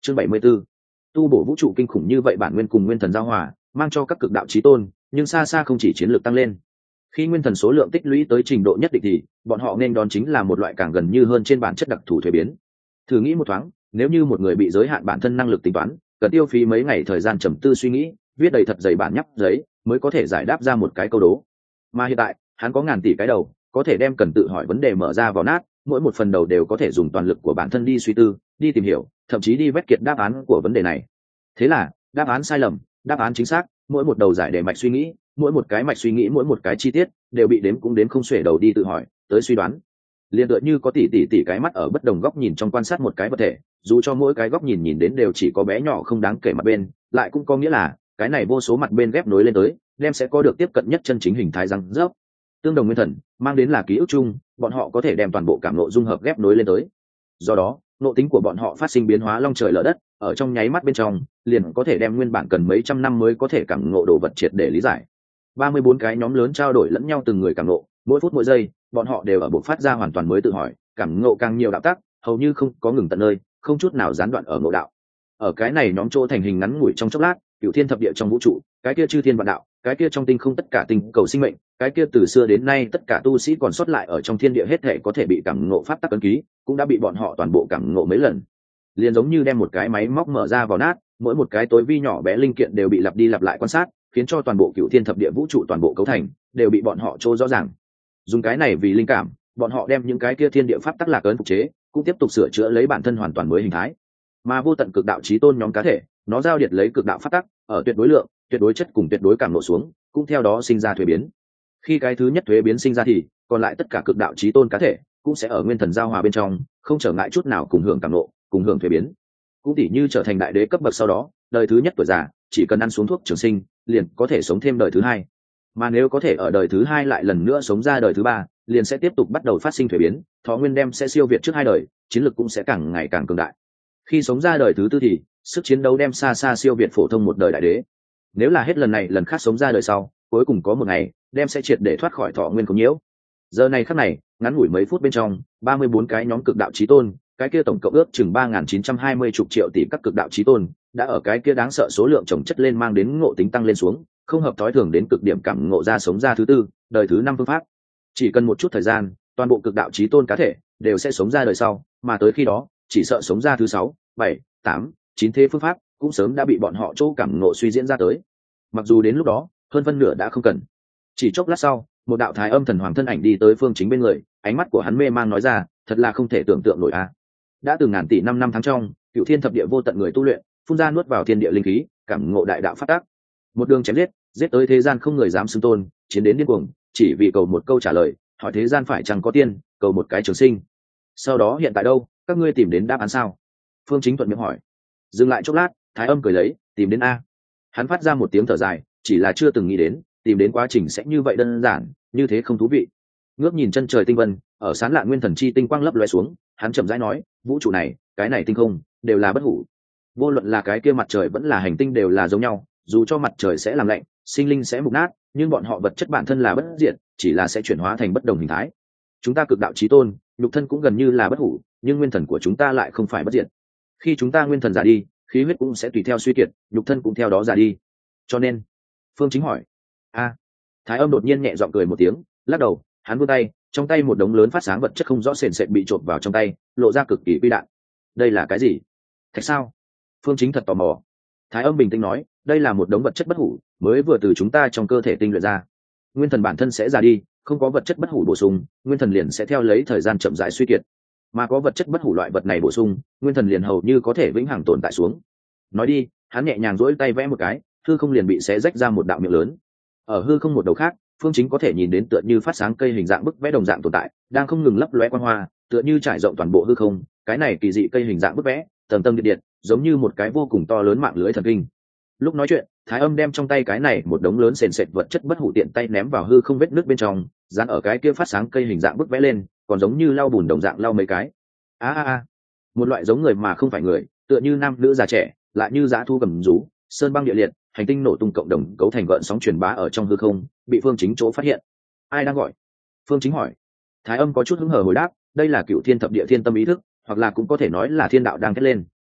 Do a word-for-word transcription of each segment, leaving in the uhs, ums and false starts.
chương bảy mươi 74. Tu bổ vũ trụ kinh khủng như vậy bản nguyên cùng nguyên thần giao hòa, mang cho các cực đạo chí tôn, nhưng xa xa không chỉ chiến lược tăng lên. Khi nguyên thần số lượng tích lũy tới trình độ nhất định thì bọn họ nên đón chính là một loại càng gần như hơn trên bản chất đặc thù thuế biến. Thử nghĩ một thoáng, nếu như một người bị giới hạn bản thân năng lực tính toán, cần tiêu phí mấy ngày thời gian trầm tư suy nghĩ, viết đầy thật dày bản nháp giấy mới có thể giải đáp ra một cái câu đố. Mà hiện tại, hắn có ngàn tỷ cái đầu, có thể đem cần tự hỏi vấn đề mở ra vào nát, mỗi một phần đầu đều có thể dùng toàn lực của bản thân đi suy tư, đi tìm hiểu, thậm chí đi vét kiệt đáp án của vấn đề này. Thế là, đáp án sai lầm, đáp án chính xác, mỗi một đầu giải đề mạch suy nghĩ, mỗi một cái mạch suy nghĩ, mỗi một cái chi tiết đều bị đếm cũng đếm không xuể đầu đi tự hỏi, tới suy đoán. Liên tựa như có tỷ tỷ tỷ cái mắt ở bất đồng góc nhìn trong quan sát một cái vật thể, dù cho mỗi cái góc nhìn nhìn đến đều chỉ có bé nhỏ không đáng kể mặt bên, lại cũng có nghĩa là cái này vô số mặt bên ghép nối lên tới, đem sẽ có được tiếp cận nhất chân chính hình thái răng rớp. Tương đồng nguyên thần mang đến là ký ức chung, bọn họ có thể đem toàn bộ cảm ngộ dung hợp ghép nối lên tới. Do đó, ngộ tính của bọn họ phát sinh biến hóa long trời lở đất, ở trong nháy mắt bên trong, liền có thể đem nguyên bản cần mấy trăm năm mới có thể cảm ngộ đồ vật triệt để lý giải. ba mươi bốn cái nhóm lớn trao đổi lẫn nhau từng người cảm ngộ, mỗi phút mỗi giây, bọn họ đều ở buộc phát ra hoàn toàn mới tự hỏi, cảm ngộ càng nhiều đạo tác, hầu như không có ngừng tận nơi, không chút nào gián đoạn ở ngộ đạo. Ở cái này nhóm chỗ thành hình ngắn ngủi trong chốc lát, cửu thiên thập địa trong vũ trụ, cái kia chư thiên vạn đạo, cái kia trong tinh không tất cả tinh cầu sinh mệnh, cái kia từ xưa đến nay tất cả tu sĩ còn sót lại ở trong thiên địa hết thể có thể bị cảm ngộ pháp tắc ấn ký, cũng đã bị bọn họ toàn bộ cảm ngộ mấy lần. Liền giống như đem một cái máy móc mở ra vào nát, mỗi một cái tối vi nhỏ bé linh kiện đều bị lặp đi lặp lại quan sát, khiến cho toàn bộ cửu thiên thập địa vũ trụ toàn bộ cấu thành đều bị bọn họ trô rõ ràng. Dùng cái này vì linh cảm, bọn họ đem những cái kia thiên địa pháp tắc lạc ấn phục chế, cũng tiếp tục sửa chữa lấy bản thân hoàn toàn mới hình thái. Mà vô tận cực đạo chí tôn nhóm cá thể, nó giao điệt lấy cực đạo pháp tắc, ở tuyệt đối lượng, tuyệt đối chất cùng tuyệt đối cảm ngộ xuống, cũng theo đó sinh ra thuế biến. Khi cái thứ nhất thuế biến sinh ra thì còn lại tất cả cực đạo chí tôn cá thể cũng sẽ ở nguyên thần giao hòa bên trong, không trở ngại chút nào cùng hưởng cảm ngộ, cùng hưởng thuế biến. Cũng tỉ như trở thành đại đế cấp bậc sau đó, đời thứ nhất tuổi già, chỉ cần ăn xuống thuốc trường sinh, liền có thể sống thêm đời thứ hai. Mà nếu có thể ở đời thứ hai lại lần nữa sống ra đời thứ ba, liền sẽ tiếp tục bắt đầu phát sinh thuế biến, thọ nguyên đem sẽ siêu việt trước hai đời, chiến lược cũng sẽ càng ngày càng cường đại. Khi sống ra đời thứ tư thì sức chiến đấu đem xa xa siêu việt phổ thông một đời đại đế. Nếu là hết lần này lần khác sống ra đời sau, cuối cùng có một ngày đem sẽ triệt để thoát khỏi thọ nguyên khống nhiễu. Giờ này khắc này, ngắn ngủi mấy phút bên trong, ba mươi bốn cái nhóm cực đạo chí tôn, cái kia tổng cộng ước chừng ba nghìn chín trăm hai mươi chục triệu tỷ các cực đạo chí tôn, đã ở cái kia đáng sợ số lượng chồng chất lên mang đến ngộ tính tăng lên xuống, không hợp thói thường đến cực điểm cảm ngộ ra sống ra thứ tư, đời thứ năm phương pháp. Chỉ cần một chút thời gian, toàn bộ cực đạo chí tôn cá thể đều sẽ sống ra đời sau, mà tới khi đó, chỉ sợ sống ra thứ sáu, bảy, tám, chín thế phương pháp cũng sớm đã bị bọn họ chỗ cảm ngộ suy diễn ra tới. Mặc dù đến lúc đó, hơn phân nửa đã không cần. Chỉ chốc lát sau, một đạo thái âm thần hoàng thân ảnh đi tới Phương Chính bên người, ánh mắt của hắn mê mang nói ra, thật là không thể tưởng tượng nổi a. Đã từ ngàn tỷ năm năm tháng trong, cửu thiên thập địa vô tận người tu luyện, phun ra nuốt vào thiên địa linh khí, cảm ngộ đại đạo pháp tắc. Một đường chém giết, giết tới thế gian không người dám xưng tôn, chiến đến điên cuồng, chỉ vì cầu một câu trả lời, hỏi thế gian phải chăng có tiên, cầu một cái trường sinh. Sau đó hiện tại đâu, các ngươi tìm đến đáp án sao? Phương Chính thuận miệng hỏi. Dừng lại chốc lát, thái âm cười lấy, tìm đến a. Hắn phát ra một tiếng thở dài, chỉ là chưa từng nghĩ đến, tìm đến quá trình sẽ như vậy đơn giản, như thế không thú vị. Ngước nhìn chân trời tinh vân, ở sáng lạ nguyên thần chi tinh quang lấp lóe xuống, hắn chậm rãi nói, vũ trụ này, cái này tinh không, đều là bất hủ. Vô luận là cái kia mặt trời vẫn là hành tinh đều là giống nhau, dù cho mặt trời sẽ làm lạnh, sinh linh sẽ mục nát, nhưng bọn họ vật chất bản thân là bất diệt, chỉ là sẽ chuyển hóa thành bất đồng hình thái. Chúng ta cực đạo chí tôn, nhục thân cũng gần như là bất hủ, nhưng nguyên thần của chúng ta lại không phải bất diệt. Khi chúng ta nguyên thần già đi, khí huyết cũng sẽ tùy theo suy kiệt, nhục thân cũng theo đó già đi. Cho nên, Phương Chính hỏi, a, thái âm đột nhiên nhẹ giọng cười một tiếng, lắc đầu, hắn vươn tay, trong tay một đống lớn phát sáng vật chất không rõ sền sệt bị trộn vào trong tay, lộ ra cực kỳ quy đạn. Đây là cái gì? Thạch sao? Phương Chính thật tò mò. Thái âm bình tĩnh nói, đây là một đống vật chất bất hủ, mới vừa từ chúng ta trong cơ thể tinh luyện ra. Nguyên thần bản thân sẽ già đi, không có vật chất bất hủ bổ sung, nguyên thần liền sẽ theo lấy thời gian chậm rãi suy kiệt. Mà có vật chất bất hủ loại vật này bổ sung, nguyên thần liền hầu như có thể vĩnh hằng tồn tại xuống. Nói đi, hắn nhẹ nhàng duỗi tay vẽ một cái, hư không liền bị xé rách ra một đạo miệng lớn. Ở hư không một đầu khác, Phương Chính có thể nhìn đến tựa như phát sáng cây hình dạng bức vẽ đồng dạng tồn tại, đang không ngừng lấp lóe quang hoa, tựa như trải rộng toàn bộ hư không. Cái này kỳ dị cây hình dạng bức vẽ, tầng tầng điện điện, giống như một cái vô cùng to lớn mạng lưới thần kinh. Lúc nói chuyện, Thái Âm đem trong tay cái này một đống lớn sền sệt vật chất bất hủ tiện tay ném vào hư không vết nước bên trong, dán ở cái kia phát sáng cây hình dạng bức vẽ lên, còn giống như lau bùn đồng dạng lau mấy cái. A a a, một loại giống người mà không phải người, tựa như nam nữ già trẻ, lại như dã thu gầm rú, sơn băng địa liệt, hành tinh nổ tung cộng đồng cấu thành gợn sóng truyền bá ở trong hư không, bị Phương Chính chỗ phát hiện. Ai đang gọi? Phương Chính hỏi. Thái Âm có chút hứng hờ hồi đáp, đây là cựu thiên thập địa thiên tâm ý thức, hoặc là cũng có thể nói là thiên đạo đang kết lên.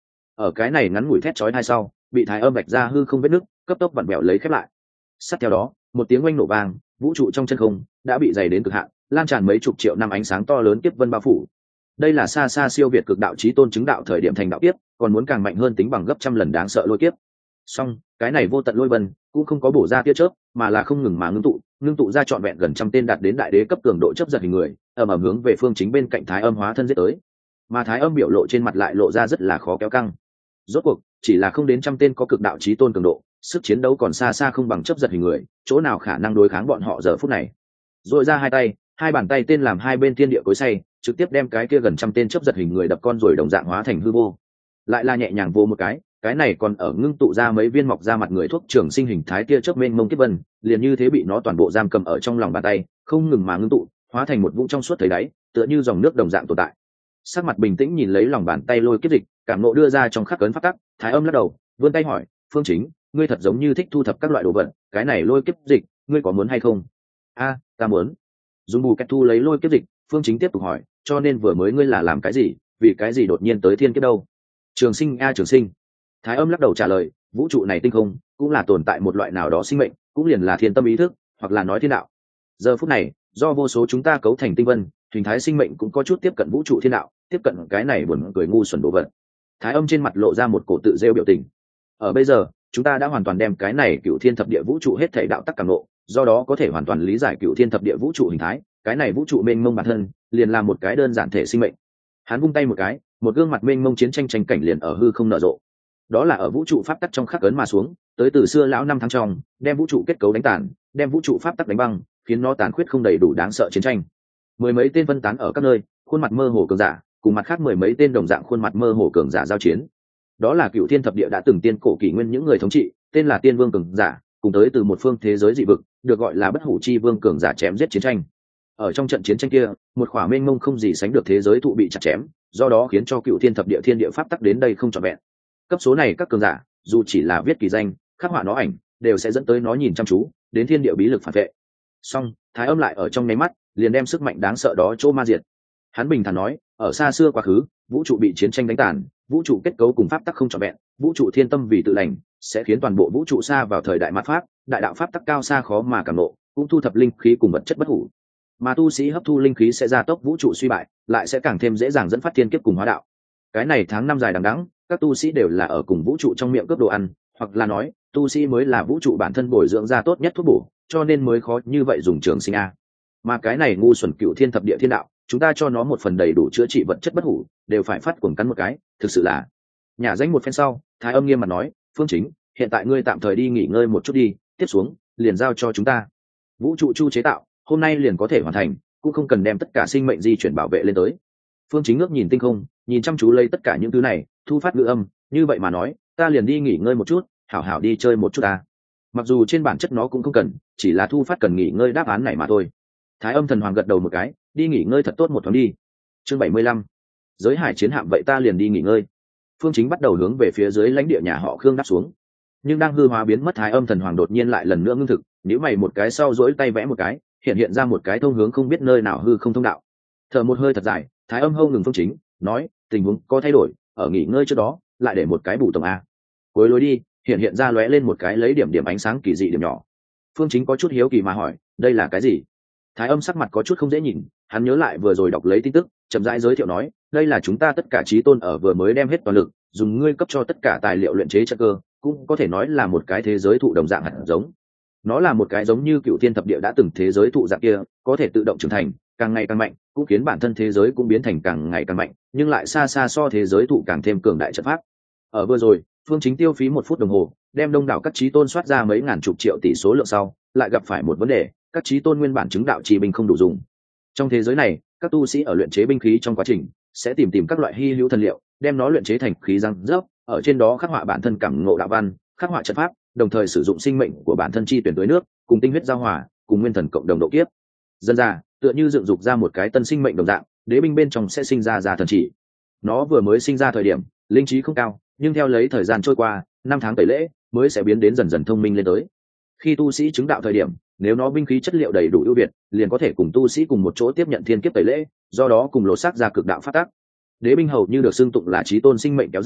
ở cái này ngắn ngủi thét chói hai sau bị thái âm vạch ra hư không vết nứt cấp tốc vặn bẹo lấy khép lại. sát theo đó một tiếng oanh nổ vang, vũ trụ trong chân không đã bị dày đến cực hạn, lan tràn mấy chục triệu năm ánh sáng to lớn kiếp vân bao phủ. Đây là xa xa siêu việt cực đạo chí tôn chứng đạo thời điểm thành đạo kiếp, còn muốn càng mạnh hơn tính bằng gấp trăm lần đáng sợ lôi kiếp. Song cái này vô tận lôi vân cũng không có bổ ra tia chớp, mà là không ngừng mà ngưng tụ ngưng tụ ra trọn vẹn gần trăm tên đạt đến đại đế cấp cường độ chấp giật hình người, ầm ầm hướng về phương chính bên cạnh thái âm hóa thân giết tới. Mà thái âm biểu lộ trên mặt lại lộ ra rất là khó kéo căng. Rốt cuộc chỉ là không đến trăm tên có cực đạo chí tôn cường độ, sức chiến đấu còn xa xa không bằng chấp giật hình người, chỗ nào khả năng đối kháng bọn họ giờ phút này. Rồi ra hai tay, hai bàn tay tên làm hai bên thiên địa cối xay, trực tiếp đem cái kia gần trăm tên chấp giật hình người đập con rồi đồng dạng hóa thành hư vô. Lại là nhẹ nhàng vô một cái, cái này còn ở ngưng tụ ra mấy viên mọc ra mặt người thuốc trường sinh hình thái kia chớp mênh mông kiếp vân, liền như thế bị nó toàn bộ giam cầm ở trong lòng bàn tay, không ngừng mà ngưng tụ, hóa thành một vũng trong suốt thấy đáy, tựa như dòng nước đồng dạng tồn tại. Sắc mặt bình tĩnh nhìn lấy lòng bàn tay lôi kiếp dịch, cảm nộ đưa ra trong khắc cấn phát tắc, thái âm lắc đầu, vươn tay hỏi, Phương Chính, ngươi thật giống như thích thu thập các loại đồ vật, cái này lôi kiếp dịch, ngươi có muốn hay không? A, ta muốn. Dùng bù cách thu lấy lôi kiếp dịch, Phương Chính tiếp tục hỏi, cho nên vừa mới ngươi là làm cái gì, vì cái gì đột nhiên tới thiên kiếp đâu? Trường sinh a trường sinh. Thái âm lắc đầu trả lời, vũ trụ này tinh không cũng là tồn tại một loại nào đó sinh mệnh, cũng liền là thiên tâm ý thức, hoặc là nói thiên đạo. Giờ phút này, do vô số chúng ta cấu thành tinh vân, hình thái sinh mệnh cũng có chút tiếp cận vũ trụ thiên đạo, tiếp cận cái này buồn cười ngu xuẩn đồ vật. Thái âm trên mặt lộ ra một cổ tự rêu biểu tình. Ở bây giờ, chúng ta đã hoàn toàn đem cái này cựu thiên thập địa vũ trụ hết thảy đạo tắc cảm ngộ, do đó có thể hoàn toàn lý giải cựu thiên thập địa vũ trụ hình thái, cái này vũ trụ mênh mông bản thân liền là một cái đơn giản thể sinh mệnh. Hắn vung tay một cái, một gương mặt mênh mông chiến tranh tranh cảnh liền ở hư không nở rộ. Đó là ở vũ trụ pháp tắc trong khắc ấn mà xuống, tới từ xưa lão năm tháng trong, đem vũ trụ kết cấu đánh tàn, đem vũ trụ pháp tắc đánh băng, khiến nó tàn khuyết không đầy đủ đáng sợ chiến tranh. Mười mấy tên phân tán ở các nơi, khuôn mặt mơ hồ cường giả, cùng mặt khác mười mấy tên đồng dạng khuôn mặt mơ hồ cường giả giao chiến. Đó là cựu thiên thập địa đã từng tiên cổ kỷ nguyên những người thống trị, tên là tiên vương cường giả, cùng tới từ một phương thế giới dị vực, được gọi là bất hủ chi vương cường giả chém giết chiến tranh. Ở trong trận chiến tranh kia, một khỏa mênh mông không gì sánh được thế giới thụ bị chặt chém, do đó khiến cho cựu thiên thập địa thiên địa pháp tắc đến đây không trọn vẹn. Cấp số này các cường giả, dù chỉ là viết kỳ danh, khắc họa nó ảnh, đều sẽ dẫn tới nó nhìn chăm chú, đến thiên địa bí lực phản vệ. Song, thái âm lại ở trong nháy mắt, liền đem sức mạnh đáng sợ đó chỗ ma diệt. Hắn bình thản nói, ở xa xưa quá khứ, vũ trụ bị chiến tranh đánh tàn, vũ trụ kết cấu cùng pháp tắc không trọn vẹn, vũ trụ thiên tâm vì tự lành, sẽ khiến toàn bộ vũ trụ xa vào thời đại mạt pháp, đại đạo pháp tắc cao xa khó mà cảm nộ, cũng thu thập linh khí cùng vật chất bất hủ. Mà tu sĩ hấp thu linh khí sẽ gia tốc vũ trụ suy bại, lại sẽ càng thêm dễ dàng dẫn phát thiên kiếp cùng hóa đạo. Cái này tháng năm dài đằng đẵng, các tu sĩ đều là ở cùng vũ trụ trong miệng cướp đồ ăn, hoặc là nói, tu sĩ mới là vũ trụ bản thân bồi dưỡng ra tốt nhất thuốc bổ, cho nên mới khó như vậy dùng trường sinh a. Mà cái này ngu xuẩn cựu thiên thập địa thiên đạo, chúng ta cho nó một phần đầy đủ chữa trị vật chất bất hủ, đều phải phát cuồng cắn một cái, thực sự là. Nhà danh một phen sau, thái âm nghiêm mặt nói, Phương Chính, hiện tại ngươi tạm thời đi nghỉ ngơi một chút đi, tiếp xuống liền giao cho chúng ta. Vũ trụ chu chế tạo, hôm nay liền có thể hoàn thành, cũng không cần đem tất cả sinh mệnh di chuyển bảo vệ lên tới. Phương Chính ngước nhìn tinh không, nhìn chăm chú lấy tất cả những thứ này, thu phát ngữ âm, như vậy mà nói, ta liền đi nghỉ ngơi một chút, hảo hảo đi chơi một chút ta. Mặc dù trên bản chất nó cũng không cần, chỉ là thu phát cần nghỉ ngơi đáp án này mà thôi. Thái âm thần hoàng gật đầu một cái, đi nghỉ ngơi thật tốt một thoáng đi. Chương bảy mươi lăm, giới hải chiến hạm, vậy ta liền đi nghỉ ngơi. Phương Chính bắt đầu hướng về phía dưới lãnh địa nhà họ Khương đáp xuống. Nhưng đang hư hóa biến mất thái âm thần hoàng đột nhiên lại lần nữa ngưng thực, nếu mày một cái sau duỗi tay vẽ một cái, hiện hiện ra một cái thông hướng không biết nơi nào hư không thông đạo. Thở một hơi thật dài, thái âm hâu ngừng Phương Chính, nói, tình huống có thay đổi, ở nghỉ ngơi trước đó, lại để một cái bù tổng a. Cuối lối đi, hiện hiện ra lóe lên một cái lấy điểm điểm ánh sáng kỳ dị điểm nhỏ. Phương Chính có chút hiếu kỳ mà hỏi, đây là cái gì? Thái âm sắc mặt có chút không dễ nhìn, hắn nhớ lại vừa rồi đọc lấy tin tức, chậm rãi giới thiệu nói, đây là chúng ta tất cả chí tôn ở vừa mới đem hết toàn lực, dùng ngươi cấp cho tất cả tài liệu luyện chế trận cơ, cũng có thể nói là một cái thế giới thụ đồng dạng hạt giống. Nó là một cái giống như cựu thiên thập địa đã từng thế giới thụ dạng kia, có thể tự động trưởng thành, càng ngày càng mạnh, cũng khiến bản thân thế giới cũng biến thành càng ngày càng mạnh, nhưng lại xa xa so thế giới thụ càng thêm cường đại trận pháp. Ở vừa rồi, Phương Chính tiêu phí một phút đồng hồ, đem đông đảo các chí tôn soát ra mấy ngàn chục triệu tỷ số lượng sau, lại gặp phải một vấn đề, các chí tôn nguyên bản chứng đạo chi binh không đủ dùng. Trong thế giới này, các tu sĩ ở luyện chế binh khí trong quá trình sẽ tìm tìm các loại hy hữu thần liệu, đem nó luyện chế thành khí răng rớp, ở trên đó khắc họa bản thân cảm ngộ đạo văn, khắc họa trận pháp, đồng thời sử dụng sinh mệnh của bản thân chi tuyển tưới nước, cùng tinh huyết giao hòa, cùng nguyên thần cộng đồng độ kiếp. Dần ra, tựa như dựng dục ra một cái tân sinh mệnh đồng dạng, đế binh bên trong sẽ sinh ra ra thần chỉ. Nó vừa mới sinh ra thời điểm, linh trí không cao, nhưng theo lấy thời gian trôi qua, năm tháng tẩy lễ, mới sẽ biến đến dần dần thông minh lên tới. Khi tu sĩ chứng đạo thời điểm, nếu nó binh khí chất liệu đầy đủ ưu việt, liền có thể cùng tu sĩ cùng một chỗ tiếp nhận thiên kiếp tẩy lễ, do đó cùng lột xác ra cực đạo phát tác. Đế binh hầu như được xưng tụng là chí tôn sinh mệnh kéo dài,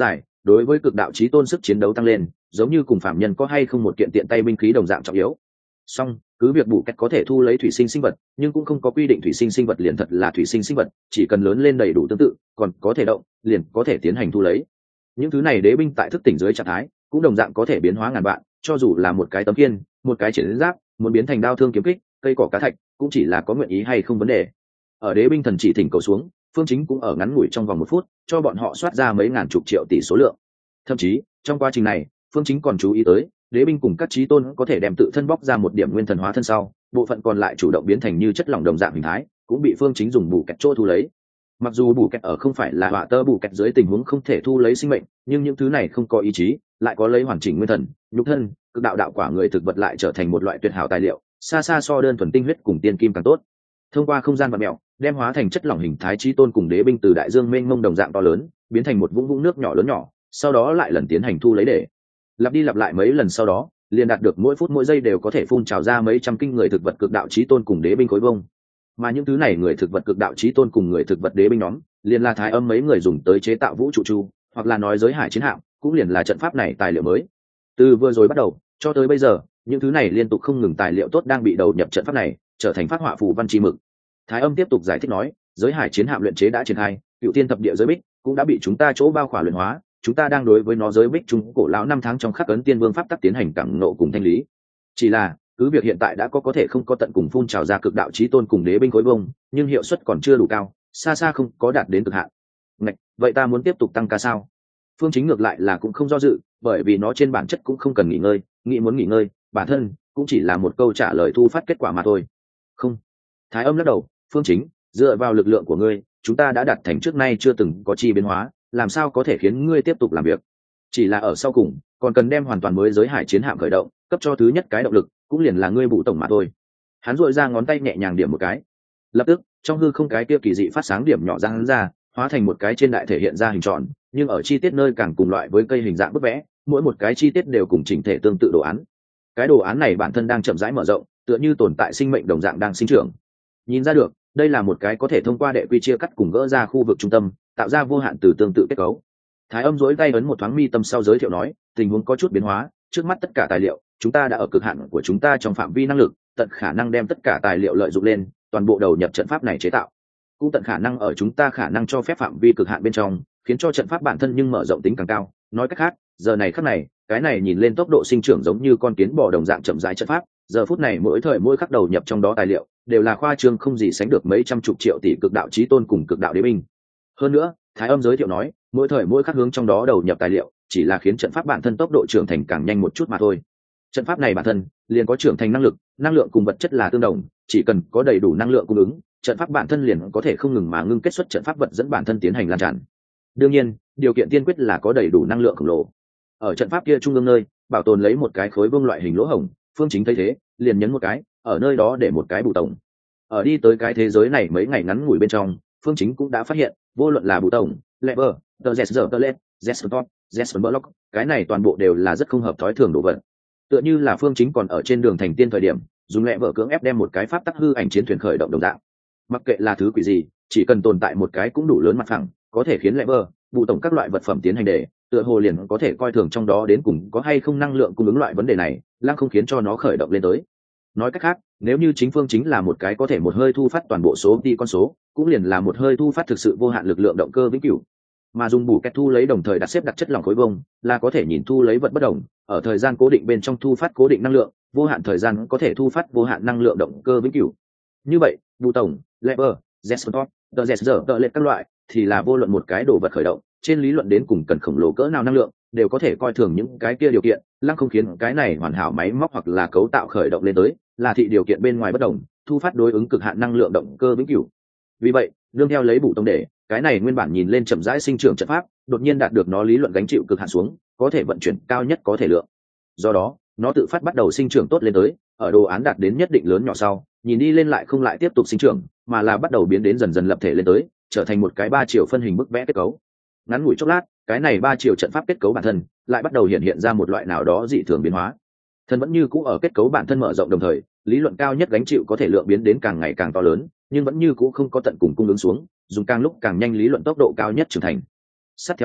đối với cực đạo chí tôn sức chiến đấu tăng lên giống như cùng phạm nhân có hay không một kiện tiện tay binh khí đồng dạng trọng yếu. Song cứ việc bù kẹt có thể thu lấy thủy sinh sinh vật nhưng cũng không có quy định thủy sinh sinh vật liền thật là thủy sinh sinh vật, chỉ cần lớn lên đầy đủ tương tự còn có thể động liền có thể tiến hành thu lấy. Những thứ này đế binh tại thức tỉnh dưới trạng thái cũng đồng dạng có thể biến hóa ngàn vạn, cho dù là một cái tấm kiên, một cái chiến giáp muốn biến thành đao thương kiếm kích, cây cỏ cá thạch cũng chỉ là có nguyện ý hay không vấn đề. Ở đế binh thần chỉ thỉnh cầu xuống, Phương Chính cũng ở ngắn ngủi trong vòng một phút cho bọn họ soát ra mấy ngàn chục triệu tỷ số lượng. Thậm chí trong quá trình này Phương Chính còn chú ý tới đế binh cùng các chí tôn có thể đem tự thân bóc ra một điểm nguyên thần hóa thân sau, bộ phận còn lại chủ động biến thành như chất lỏng đồng dạng hình thái, cũng bị Phương Chính dùng bù kẹt chỗ thu lấy. Mặc dù bù kẹt ở không phải là họa tơ bù kẹt dưới tình huống không thể thu lấy sinh mệnh, nhưng những thứ này không có ý chí, lại có lấy hoàn chỉnh nguyên thần, nhục thân, cực đạo đạo quả người thực vật lại trở thành một loại tuyệt hảo tài liệu, xa xa so đơn thuần tinh huyết cùng tiên kim càng tốt. Thông qua không gian vật mèo, đem hóa thành chất lỏng hình thái chí tôn cùng đế binh từ đại dương mênh mông đồng dạng to lớn, biến thành một vũng vũng nước nhỏ lớn nhỏ, sau đó lại lần tiến hành thu lấy để lặp đi lặp lại mấy lần, sau đó liền đạt được mỗi phút mỗi giây đều có thể phun trào ra mấy trăm kinh người thực vật cực đạo chí tôn cùng đế binh khối vông. Mà những thứ này người thực vật cực đạo chí tôn cùng người thực vật đế binh nhóm liền là thái âm mấy người dùng tới chế tạo vũ trụ chu, hoặc là nói giới hải chiến hạm, cũng liền là trận pháp này tài liệu mới. Từ vừa rồi bắt đầu cho tới bây giờ, những thứ này liên tục không ngừng tài liệu tốt đang bị đầu nhập trận pháp này, trở thành phát họa phù văn chi mực. Thái âm tiếp tục giải thích nói, giới hải chiến hạm luyện chế đã triển khai, cựu thiên thập địa giới bích cũng đã bị chúng ta chỗ bao khỏa luyện hóa, chúng ta đang đối với nó giới bích trung cổ lão năm tháng trong khắc ấn tiên vương pháp tắc tiến hành cẳng nộ cùng thanh lý. Chỉ là cứ việc hiện tại đã có có thể không có tận cùng phun trào ra cực đạo chí tôn cùng đế binh khối bông, nhưng hiệu suất còn chưa đủ cao, xa xa không có đạt đến cực hạn. Ngạch, vậy ta muốn tiếp tục tăng ca sao? Phương Chính ngược lại là cũng không do dự, bởi vì nó trên bản chất cũng không cần nghỉ ngơi, nghĩ muốn nghỉ ngơi, bản thân cũng chỉ là một câu trả lời thu phát kết quả mà thôi. Không. Thái âm lắc đầu, Phương Chính, dựa vào lực lượng của ngươi, chúng ta đã đạt thành trước nay chưa từng có chi biến hóa, làm sao có thể khiến ngươi tiếp tục làm việc? Chỉ là ở sau cùng còn cần đem hoàn toàn mới giới hải chiến hạm khởi động, cấp cho thứ nhất cái động lực cũng liền là ngươi bụ tổng mà thôi. Hắn duỗi ra ngón tay nhẹ nhàng điểm một cái, lập tức trong hư không cái kia kỳ dị phát sáng điểm nhỏ ra hắn ra, hóa thành một cái trên đại thể hiện ra hình tròn, nhưng ở chi tiết nơi càng cùng loại với cây hình dạng bức vẽ, mỗi một cái chi tiết đều cùng chỉnh thể tương tự đồ án. Cái đồ án này bản thân đang chậm rãi mở rộng, tựa như tồn tại sinh mệnh đồng dạng đang sinh trưởng. Nhìn ra được, đây là một cái có thể thông qua đệ quy chia cắt cùng gỡ ra khu vực trung tâm, tạo ra vô hạn từ tương tự kết cấu. Thái âm duỗi tay ấn một thoáng mi tâm sau giới thiệu nói, tình huống có chút biến hóa, trước mắt tất cả tài liệu, chúng ta đã ở cực hạn của chúng ta trong phạm vi năng lực, tận khả năng đem tất cả tài liệu lợi dụng lên, toàn bộ đầu nhập trận pháp này chế tạo. Cũng tận khả năng ở chúng ta khả năng cho phép phạm vi cực hạn bên trong, khiến cho trận pháp bản thân nhưng mở rộng tính càng cao. Nói cách khác, giờ này khắc này, cái này nhìn lên tốc độ sinh trưởng giống như con kiến bò đồng dạng chậm rãi trận pháp, giờ phút này mỗi thời mỗi khắc đầu nhập trong đó tài liệu, đều là khoa trương không gì sánh được mấy trăm chục triệu tỷ cực đạo chí tôn cùng cực đạo đế binh. Hơn nữa, Thái âm giới thiệu nói, mỗi thời mỗi khắc hướng trong đó đầu nhập tài liệu, chỉ là khiến trận pháp bản thân tốc độ trưởng thành càng nhanh một chút mà thôi. Trận pháp này bản thân liền có trưởng thành năng lực, năng lượng cùng vật chất là tương đồng, chỉ cần có đầy đủ năng lượng cung ứng, trận pháp bản thân liền có thể không ngừng mà ngưng kết xuất trận pháp vật dẫn bản thân tiến hành lan tràn. Đương nhiên, điều kiện tiên quyết là có đầy đủ năng lượng khổng lồ. Ở trận pháp kia trung ương nơi, bảo tồn lấy một cái khối vương loại hình lỗ hổng, Phương Chính thấy thế, liền nhấn một cái, ở nơi đó để một cái bù tổng. Ở đi tới cái thế giới này mấy ngày ngắn ngủi bên trong, Phương Chính cũng đã phát hiện, vô luận là bù tổng, lever, the gesture, the led, gesture, gesture block, cái này toàn bộ đều là rất không hợp thói thường đồ vật. Tựa như là Phương Chính còn ở trên đường thành tiên thời điểm, dùng lever cưỡng ép đem một cái pháp tắc hư ảnh chiến thuyền khởi động đồng dạng. Mặc kệ là thứ quỷ gì, chỉ cần tồn tại một cái cũng đủ lớn mặt phẳng, có thể khiến lever, bù tổng các loại vật phẩm tiến hành để, tựa hồ liền có thể coi thường trong đó đến cùng có hay không năng lượng cung ứng loại vấn đề này, lăng không khiến cho nó khởi động lên tới. Nói cách khác, nếu như chính Phương Chính là một cái có thể một hơi thu phát toàn bộ số đi con số, cũng liền là một hơi thu phát thực sự vô hạn lực lượng động cơ vĩnh cửu. Mà dùng bù kẹt thu lấy đồng thời đặt xếp đặt chất lỏng khối vông, là có thể nhìn thu lấy vật bất đồng, ở thời gian cố định bên trong thu phát cố định năng lượng, vô hạn thời gian có thể thu phát vô hạn năng lượng động cơ vĩnh cửu. Như vậy, bù tổng, lever, gestor, the gesture, the led các loại thì là vô luận một cái đồ vật khởi động, trên lý luận đến cùng cần khổng lồ cỡ nào năng lượng, đều có thể coi thường những cái kia điều kiện, lăng không khiến cái này hoàn hảo máy móc hoặc là cấu tạo khởi động lên tới, là thị điều kiện bên ngoài bất đồng, thu phát đối ứng cực hạn năng lượng động cơ vĩnh cửu. Vì vậy, đương theo lấy bù tổng để, cái này nguyên bản nhìn lên chậm rãi sinh trưởng trận pháp, đột nhiên đạt được nó lý luận gánh chịu cực hạn xuống, có thể vận chuyển cao nhất có thể lượng. Do đó, nó tự phát bắt đầu sinh trưởng tốt lên tới, ở đồ án đạt đến nhất định lớn nhỏ sau, nhìn đi lên lại không lại tiếp tục sinh trưởng, mà là bắt đầu biến đến dần dần lập thể lên tới, trở thành một cái ba chiều phân hình bức vẽ kết cấu. Ngắn ngủi chốc lát, cái này ba chiều trận pháp kết cấu bản thân lại bắt đầu hiện hiện ra một loại nào đó dị thường biến hóa. Thân vẫn như cũ ở kết cấu bản thân mở rộng đồng thời, lý luận cao nhất gánh chịu có thể lượng biến đến càng ngày càng to lớn, nhưng vẫn như cũ không có tận cùng cung ứng xuống, dùng càng lúc càng nhanh lý luận tốc độ cao nhất trưởng thành. Sát theo đó,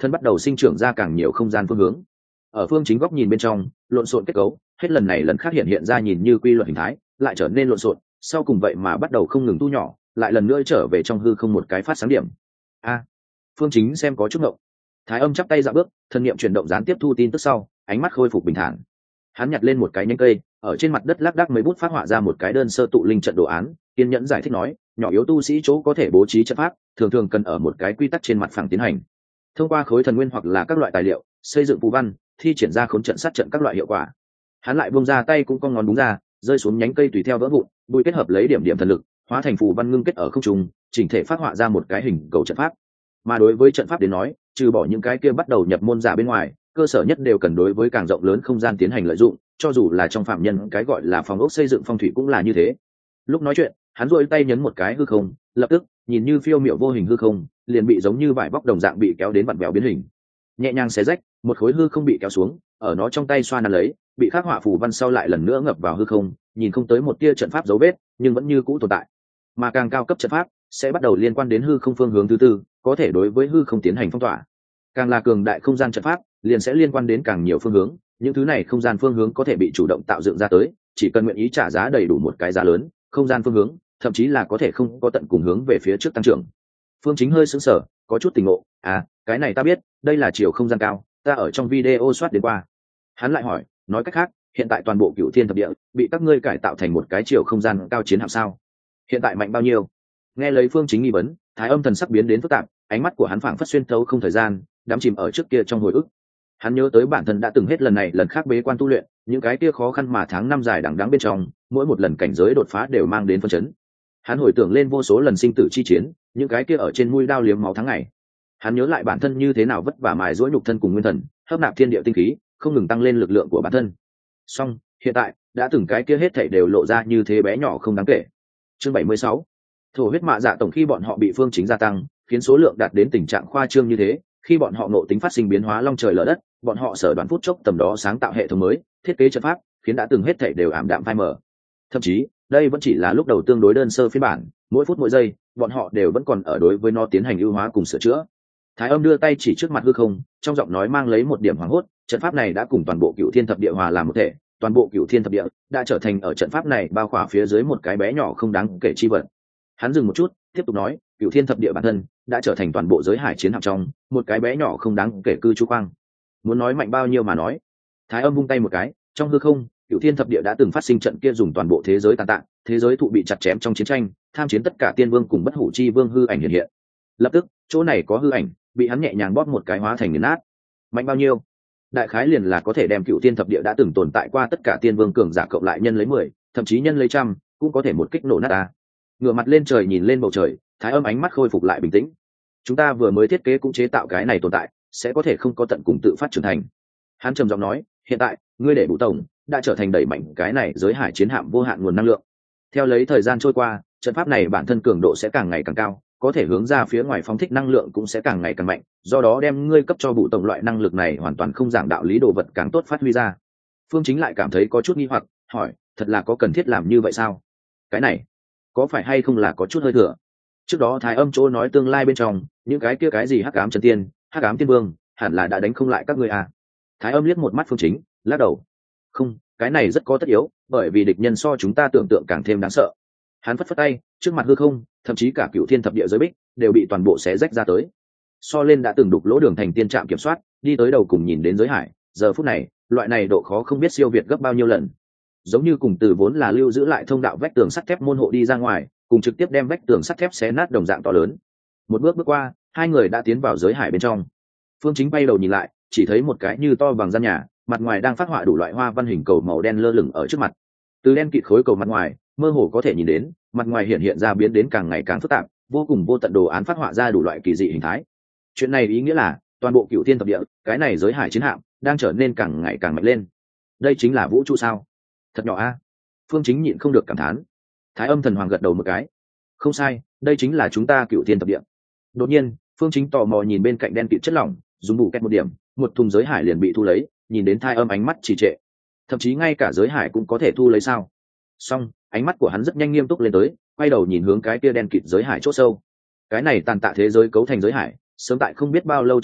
thân bắt đầu sinh trưởng ra càng nhiều không gian phương hướng. Ở phương chính góc nhìn bên trong, lộn xộn kết cấu hết lần này lần khác hiện hiện ra nhìn như quy luật hình thái, lại trở nên lộn xộn, sau cùng vậy mà bắt đầu không ngừng thu nhỏ, lại lần nữa trở về trong hư không một cái phát sáng điểm. A, phương chính xem có chút ngộng. Thái Âm chắp tay dạo bước, thân niệm chuyển động gián tiếp thu tin tức sau, ánh mắt khôi phục bình thản. Hắn nhặt lên một cái nhánh cây, ở trên mặt đất lác đác mấy bút phát họa ra một cái đơn sơ tụ linh trận đồ án, kiên nhẫn giải thích nói, nhỏ yếu tu sĩ chỗ có thể bố trí trận pháp, thường thường cần ở một cái quy tắc trên mặt phẳng tiến hành. Thông qua khối thần nguyên hoặc là các loại tài liệu, xây dựng phù văn, thi triển ra khốn trận sát trận các loại hiệu quả. Hắn lại buông ra tay cũng con ngón đúng ra, rơi xuống nhánh cây tùy theo vỡ vụn, bụi kết hợp lấy điểm điểm thần lực, hóa thành phù văn ngưng kết ở không trung, chỉnh thể phát họa ra một cái hình cầu trận pháp. Mà đối với trận pháp đến nói, trừ bỏ những cái kia bắt đầu nhập môn giả bên ngoài, cơ sở nhất đều cần đối với càng rộng lớn không gian tiến hành lợi dụng, cho dù là trong phạm nhân cái gọi là phòng ốc xây dựng phong thủy cũng là như thế. Lúc nói chuyện, hắn duỗi tay nhấn một cái hư không, lập tức nhìn như phiêu miểu vô hình hư không liền bị giống như vải bóc đồng dạng bị kéo đến vặn vẹo biến hình, nhẹ nhàng xé rách, một khối hư không bị kéo xuống, ở nó trong tay xoa nắn lấy, bị khắc họa phù văn sau lại lần nữa ngập vào hư không, nhìn không tới một tia trận pháp dấu vết, nhưng vẫn như cũ tồn tại. Mà càng cao cấp trận pháp sẽ bắt đầu liên quan đến hư không phương hướng thứ tư, có thể đối với hư không tiến hành phong tỏa. Càng là cường đại không gian trận pháp, liền sẽ liên quan đến càng nhiều phương hướng, những thứ này không gian phương hướng có thể bị chủ động tạo dựng ra tới, chỉ cần nguyện ý trả giá đầy đủ một cái giá lớn, không gian phương hướng thậm chí là có thể không có tận cùng hướng về phía trước tăng trưởng. Phương Chính hơi sững sờ, có chút tỉnh ngộ, à, cái này ta biết, đây là chiều không gian cao, ta ở trong video soát đến qua. Hắn lại hỏi, nói cách khác, hiện tại toàn bộ Cửu Thiên thập địa bị các ngươi cải tạo thành một cái chiều không gian cao chiến hạm sao? Hiện tại mạnh bao nhiêu? Nghe lấy Phương Chính nghi vấn, Thái Âm thần sắc biến đến phức tạp, ánh mắt của hắn phảng phất xuyên thấu không thời gian, đắm chìm ở trước kia trong hồi ức. Hắn nhớ tới bản thân đã từng hết lần này lần khác bế quan tu luyện, những cái kia khó khăn mà tháng năm dài đằng đẵng bên trong, mỗi một lần cảnh giới đột phá đều mang đến phân chấn. Hắn hồi tưởng lên vô số lần sinh tử chi chiến, những cái kia ở trên mũi đao liếm máu tháng ngày. Hắn nhớ lại bản thân như thế nào vất vả mài dũa nhục thân cùng nguyên thần, hấp nạp thiên địa tinh khí, không ngừng tăng lên lực lượng của bản thân. Song, hiện tại, đã từng cái kia hết thảy đều lộ ra như thế bé nhỏ không đáng kể. Chương bảy mươi sáu. Thổ huyết mạ dạ tổng khi bọn họ bị Phương Chính gia tăng, khiến số lượng đạt đến tình trạng khoa trương như thế, khi bọn họ ngộ tính phát sinh biến hóa long trời lở đất, bọn họ sở đoán phút chốc tầm đó sáng tạo hệ thống mới, thiết kế trận pháp, khiến đã từng hết thảy đều ảm đạm phai mờ. Thậm chí, đây vẫn chỉ là lúc đầu tương đối đơn sơ phiên bản, mỗi phút mỗi giây, bọn họ đều vẫn còn ở đối với nó tiến hành ưu hóa cùng sửa chữa. Thái Âm đưa tay chỉ trước mặt hư không, trong giọng nói mang lấy một điểm hoảng hốt, trận pháp này đã cùng toàn bộ Cửu Thiên thập địa hòa làm một thể, toàn bộ Cửu Thiên thập địa đã trở thành ở trận pháp này bao khỏa phía dưới một cái bé nhỏ không đáng kể chi vật. Hắn dừng một chút, tiếp tục nói, Cửu Thiên thập địa bản thân đã trở thành toàn bộ giới hải chiến hạm trong một cái bé nhỏ không đáng kể cư trú quang. Muốn nói mạnh bao nhiêu mà nói. Thái Âm vung tay một cái, trong hư không, Cửu Thiên thập địa đã từng phát sinh trận kia dùng toàn bộ thế giới tàn tạ, thế giới thụ bị chặt chém trong chiến tranh, tham chiến tất cả tiên vương cùng bất hủ chi vương hư ảnh hiện hiện. Lập tức, chỗ này có hư ảnh, bị hắn nhẹ nhàng bóp một cái hóa thành nghiền nát. Mạnh bao nhiêu? Đại khái liền là có thể đem Cửu Thiên thập địa đã từng tồn tại qua tất cả tiên vương cường giả cộng lại nhân lấy mười, thậm chí nhân lấy trăm, cũng có thể một kích nổ nát ta. Ngửa mặt lên trời nhìn lên bầu trời, Thái Âm ánh mắt khôi phục lại bình tĩnh. Chúng ta vừa mới thiết kế cũng chế tạo cái này tồn tại, sẽ có thể không có tận cùng tự phát trưởng thành. Hắn trầm giọng nói, hiện tại, ngươi để Bụ tổng đã trở thành đẩy mạnh cái này giới hải chiến hạm vô hạn nguồn năng lượng. Theo lấy thời gian trôi qua, trận pháp này bản thân cường độ sẽ càng ngày càng cao, có thể hướng ra phía ngoài phóng thích năng lượng cũng sẽ càng ngày càng mạnh, do đó đem ngươi cấp cho Bụ tổng loại năng lực này hoàn toàn không giảng đạo lý đồ vật càng tốt phát huy ra. Phương Chính lại cảm thấy có chút nghi hoặc, hỏi, thật là có cần thiết làm như vậy sao? Cái này, có phải hay không là có chút hơi thừa? Trước đó Thái Âm chỗ nói tương lai bên trong, những cái kia cái gì hắc ám chân tiên, hắc ám tiên vương, hẳn là đã đánh không lại các ngươi à? Thái Âm liếc một mắt Phương Chính, lắc đầu. Không, cái này rất có tất yếu, bởi vì địch nhân so chúng ta tưởng tượng càng thêm đáng sợ. Hắn phất phất tay, trước mặt hư không, thậm chí cả Cửu Thiên thập địa giới bích đều bị toàn bộ xé rách ra tới. So lên đã từng đục lỗ đường thành tiên trạm kiểm soát, đi tới đầu cùng nhìn đến giới hải, giờ phút này, loại này độ khó không biết siêu việt gấp bao nhiêu lần. Giống như cùng từ vốn là lưu giữ lại thông đạo vách tường sắt thép môn hộ đi ra ngoài, cùng trực tiếp đem vách tường sắt thép xé nát đồng dạng to lớn. Một bước bước qua, hai người đã tiến vào giới hải bên trong. Phương Chính bay đầu nhìn lại, chỉ thấy một cái như to bằng gian nhà, mặt ngoài đang phát họa đủ loại hoa văn hình cầu màu đen lơ lửng ở trước mặt. Từ đen kịt khối cầu mặt ngoài, mơ hồ có thể nhìn đến, mặt ngoài hiện hiện ra biến đến càng ngày càng phức tạp, vô cùng vô tận đồ án phát họa ra đủ loại kỳ dị hình thái. Chuyện này ý nghĩa là, toàn bộ Cửu Thiên thập địa, cái này giới hải chiến hạm đang trở nên càng ngày càng mạnh lên. Đây chính là vũ trụ sao? Thật nhỏ a. Phương Chính nhịn không được cảm thán. Thái Âm thần hoàng gật đầu một cái. Không sai, đây chính là chúng ta Cửu Thiên thập địa. Đột nhiên, Phương Chính tò mò nhìn bên cạnh đen kịt chất lỏng, dùng bù két một điểm, một thùng giới hải liền bị thu lấy, nhìn đến Thái Âm ánh mắt trì trệ. Thậm chí ngay cả giới hải cũng có thể thu lấy sao? Song, ánh mắt của hắn rất nhanh nghiêm túc lên tới, quay đầu nhìn hướng cái kia đen kịt giới hải chỗ sâu. Cái này tàn tạ thế giới cấu thành giới hải, sớm tại không biết bao lâu trước đó,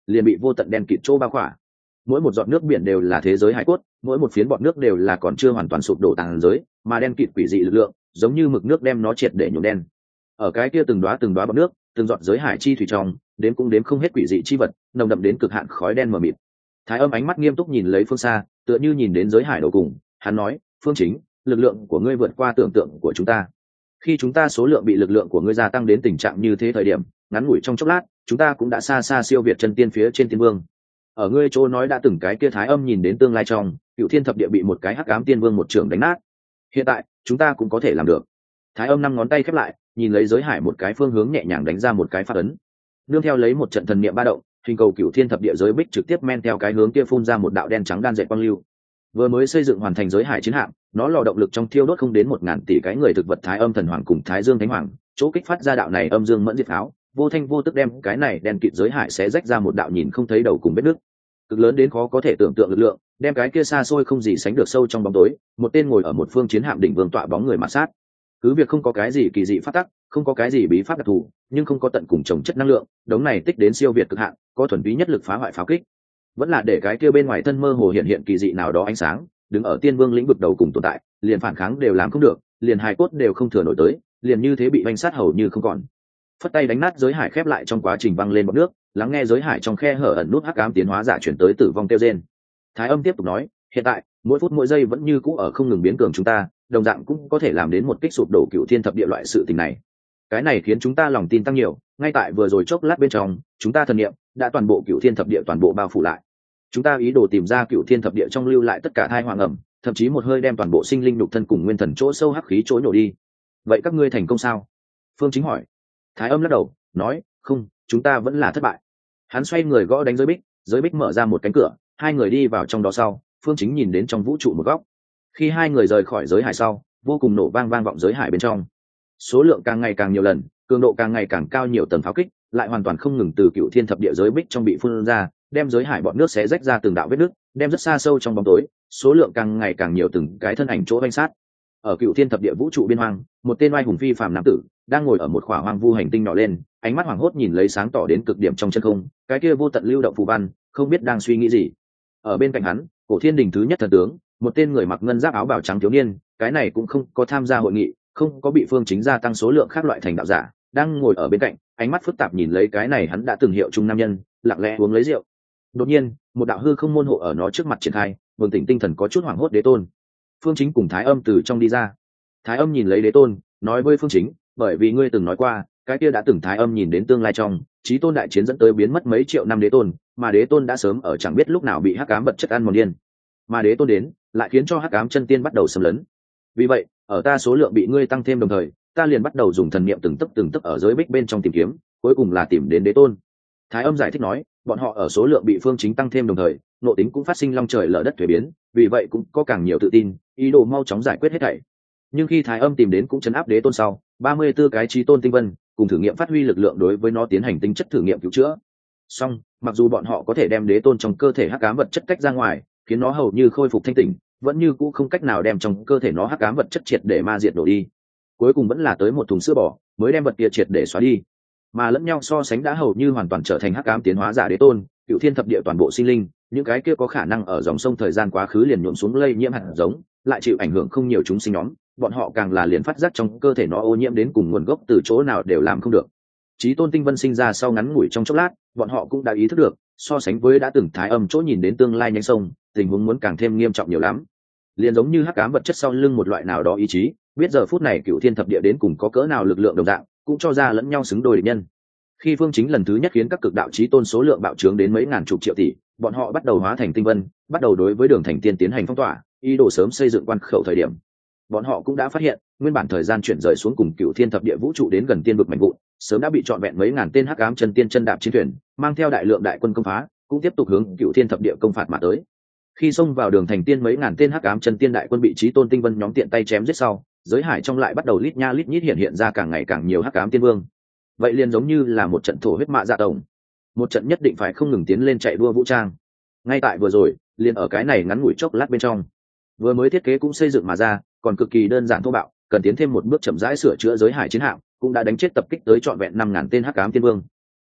liền bị vô tận đen kịt chỗ bao khỏa. Mỗi một giọt nước biển đều là thế giới hải cốt, mỗi một phiến bọt nước đều là còn chưa hoàn toàn sụp đổ tàn giới, mà đen kịt quỷ dị lực lượng giống như mực nước đem nó triệt để nhuộm đen. Ở cái kia từng đóa từng đóa bọt nước, từng giọt giới hải chi thủy trong, đến cũng đếm không hết quỷ dị chi vật, nồng đậm đến cực hạn khói đen mờ mịt. Thái Âm ánh mắt nghiêm túc nhìn lấy phương xa, tựa như nhìn đến giới hải đầu cùng, hắn nói, "Phương Chính, lực lượng của ngươi vượt qua tưởng tượng của chúng ta. Khi chúng ta số lượng bị lực lượng của ngươi gia tăng đến tình trạng như thế thời điểm, ngắn ngủi trong chốc lát, chúng ta cũng đã xa xa siêu việt chân tiên phía trên tiên vương." Ở ngươi chỗ nói đã từng cái kia Thái Âm nhìn đến tương lai trong, Cựu Thiên Thập Địa bị một cái Hắc Ám Tiên Vương một trường đánh nát. Hiện tại, chúng ta cũng có thể làm được. Thái Âm năm ngón tay khép lại, nhìn lấy giới hải một cái phương hướng nhẹ nhàng đánh ra một cái phát ấn. Nương theo lấy một trận thần niệm ba động, hình cầu Cựu Thiên Thập Địa giới bích trực tiếp men theo cái hướng kia phun ra một đạo đen trắng đan dệt quang lưu. Vừa mới xây dựng hoàn thành giới hải chiến hạm, nó lò động lực trong thiêu đốt không đến một ngàn tỷ cái người thực vật Thái Âm thần hoàng cùng Thái Dương thánh hoàng, chỗ kích phát ra đạo này âm dương mẫn diệt pháo, vô thanh vô tức đem cái này đen kịt giới hải sẽ rách ra một đạo nhìn không thấy đầu cùng vết nước. Cực lớn đến khó có thể tưởng tượng lực lượng, đem cái kia xa xôi không gì sánh được sâu trong bóng tối, một tên ngồi ở một phương chiến hạm đỉnh vương tọa bóng người mà sát. Cứ việc không có cái gì kỳ dị phát tắc, không có cái gì bí pháp đặc thù, nhưng không có tận cùng trồng chất năng lượng, đống này tích đến siêu việt cực hạn, có thuần túy nhất lực phá hoại pháo kích. Vẫn là để cái kia bên ngoài thân mơ hồ hiện hiện kỳ dị nào đó ánh sáng, đứng ở tiên vương lĩnh vực đầu cùng tồn tại, liền phản kháng đều làm không được, liền hài cốt đều không thừa nổi tới, liền như thế bị vành sát hầu như không còn. Phất tay đánh nát giới hải khép lại trong quá trình văng lên bọt nước, lắng nghe giới hải trong khe hở ẩn nút hắc ám tiến hóa giả chuyển tới tử vong tiêu rên. Thái Âm tiếp tục nói, hiện tại mỗi phút mỗi giây vẫn như cũ ở không ngừng biến cường chúng ta, đồng dạng cũng có thể làm đến một kích sụp đổ Cựu Thiên Thập Địa loại sự tình này. Cái này khiến chúng ta lòng tin tăng nhiều, ngay tại vừa rồi chốc lát bên trong, chúng ta thần niệm đã toàn bộ Cựu Thiên Thập Địa toàn bộ bao phủ lại. Chúng ta ý đồ tìm ra Cựu Thiên Thập Địa trong lưu lại tất cả thai hoàng ẩm, thậm chí một hơi đem toàn bộ sinh linh đục thân cùng nguyên thần chỗ sâu hắc khí chỗ nổ đi. Vậy các ngươi thành công sao? Phương Chính hỏi. Thái Âm lắc đầu, nói, không, chúng ta vẫn là thất bại. Hắn xoay người gõ đánh giới bích, giới bích mở ra một cánh cửa, hai người đi vào trong đó sau, Phương Chính nhìn đến trong vũ trụ một góc. Khi hai người rời khỏi giới hải sau, vô cùng nổ vang vang vọng giới hải bên trong. Số lượng càng ngày càng nhiều lần, cường độ càng ngày càng cao, nhiều tầng pháo kích, lại hoàn toàn không ngừng từ Cựu Thiên Thập Địa giới bích trong bị phun ra, đem giới hải bọn nước xé rách ra từng đạo vết nước, đem rất xa sâu trong bóng tối, số lượng càng ngày càng nhiều từng cái thân ảnh chỗ vanh sát. Ở Cựu Thiên Thập Địa vũ trụ biên hoang, một tên oai hùng phi phàm nam tử đang ngồi ở một khỏa hoang vu hành tinh nhỏ lên, ánh mắt hoảng hốt nhìn lấy sáng tỏ đến cực điểm trong chân không, cái kia vô tận lưu động phù văn, không biết đang suy nghĩ gì. Ở bên cạnh hắn, Cổ Thiên Đình thứ nhất thần tướng, một tên người mặc ngân giáp áo bào trắng thiếu niên, cái này cũng không có tham gia hội nghị, không có bị Phương Chính gia tăng số lượng khác loại thành đạo giả, đang ngồi ở bên cạnh, ánh mắt phức tạp nhìn lấy cái này hắn đã từng hiệu trung nam nhân, lặng lẽ uống lấy rượu. Đột nhiên, một đạo hư không môn hộ ở nó trước mặt triển khai, bừng tỉnh tinh thần có chút hoảng hốt Đế Tôn. Phương Chính cùng Thái Âm từ trong đi ra. Thái Âm nhìn lấy Đế Tôn, nói với Phương Chính, bởi vì ngươi từng nói qua, cái kia đã từng Thái Âm nhìn đến tương lai trong, Chí Tôn đại chiến dẫn tới biến mất mấy triệu năm Đế Tôn, mà Đế Tôn đã sớm ở chẳng biết lúc nào bị hắc ám vật chất ăn mòn điên. Mà Đế Tôn đến, lại khiến cho hắc ám chân tiên bắt đầu xâm lấn. Vì vậy, ở ta số lượng bị ngươi tăng thêm đồng thời, ta liền bắt đầu dùng thần niệm từng tấc từng tấc ở giới bích bên trong tìm kiếm, cuối cùng là tìm đến Đế Tôn. Thái Âm giải thích nói, bọn họ ở số lượng bị Phương Chính tăng thêm đồng thời, nội tính cũng phát sinh long trời lở đất thuế biến, vì vậy cũng có càng nhiều tự tin, ý đồ mau chóng giải quyết hết thảy. Nhưng khi Thái Âm tìm đến cũng chấn áp Đế Tôn sau, ba mươi tư cái Chí Tôn tinh vân, cùng thử nghiệm phát huy lực lượng đối với nó tiến hành tính chất thử nghiệm cứu chữa. Song, mặc dù bọn họ có thể đem Đế Tôn trong cơ thể hắc ám vật chất cách ra ngoài, khiến nó hầu như khôi phục thanh tỉnh, vẫn như cũ không cách nào đem trong cơ thể nó hắc ám vật chất triệt để ma diệt đổ đi. Cuối cùng vẫn là tới một thùng sữa bò, mới đem vật kia triệt để xóa đi. Mà lẫn nhau so sánh đã hầu như hoàn toàn trở thành hắc ám tiến hóa giả Đế Tôn, Cựu Thiên Thập Địa toàn bộ sinh linh, những cái kia có khả năng ở dòng sông thời gian quá khứ liền nhuộm xuống lây nhiễm hạt giống, lại chịu ảnh hưởng không nhiều chúng sinh nhóm, bọn họ càng là liền phát giác trong cơ thể nó ô nhiễm đến cùng nguồn gốc từ chỗ nào đều làm không được. Chí Tôn tinh vân sinh ra sau ngắn ngủi trong chốc lát, bọn họ cũng đã ý thức được, so sánh với đã từng Thái Âm chỗ nhìn đến tương lai nhánh sông, tình huống muốn càng thêm nghiêm trọng nhiều lắm. Liền giống như hắc ám vật chất sau lưng một loại nào đó ý chí, biết giờ phút này Cựu Thiên Thập Địa đến cùng có cỡ nào lực lượng đồng dạng, cũng cho ra lẫn nhau xứng đôi địch nhân. Khi Phương Chính lần thứ nhất khiến các cực đạo chí tôn số lượng bạo trướng đến mấy ngàn chục triệu tỷ, bọn họ bắt đầu hóa thành tinh vân, bắt đầu đối với Đường Thành Tiên tiến hành phong tỏa, ý đồ sớm xây dựng quan khẩu thời điểm. Bọn họ cũng đã phát hiện, nguyên bản thời gian chuyển rời xuống cùng Cựu Thiên Thập Địa vũ trụ đến gần tiên vực mạnh vụn, sớm đã bị trọn vẹn mấy ngàn tên hắc ám chân tiên chân đạp chiến thuyền, mang theo đại lượng đại quân công phá, cũng tiếp tục hướng Cựu Thiên Thập Địa công phạt mà tới. Khi xông vào Đường Thành Tiên mấy ngàn tên hắc ám chân tiên đại quân bị chí tôn tinh vân nhóm tiện tay chém giết sau, giới hải trong lại bắt đầu lít nha lít nhít hiện hiện ra càng ngày càng nhiều hắc ám tiên vương. Vậy liền giống như là một trận thổ huyết mạ dạ tổng, một trận nhất định phải không ngừng tiến lên chạy đua vũ trang. Ngay tại vừa rồi, liền ở cái này ngắn ngủi chốc lát bên trong, vừa mới thiết kế cũng xây dựng mà ra, còn cực kỳ đơn giản thô bạo, cần tiến thêm một bước chậm rãi sửa chữa giới hải chiến hạm, cũng đã đánh chết tập kích tới trọn vẹn năm ngàn tên hắc ám tiên vương.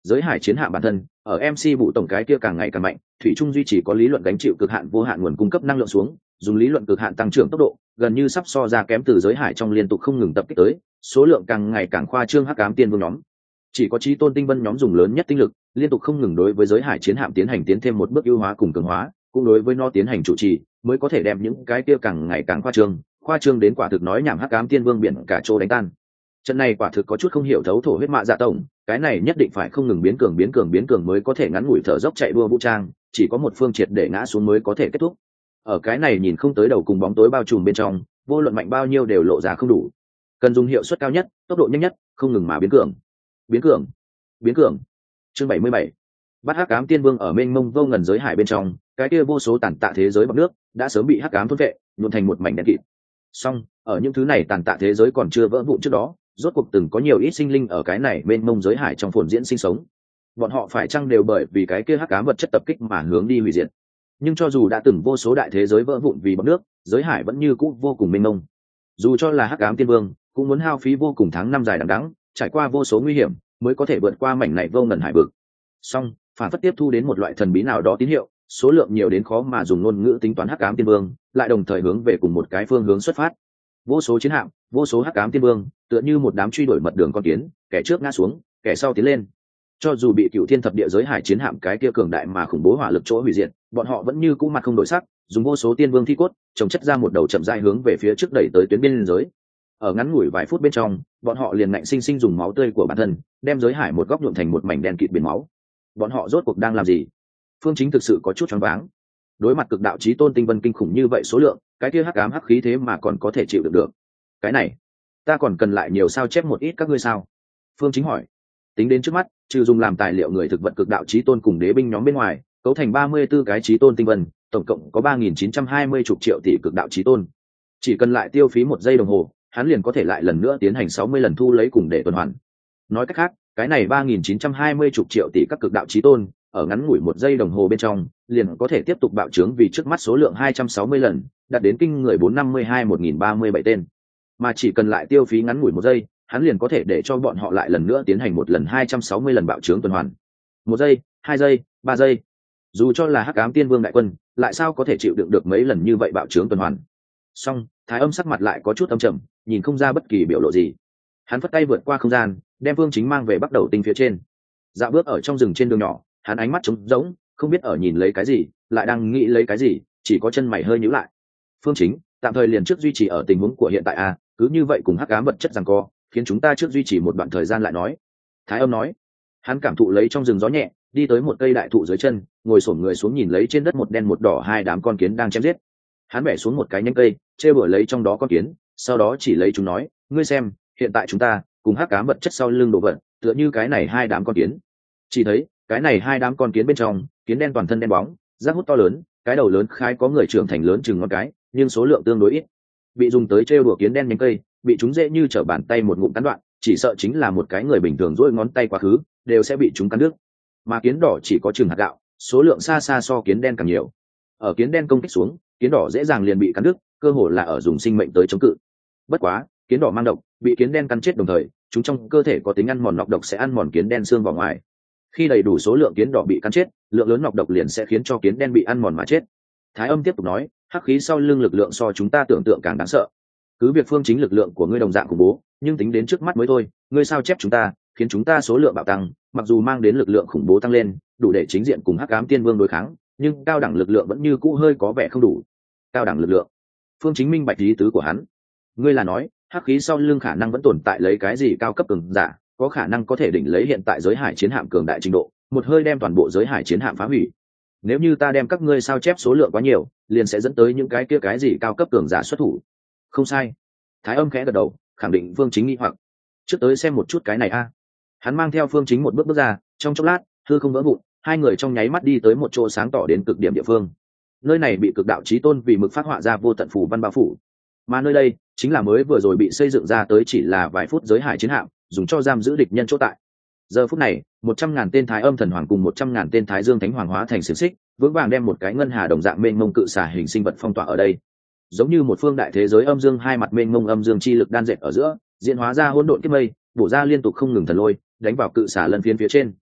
giới hải chiến hạm bản thân ở em xê vụ tổng cái kia càng ngày càng mạnh, thủy chung duy trì có lý luận gánh chịu cực hạn vô hạn nguồn cung cấp năng lượng xuống, dùng lý luận cực hạn tăng trưởng tốc độ, gần như sắp so ra kém từ giới hải trong liên tục không ngừng tập kích tới, số lượng càng ngày càng khoa trương hắc ám tiên vương nhóm. Chỉ có Chí Tôn tinh vân nhóm dùng lớn nhất tinh lực, liên tục không ngừng đối với giới hải chiến hạm tiến hành tiến thêm một bước ưu hóa cùng cường hóa, cũng đối với nó tiến hành chủ trì, mới có thể đem những cái kia càng ngày càng khoa trương, khoa trương đến quả thực nói nhảm hắc ám tiên vương biển cả chỗ đánh tan. Trận này quả thực có chút không hiểu thấu thổ huyết mạ dạ tổng, cái này nhất định phải không ngừng biến cường biến cường biến cường mới có thể ngắn ngủi thở dốc chạy đua vũ trang, chỉ có một phương triệt để ngã xuống mới có thể kết thúc. Ở cái này nhìn không tới đầu cùng bóng tối bao trùm bên trong, vô luận mạnh bao nhiêu đều lộ ra không đủ, cần dùng hiệu suất cao nhất, tốc độ nhanh nhất, không ngừng mà biến cường biến cường biến cường. Chương bảy mươi bảy, bắt hắc ám tiên vương ở mênh mông vô ngần giới hải bên trong, cái kia vô số tàn tạ thế giới bọt nước đã sớm bị hắc ám thôn vệ, nhuộm thành một mảnh đen kịt. Song ở những thứ này tàn tạ thế giới còn chưa vỡ vụn trước đó, rốt cuộc từng có nhiều ít sinh linh ở cái này mênh mông giới hải trong phồn diễn sinh sống. Bọn họ phải chăng đều bởi vì cái kia hắc ám vật chất tập kích mà hướng đi hủy diệt? Nhưng cho dù đã từng vô số đại thế giới vỡ vụn vì bọt nước, giới hải vẫn như cũ vô cùng mênh mông. Dù cho là hắc ám tiên vương, cũng muốn hao phí vô cùng tháng năm dài đằng đẵng, trải qua vô số nguy hiểm, mới có thể vượt qua mảnh này vô ngần hải vực. Song phản phất tiếp thu đến một loại thần bí nào đó tín hiệu, số lượng nhiều đến khó mà dùng ngôn ngữ tính toán hắc ám tiên vương, lại đồng thời hướng về cùng một cái phương hướng xuất phát. Vô số chiến hạm, vô số hắc ám tiên vương, tựa như một đám truy đuổi mật đường con kiến, kẻ trước ngã xuống, kẻ sau tiến lên. Cho dù bị cựu thiên thập địa giới hải chiến hạm cái kia cường đại mà khủng bố hỏa lực chỗ hủy diệt, bọn họ vẫn như cũ mặt không đổi sắc, dùng vô số tiên vương thi cốt trồng chất ra một đầu chậm rãi hướng về phía trước đẩy tới tuyến biên giới. Ở ngắn ngủi vài phút bên trong, bọn họ liền ngạnh sinh sinh dùng máu tươi của bản thân đem giới hải một góc nhuộm thành một mảnh đen kịt biển máu. Bọn họ rốt cuộc đang làm gì? Phương Chính thực sự có chút choáng váng. Đối mặt cực đạo chí tôn tinh vân kinh khủng như vậy số lượng, cái kia hắc ám hắc khí thế mà còn có thể chịu được được. Cái này, ta còn cần lại nhiều sao chép một ít các ngươi sao? Phương Chính hỏi. Tính đến trước mắt, trừ dùng làm tài liệu người thực vật cực đạo chí tôn cùng đế binh nhóm bên ngoài, cấu thành ba mươi tư cái chí tôn tinh vân, tổng cộng có ba nghìn chín trăm hai mươi chục triệu tỷ cực đạo chí tôn. Chỉ cần lại tiêu phí một giây đồng hồ, hắn liền có thể lại lần nữa tiến hành sáu mươi lần thu lấy cùng để tuần hoàn. Nói cách khác, cái này ba nghìn chín trăm hai mươi chục triệu tỷ các cực đạo chí tôn, ở ngắn ngủi một giây đồng hồ bên trong, liền có thể tiếp tục bạo trướng vì trước mắt số lượng hai trăm sáu mươi lần, đạt đến kinh người bốn trăm năm mươi hai một nghìn ba mươi bảy tên. Mà chỉ cần lại tiêu phí ngắn ngủi một giây, hắn liền có thể để cho bọn họ lại lần nữa tiến hành một lần hai trăm sáu mươi lần bạo trướng tuần hoàn. Một giây, hai giây, ba giây. Dù cho là hắc ám tiên vương đại quân, lại sao có thể chịu đựng được mấy lần như vậy bạo trướng tuần hoàn? Song Thái Âm sắc mặt lại có chút âm trầm, nhìn không ra bất kỳ biểu lộ gì. Hắn phất tay vượt qua không gian, đem Phương Chính mang về bắt đầu tinh phía trên. Dạo bước ở trong rừng trên đường nhỏ, hắn ánh mắt trống rỗng, không biết ở nhìn lấy cái gì, lại đang nghĩ lấy cái gì, chỉ có chân mày hơi nhíu lại. Phương Chính, tạm thời liền trước duy trì ở tình huống của hiện tại a, cứ như vậy cùng hắc ám vật chất giằng co, khiến chúng ta trước duy trì một đoạn thời gian lại nói. Thái Âm nói. Hắn cảm thụ lấy trong rừng gió nhẹ, đi tới một cây đại thụ dưới chân, ngồi xổm người xuống nhìn lấy trên đất một đen một đỏ hai đám con kiến đang chém giết. Hắn bẻ xuống một cái nhánh cây, trêu đuổi lấy trong đó con kiến, sau đó chỉ lấy chúng nói, ngươi xem, hiện tại chúng ta cùng hắc ám vật chất sau lưng đổ vật, tựa như cái này hai đám con kiến. Chỉ thấy, cái này hai đám con kiến bên trong, kiến đen toàn thân đen bóng, rác hút to lớn, cái đầu lớn khai có người trưởng thành lớn chừng ngón cái, nhưng số lượng tương đối ít. Bị dùng tới trêu đùa kiến đen nhánh cây, bị chúng dễ như trở bàn tay một ngụm cắn đoạn, chỉ sợ chính là một cái người bình thường duỗi ngón tay quá khứ, đều sẽ bị chúng cắn đứt. Mà kiến đỏ chỉ có chừng hạt gạo, số lượng xa xa so kiến đen càng nhiều. Ở kiến đen công kích xuống, kiến đỏ dễ dàng liền bị cắn đứt, cơ hồ là ở dùng sinh mệnh tới chống cự. Bất quá, kiến đỏ mang độc, bị kiến đen cắn chết đồng thời, chúng trong cơ thể có tính ăn mòn nọc độc sẽ ăn mòn kiến đen xương vào ngoài. Khi đầy đủ số lượng kiến đỏ bị cắn chết, lượng lớn nọc độc liền sẽ khiến cho kiến đen bị ăn mòn mà chết. Thái Âm tiếp tục nói, hắc khí sau lưng lực lượng so chúng ta tưởng tượng càng đáng sợ. Cứ việc Phương Chính lực lượng của ngươi đồng dạng khủng bố, nhưng tính đến trước mắt mới thôi, ngươi sao chép chúng ta, khiến chúng ta số lượng bạo tăng, mặc dù mang đến lực lượng khủng bố tăng lên, đủ để chính diện cùng hắc ám tiên vương đối kháng, nhưng cao đẳng lực lượng vẫn như cũ hơi có vẻ không đủ. Cao đẳng lực lượng? Phương Chính minh bạch ý tứ của hắn. Ngươi là nói, hắc khí sau lưng khả năng vẫn tồn tại lấy cái gì cao cấp cường giả, có khả năng có thể đỉnh lấy hiện tại giới hải chiến hạm cường đại trình độ, một hơi đem toàn bộ giới hải chiến hạm phá hủy. Nếu như ta đem các ngươi sao chép số lượng quá nhiều, liền sẽ dẫn tới những cái kia cái gì cao cấp cường giả xuất thủ. Không sai. Thái Âm khẽ gật đầu, khẳng định Phương Chính nghi hoặc. Trước tới xem một chút cái này a. Hắn mang theo Phương Chính một bước bước ra, trong chốc lát, hư không vỡ vụn, hai người trong nháy mắt đi tới một chỗ sáng tỏ đến cực điểm địa phương. Nơi này bị cực đạo chí tôn vì mực phát họa ra vô tận phủ văn bao phủ, mà nơi đây chính là mới vừa rồi bị xây dựng ra tới chỉ là vài phút giới hải chiến hạm, dùng cho giam giữ địch nhân chỗ tại. Giờ phút này, một trăm ngàn tên Thái Âm thần hoàng cùng một trăm ngàn tên Thái Dương thánh hoàng hóa thành xiềng xích, vững vàng đem một cái ngân hà đồng dạng mênh mông cự xà hình sinh vật phong tỏa ở đây. Giống như một phương đại thế giới âm dương, hai mặt mênh mông âm dương chi lực đan dệt ở giữa, diễn hóa ra hỗn độn kiếp mây, bổ ra liên tục không ngừng thần lôi, đánh vào cự xà lân phiến phía trên.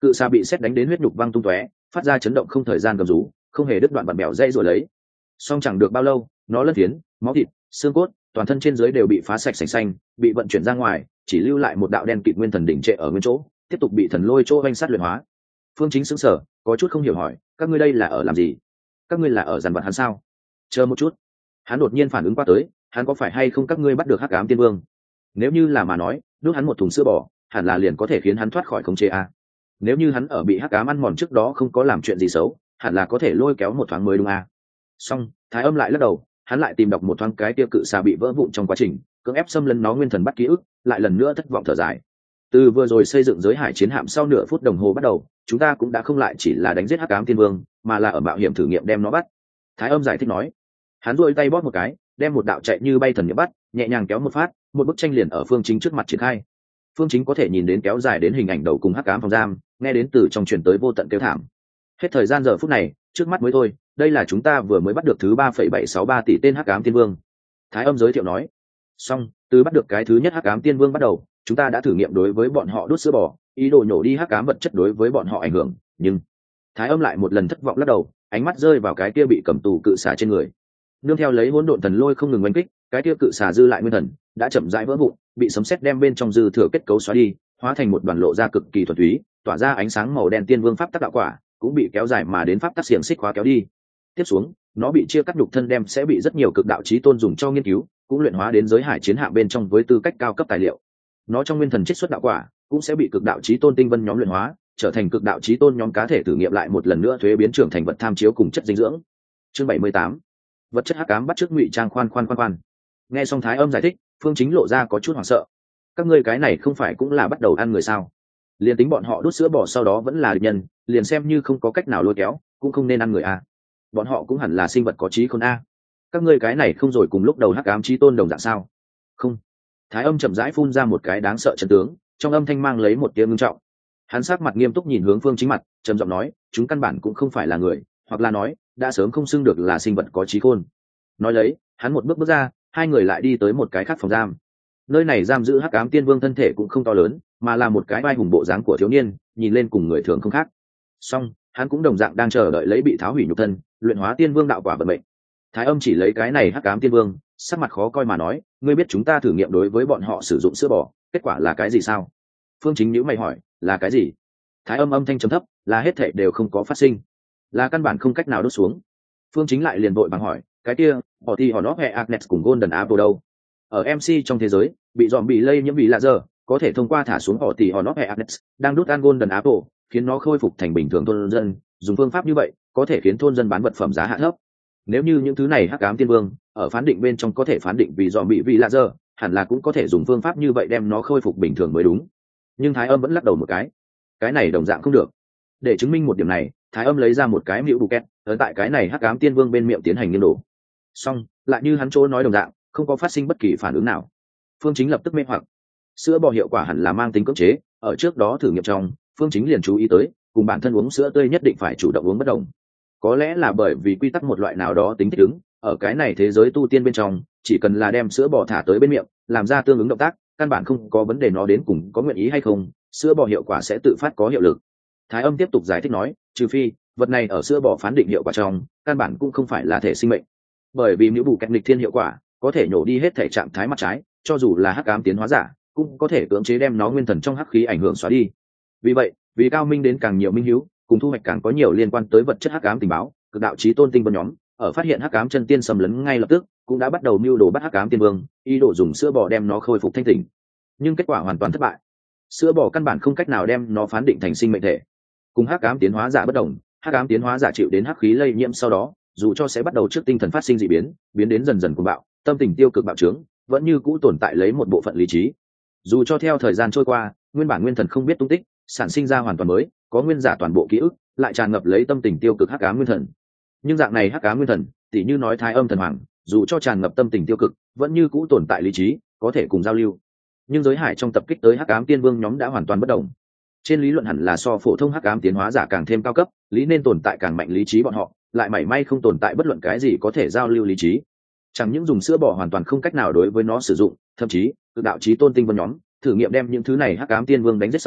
Cự xà bị xét đánh đến huyết nhục văng tung tóe, phát ra chấn động không thời gian gầm rú, không hề đứt đoạn vặn bèo dây rồi lấy. Song chẳng được bao lâu, nó lân phiến, máu thịt, xương cốt, toàn thân trên dưới đều bị phá sạch sành xanh, bị vận chuyển ra ngoài, chỉ lưu lại một đạo đen kịt nguyên thần đỉnh trệ ở nguyên chỗ, tiếp tục bị thần lôi chỗ oanh sát luyện hóa. Phương Chính sững sờ, có chút không hiểu hỏi, các ngươi đây là ở làm gì? Các ngươi là ở dằn vặt hắn sao? Chờ một chút. Hắn đột nhiên phản ứng qua tới, hắn có phải hay không các ngươi bắt được Hắc Ám Tiên Vương? Nếu như là mà nói, đút hắn một thùng sữa bò, hẳn là liền có thể khiến hắn thoát khỏi khống chế a. Nếu như hắn ở bị Hắc Ám ăn mòn trước đó không có làm chuyện gì xấu, hẳn là có thể lôi kéo một thoáng mới đúng a. Song, Thái Âm lại lắc đầu, hắn lại tìm đọc một thoáng cái tiêu cự xà bị vỡ vụn trong quá trình, cưỡng ép xâm lấn nó nguyên thần bắt ký ức, lại lần nữa thất vọng thở dài. Từ vừa rồi xây dựng giới hải chiến hạm sau nửa phút đồng hồ bắt đầu, chúng ta cũng đã không lại chỉ là đánh giết Hắc Ám Tiên Vương, mà là ở mạo hiểm thử nghiệm đem nó bắt. Thái Âm giải thích nói. Hắn duỗi tay bóp một cái, đem một đạo chạy như bay thần niệm bắt, nhẹ nhàng kéo một phát, một bức tranh liền ở Phương Chính trước mặt triển khai. Phương Chính có thể nhìn đến kéo dài đến hình ảnh đầu cùng Hắc Ám phòng giam, nghe đến từ trong truyền tới vô tận kêu thảm. Hết thời gian giờ phút này, trước mắt mới thôi, đây là chúng ta vừa mới bắt được thứ ba phẩy bảy sáu ba tỷ tên Hắc Ám Tiên Vương. Thái Âm giới thiệu nói. Xong, từ bắt được cái thứ nhất Hắc Ám Tiên Vương bắt đầu, chúng ta đã thử nghiệm đối với bọn họ đốt sữa bò, ý đồ nhổ đi hắc ám vật chất đối với bọn họ ảnh hưởng, nhưng Thái Âm lại một lần thất vọng lắc đầu, ánh mắt rơi vào cái kia bị cầm tù cự xà trên người. Nương theo lấy hỗn độn thần lôi không ngừng oanh kích, cái kia cự xà dư lại nguyên thần đã chậm rãi vỡ vụn, bị sấm sét đem bên trong dư thừa kết cấu xóa đi, hóa thành một đoàn lộ ra cực kỳ thuần túy, tỏa ra ánh sáng màu đen tiên vương pháp tắc đạo quả, cũng bị kéo dài mà đến pháp tắc xiềng xích khóa kéo đi. Tiếp xuống, nó bị chia cắt nhục thân đem sẽ bị rất nhiều cực đạo chí tôn dùng cho nghiên cứu, cũng luyện hóa đến giới hải chiến hạm bên trong với tư cách cao cấp tài liệu. Nó trong nguyên thần chiết xuất đạo quả cũng sẽ bị cực đạo chí tôn tinh vân nhóm luyện hóa, trở thành cực đạo chí tôn nhóm cá thể thử nghiệm lại một lần nữa thuế biến trưởng thành vật tham chiếu cùng chất dinh dưỡng. Chương bảy mươi tám, vật chất hắc ám bắt chước ngụy trang khoan khoan khoan khoan. Nghe xong Thái Âm giải thích, Phương Chính lộ ra có chút hoảng sợ. Các ngươi cái này không phải cũng là bắt đầu ăn người sao? Liền tính bọn họ đốt sữa bò sau đó vẫn là địch nhân, liền xem như không có cách nào lôi kéo, cũng không nên ăn người a. Bọn họ cũng hẳn là sinh vật có trí khôn a. Các ngươi cái này không rồi cùng lúc đầu hắc ám chí tôn đồng dạng sao? Không. Thái Âm chậm rãi phun ra một cái đáng sợ chân tướng, trong âm thanh mang lấy một tia ngưng trọng. Hắn sắc mặt nghiêm túc nhìn hướng Phương Chính mặt, trầm giọng nói, chúng căn bản cũng không phải là người, hoặc là nói, đã sớm không xưng được là sinh vật có trí khôn. Nói lấy, hắn một bước bước ra, hai người lại đi tới một cái khác phòng giam. Nơi này giam giữ Hắc Ám Tiên Vương thân thể cũng không to lớn, mà là một cái vai hùng bộ dáng của thiếu niên, nhìn lên cùng người thường không khác. Song, hắn cũng đồng dạng đang chờ đợi lấy bị tháo hủy nhục thân, luyện hóa Tiên Vương đạo quả vận mệnh. Thái Âm chỉ lấy cái này Hắc Ám Tiên Vương, sắc mặt khó coi mà nói, ngươi biết chúng ta thử nghiệm đối với bọn họ sử dụng sữa bò, kết quả là cái gì sao? Phương Chính nhíu mày hỏi, là cái gì? Thái Âm âm thanh trầm thấp, là hết thảy đều không có phát sinh, là căn bản không cách nào đốt xuống. Phương Chính lại liền vội vàng hỏi, cái kia, họ thì họ nó hệ Agnes cùng Golden Apple đâu? Ở em xê trong thế giới, bị dòm bị lây nhiễm bị lạ giờ, có thể thông qua thả xuống họ thì họ nó hệ Agnes, đang đút ăn Golden Apple, khiến nó khôi phục thành bình thường thôn dân, dùng phương pháp như vậy, có thể khiến thôn dân bán vật phẩm giá hạ thấp. Nếu như những thứ này Hắc Ám Tiên Vương ở phán định bên trong có thể phán định vì dòm bị vị lạ giờ, hẳn là cũng có thể dùng phương pháp như vậy đem nó khôi phục bình thường mới đúng. Nhưng Thái Âm vẫn lắc đầu một cái, cái này đồng dạng không được. Để chứng minh một điểm này, Thái Âm lấy ra một cái mĩu bouquet, ở tại cái này Hắc Ám Tiên Vương bên miệng tiến hành nghiên đổ. Xong, lại như hắn chỗ nói đồng dạng, không có phát sinh bất kỳ phản ứng nào. Phương Chính lập tức mê hoặc. Sữa bò hiệu quả hẳn là mang tính cưỡng chế, ở trước đó thử nghiệm trong, Phương Chính liền chú ý tới, cùng bản thân uống sữa tươi nhất định phải chủ động uống bất động. Có lẽ là bởi vì quy tắc một loại nào đó tính thích ứng, ở cái này thế giới tu tiên bên trong, chỉ cần là đem sữa bò thả tới bên miệng, làm ra tương ứng động tác, căn bản không có vấn đề nó đến cùng có nguyện ý hay không, sữa bò hiệu quả sẽ tự phát có hiệu lực. Thái Âm tiếp tục giải thích nói, trừ phi vật này ở sữa bò phán định hiệu quả trong, căn bản cũng không phải là thể sinh mệnh. Bởi vì nếu bù kẹt nghịch thiên hiệu quả, có thể nhổ đi hết thể trạng thái mặt trái, cho dù là hắc ám tiến hóa giả, cũng có thể cưỡng chế đem nó nguyên thần trong hắc khí ảnh hưởng xóa đi. Vì vậy, vì cao minh đến càng nhiều minh hiếu, cùng thu hoạch càng có nhiều liên quan tới vật chất hắc ám tình báo, cực đạo chí tôn tinh vân nhóm ở phát hiện hắc ám chân tiên xâm lấn ngay lập tức, cũng đã bắt đầu mưu đồ bắt hắc ám tiên vương, ý đồ dùng sữa bò đem nó khôi phục thanh tỉnh. Nhưng kết quả hoàn toàn thất bại. Sữa bò căn bản không cách nào đem nó phán định thành sinh mệnh thể. Cùng hắc ám tiến hóa giả bất đồng, hắc ám tiến hóa giả chịu đến hắc khí lây nhiễm sau đó, dù cho sẽ bắt đầu trước tinh thần phát sinh dị biến, biến đến dần dần cuồng bạo, tâm tình tiêu cực bạo trướng, vẫn như cũ tồn tại lấy một bộ phận lý trí. Dù cho theo thời gian trôi qua, nguyên bản nguyên thần không biết tung tích, sản sinh ra hoàn toàn mới, có nguyên giả toàn bộ ký ức, lại tràn ngập lấy tâm tình tiêu cực hắc ám nguyên thần. Nhưng dạng này hắc ám nguyên thần, tỉ như nói Thái Âm thần hoàng, dù cho tràn ngập tâm tình tiêu cực, vẫn như cũ tồn tại lý trí, có thể cùng giao lưu. Nhưng giới hải trong tập kích tới hắc ám tiên vương nhóm đã hoàn toàn bất động. Trên lý luận hẳn là so phổ thông hắc ám tiến hóa giả càng thêm cao cấp, lý nên tồn tại càng mạnh lý trí bọn họ, lại mảy may không tồn tại bất luận cái gì có thể giao lưu lý trí. Chẳng những dùng sữa bò hoàn toàn không cách nào đối với nó sử dụng, thậm chí cực đạo chí tôn tinh vân nhóm thử nghiệm đem những thứ này hắc ám tiên vương đánh giết sau,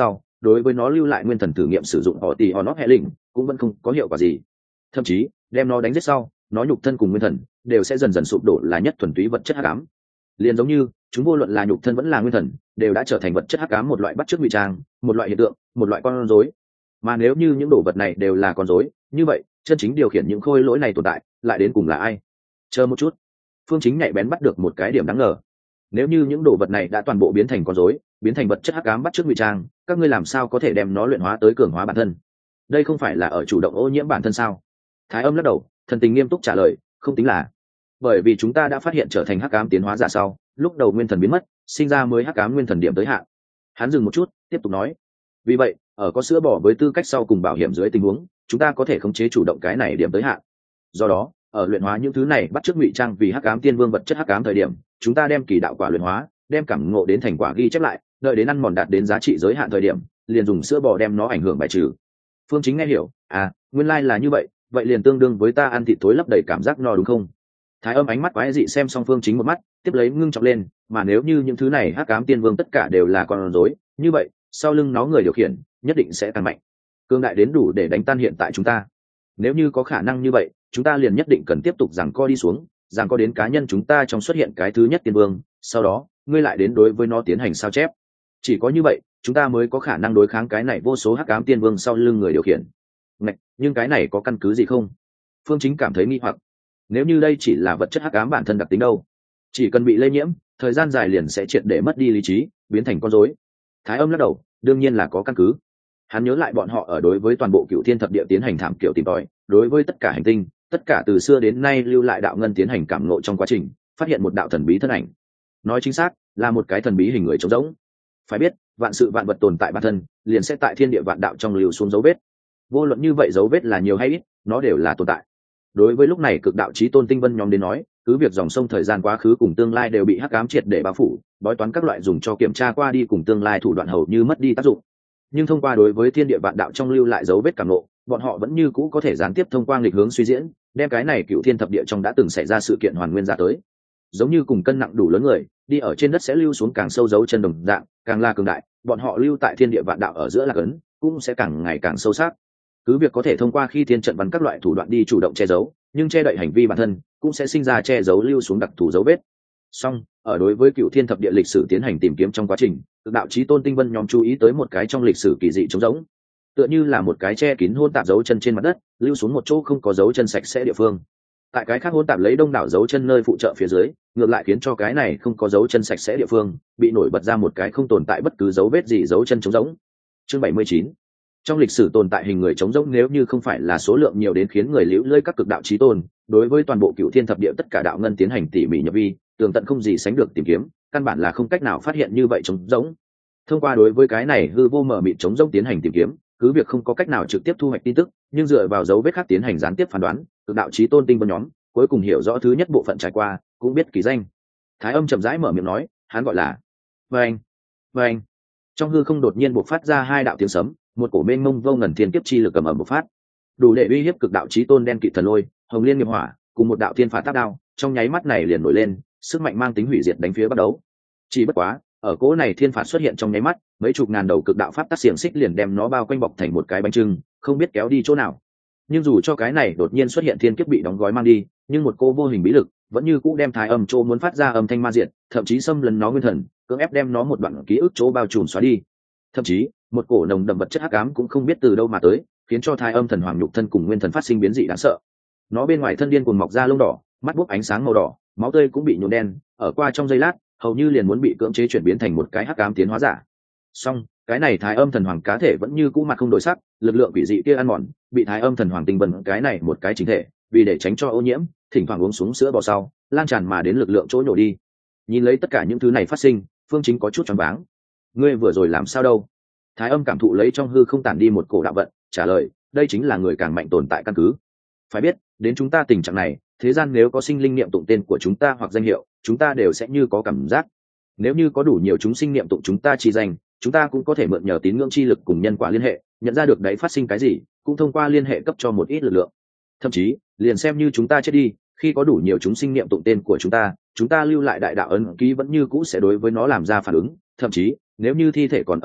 đối với nó lưu lại nguyên thần thử nghiệm sử dụng họ tì hòn óc hệ lình cũng vẫn không có hiệu quả gì. Thậm chí đem nó đánh giết sau, nó nhục thân cùng nguyên thần đều sẽ dần dần sụp đổ là nhất thuần túy vật chất hắc ám. Liền giống như chúng vô luận là nhục thân vẫn là nguyên thần đều đã trở thành vật chất hắc ám, một loại bắt chước ngụy trang, một loại hiện tượng, một loại con rối. Mà nếu như những đồ vật này đều là con rối, như vậy chân chính điều khiển những khôi lỗi này tồn tại lại đến cùng là ai? Chờ một chút, Phương Chính nhạy bén bắt được một cái điểm đáng ngờ. Nếu như những đồ vật này đã toàn bộ biến thành con rối, biến thành vật chất hắc ám bắt chước ngụy trang, các ngươi làm sao có thể đem nó luyện hóa tới cường hóa bản thân? Đây không phải là ở chủ động ô nhiễm bản thân sao? Thái Âm lắc đầu, thần tình nghiêm túc trả lời, không tính là. Bởi vì chúng ta đã phát hiện trở thành hắc ám tiến hóa giả sau, lúc đầu nguyên thần biến mất, sinh ra mới hắc ám nguyên thần điểm tới hạn. Hắn dừng một chút, tiếp tục nói, vì vậy ở có sữa bò với tư cách sau cùng bảo hiểm dưới tình huống, chúng ta có thể khống chế chủ động cái này điểm tới hạn. Do đó ở luyện hóa những thứ này bắt chước ngụy trang vì hắc ám tiên vương vật chất hắc ám thời điểm, chúng ta đem kỳ đạo quả luyện hóa, đem cảm ngộ đến thành quả ghi chép lại, đợi đến ăn mòn đạt đến giá trị giới hạn thời điểm, liền dùng sữa bò đem nó ảnh hưởng bài trừ. Phương Chính nghe hiểu, à, nguyên lai là như vậy, vậy liền tương đương với ta ăn thịt tối lấp đầy cảm giác no đúng không? Thái Âm ánh mắt quái dị xem xong Phương Chính một mắt, tiếp lấy ngưng trọng lên, mà nếu như những thứ này hắc ám tiên vương tất cả đều là con rối, như vậy sau lưng nó người điều khiển nhất định sẽ càng mạnh, cương đại đến đủ để đánh tan hiện tại chúng ta. Nếu như có khả năng như vậy, chúng ta liền nhất định cần tiếp tục giằng co đi xuống, giằng co đến cá nhân chúng ta trong xuất hiện cái thứ nhất tiên vương, sau đó ngươi lại đến đối với nó tiến hành sao chép. Chỉ có như vậy chúng ta mới có khả năng đối kháng cái này vô số hắc ám tiên vương sau lưng người điều khiển. Ngạch, nhưng cái này có căn cứ gì không? Phương Chính cảm thấy nghi hoặc. Nếu như đây chỉ là vật chất hắc ám bản thân đặc tính đâu, chỉ cần bị lây nhiễm, thời gian dài liền sẽ triệt để mất đi lý trí, biến thành con rối. Thái Âm lắc đầu, đương nhiên là có căn cứ. Hắn nhớ lại bọn họ ở đối với toàn bộ Cựu Thiên Thập Địa tiến hành thảm kiểu tìm tòi, đối với tất cả hành tinh, tất cả từ xưa đến nay lưu lại đạo ngân tiến hành cảm ngộ trong quá trình, phát hiện một đạo thần bí thân ảnh. Nói chính xác, là một cái thần bí hình người trống rỗng. Phải biết, vạn sự vạn vật tồn tại bản thân, liền sẽ tại thiên địa vạn đạo trong lưu xuống dấu vết. Vô luận như vậy dấu vết là nhiều hay ít, nó đều là tồn tại. Đối với lúc này cực đạo chí tôn tinh vân nhóm đến nói, cứ việc dòng sông thời gian quá khứ cùng tương lai đều bị hắc ám triệt để bao phủ, bói toán các loại dùng cho kiểm tra qua đi cùng tương lai thủ đoạn hầu như mất đi tác dụng. Nhưng thông qua đối với thiên địa vạn đạo trong lưu lại dấu vết cảm ngộ, bọn họ vẫn như cũ có thể gián tiếp thông qua nghịch hướng suy diễn, đem cái này Cựu Thiên Thập Địa trong đã từng xảy ra sự kiện hoàn nguyên ra tới. Giống như cùng cân nặng đủ lớn người, đi ở trên đất sẽ lưu xuống càng sâu dấu chân đồng dạng, càng là cường đại, bọn họ lưu tại thiên địa vạn đạo ở giữa là cấn, cũng sẽ càng ngày càng sâu sắc. Cứ việc có thể thông qua khi thiên trận văn các loại thủ đoạn đi chủ động che giấu, nhưng che đậy hành vi bản thân cũng sẽ sinh ra che giấu lưu xuống đặc thù dấu vết. Song ở đối với Cựu Thiên Thập Địa lịch sử tiến hành tìm kiếm trong quá trình, cực đạo chí tôn tinh vân nhóm chú ý tới một cái trong lịch sử kỳ dị trống rỗng, tựa như là một cái che kín hôn tạp dấu chân trên mặt đất, lưu xuống một chỗ không có dấu chân sạch sẽ địa phương. Tại cái khác hôn tạp lấy đông đảo dấu chân nơi phụ trợ phía dưới, ngược lại khiến cho cái này không có dấu chân sạch sẽ địa phương bị nổi bật ra một cái không tồn tại bất cứ dấu vết gì dấu chân trống rỗng. Chương bảy mươi chín. Trong lịch sử tồn tại hình người trống rỗng, nếu như không phải là số lượng nhiều đến khiến người liễu lơi các cực đạo chí tôn đối với toàn bộ Cựu Thiên Thập Địa tất cả đạo ngân tiến hành tỉ mỉ nhập vi, tường tận không gì sánh được tìm kiếm, căn bản là không cách nào phát hiện như vậy trống rỗng. Thông qua đối với cái này hư vô mở mịt trống rỗng tiến hành tìm kiếm, cứ việc không có cách nào trực tiếp thu hoạch tin tức, nhưng dựa vào dấu vết khác tiến hành gián tiếp phán đoán, cực đạo chí tôn tinh vân nhóm cuối cùng hiểu rõ thứ nhất bộ phận trải qua, cũng biết kỳ danh. Thái Âm chậm rãi mở miệng nói, hắn gọi là vâng vâng. Trong hư không đột nhiên bộc phát ra hai đạo tiếng sấm, một cổ mênh mông vô ngần thiên kiếp chi lực ầm ầm bộc phát, đủ để uy hiếp cực đạo chí tôn đen kịt thần lôi, hồng liên nghiệp hỏa, cùng một đạo thiên phạt tác đao, trong nháy mắt này liền nổi lên, sức mạnh mang tính hủy diệt đánh phía bắt đấu. Chỉ bất quá, ở cỗ này thiên phạt xuất hiện trong nháy mắt, mấy chục ngàn đầu cực đạo pháp tác xiềng xích liền đem nó bao quanh bọc thành một cái bánh trưng, không biết kéo đi chỗ nào. Nhưng dù cho cái này đột nhiên xuất hiện thiên kiếp bị đóng gói mang đi, nhưng một cô vô hình bí lực vẫn như cũ đem Thái Âm chỗ muốn phát ra âm thanh ma diệt, thậm chí xâm lấn nó nguyên thần, cưỡng ép đem nó một đoạn ký ức chỗ bao trùm xóa đi. Thậm chí một cổ nồng đậm vật chất hắc ám cũng không biết từ đâu mà tới, khiến cho Thái Âm thần hoàng nhục thân cùng nguyên thần phát sinh biến dị đáng sợ. Nó bên ngoài thân điên cuồng mọc ra lông đỏ, mắt bốc ánh sáng màu đỏ, máu tươi cũng bị nhuộm đen, ở qua trong giây lát hầu như liền muốn bị cưỡng chế chuyển biến thành một cái hắc ám tiến hóa giả. Song cái này Thái Âm thần hoàng cá thể vẫn như cũ mặt không đổi sắc, lực lượng quỷ dị kia ăn mòn, bị Thái Âm thần hoàng tinh bần cái này một cái chính thể, vì để tránh cho ô nhiễm, thỉnh thoảng uống xuống sữa bò sau, lan tràn mà đến lực lượng chỗ nhổ đi. Nhìn lấy tất cả những thứ này phát sinh, Phương Chính có chút choáng váng. Ngươi vừa rồi làm sao đâu? Thái Âm cảm thụ lấy trong hư không tản đi một cổ đạo vận, trả lời, đây chính là người càng mạnh tồn tại căn cứ. Phải biết, đến chúng ta tình trạng này, thế gian nếu có sinh linh niệm tụng tên của chúng ta hoặc danh hiệu, chúng ta đều sẽ như có cảm giác. Nếu như có đủ nhiều chúng sinh niệm tụng chúng ta chi danh, chúng ta cũng có thể mượn nhờ tín ngưỡng chi lực cùng nhân quả liên hệ, nhận ra được đấy phát sinh cái gì, cũng thông qua liên hệ cấp cho một ít lực lượng. Thậm chí, liền xem như chúng ta chết đi, khi có đủ nhiều chúng sinh niệm tụng tên của chúng ta, chúng ta lưu lại đại đạo ấn ký vẫn như cũ sẽ đối với nó làm ra phản ứng, thậm chí, nếu như thi thể còn ở đó,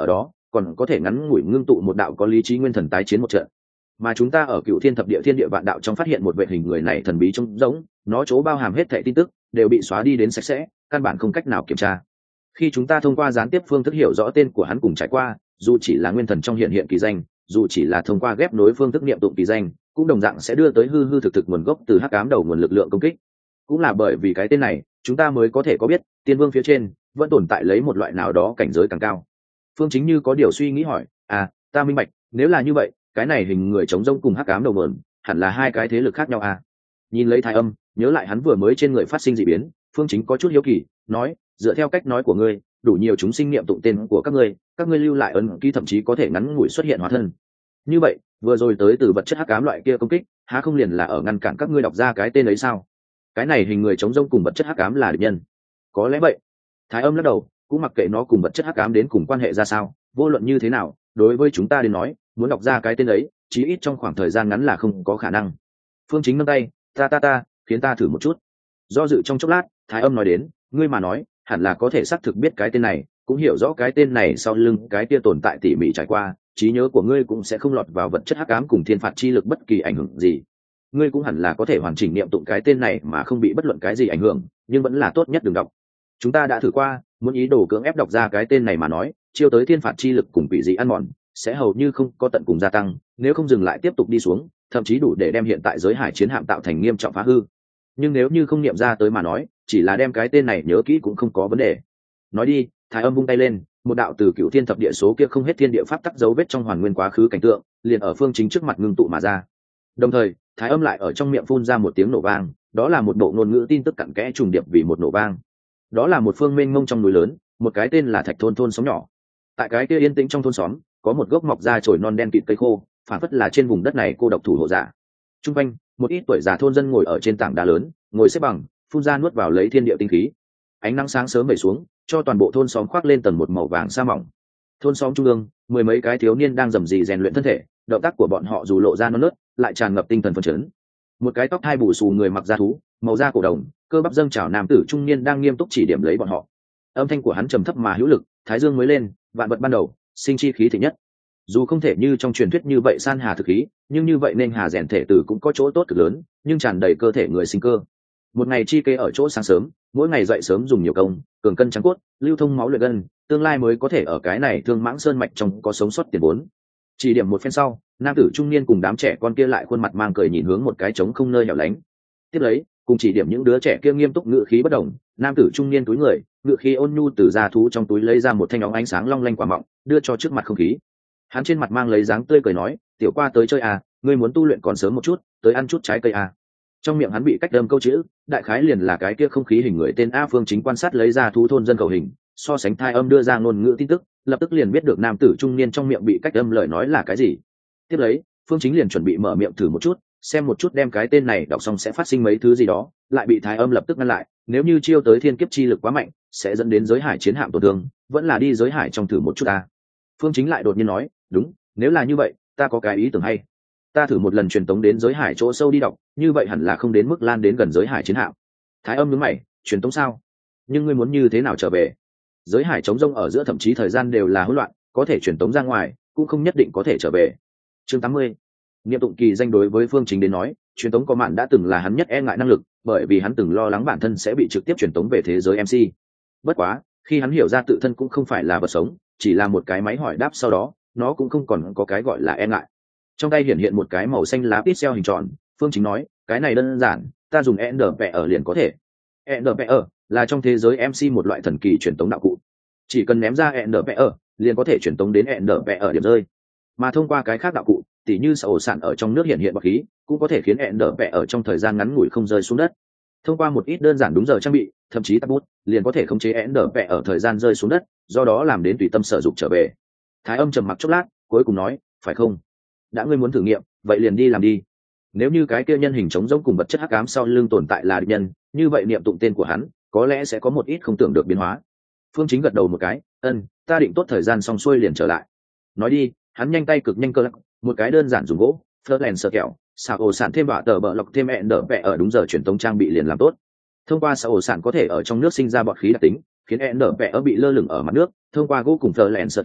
còn có thể ngắn ngủi ngưng tụ một đạo có lý trí nguyên thần tái chiến một trận. Mà chúng ta ở Cựu Thiên Thập Địa Thiên Địa Vạn Đạo trong phát hiện một vệ hình người này thần bí trông rỗng, nó chỗ bao hàm hết thảy tin tức đều bị xóa đi đến sạch sẽ, căn bản không cách nào kiểm tra. Khi chúng ta thông qua gián tiếp phương thức hiểu rõ tên của hắn cùng trải qua, dù chỉ là nguyên thần trong hiện hiện kỳ danh, dù chỉ là thông qua ghép nối phương thức niệm tụng kỳ danh, cũng đồng dạng sẽ đưa tới hư hư thực thực nguồn gốc từ hắc ám đầu nguồn lực lượng công kích. Cũng là bởi vì cái tên này, chúng ta mới có thể có biết tiên vương phía trên vẫn tồn tại lấy một loại nào đó cảnh giới càng cao. Phương Chính như có điều suy nghĩ hỏi, à, ta minh bạch, nếu là như vậy, cái này hình người chống rông cùng hắc ám đầu nguồn hẳn là hai cái thế lực khác nhau à? Nhìn lấy Thái Âm, nhớ lại hắn vừa mới trên người phát sinh dị biến, Phương Chính có chút hiếu kỳ, nói, dựa theo cách nói của ngươi, đủ nhiều chúng sinh niệm tụng tên của các ngươi, các ngươi lưu lại ấn ký thậm chí có thể ngắn ngủi xuất hiện hóa thân. Như vậy, vừa rồi tới từ vật chất hắc ám loại kia công kích, há không liền là ở ngăn cản các ngươi đọc ra cái tên ấy sao? Cái này hình người chống rông cùng vật chất hắc ám là địch nhân. Có lẽ vậy. Thái Âm lắc đầu, cũng mặc kệ nó cùng vật chất hắc ám đến cùng quan hệ ra sao, vô luận như thế nào, đối với chúng ta đến nói, muốn đọc ra cái tên ấy, chí ít trong khoảng thời gian ngắn là không có khả năng. Phương Chính nâng tay, ta ta ta, khiến ta thử một chút. Do dự trong chốc lát, Thái Âm nói đến, ngươi mà nói, hẳn là có thể xác thực biết cái tên này, cũng hiểu rõ cái tên này sau lưng cái kia tồn tại tỉ mỉ trải qua, trí nhớ của ngươi cũng sẽ không lọt vào vật chất hắc ám cùng thiên phạt chi lực bất kỳ ảnh hưởng gì. Ngươi cũng hẳn là có thể hoàn chỉnh niệm tụng cái tên này mà không bị bất luận cái gì ảnh hưởng, nhưng vẫn là tốt nhất đừng đọc. Chúng ta đã thử qua, muốn ý đồ cưỡng ép đọc ra cái tên này mà nói, chiêu tới thiên phạt chi lực cùng quỷ dị ăn mòn, sẽ hầu như không có tận cùng gia tăng, nếu không dừng lại tiếp tục đi xuống, thậm chí đủ để đem hiện tại giới hải chiến hạm tạo thành nghiêm trọng phá hư. Nhưng nếu như không niệm ra tới mà nói, chỉ là đem cái tên này nhớ kỹ cũng không có vấn đề. Nói đi, Thái Âm vung tay lên, một đạo từ Cựu Thiên Thập Địa số kia không hết thiên địa pháp tắc dấu vết trong hoàn nguyên quá khứ cảnh tượng, liền ở Phương Chính trước mặt ngưng tụ mà ra. Đồng thời, Thái Âm lại ở trong miệng phun ra một tiếng nổ vang, đó là một bộ ngôn ngữ tin tức cặn kẽ trùng điệp vì một nổ vang. Đó là một phương mênh mông trong núi lớn, một cái tên là Thạch thôn thôn xóm nhỏ. Tại cái kia yên tĩnh trong thôn xóm, có một gốc mọc ra chồi non đen kịt cây khô, phản phất là trên vùng đất này cô độc thủ hộ giả. Trung quanh, một ít tuổi già thôn dân ngồi ở trên tảng đá lớn, ngồi xếp bằng, phun ra nuốt vào lấy thiên địa tinh khí. Ánh nắng sáng sớm về xuống, cho toàn bộ thôn xóm khoác lên tầng một màu vàng sa mỏng. Thôn xóm trung ương, mười mấy cái thiếu niên đang rầm rì rèn luyện thân thể, động tác của bọn họ dù lộ ra non nớt, lại tràn ngập tinh thần phấn chấn. Một cái tóc hai bù xù người mặc da thú, màu da cổ đồng, cơ bắp dâng trào nam tử trung niên đang nghiêm túc chỉ điểm lấy bọn họ. Âm thanh của hắn trầm thấp mà hữu lực, thái dương mới lên, vạn vật ban đầu, sinh chi khí thịnh nhất. Dù không thể như trong truyền thuyết như vậy san hà thực khí, nhưng như vậy nên hà rèn thể tử cũng có chỗ tốt cực lớn, nhưng tràn đầy cơ thể người sinh cơ. Một ngày chi kê ở chỗ sáng sớm, mỗi ngày dậy sớm dùng nhiều công, cường cân trắng cốt, lưu thông máu luyện gân, tương lai mới có thể ở cái này thương mãng sơn mạch trong có sống sót tiền vốn. Chỉ điểm một phen sau, nam tử trung niên cùng đám trẻ con kia lại khuôn mặt mang cười nhìn hướng một cái trống không nơi hẻo lánh. Tiếp lấy, cùng chỉ điểm những đứa trẻ kia nghiêm túc ngự khí bất đồng, nam tử trung niên túi người, ngự khí ôn nhu từ da thú trong túi lấy ra một thanh óng ánh sáng long lanh quả mọng, đưa cho trước mặt không khí. Hắn trên mặt mang lấy dáng tươi cười nói, tiểu qua tới chơi à, ngươi muốn tu luyện còn sớm một chút, tới ăn chút trái cây à. Trong miệng hắn bị cách đâm câu chữ, đại khái liền là cái kia không khí hình người tên A. Phương Chính quan sát lấy ra thú thôn dân khẩu hình, so sánh Thái Âm đưa ra ngôn ngữ tin tức, lập tức liền biết được nam tử trung niên trong miệng bị cách đâm lời nói là cái gì. Tiếp lấy, Phương Chính liền chuẩn bị mở miệng thử một chút, xem một chút đem cái tên này đọc xong sẽ phát sinh mấy thứ gì đó, lại bị Thái Âm lập tức ngăn lại, nếu như chiêu tới thiên kiếp chi lực quá mạnh, sẽ dẫn đến giới hải chiến hạm tổn thương, vẫn là đi giới hải trong thử một chút ta. Phương Chính lại đột nhiên nói, đúng, nếu là như vậy, ta có cái ý tưởng hay. Ta thử một lần truyền tống đến giới hải chỗ sâu đi đọc, như vậy hẳn là không đến mức lan đến gần giới hải chiến hạm. Thái Âm nhướng mày, truyền tống sao? Nhưng ngươi muốn như thế nào trở về? Giới hải trống rông ở giữa thậm chí thời gian đều là hỗn loạn, có thể truyền tống ra ngoài, cũng không nhất định có thể trở về. Chương tám mươi. Niệm tụng kỳ danh đối với Phương Chính đến nói, truyền tống có mạn đã từng là hắn nhất e ngại năng lực, bởi vì hắn từng lo lắng bản thân sẽ bị trực tiếp truyền tống về thế giới em xê. Bất quá, khi hắn hiểu ra tự thân cũng không phải là vật sống, chỉ là một cái máy hỏi đáp sau đó, nó cũng không còn có cái gọi là e ngại. Trong tay hiện hiện một cái màu xanh lá pixel hình tròn, Phương Chính nói, cái này đơn giản, ta dùng en đê pê ở liền có thể. en đê pê ở là trong thế giới em xê một loại thần kỳ truyền tống đạo cụ. Chỉ cần ném ra en đê pê ở, liền có thể truyền tống đến en đê pê ở điểm rơi. Mà thông qua cái khác đạo cụ, tỉ như ổ sản ở trong nước hiện hiện bọt khí, cũng có thể khiến en đê pê ở trong thời gian ngắn ngủi không rơi xuống đất. Thông qua một ít đơn giản đúng giờ trang bị, thậm chí tắt bút, liền có thể khống chế en đê pê ở thời gian rơi xuống đất, do đó làm đến tùy tâm sở dụng trở về. Thái Âm trầm mặc chốc lát, cuối cùng nói, phải không? Đã ngươi muốn thử nghiệm, vậy liền đi làm đi. Nếu như cái kia nhân hình chống giống cùng vật chất hắc ám sau lưng tồn tại là địch nhân, như vậy niệm tụng tên của hắn, có lẽ sẽ có một ít không tưởng được biến hóa. Phương Chính gật đầu một cái, ân, ta định tốt thời gian xong xuôi liền trở lại. Nói đi, hắn nhanh tay cực nhanh cơ lắc, một cái đơn giản dùng gỗ, Florence sơ kẹo, xào ổ sản thêm bạ tờ bờ lọc thêm ẹn đỡ vẹ ở đúng giờ truyền tống trang bị liền làm tốt. Thông qua xào ổ sản có thể ở trong nước sinh ra bọt khí đặc tính, khiến ẹn đỡ vẹ ở bị lơ lửng ở mặt nước, thông qua gỗ cùng Florence sơ kẹo,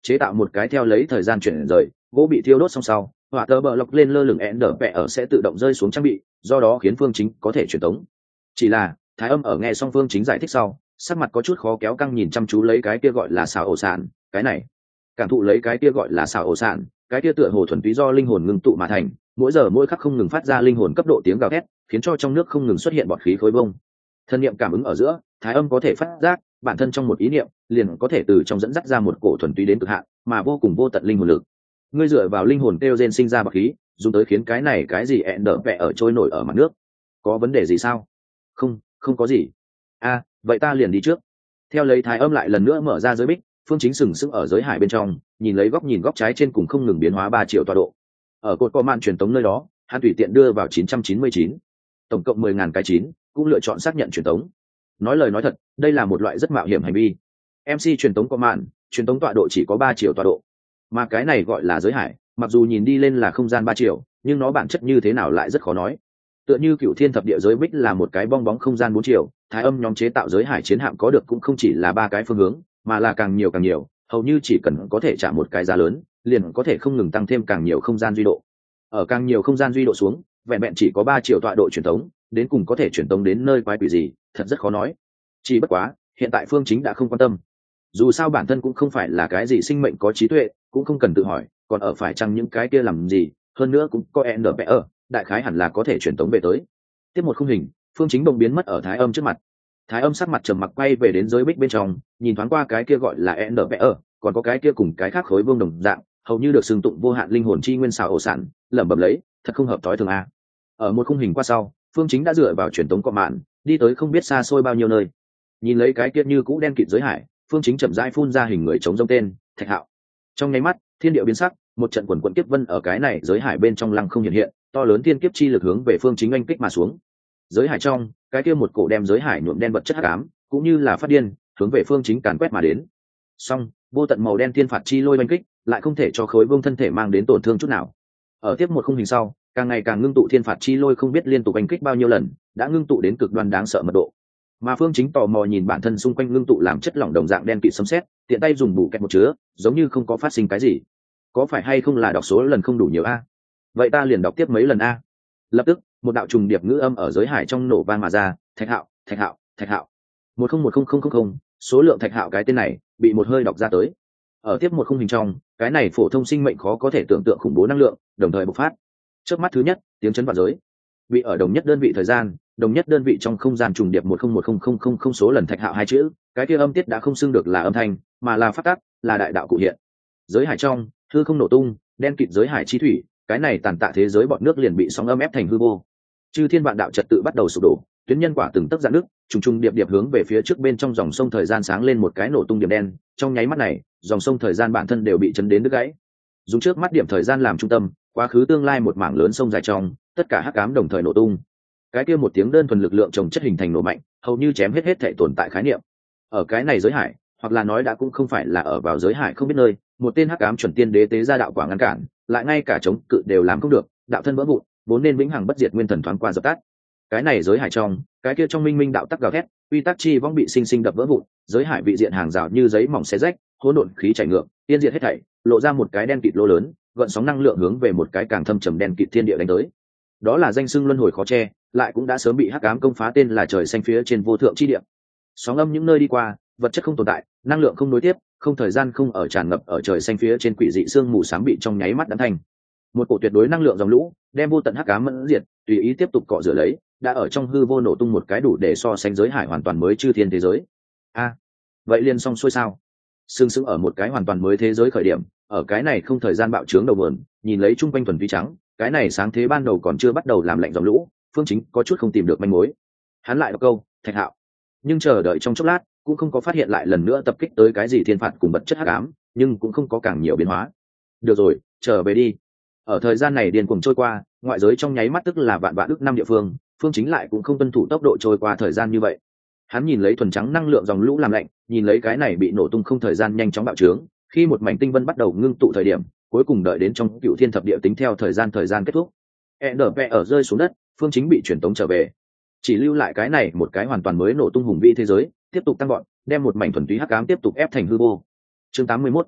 chế tạo một cái theo lấy thời gian chuyển rời gỗ bị thiêu đốt xong sau hỏa tơ bờ lọc lên lơ lửng ẹn đờ vẹ ở sẽ tự động rơi xuống trang bị, do đó khiến phương chính có thể truyền tống. Chỉ là Thái Âm ở nghe xong phương chính giải thích sau, sắc mặt có chút khó kéo căng nhìn chăm chú lấy cái kia gọi là xào ổ sản, cái này cảm thụ lấy cái kia gọi là xào ổ sản, cái kia tựa hồ thuần túy do linh hồn ngưng tụ mà thành, mỗi giờ mỗi khắc không ngừng phát ra linh hồn cấp độ tiếng gào thét, khiến cho trong nước không ngừng xuất hiện bọt khí khối bông. Thân niệm cảm ứng ở giữa, Thái Âm có thể phát giác bản thân trong một ý niệm liền có thể từ trong dẫn dắt ra một cổ thuần túy đến cực hạn mà vô cùng vô tận linh hồn lực. Ngươi dựa vào linh hồn kêu gen sinh ra bọt khí, dùng tới khiến cái này cái gì ẹn đỡ vẹ ở trôi nổi ở mặt nước. Có vấn đề gì sao? Không, không có gì. A, vậy ta liền đi trước. Theo lấy Thái Âm lại lần nữa mở ra giới bích, phương chính sừng sững ở giới hải bên trong, nhìn lấy góc nhìn góc trái trên cùng không ngừng biến hóa ba triệu tọa độ. Ở cột có màn truyền tống nơi đó, hắn tùy tiện đưa vào chín trăm chín mươi chín, tổng cộng mười ngàn cái chín, cũng lựa chọn xác nhận truyền tống. Nói lời nói thật, đây là một loại rất mạo hiểm hành vi. em xê truyền tống có màn, truyền tống tọa độ chỉ có ba triệu tọa độ, mà cái này gọi là giới hải, mặc dù nhìn đi lên là không gian ba triệu, nhưng nó bản chất như thế nào lại rất khó nói. Tựa như Cựu Thiên Thập Địa giới bích là một cái bong bóng không gian bốn triệu, Thái Âm nhóm chế tạo giới hải chiến hạm có được cũng không chỉ là ba cái phương hướng, mà là càng nhiều càng nhiều, hầu như chỉ cần có thể trả một cái giá lớn, liền có thể không ngừng tăng thêm càng nhiều không gian duy độ. Ở càng nhiều không gian duy độ xuống, vẹn vẹn chỉ có ba triệu tọa độ truyền tống, đến cùng có thể truyền tống đến nơi quái quỷ gì, thật rất khó nói. Chỉ bất quá, hiện tại Phương Chính đã không quan tâm. Dù sao bản thân cũng không phải là cái gì sinh mệnh có trí tuệ, cũng không cần tự hỏi, còn ở phải chăng những cái kia làm gì, hơn nữa cũng có en đờ pê ở, đại khái hẳn là có thể truyền tống về tới. Tiếp một khung hình, Phương Chính bỗng biến mất ở Thái Âm trước mặt. Thái Âm sắc mặt trầm mặc quay về đến giới bích bên trong, nhìn thoáng qua cái kia gọi là en đờ pê ở, còn có cái kia cùng cái khác khối vương đồng dạng, hầu như được xưng tụng vô hạn linh hồn chi nguyên xào ổ sản, lẩm bẩm lấy, thật không hợp tối thường a. Ở một khung hình qua sau, Phương Chính đã dựa vào truyền tống cọ mạn, đi tới không biết xa xôi bao nhiêu nơi. Nhìn lấy cái kia như cũ đen kịt giới hải, Phương Chính chậm rãi phun ra hình người chống rông tên Thạch Hạo. Trong nháy mắt, thiên địa biến sắc, một trận quần quần kiếp vân ở cái này giới hải bên trong lăng không hiện hiện, to lớn thiên kiếp chi lực hướng về Phương Chính oanh kích mà xuống. Giới hải trong, cái kia một cổ đem giới hải nhuộm đen vật chất hắc ám, cũng như là phát điên, hướng về Phương Chính càn quét mà đến. Song, vô tận màu đen thiên phạt chi lôi oanh kích, lại không thể cho khối vương thân thể mang đến tổn thương chút nào. Ở tiếp một khung hình sau, càng ngày càng ngưng tụ thiên phạt chi lôi không biết liên tục oanh kích bao nhiêu lần, đã ngưng tụ đến cực đoan đáng sợ mật độ. Mà Phương Chính tò mò nhìn bản thân xung quanh ngưng tụ làm chất lỏng đồng dạng đen kịt sấm sét, tiện tay dùng bù kẹt một chứa, giống như không có phát sinh cái gì. Có phải hay không là đọc số lần không đủ nhiều a? Vậy ta liền đọc tiếp mấy lần a. Lập tức, một đạo trùng điệp ngữ âm ở giới hải trong nổ vang mà ra, Thạch Hạo, Thạch Hạo, Thạch Hạo. một không một không không không không, số lượng Thạch Hạo cái tên này bị một hơi đọc ra tới. Ở tiếp một khung hình trong, cái này phổ thông sinh mệnh khó có thể tưởng tượng khủng bố năng lượng, đồng thời bộc phát. Trước mắt thứ nhất, tiếng chấn vạn giới. Bị ở đồng nhất đơn vị thời gian, đồng nhất đơn vị trong không gian trùng điệp một không một không không không không số lần Thạch Hạo hai chữ, cái kia âm tiết đã không xưng được là âm thanh, mà là phát tác, là đại đạo cụ hiện. Giới hải trong, hư không nổ tung, đen kịt giới hải chi thủy, cái này tàn tạ thế giới bọn nước liền bị sóng âm ép thành hư vô. Chư thiên vạn đạo trật tự bắt đầu sụp đổ, tuyến nhân quả từng tấc dạn nước, trùng trùng điệp điệp hướng về phía trước bên trong dòng sông thời gian sáng lên một cái nổ tung điểm đen, trong nháy mắt này, dòng sông thời gian bản thân đều bị chấn đến đứt gãy. Dùng trước mắt điểm thời gian làm trung tâm, quá khứ tương lai một mảng lớn sông dài trong, tất cả hắc ám đồng thời nổ tung. Cái kia một tiếng đơn thuần lực lượng chồng chất hình thành nổ mạnh, hầu như chém hết hết thể tồn tại khái niệm. Ở cái này giới hải, hoặc là nói đã cũng không phải là ở vào giới hải không biết nơi, một tên hắc ám chuẩn tiên đế tế ra đạo quả ngăn cản, lại ngay cả chống cự đều làm không được, đạo thân vỡ vụn, vốn nên vĩnh hằng bất diệt nguyên thần thoáng qua dập tắt. Cái này giới hải trong, cái kia trong minh minh đạo tắc gào thét, uy tắc chi vong bị sinh sinh đập vỡ vụn, giới hải vị diện hàng rào như giấy mỏng xé rách, hỗn độn khí chảy ngược, tiên diệt hết thảy, lộ ra một cái đen kịt lỗ lớn, gợn sóng năng lượng hướng về một cái càng thâm trầm đen kịt thiên địa đánh tới. Đó là danh xưng luân hồi khó che, lại cũng đã sớm bị hắc ám công phá tên là trời xanh phía trên vô thượng chi địa. Sóng âm những nơi đi qua, vật chất không tồn tại, năng lượng không nối tiếp, không thời gian không ở tràn ngập ở trời xanh phía trên quỷ dị xương mù xám bị trong nháy mắt đánh thành một cổ tuyệt đối năng lượng dòng lũ, đem vô tận hắc ám mẫn diệt, tùy ý tiếp tục cọ rửa lấy, đã ở trong hư vô nổ tung một cái đủ để so sánh giới hải hoàn toàn mới chư thiên thế giới. A, à, vậy liền xong xuôi sao? Sương sững ở một cái hoàn toàn mới thế giới khởi điểm, ở cái này không thời gian bạo trướng đầu vườn, nhìn lấy trung quanh thuần vi trắng, cái này sáng thế ban đầu còn chưa bắt đầu làm lạnh dòng lũ, Phương Chính có chút không tìm được manh mối. Hắn lại đọc câu, Thạch Hạo, nhưng chờ đợi trong chốc lát, cũng không có phát hiện lại lần nữa tập kích tới cái gì thiên phạt cùng vật chất hắc ám, nhưng cũng không có càng nhiều biến hóa. Được rồi, trở về đi. Ở thời gian này điên cuồng trôi qua, ngoại giới trong nháy mắt tức là vạn vạn ức năm địa phương, Phương Chính lại cũng không tuân thủ tốc độ trôi qua thời gian như vậy. Hắn nhìn lấy thuần trắng năng lượng dòng lũ làm lạnh, nhìn lấy cái này bị nổ tung không thời gian nhanh chóng bạo trướng, khi một mảnh tinh vân bắt đầu ngưng tụ thời điểm, cuối cùng đợi đến trong Cựu Thiên Thập Địa tính theo thời gian thời gian kết thúc. e en pê ở rơi xuống đất, Phương Chính bị chuyển tống trở về. Chỉ lưu lại cái này một cái hoàn toàn mới nổ tung hùng vĩ thế giới, tiếp tục tăng gọn, đem một mảnh thuần túy hắc ám tiếp tục ép thành hư vô. Chương tám mươi mốt.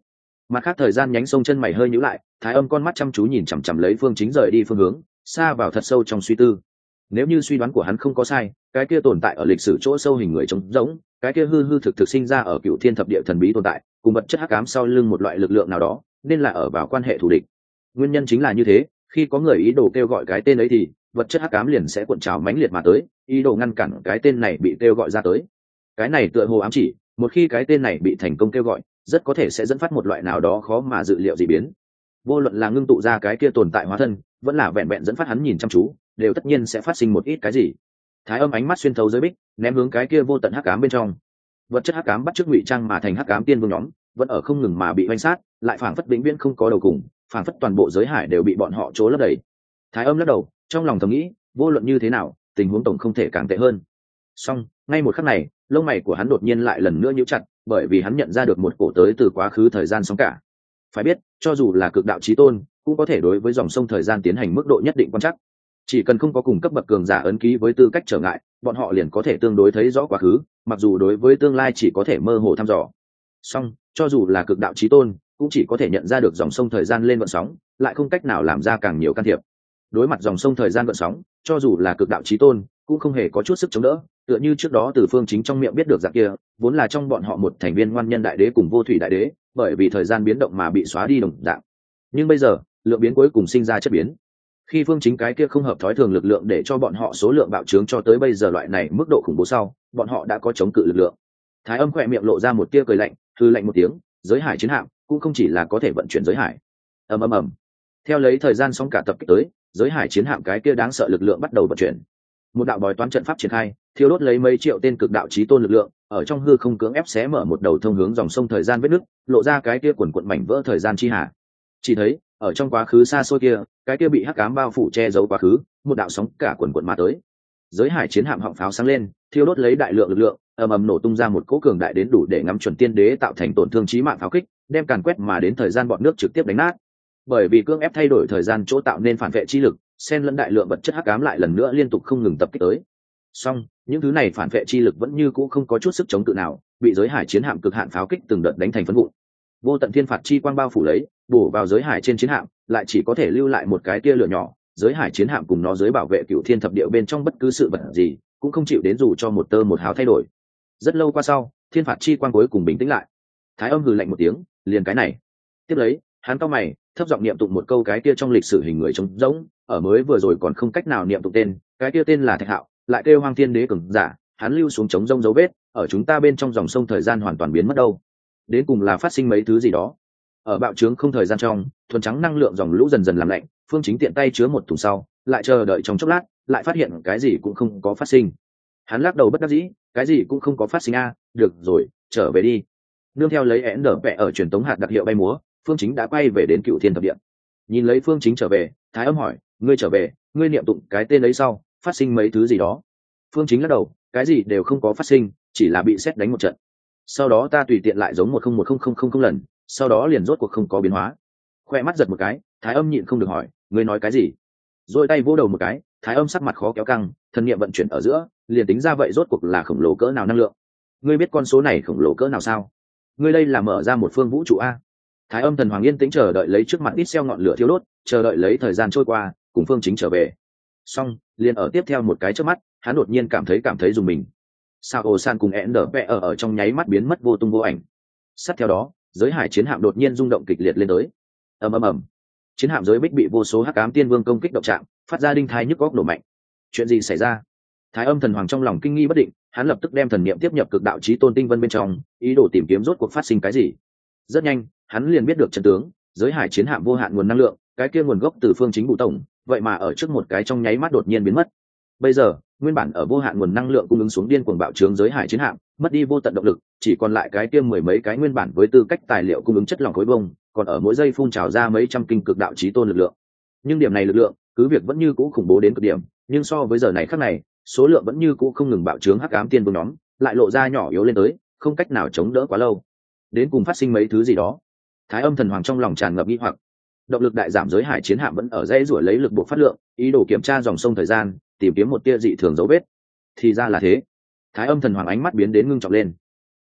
Mặt khác thời gian nhánh sông chân mày hơi nhíu lại, Thái Âm con mắt chăm chú nhìn chằm chằm lấy Phương Chính rời đi phương hướng, xa vào thật sâu trong suy tư. Nếu như suy đoán của hắn không có sai, cái kia tồn tại ở lịch sử chỗ sâu hình người trống rỗng, cái kia hư hư thực thực sinh ra ở Cựu Thiên Thập Địa thần bí tồn tại, cùng vật chất hắc ám sau lưng một loại lực lượng nào đó, nên là ở vào quan hệ thù địch. Nguyên nhân chính là như thế, khi có người ý đồ kêu gọi cái tên ấy thì vật chất hắc ám liền sẽ cuộn trào mãnh liệt mà tới, ý đồ ngăn cản cái tên này bị kêu gọi ra tới. Cái này tựa hồ ám chỉ, một khi cái tên này bị thành công kêu gọi, rất có thể sẽ dẫn phát một loại nào đó khó mà dự liệu dị biến. Vô luận là ngưng tụ ra cái kia tồn tại hóa thân, vẫn là vẹn vẹn dẫn phát hắn nhìn chăm chú, đều tất nhiên sẽ phát sinh một ít cái gì. Thái Âm ánh mắt xuyên thấu giới bích, ném hướng cái kia vô tận hắc ám bên trong. Vật chất hắc ám bắt chước ngụy trang mà thành hắc ám tiên vương nhóm, vẫn ở không ngừng mà bị hoành sát, lại phảng phất vĩnh viễn không có đầu cùng, phảng phất toàn bộ giới hải đều bị bọn họ trố lấp đầy. Thái Âm lắc đầu, trong lòng thầm nghĩ, vô luận như thế nào, tình huống tổng không thể càng tệ hơn. Song, ngay một khắc này, lông mày của hắn đột nhiên lại lần nữa nhíu chặt, bởi vì hắn nhận ra được một cổ tới từ quá khứ thời gian sóng cả. Phải biết, cho dù là cực đạo chí tôn, cũng có thể đối với dòng sông thời gian tiến hành mức độ nhất định quan trắc. Chỉ cần không có cùng cấp bậc cường giả ấn ký với tư cách trở ngại, bọn họ liền có thể tương đối thấy rõ quá khứ, mặc dù đối với tương lai chỉ có thể mơ hồ thăm dò. Song, cho dù là cực đạo chí tôn, cũng chỉ có thể nhận ra được dòng sông thời gian lên vận sóng, lại không cách nào làm ra càng nhiều can thiệp. Đối mặt dòng sông thời gian vận sóng, cho dù là cực đạo chí tôn, cũng không hề có chút sức chống đỡ, tựa như trước đó từ Phương Chính trong miệng biết được dạng kia, vốn là trong bọn họ một thành viên ngoan nhân đại đế cùng vô thủy đại đế, bởi vì thời gian biến động mà bị xóa đi đồng dạng. Nhưng bây giờ, lượng biến cuối cùng sinh ra chất biến. Khi Phương Chính cái kia không hợp thói thường lực lượng để cho bọn họ số lượng bạo trướng cho tới bây giờ loại này mức độ khủng bố sau, bọn họ đã có chống cự lực lượng. Thái Âm khỏe miệng lộ ra một tia cười lạnh, hư lạnh một tiếng, giới hải chiến hạm cũng không chỉ là có thể vận chuyển giới hải. Ầm ầm ầm. Theo lấy thời gian sóng cả tập kích tới, giới hải chiến hạm cái kia đáng sợ lực lượng bắt đầu vận chuyển. Một đạo bói toán trận pháp triển khai, thiêu đốt lấy mấy triệu tên cực đạo chí tôn lực lượng, ở trong hư không cưỡng ép xé mở một đầu thông hướng dòng sông thời gian vết nứt, lộ ra cái kia quần quần mảnh vỡ thời gian chi hà. Chỉ thấy, ở trong quá khứ xa xôi kia, cái kia bị hắc ám bao phủ che giấu quá khứ, một đạo sóng cả quần quần mà tới. Giới hải chiến hạm họng pháo sáng lên, thiêu đốt lấy đại lượng lực lượng, ầm ầm nổ tung ra một cỗ cường đại đến đủ để ngắm chuẩn tiên đế tạo thành tổn thương chí mạng pháo kích, đem càn quét mà đến thời gian bọn nước trực tiếp đánh nát. Bởi vì cưỡng ép thay đổi thời gian chỗ tạo nên phản vệ chi lực, xen lẫn đại lượng vật chất hắc ám lại lần nữa liên tục không ngừng tập kích tới. Song, những thứ này phản vệ chi lực vẫn như cũ không có chút sức chống cự nào, bị giới hải chiến hạm cực hạn pháo kích từng đợt đánh thành phấn vụn. Vô tận thiên phạt chi quang bao phủ lấy, bổ vào giới hải trên chiến hạm, lại chỉ có thể lưu lại một cái tia lửa nhỏ, giới hải chiến hạm cùng nó giới bảo vệ cựu thiên thập địa bên trong bất cứ sự vật gì, cũng không chịu đến dù cho một tơ một hào thay đổi. Rất lâu qua sau, thiên phạt chi quang cuối cùng bình tĩnh lại. Thái Âm hừ lạnh một tiếng, liền cái này. Tiếp lấy, hắn cau mày, thấp giọng niệm tụng một câu cái kia trong lịch sử hình người trống rỗng, ở mới vừa rồi còn không cách nào niệm tụng tên, cái kia tên là Thạch Hạo, lại kêu Hoang Thiên Đế cường giả, hắn lưu xuống trống rông dấu vết, ở chúng ta bên trong dòng sông thời gian hoàn toàn biến mất đâu. Đến cùng là phát sinh mấy thứ gì đó. Ở bạo trướng không thời gian trong, thuần trắng năng lượng dòng lũ dần dần làm lạnh, Phương Chính tiện tay chứa một thùng sau, lại chờ đợi trong chốc lát, lại phát hiện cái gì cũng không có phát sinh. Hắn lắc đầu bất đắc dĩ, cái gì cũng không có phát sinh a, được rồi, trở về đi. Nương theo lấy én đờ vẽ ở truyền tống hạt đặc hiệu bay múa, Phương Chính đã quay về đến Cựu Thiên Thập Địa. Nhìn lấy Phương Chính trở về, Thái Âm hỏi, ngươi trở về, ngươi niệm tụng cái tên ấy sau, phát sinh mấy thứ gì đó. Phương Chính lắc đầu, cái gì đều không có phát sinh, chỉ là bị sét đánh một trận. Sau đó ta tùy tiện lại giống một không một không không không không lần, sau đó liền rốt cuộc không có biến hóa. Khoe mắt giật một cái, Thái Âm nhịn không được hỏi, ngươi nói cái gì? Rồi tay vỗ đầu một cái, Thái Âm sắc mặt khó kéo căng, thần niệm vận chuyển ở giữa, liền tính ra vậy rốt cuộc là khổng lồ cỡ nào năng lượng. Ngươi biết con số này khổng lồ cỡ nào sao? Ngươi đây là mở ra một phương vũ trụ a. Thái Âm thần hoàng yên tĩnh chờ đợi lấy trước mặt ít xeo ngọn lửa thiêu đốt, chờ đợi lấy thời gian trôi qua, cùng Phương Chính trở về. Xong, liền ở tiếp theo một cái trước mắt, hắn đột nhiên cảm thấy cảm thấy dùng mình. Sao Ồ San cùng én đờ vẽ ở ở trong nháy mắt biến mất vô tung vô ảnh. Sát theo đó, giới hải chiến hạm đột nhiên rung động kịch liệt lên tới. Ầm ầm ầm. Chiến hạm giới bích bị vô số hắc ám tiên vương công kích động chạm, phát ra đinh thai nhức góc nổ mạnh. Chuyện gì xảy ra? Thái Âm thần hoàng trong lòng kinh nghi bất định, hắn lập tức đem thần niệm tiếp nhập cực đạo chí tôn tinh vân bên trong, ý đồ tìm kiếm rốt cuộc phát sinh cái gì. Rất nhanh, hắn liền biết được chân tướng, giới hải chiến hạm vô hạn nguồn năng lượng, cái kia nguồn gốc từ Phương Chính bụ tổng, vậy mà ở trước một cái trong nháy mắt đột nhiên biến mất. Bây giờ, nguyên bản ở vô hạn nguồn năng lượng cung ứng xuống điên cuồng bạo trướng giới hải chiến hạm, mất đi vô tận động lực, chỉ còn lại cái kia mười mấy cái nguyên bản với tư cách tài liệu cung ứng chất lỏng khối bông, còn ở mỗi giây phun trào ra mấy trăm kinh cực đạo chí tôn lực lượng. Nhưng điểm này lực lượng, cứ việc vẫn như cũ khủng bố đến cực điểm, nhưng so với giờ này khắc này, số lượng vẫn như cũ không ngừng bạo trướng hắc ám tiên vương nhóm, lại lộ ra nhỏ yếu lên tới, không cách nào chống đỡ quá lâu. Đến cùng phát sinh mấy thứ gì đó. Thái Âm thần hoàng trong lòng tràn ngập nghi hoặc. Động lực đại giảm, giới hải chiến hạm vẫn ở dãy rủa lấy lực buộc phát lượng, ý đồ kiểm tra dòng sông thời gian, tìm kiếm một tia dị thường dấu vết. Thì ra là thế. Thái Âm thần hoàng ánh mắt biến đến ngưng trọng lên.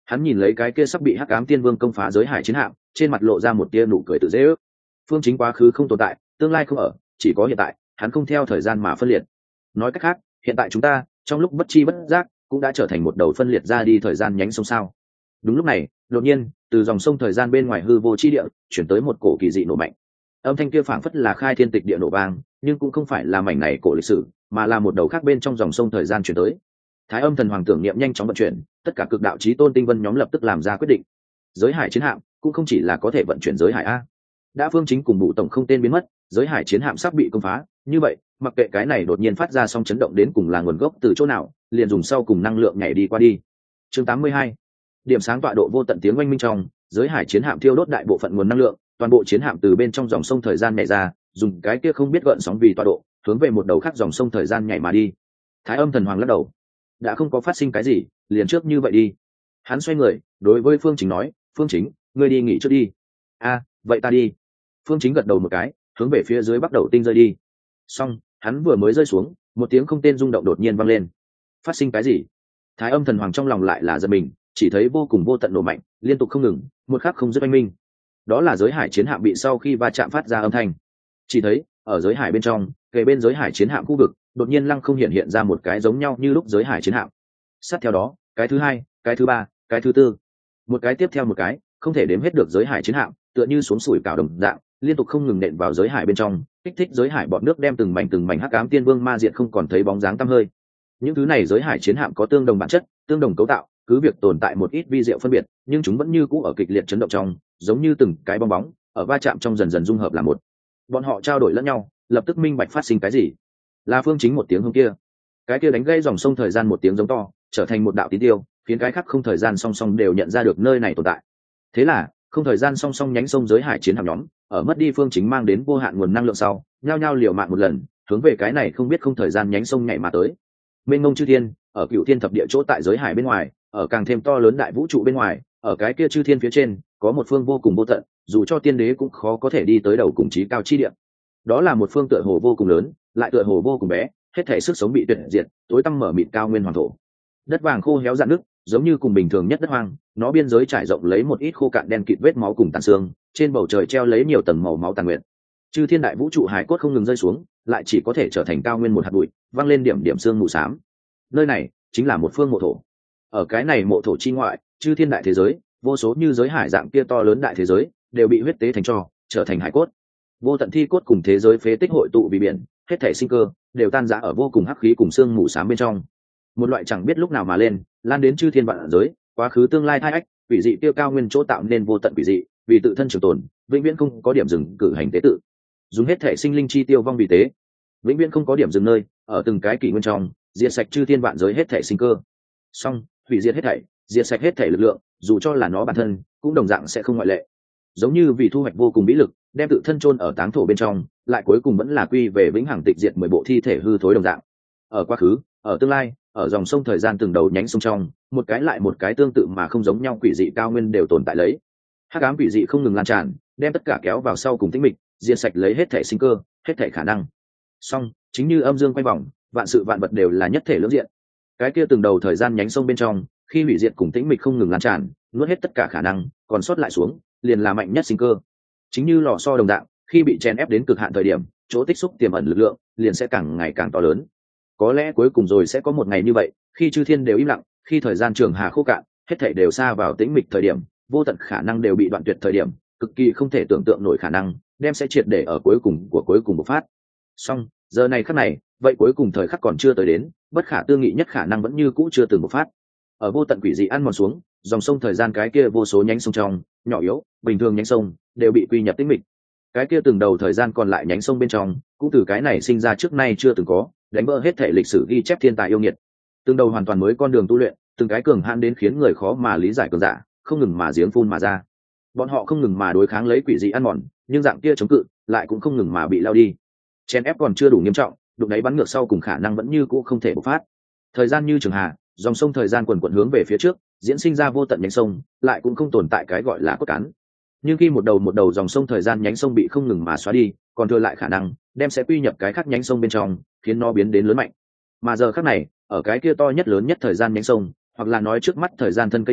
Hắn nhìn lấy cái kia sắp bị hắc ám tiên vương công phá giới hải chiến hạm, trên mặt lộ ra một tia nụ cười tự dễ ước. Phương Chính quá khứ không tồn tại, tương lai không ở, chỉ có hiện tại, hắn không theo thời gian mà phân liệt. Nói cách khác, hiện tại chúng ta trong lúc bất chi bất giác cũng đã trở thành một đầu phân liệt ra đi thời gian nhánh sông sao. Đúng lúc này, đột nhiên từ dòng sông thời gian bên ngoài hư vô chi địa chuyển tới một cổ kỳ dị nổ mạnh. Âm thanh kia phảng phất là khai thiên tịch địa nổ vang, nhưng cũng không phải là mảnh này cổ lịch sử, mà là một đầu khác bên trong dòng sông thời gian chuyển tới. Thái Âm Thần Hoàng tưởng niệm nhanh chóng vận chuyển, tất cả cực đạo chí tôn tinh vân nhóm lập tức làm ra quyết định. Giới hải chiến hạm cũng không chỉ là có thể vận chuyển giới hải a. Đã Phương Chính cùng bụ tổng không tên biến mất, giới hải chiến hạm sắp bị công phá, như vậy, mặc kệ cái này đột nhiên phát ra song chấn động đến cùng là nguồn gốc từ chỗ nào, liền dùng sau cùng năng lượng nhảy đi qua đi. Chương tám mươi hai. Điểm sáng tọa độ vô tận tiếng oanh minh trong, giới hải chiến hạm thiêu đốt đại bộ phận nguồn năng lượng, toàn bộ chiến hạm từ bên trong dòng sông thời gian nhảy ra, dùng cái kia không biết gợn sóng vì tọa độ, hướng về một đầu khác dòng sông thời gian nhảy mà đi. Thái Âm Thần Hoàng lắc đầu, đã không có phát sinh cái gì, liền trước như vậy đi. Hắn xoay người, đối với Phương Chính nói, Phương Chính, ngươi đi nghỉ trước đi. A, vậy ta đi. Phương Chính gật đầu một cái, hướng về phía dưới bắt đầu tinh rơi đi. Xong, hắn vừa mới rơi xuống, một tiếng không tên rung động đột nhiên vang lên. Phát sinh cái gì? Thái Âm Thần Hoàng trong lòng lại là giật mình, chỉ thấy vô cùng vô tận nổ mạnh, liên tục không ngừng, một khắc không dứt oanh minh. Đó là giới hải chiến hạm bị sau khi va chạm phát ra âm thanh. Chỉ thấy ở giới hải bên trong, kề bên giới hải chiến hạm khu vực, đột nhiên lăng không hiện hiện ra một cái giống nhau như lúc giới hải chiến hạm. Sát theo đó, cái thứ hai, cái thứ ba, cái thứ tư, một cái tiếp theo một cái, không thể đếm hết được giới hải chiến hạm, tựa như xuống sủi cảo đồng dạng, liên tục không ngừng nện vào giới hải bên trong, kích thích giới hải bọt nước đem từng mảnh từng mảnh hắc ám tiên vương ma diệt không còn thấy bóng dáng tăm hơi. Những thứ này giới hải chiến hạm có tương đồng bản chất, tương đồng cấu tạo, cứ việc tồn tại một ít vi diệu phân biệt, nhưng chúng vẫn như cũ ở kịch liệt chấn động trong, giống như từng cái bong bóng, ở va chạm trong dần dần dung hợp là một. Bọn họ trao đổi lẫn nhau, lập tức minh bạch phát sinh cái gì. Là Phương Chính một tiếng hôm kia, cái kia đánh gây dòng sông thời gian một tiếng giống to, trở thành một đạo tín tiêu, khiến cái khác không thời gian song song đều nhận ra được nơi này tồn tại. Thế là, không thời gian song song nhánh sông giới hải chiến hạm nhóm, ở mất đi Phương Chính mang đến vô hạn nguồn năng lượng sau, nhao nhao liều mạng một lần, hướng về cái này không biết không thời gian nhánh sông nhảy mà tới. Mênh mông chư thiên, ở cựu thiên thập địa chỗ tại giới hải bên ngoài, ở càng thêm to lớn đại vũ trụ bên ngoài, ở cái kia chư thiên phía trên, có một phương vô cùng vô tận, dù cho tiên đế cũng khó có thể đi tới đầu cùng chí cao chi địa. Đó là một phương tựa hồ vô cùng lớn, lại tựa hồ vô cùng bé, hết thảy sức sống bị tuyệt diệt, tối tăm mở mịt cao nguyên hoàng thổ. Đất vàng khô héo rạn nứt, giống như cùng bình thường nhất đất hoang, nó biên giới trải rộng lấy một ít khô cạn đen kịt vết máu cùng tàn xương, trên bầu trời treo lấy nhiều tầng màu máu tàn nguyện. Chư thiên đại vũ trụ hải cốt không ngừng rơi xuống, lại chỉ có thể trở thành cao nguyên một hạt bụi, văng lên điểm điểm xương mù xám. Nơi này chính là một phương mộ thổ. Ở cái này mộ thổ chi ngoại, chư thiên đại thế giới, vô số như giới hải dạng kia to lớn đại thế giới, đều bị huyết tế thành tro, trở thành hải cốt. Vô tận thi cốt cùng thế giới phế tích hội tụ vì biển, hết thảy sinh cơ đều tan rã ở vô cùng hắc khí cùng xương mù xám bên trong. Một loại chẳng biết lúc nào mà lên, lan đến chư thiên vạn giới, quá khứ tương lai thai ách, quỷ dị tiêu cao nguyên chỗ tạo nên vô tận quỷ dị, vì tự thân trường tồn, vĩnh viễn không có điểm dừng cử hành tế tự. Dùng hết thể sinh linh chi tiêu vong vì tế, vĩnh viễn không có điểm dừng nơi, ở từng cái kỷ nguyên trong, diệt sạch chư thiên vạn giới hết thể sinh cơ. Song, hủy diệt hết thảy, diệt sạch hết thể lực lượng, dù cho là nó bản thân, cũng đồng dạng sẽ không ngoại lệ. Giống như vì thu hoạch vô cùng vĩ lực, đem tự thân chôn ở táng thổ bên trong, lại cuối cùng vẫn là quy về vĩnh hằng tịch diệt mười bộ thi thể hư thối đồng dạng. Ở quá khứ, ở tương lai, ở dòng sông thời gian từng đầu nhánh sông trong, một cái lại một cái tương tự mà không giống nhau quỷ dị cao nguyên đều tồn tại lấy. Hắc ám quỷ dị không ngừng lan tràn, đem tất cả kéo vào sau cùng tĩnh mịch, diệt sạch lấy hết thể sinh cơ, hết thể khả năng. Song, chính như âm dương quay vòng, vạn sự vạn vật đều là nhất thể lưỡng diện. Cái kia từng đầu thời gian nhánh sông bên trong, khi hủy diệt cùng tĩnh mịch không ngừng lan tràn, nuốt hết tất cả khả năng, còn sót lại xuống, liền là mạnh nhất sinh cơ. Chính như lò xo đồng dạng, khi bị chèn ép đến cực hạn thời điểm, chỗ tích xúc tiềm ẩn lực lượng, liền sẽ càng ngày càng to lớn. Có lẽ cuối cùng rồi sẽ có một ngày như vậy, khi chư thiên đều im lặng, khi thời gian trường hà khô cạn, hết thảy đều xa vào tĩnh mịch thời điểm, vô tận khả năng đều bị đoạn tuyệt thời điểm, cực kỳ không thể tưởng tượng nổi khả năng, đem sẽ triệt để ở cuối cùng của cuối cùng bộc phát. Song, giờ này khắc này, vậy cuối cùng thời khắc còn chưa tới đến, bất khả tư nghị nhất khả năng vẫn như cũ chưa từng bộc phát. Ở vô tận quỷ dị ăn mòn xuống, dòng sông thời gian cái kia vô số nhánh sông trong, nhỏ yếu, bình thường nhánh sông đều bị quy nhập tĩnh mịch. Cái kia từng đầu thời gian còn lại nhánh sông bên trong, cũng từ cái này sinh ra trước nay chưa từng có, đánh vỡ hết thể lịch sử ghi chép thiên tài yêu nghiệt. Từng đầu hoàn toàn mới con đường tu luyện, từng cái cường hãn đến khiến người khó mà lý giải cường giả, không ngừng mà giếng phun mà ra. Bọn họ không ngừng mà đối kháng lấy quỷ dị ăn mòn, nhưng dạng kia chống cự lại cũng không ngừng mà bị lao đi. Chèn ép còn chưa đủ nghiêm trọng, đụng đáy bắn ngược sau cùng khả năng vẫn như cũ không thể bộc phát. Thời gian như trường hà, dòng sông thời gian quần quần hướng về phía trước, diễn sinh ra vô tận nhánh sông, lại cũng không tồn tại cái gọi là cốt cán. Nhưng khi một đầu một đầu dòng sông thời gian nhánh sông bị không ngừng mà xóa đi, còn thừa lại khả năng đem sẽ quy nhập cái khác nhánh sông bên trong, khiến nó biến đến lớn mạnh. Mà giờ khắc này, ở cái kia to nhất lớn nhất thời gian nhánh sông, hoặc là nói trước mắt thời gian thân cây trong,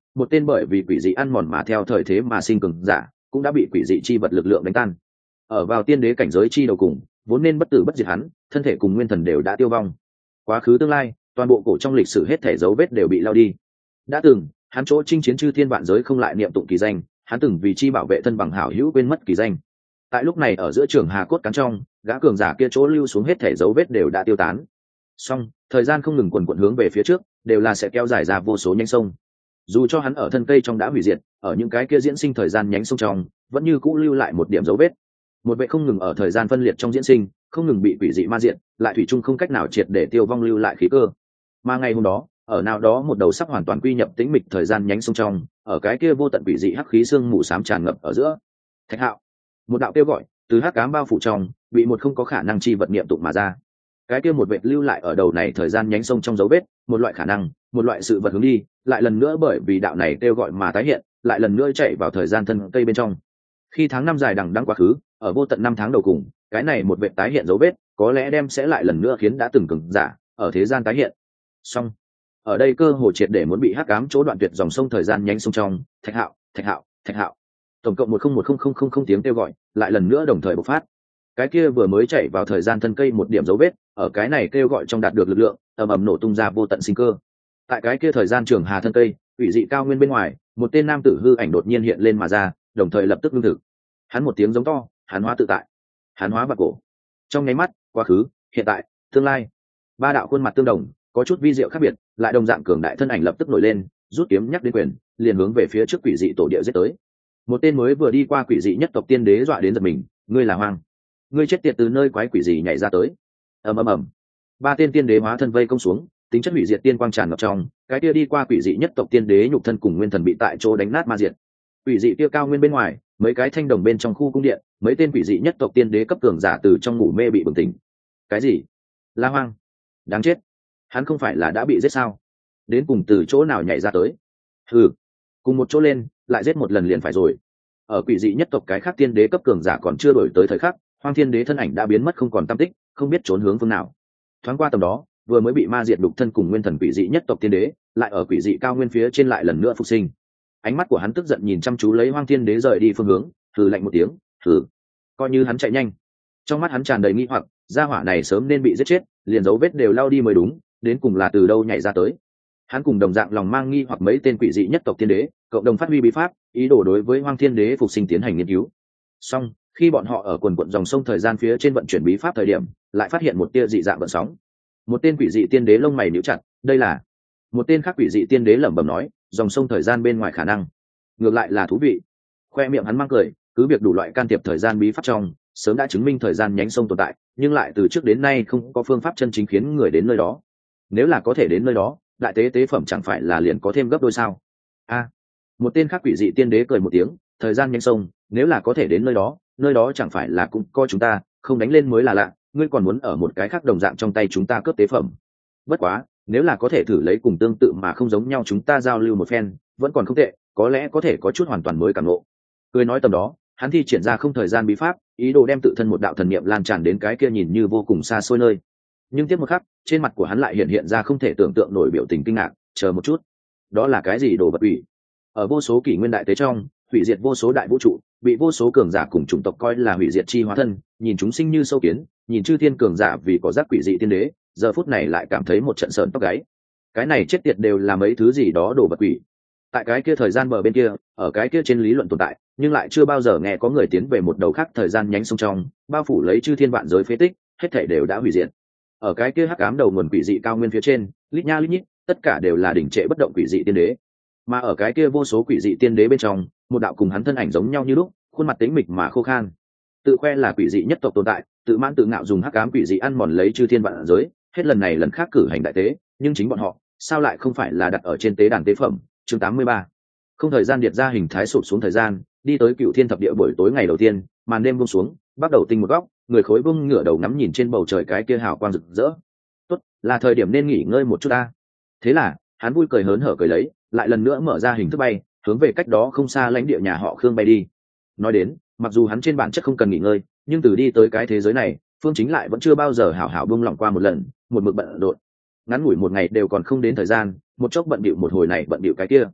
một tên bởi vì quỷ dị ăn mòn mà theo thời thế mà sinh cường giả cũng đã bị quỷ dị chi vật lực lượng đánh tan. Ở vào tiên đế cảnh giới chi đầu cùng, vốn nên bất tử bất diệt hắn, thân thể cùng nguyên thần đều đã tiêu vong. Quá khứ tương lai, toàn bộ cổ trong lịch sử hết thể dấu vết đều bị lao đi. Đã từng, hắn chỗ chinh chiến chư thiên vạn giới không lại niệm tụng kỳ danh, hắn từng vì chi bảo vệ thân bằng hảo hữu quên mất kỳ danh. Tại lúc này ở giữa trường hà cốt cắn trong, gã cường giả kia chỗ lưu xuống hết thể dấu vết đều đã tiêu tán. Song, thời gian không ngừng quần quần hướng về phía trước, đều là sẽ kéo dài ra vô số nhánh sông. Dù cho hắn ở thân cây trong đã hủy diệt, ở những cái kia diễn sinh thời gian nhánh sông trong, vẫn như cũ lưu lại một điểm dấu vết. Một vệ không ngừng ở thời gian phân liệt trong diễn sinh, không ngừng bị quỷ dị ma diện, lại thủy chung không cách nào triệt để tiêu vong lưu lại khí cơ. Mà ngày hôm đó, ở nào đó một đầu sắc hoàn toàn quy nhập tĩnh mịch thời gian nhánh sông trong, ở cái kia vô tận quỷ dị hắc khí xương mù xám tràn ngập ở giữa. Thạch Hạo, một đạo kêu gọi từ hắc ám bao phủ trong, bị một không có khả năng chi vật niệm tụng mà ra. Cái kia một vệt lưu lại ở đầu này thời gian nhánh sông trong dấu vết, một loại khả năng, một loại sự vật hướng đi, lại lần nữa bởi vì đạo này kêu gọi mà tái hiện, lại lần nữa chạy vào thời gian thân cây bên trong. Khi tháng năm dài đằng đẵng quá khứ, ở vô tận năm tháng đầu cùng, cái này một vệt tái hiện dấu vết, có lẽ đem sẽ lại lần nữa khiến đã từng cường giả ở thế gian tái hiện. Song, ở đây cơ hồ triệt để muốn bị hắc ám chỗ đoạn tuyệt dòng sông thời gian nhánh sông trong, Thạch Hạo, Thạch Hạo, Thạch Hạo. Tổng cộng một không một không không không không tiếng kêu gọi, lại lần nữa đồng thời bộc phát. Cái kia vừa mới chạy vào thời gian thân cây một điểm dấu vết, ở cái này kêu gọi trong đạt được lực lượng, ầm ầm nổ tung ra vô tận sinh cơ. Tại cái kia thời gian trường hà thân cây, ủy dị cao nguyên bên ngoài, một tên nam tử hư ảnh đột nhiên hiện lên mà ra, đồng thời lập tức lương thực. Hắn một tiếng giống to, hắn hóa tự tại, hắn hóa bạc cổ. Trong nháy mắt, quá khứ, hiện tại, tương lai, ba đạo khuôn mặt tương đồng, có chút vi diệu khác biệt, lại đồng dạng cường đại thân ảnh lập tức nổi lên, rút kiếm nhắc đến quyền, liền hướng về phía trước quỷ dị tổ địa giết tới. Một tên mới vừa đi qua quỷ dị nhất tộc tiên đế dọa đến giật mình, ngươi là Hoang, ngươi chết tiệt từ nơi quái quỷ gì nhảy ra tới. Ầm ầm ầm, ba tên tiên đế hóa thân vây công xuống, tính chất hủy diệt tiên quang tràn ngập trong, cái kia đi qua quỷ dị nhất tộc tiên đế nhục thân cùng nguyên thần bị tại chỗ đánh nát ma diệt. Quỷ dị kia cao nguyên bên ngoài, mấy cái thanh đồng bên trong khu cung điện, mấy tên quỷ dị nhất tộc tiên đế cấp cường giả từ trong ngủ mê bị bừng tỉnh. Cái gì? La Hoang, đáng chết, hắn không phải là đã bị giết sao? Đến cùng từ chỗ nào nhảy ra tới? Hừ, cùng một chỗ lên, lại giết một lần liền phải rồi. Ở quỷ dị nhất tộc cái khác tiên đế cấp cường giả còn chưa đổi tới thời khắc, Hoang Thiên Đế thân ảnh đã biến mất không còn tăm tích, không biết trốn hướng phương nào. Thoáng qua tầm đó, vừa mới bị ma diệt đục thân cùng nguyên thần quỷ dị nhất tộc tiên đế, lại ở quỷ dị cao nguyên phía trên lại lần nữa phục sinh. Ánh mắt của hắn tức giận nhìn chăm chú lấy Hoang Thiên Đế rời đi phương hướng, hừ lạnh một tiếng, hừ, coi như hắn chạy nhanh. Trong mắt hắn tràn đầy nghi hoặc, gia hỏa này sớm nên bị giết chết, liền dấu vết đều lao đi mới đúng, đến cùng là từ đâu nhảy ra tới. Hắn cùng đồng dạng lòng mang nghi hoặc mấy tên quỷ dị nhất tộc tiên đế, cộng đồng phát huy bí pháp, ý đồ đối với Hoang Thiên Đế phục sinh tiến hành nghiên cứu. Song, khi bọn họ ở quần quận dòng sông thời gian phía trên vận chuyển bí pháp thời điểm, lại phát hiện một tia dị dạng vận sóng. Một tên quỷ dị tiên đế lông mày nhíu chặt, đây là... Một tên khác quỷ dị tiên đế lẩm bẩm nói, dòng sông thời gian bên ngoài khả năng, ngược lại là thú vị. Khoe miệng hắn mang cười, cứ việc đủ loại can thiệp thời gian bí pháp trong, sớm đã chứng minh thời gian nhánh sông tồn tại, nhưng lại từ trước đến nay không có phương pháp chân chính khiến người đến nơi đó. Nếu là có thể đến nơi đó, đại tế tế phẩm chẳng phải là liền có thêm gấp đôi sao? A, một tên khác quỷ dị tiên đế cười một tiếng, thời gian nhánh sông, nếu là có thể đến nơi đó, nơi đó chẳng phải là cũng coi chúng ta không đánh lên mới là lạ, ngươi còn muốn ở một cái khác đồng dạng trong tay chúng ta cướp tế phẩm. Bất quá, nếu là có thể thử lấy cùng tương tự mà không giống nhau chúng ta giao lưu một phen, vẫn còn không tệ, có lẽ có thể có chút hoàn toàn mới cảm ngộ. Cười nói tầm đó, hắn thi triển ra không thời gian bí pháp, ý đồ đem tự thân một đạo thần niệm lan tràn đến cái kia nhìn như vô cùng xa xôi nơi. Nhưng tiếp một khắc, trên mặt của hắn lại hiện hiện ra không thể tưởng tượng nổi biểu tình kinh ngạc, chờ một chút, đó là cái gì đồ vật ủy? Ở vô số kỷ nguyên đại tế trong, hủy diệt vô số đại vũ trụ, bị vô số cường giả cùng chủng tộc coi là hủy diệt chi hóa thân, nhìn chúng sinh như sâu kiến, nhìn chư thiên cường giả vì có giác quỷ dị tiên đế, giờ phút này lại cảm thấy một trận sợn tóc gáy. Cái này chết tiệt đều là mấy thứ gì đó đồ vật quỷ. Tại cái kia thời gian bờ bên kia, ở cái kia trên lý luận tồn tại, nhưng lại chưa bao giờ nghe có người tiến về một đầu khác thời gian nhánh sông trong, bao phủ lấy chư thiên vạn giới phế tích, hết thảy đều đã hủy diệt. Ở cái kia hắc ám đầu nguồn quỷ dị cao nguyên phía trên, lít nha lít nhít, tất cả đều là đỉnh trệ bất động quỷ dị tiên đế. Mà ở cái kia vô số quỷ dị tiên đế bên trong, một đạo cùng hắn thân ảnh giống nhau như lúc, khuôn mặt tĩnh mịch mà khô khan, tự khoe là quỷ dị nhất tộc tồn tại, tự mãn tự ngạo dùng hắc ám quỷ dị ăn mòn lấy chư thiên vạn giới, hết lần này lần khác cử hành đại tế, nhưng chính bọn họ, sao lại không phải là đặt ở trên tế đàn tế phẩm. Chương tám mươi ba. Không thời gian điệt ra hình thái sụp xuống thời gian, đi tới cựu thiên thập địa buổi tối ngày đầu tiên, màn đêm buông xuống, bắt đầu tinh một góc, người khối bung ngửa đầu ngắm nhìn trên bầu trời cái kia hào quang rực rỡ. Tốt, là thời điểm nên nghỉ ngơi một chút ta. Thế là, hắn vui cười hớn hở cười lấy, lại lần nữa mở ra hình thức bay, hướng về cách đó không xa lãnh địa nhà họ Khương bay đi. Nói đến, mặc dù hắn trên bản chất không cần nghỉ ngơi, nhưng từ đi tới cái thế giới này, Phương Chính lại vẫn chưa bao giờ hảo hảo buông lỏng qua một lần, một mực bận rộn. Ngắn ngủi một ngày đều còn không đến thời gian, một chốc bận bịu một hồi này bận bịu cái kia.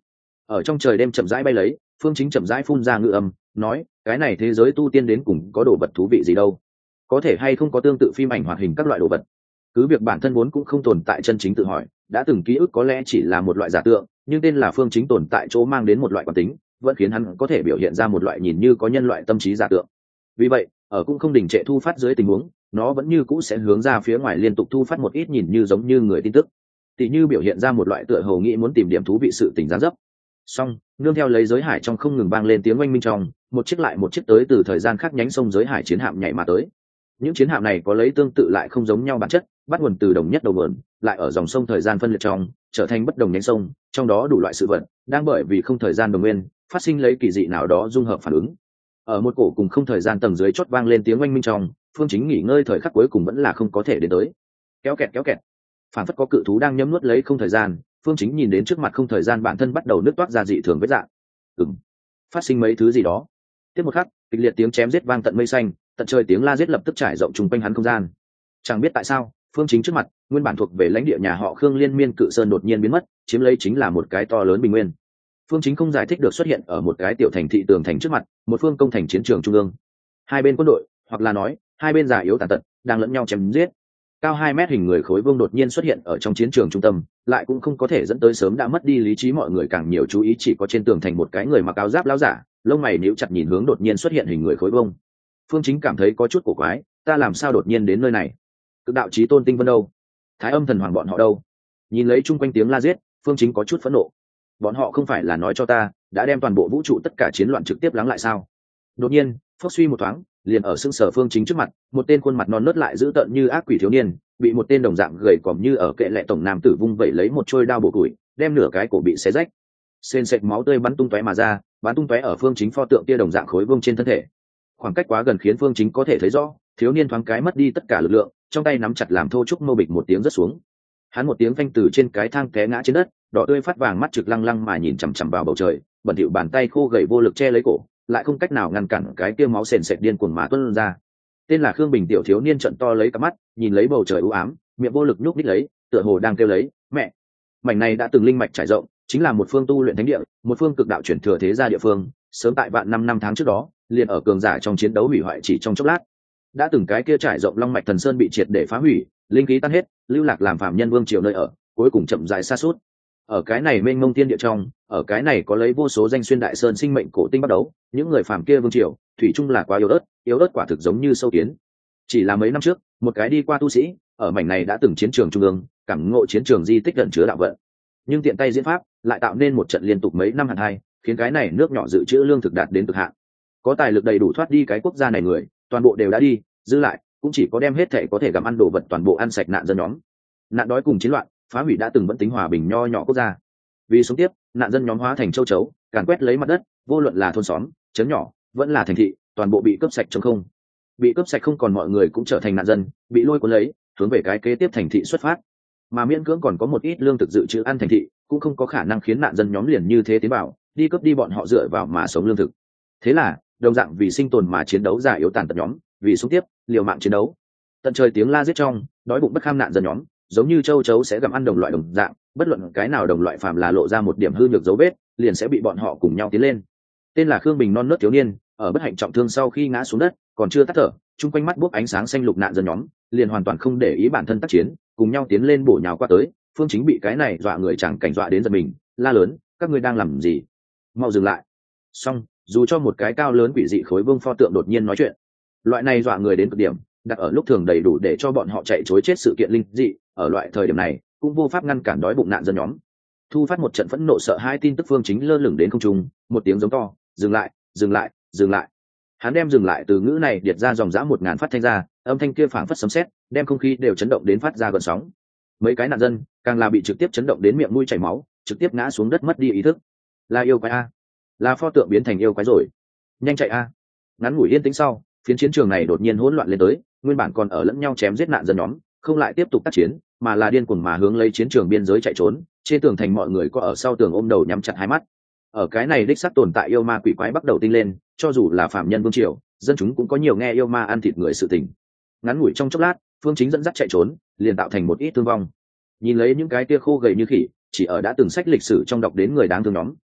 Ở trong trời đêm chậm rãi bay lấy, Phương Chính chậm rãi phun ra ngữ âm, nói, cái này thế giới tu tiên đến cùng có đồ vật thú vị gì đâu, có thể hay không có tương tự phim ảnh hoạt hình các loại đồ vật. Cứ việc bản thân vốn cũng không tồn tại chân chính tự hỏi, đã từng ký ức có lẽ chỉ là một loại giả tượng, nhưng tên là Phương Chính tồn tại chỗ mang đến một loại quán tính, vẫn khiến hắn có thể biểu hiện ra một loại nhìn như có nhân loại tâm trí giả tượng. Vì vậy, ở cũng không đình trệ thu phát dưới tình huống, nó vẫn như cũ sẽ hướng ra phía ngoài liên tục thu phát một ít nhìn như giống như người tin tức, tỉ như biểu hiện ra một loại tựa hồ nghĩ muốn tìm điểm thú vị sự tình gián dấp. Song nương theo lấy giới hải trong không ngừng vang lên tiếng oanh minh trong, một chiếc lại một chiếc tới từ thời gian khác nhánh sông giới hải chiến hạm nhảy mà tới. Những chiến hạm này có lấy tương tự lại không giống nhau bản chất, bắt nguồn từ đồng nhất đầu nguồn, lại ở dòng sông thời gian phân liệt trong trở thành bất đồng nhánh sông, trong đó đủ loại sự vật đang bởi vì không thời gian đồng nguyên phát sinh lấy kỳ dị nào đó dung hợp phản ứng. Ở một cổ cùng không thời gian tầng dưới chót vang lên tiếng oanh minh trong, Phương Chính nghỉ ngơi thời khắc cuối cùng vẫn là không có thể đến tới. Kéo kẹt kéo kẹt, phản phất có cự thú đang nhấm nuốt lấy không thời gian. Phương Chính nhìn đến trước mặt không thời gian bản thân bắt đầu nứt toát ra dị thường vết dạng. Ừm, phát sinh mấy thứ gì đó. Tiếp một khắc, kịch liệt tiếng chém giết vang tận mây xanh, tận trời tiếng la giết lập tức trải rộng trùng quanh hắn không gian. Chẳng biết tại sao, Phương Chính trước mặt, nguyên bản thuộc về lãnh địa nhà họ Khương Liên Miên Cự Sơn đột nhiên biến mất, chiếm lấy chính là một cái to lớn bình nguyên. Phương Chính không giải thích được xuất hiện ở một cái tiểu thành thị tường thành trước mặt, một phương công thành chiến trường trung ương. Hai bên quân đội, hoặc là nói, hai bên già yếu tàn tật, đang lẫn nhau chém giết. Cao hai mét hình người khối vương đột nhiên xuất hiện ở trong chiến trường trung tâm, lại cũng không có thể dẫn tới sớm đã mất đi lý trí mọi người càng nhiều chú ý chỉ có trên tường thành một cái người mặc áo giáp lão giả, lông mày nhíu chặt nhìn hướng đột nhiên xuất hiện hình người khối vương. Phương Chính cảm thấy có chút cổ quái, ta làm sao đột nhiên đến nơi này? Cực đạo chí tôn tinh vân đâu? Thái âm thần hoàng bọn họ đâu? Nhìn lấy chung quanh tiếng la giết, Phương Chính có chút phẫn nộ. Bọn họ không phải là nói cho ta đã đem toàn bộ vũ trụ tất cả chiến loạn trực tiếp lắng lại sao? Đột nhiên, phốc suy một thoáng, liền ở xương sở Phương Chính trước mặt, một tên khuôn mặt non nớt lại dữ tợn như ác quỷ thiếu niên, bị một tên đồng dạng gầy còm như ở kệ lệ tổng nam tử vung vẩy lấy một trôi đao bổ củi, đem nửa cái cổ bị xé rách. Sền sệt máu tươi bắn tung tóe mà ra, bắn tung tóe ở Phương Chính pho tượng kia đồng dạng khối vương trên thân thể. Khoảng cách quá gần khiến Phương Chính có thể thấy rõ, thiếu niên thoáng cái mất đi tất cả lực lượng, trong tay nắm chặt làm thô trúc mâu bịch một tiếng rớt xuống. Hắn một tiếng phanh từ trên cái thang té ngã trên đất, đỏ tươi phát vàng mắt trực lăng lăng mà nhìn chằm chằm vào bầu trời, bẩn thỉu bàn tay khô gầy vô lực che lấy cổ, lại không cách nào ngăn cản cái kia máu sền sệt điên cuồng mà tuôn ra. Tên là Khương Bình tiểu thiếu niên trợn to lấy cặp mắt, nhìn lấy bầu trời u ám, miệng vô lực nhúc nhích lấy, tựa hồ đang kêu lấy, "Mẹ." Mảnh này đã từng linh mạch trải rộng, chính là một phương tu luyện thánh địa, một phương cực đạo chuyển thừa thế gia địa phương, sớm tại vạn năm năm tháng trước đó, liền ở cường giả trong chiến đấu hủy hoại chỉ trong chốc lát. Đã từng cái kia trải rộng long mạch thần sơn bị triệt để phá hủy, linh khí tan hết, lưu lạc làm phạm nhân vương triều nơi ở, cuối cùng chậm rãi sa sút. Ở cái này mênh mông thiên địa trong, ở cái này có lấy vô số danh xuyên đại sơn sinh mệnh cổ tinh bắt đầu, những người phàm kia vương triều, thủy chung là quá yếu ớt, yếu ớt quả thực giống như sâu kiến. Chỉ là mấy năm trước, một cái đi qua tu sĩ, ở mảnh này đã từng chiến trường trung ương, cảm ngộ chiến trường di tích gần chứa đạo vận. Nhưng tiện tay diễn pháp, lại tạo nên một trận liên tục mấy năm hàn hai, khiến cái này nước nhỏ dự trữ lương thực đạt đến cực hạn. Có tài lực đầy đủ thoát đi cái quốc gia này người, toàn bộ đều đã đi, giữ lại cũng chỉ có đem hết thể có thể gặm ăn đồ vật toàn bộ ăn sạch nạn dân nhóm. Nạn đói cùng chiến loạn, phá hủy đã từng vẫn tính hòa bình nho nhỏ quốc gia. Vì sống tiếp, nạn dân nhóm hóa thành châu chấu, càn quét lấy mặt đất, vô luận là thôn xóm, trấn nhỏ, vẫn là thành thị, toàn bộ bị cướp sạch trống không. Bị cướp sạch không còn mọi người cũng trở thành nạn dân, bị lôi cuốn lấy, hướng về cái kế tiếp thành thị xuất phát. Mà miễn cưỡng còn có một ít lương thực dự trữ ăn thành thị, cũng không có khả năng khiến nạn dân nhóm liền như thế tiến vào, đi cướp đi bọn họ dựa vào mà sống lương thực. Thế là, đồng dạng vì sinh tồn mà chiến đấu giả yếu tàn tật nhóm, vì sống tiếp, liều mạng chiến đấu. Tận trời tiếng la giết trong, đói bụng bất kham nạn dân nhóm, giống như châu chấu sẽ gặm ăn đồng loại đồng dạng, bất luận cái nào đồng loại phàm là lộ ra một điểm hư nhược dấu vết, liền sẽ bị bọn họ cùng nhau tiến lên. Tên là Khương Bình non nớt thiếu niên, ở bất hạnh trọng thương sau khi ngã xuống đất, còn chưa tắt thở, chung quanh mắt buốc ánh sáng xanh lục nạn dân nhóm, liền hoàn toàn không để ý bản thân tác chiến, cùng nhau tiến lên bổ nhào qua tới. Phương Chính bị cái này dọa người chẳng cảnh dọa đến giật mình, la lớn, các ngươi đang làm gì? Mau dừng lại! Xong, dù cho một cái cao lớn quỷ dị khối vương pho tượng đột nhiên nói chuyện, loại này dọa người đến cực điểm, đặt ở lúc thường đầy đủ để cho bọn họ chạy chối chết sự kiện linh dị, ở loại thời điểm này cũng vô pháp ngăn cản đói bụng nạn dân nhóm. Thu phát một trận phẫn nộ sợ hai tin tức, Phương Chính lơ lửng đến không trung, một tiếng giống to, dừng lại, dừng lại, dừng lại. Hắn đem dừng lại từ ngữ này điệt ra dòng dã một ngàn phát thanh ra, âm thanh kia phảng phất sấm sét, đem không khí đều chấn động đến phát ra gợn sóng. Mấy cái nạn dân càng là bị trực tiếp chấn động đến miệng mũi chảy máu, trực tiếp ngã xuống đất mất đi ý thức. Là yêu quái a, là pho tượng biến thành yêu quái rồi, nhanh chạy a. Ngắn ngủi yên tĩnh sau, phiến chiến trường này đột nhiên hỗn loạn lên tới, nguyên bản còn ở lẫn nhau chém giết nạn dân nhóm, không lại tiếp tục tác chiến, mà là điên cuồng mà hướng lấy chiến trường biên giới chạy trốn. Trên tường thành mọi người có ở sau tường ôm đầu nhắm chặt hai mắt. Ở cái này đích xác tồn tại yêu ma quỷ quái bắt đầu tinh lên, cho dù là phạm nhân vương triều, dân chúng cũng có nhiều nghe yêu ma ăn thịt người sự tình. Ngắn ngủi trong chốc lát, Phương Chính dẫn dắt chạy trốn, liền tạo thành một ít thương vong. Nhìn lấy những cái tia khô gầy như khỉ, chỉ ở đã từng sách lịch sử trong đọc đến người đáng thương nhóm,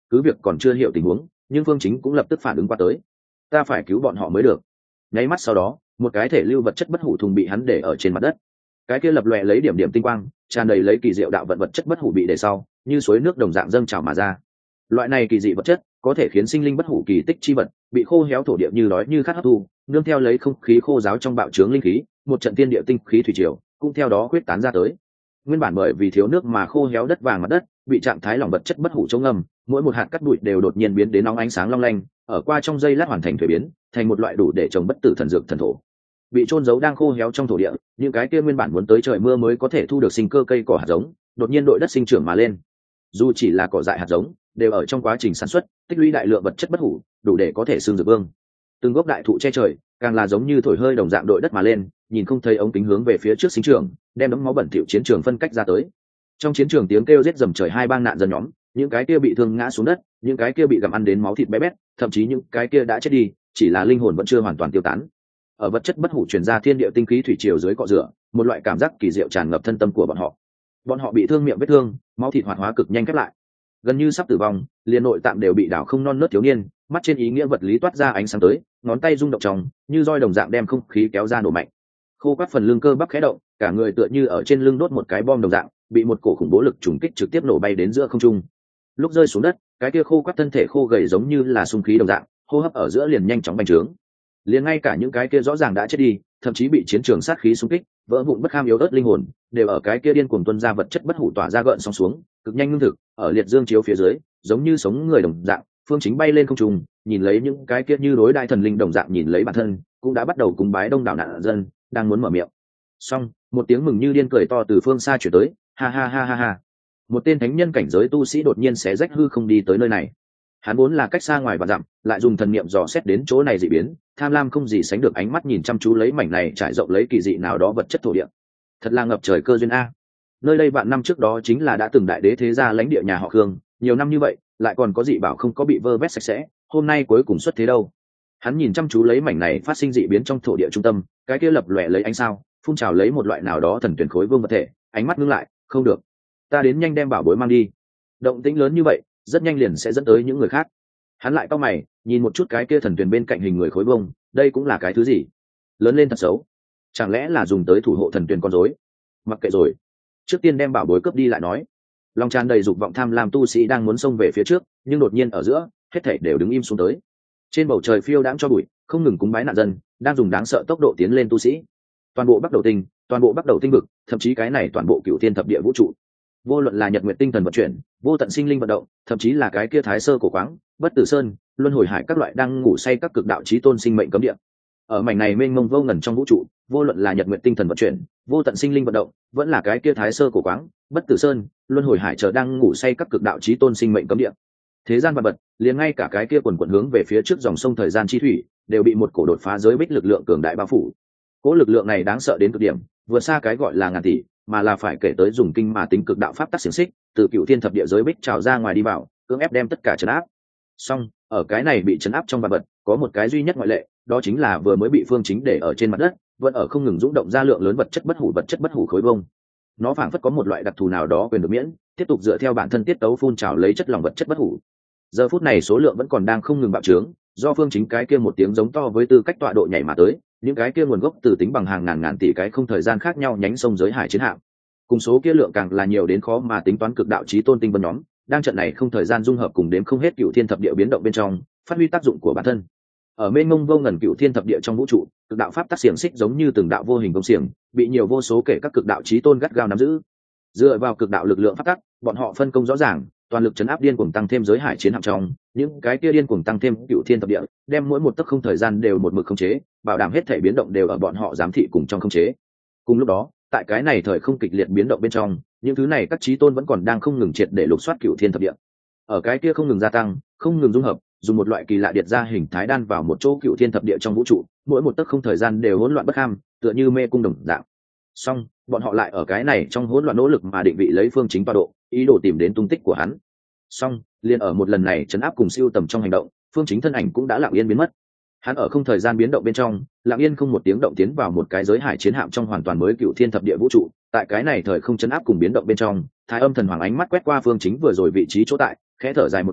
cứ việc còn chưa hiểu tình huống nhưng phương chính cũng lập tức phản ứng qua tới. Ta phải cứu bọn họ mới được. Nháy mắt sau đó một cái thể lưu vật chất bất hủ thùng bị hắn để ở trên mặt đất. Cái kia lập lòe lấy điểm điểm tinh quang, tràn đầy lấy kỳ diệu đạo vận vật chất bất hủ bị để sau như suối nước đồng dạng dâng trào mà ra. Loại này kỳ dị vật chất có thể khiến sinh linh bất hủ kỳ tích chi vật bị khô héo thổ địa như đói như khát hấp thu, nương theo lấy không khí khô giáo trong bạo trướng linh khí, một trận tiên địa tinh khí thủy triều cũng theo đó quyết tán ra tới. Nguyên bản bởi vì thiếu nước mà khô héo đất vàng mặt đất bị trạng thái lỏng vật chất bất hủ chống ngầm, mỗi một hạt cát bụi đều đột nhiên biến đến nóng ánh sáng long lanh, ở qua trong giây lát hoàn thành thuế biến thành một loại đủ để trồng bất tử thần dược thần thổ. Bị trôn giấu đang khô héo trong thổ địa, những cái kia nguyên bản muốn tới trời mưa mới có thể thu được sinh cơ cây cỏ hạt giống đột nhiên đội đất sinh trưởng mà lên. Dù chỉ là cỏ dại hạt giống đều ở trong quá trình sản xuất tích lũy đại lượng vật chất bất hủ, đủ để có thể xương dược vương. Từng gốc đại thụ che trời càng là giống như thổi hơi đồng dạng đội đất mà lên, nhìn không thấy ống kính hướng về phía trước sinh trường, đem đấm máu bẩn thỉu chiến trường phân cách ra tới. Trong chiến trường tiếng kêu rết rầm trời, hai bang nạn dân nhóm, những cái kia bị thương ngã xuống đất, những cái kia bị gặm ăn đến máu thịt bé bét, thậm chí những cái kia đã chết đi, chỉ là linh hồn vẫn chưa hoàn toàn tiêu tán. Ở vật chất bất hủ truyền ra thiên địa tinh khí thủy triều dưới cọ rửa, một loại cảm giác kỳ diệu tràn ngập thân tâm của bọn họ. Bọn họ bị thương miệng vết thương, máu thịt hoạt hóa cực nhanh khép lại, gần như sắp tử vong, liền nội tạng đều bị đảo không non nớt thiếu niên, mắt trên ý nghĩa vật lý toát ra ánh sáng tới, ngón tay rung động trong, như roi đồng dạng đem không khí kéo ra nổ mạnh. Khô quắt phần lưng cơ bắp khẽ động, cả người tựa như ở trên lưng đốt một cái bom đồng dạng, bị một cổ khủng bố lực trùng kích trực tiếp nổ bay đến giữa không trung. Lúc rơi xuống đất, cái kia khô quắt thân thể khô gầy giống như là xung khí đồng dạng, hô hấp ở giữa liền nhanh chóng bành trướng. Liền ngay cả những cái kia rõ ràng đã chết đi, thậm chí bị chiến trường sát khí xung kích, vỡ vụn bất kham yếu ớt linh hồn, đều ở cái kia điên cuồng tuôn ra vật chất bất hủ tỏa ra gợn sóng xuống, cực nhanh ngưng thực, ở liệt dương chiếu phía dưới, giống như sống người đồng dạng, phương chính bay lên không trung, nhìn lấy những cái kia như đối đại thần linh đồng dạng nhìn lấy bản thân, cũng đã bắt đầu cúng bái đông đảo nạn dân, đang muốn mở miệng. Xong, một tiếng mừng như điên cười to từ phương xa truyền tới, ha ha ha ha ha. Một tên thánh nhân cảnh giới tu sĩ đột nhiên xé rách hư không đi tới nơi này. Hắn vốn là cách xa ngoài và dặm, lại dùng thần niệm dò xét đến chỗ này dị biến, tham lam không gì sánh được ánh mắt nhìn chăm chú lấy mảnh này trải rộng lấy kỳ dị nào đó vật chất thổ địa. Thật là ngập trời cơ duyên a. Nơi đây vạn năm trước đó chính là đã từng đại đế thế gia lãnh địa nhà họ Khương, nhiều năm như vậy, lại còn có dị bảo không có bị vơ vét sạch sẽ, hôm nay cuối cùng xuất thế đâu. Hắn nhìn chăm chú lấy mảnh này phát sinh dị biến trong thổ địa trung tâm, cái kia lập lòe lấy ánh sao, phun trào lấy một loại nào đó thần tuyển khối vương vật thể, ánh mắt ngưng lại, không được, ta đến nhanh đem bảo bối mang đi. Động tĩnh lớn như vậy, rất nhanh liền sẽ dẫn tới những người khác. Hắn lại cau mày, nhìn một chút cái kia thần tuyển bên cạnh hình người khối vương, đây cũng là cái thứ gì? Lớn lên thật xấu, chẳng lẽ là dùng tới thủ hộ thần tuyển con rối? Mặc kệ rồi, trước tiên đem bảo bối cướp đi lại nói. Lòng tràn đầy dục vọng tham lam tu sĩ đang muốn xông về phía trước, nhưng đột nhiên ở giữa, hết thảy đều đứng im xuống tới. Trên bầu trời phiêu đãng cho bụi, không ngừng cúng bái nạn dân, đang dùng đáng sợ tốc độ tiến lên tu sĩ. Toàn bộ Bắc Đầu Tinh, toàn bộ Bắc Đầu Tinh vực, thậm chí cái này toàn bộ Cửu Thiên thập địa vũ trụ. Vô luận là Nhật Nguyệt tinh thần vận chuyển, vô tận sinh linh vận động, thậm chí là cái kia Thái Sơ cổ quáng, Bất Tử Sơn, Luân Hồi Hải các loại đang ngủ say các cực đạo chí tôn sinh mệnh cấm địa. Ở mảnh này mênh mông vô ngần trong vũ trụ, vô luận là Nhật Nguyệt tinh thần vận chuyển, vô tận sinh linh vận động, vẫn là cái kia Thái Sơ cổ quáng, Bất Tử Sơn, Luân Hồi Hải chờ đang ngủ say các cực đạo chí tôn sinh mệnh cấm địa. Thế gian vật vật, liền ngay cả cái kia quần quần hướng về phía trước dòng sông thời gian chi thủy, đều bị một cổ đột phá giới bích lực lượng cường đại bao phủ. Cỗ lực lượng này đáng sợ đến cực điểm, vượt xa cái gọi là ngàn tỷ, mà là phải kể tới dùng kinh mà tính cực đạo pháp tắc xiển xích, từ Cửu Thiên thập địa giới bích trào ra ngoài đi vào, cưỡng ép đem tất cả trấn áp. Song, ở cái này bị trấn áp trong vật vật, có một cái duy nhất ngoại lệ, đó chính là vừa mới bị Phương Chính để ở trên mặt đất, vẫn ở không ngừng dũng động ra lượng lớn vật chất bất hủ vật chất bất hủ khối vông. Nó phảng phất có một loại đặc thù nào đó quyền được miễn, tiếp tục dựa theo bản thân tiết tấu phun trào lấy chất lỏng vật chất bất hủ. Giờ phút này số lượng vẫn còn đang không ngừng bạo trướng, do Phương Chính cái kia một tiếng giống to với tư cách tọa độ nhảy mà tới, những cái kia nguồn gốc từ tính bằng hàng ngàn ngàn tỷ cái không thời gian khác nhau nhánh sông giới hải chiến hạm, cùng số kia lượng càng là nhiều đến khó mà tính toán cực đạo chí tôn tinh vân nhóm, đang trận này không thời gian dung hợp cùng đếm không hết Cửu Thiên thập địa biến động bên trong, phát huy tác dụng của bản thân. Ở mênh mông vô ngần Cửu Thiên thập địa trong vũ trụ, cực đạo pháp tác xiềng xích giống như từng đạo vô hình công xiềng, bị nhiều vô số kể các cực đạo chí tôn gắt gao nắm giữ. Dựa vào cực đạo lực lượng pháp tắc, bọn họ phân công rõ ràng, toàn lực chấn áp điên cuồng tăng thêm giới hải chiến hạm trong, những cái kia điên cuồng tăng thêm Cửu Thiên thập địa, đem mỗi một tấc không thời gian đều một mực khống chế, bảo đảm hết thể biến động đều ở bọn họ giám thị cùng trong khống chế. Cùng lúc đó, tại cái này thời không kịch liệt biến động bên trong, những thứ này các chí tôn vẫn còn đang không ngừng triệt để lục soát Cửu Thiên thập địa. Ở cái kia không ngừng gia tăng, không ngừng dung hợp, dùng một loại kỳ lạ điệt ra hình thái đan vào một chỗ Cửu Thiên thập địa trong vũ trụ, mỗi một tấc không thời gian đều hỗn loạn bất ham, tựa như mê cung đồng dạng. Song, bọn họ lại ở cái này trong hỗn loạn nỗ lực mà định vị lấy Phương Chính tọa độ, ý đồ tìm đến tung tích của hắn. Song, liền ở một lần này trấn áp cùng siêu tầm trong hành động, Phương Chính thân ảnh cũng đã lặng yên biến mất. Hắn ở không thời gian biến động bên trong, lặng yên không một tiếng động tiến vào một cái giới hải chiến hạm trong hoàn toàn mới Cửu Thiên thập địa vũ trụ. Tại cái này thời không trấn áp cùng biến động bên trong, Thái Âm thần hoàng ánh mắt quét qua Phương Chính vừa rồi vị trí chỗ tại, khẽ thở dài một cái,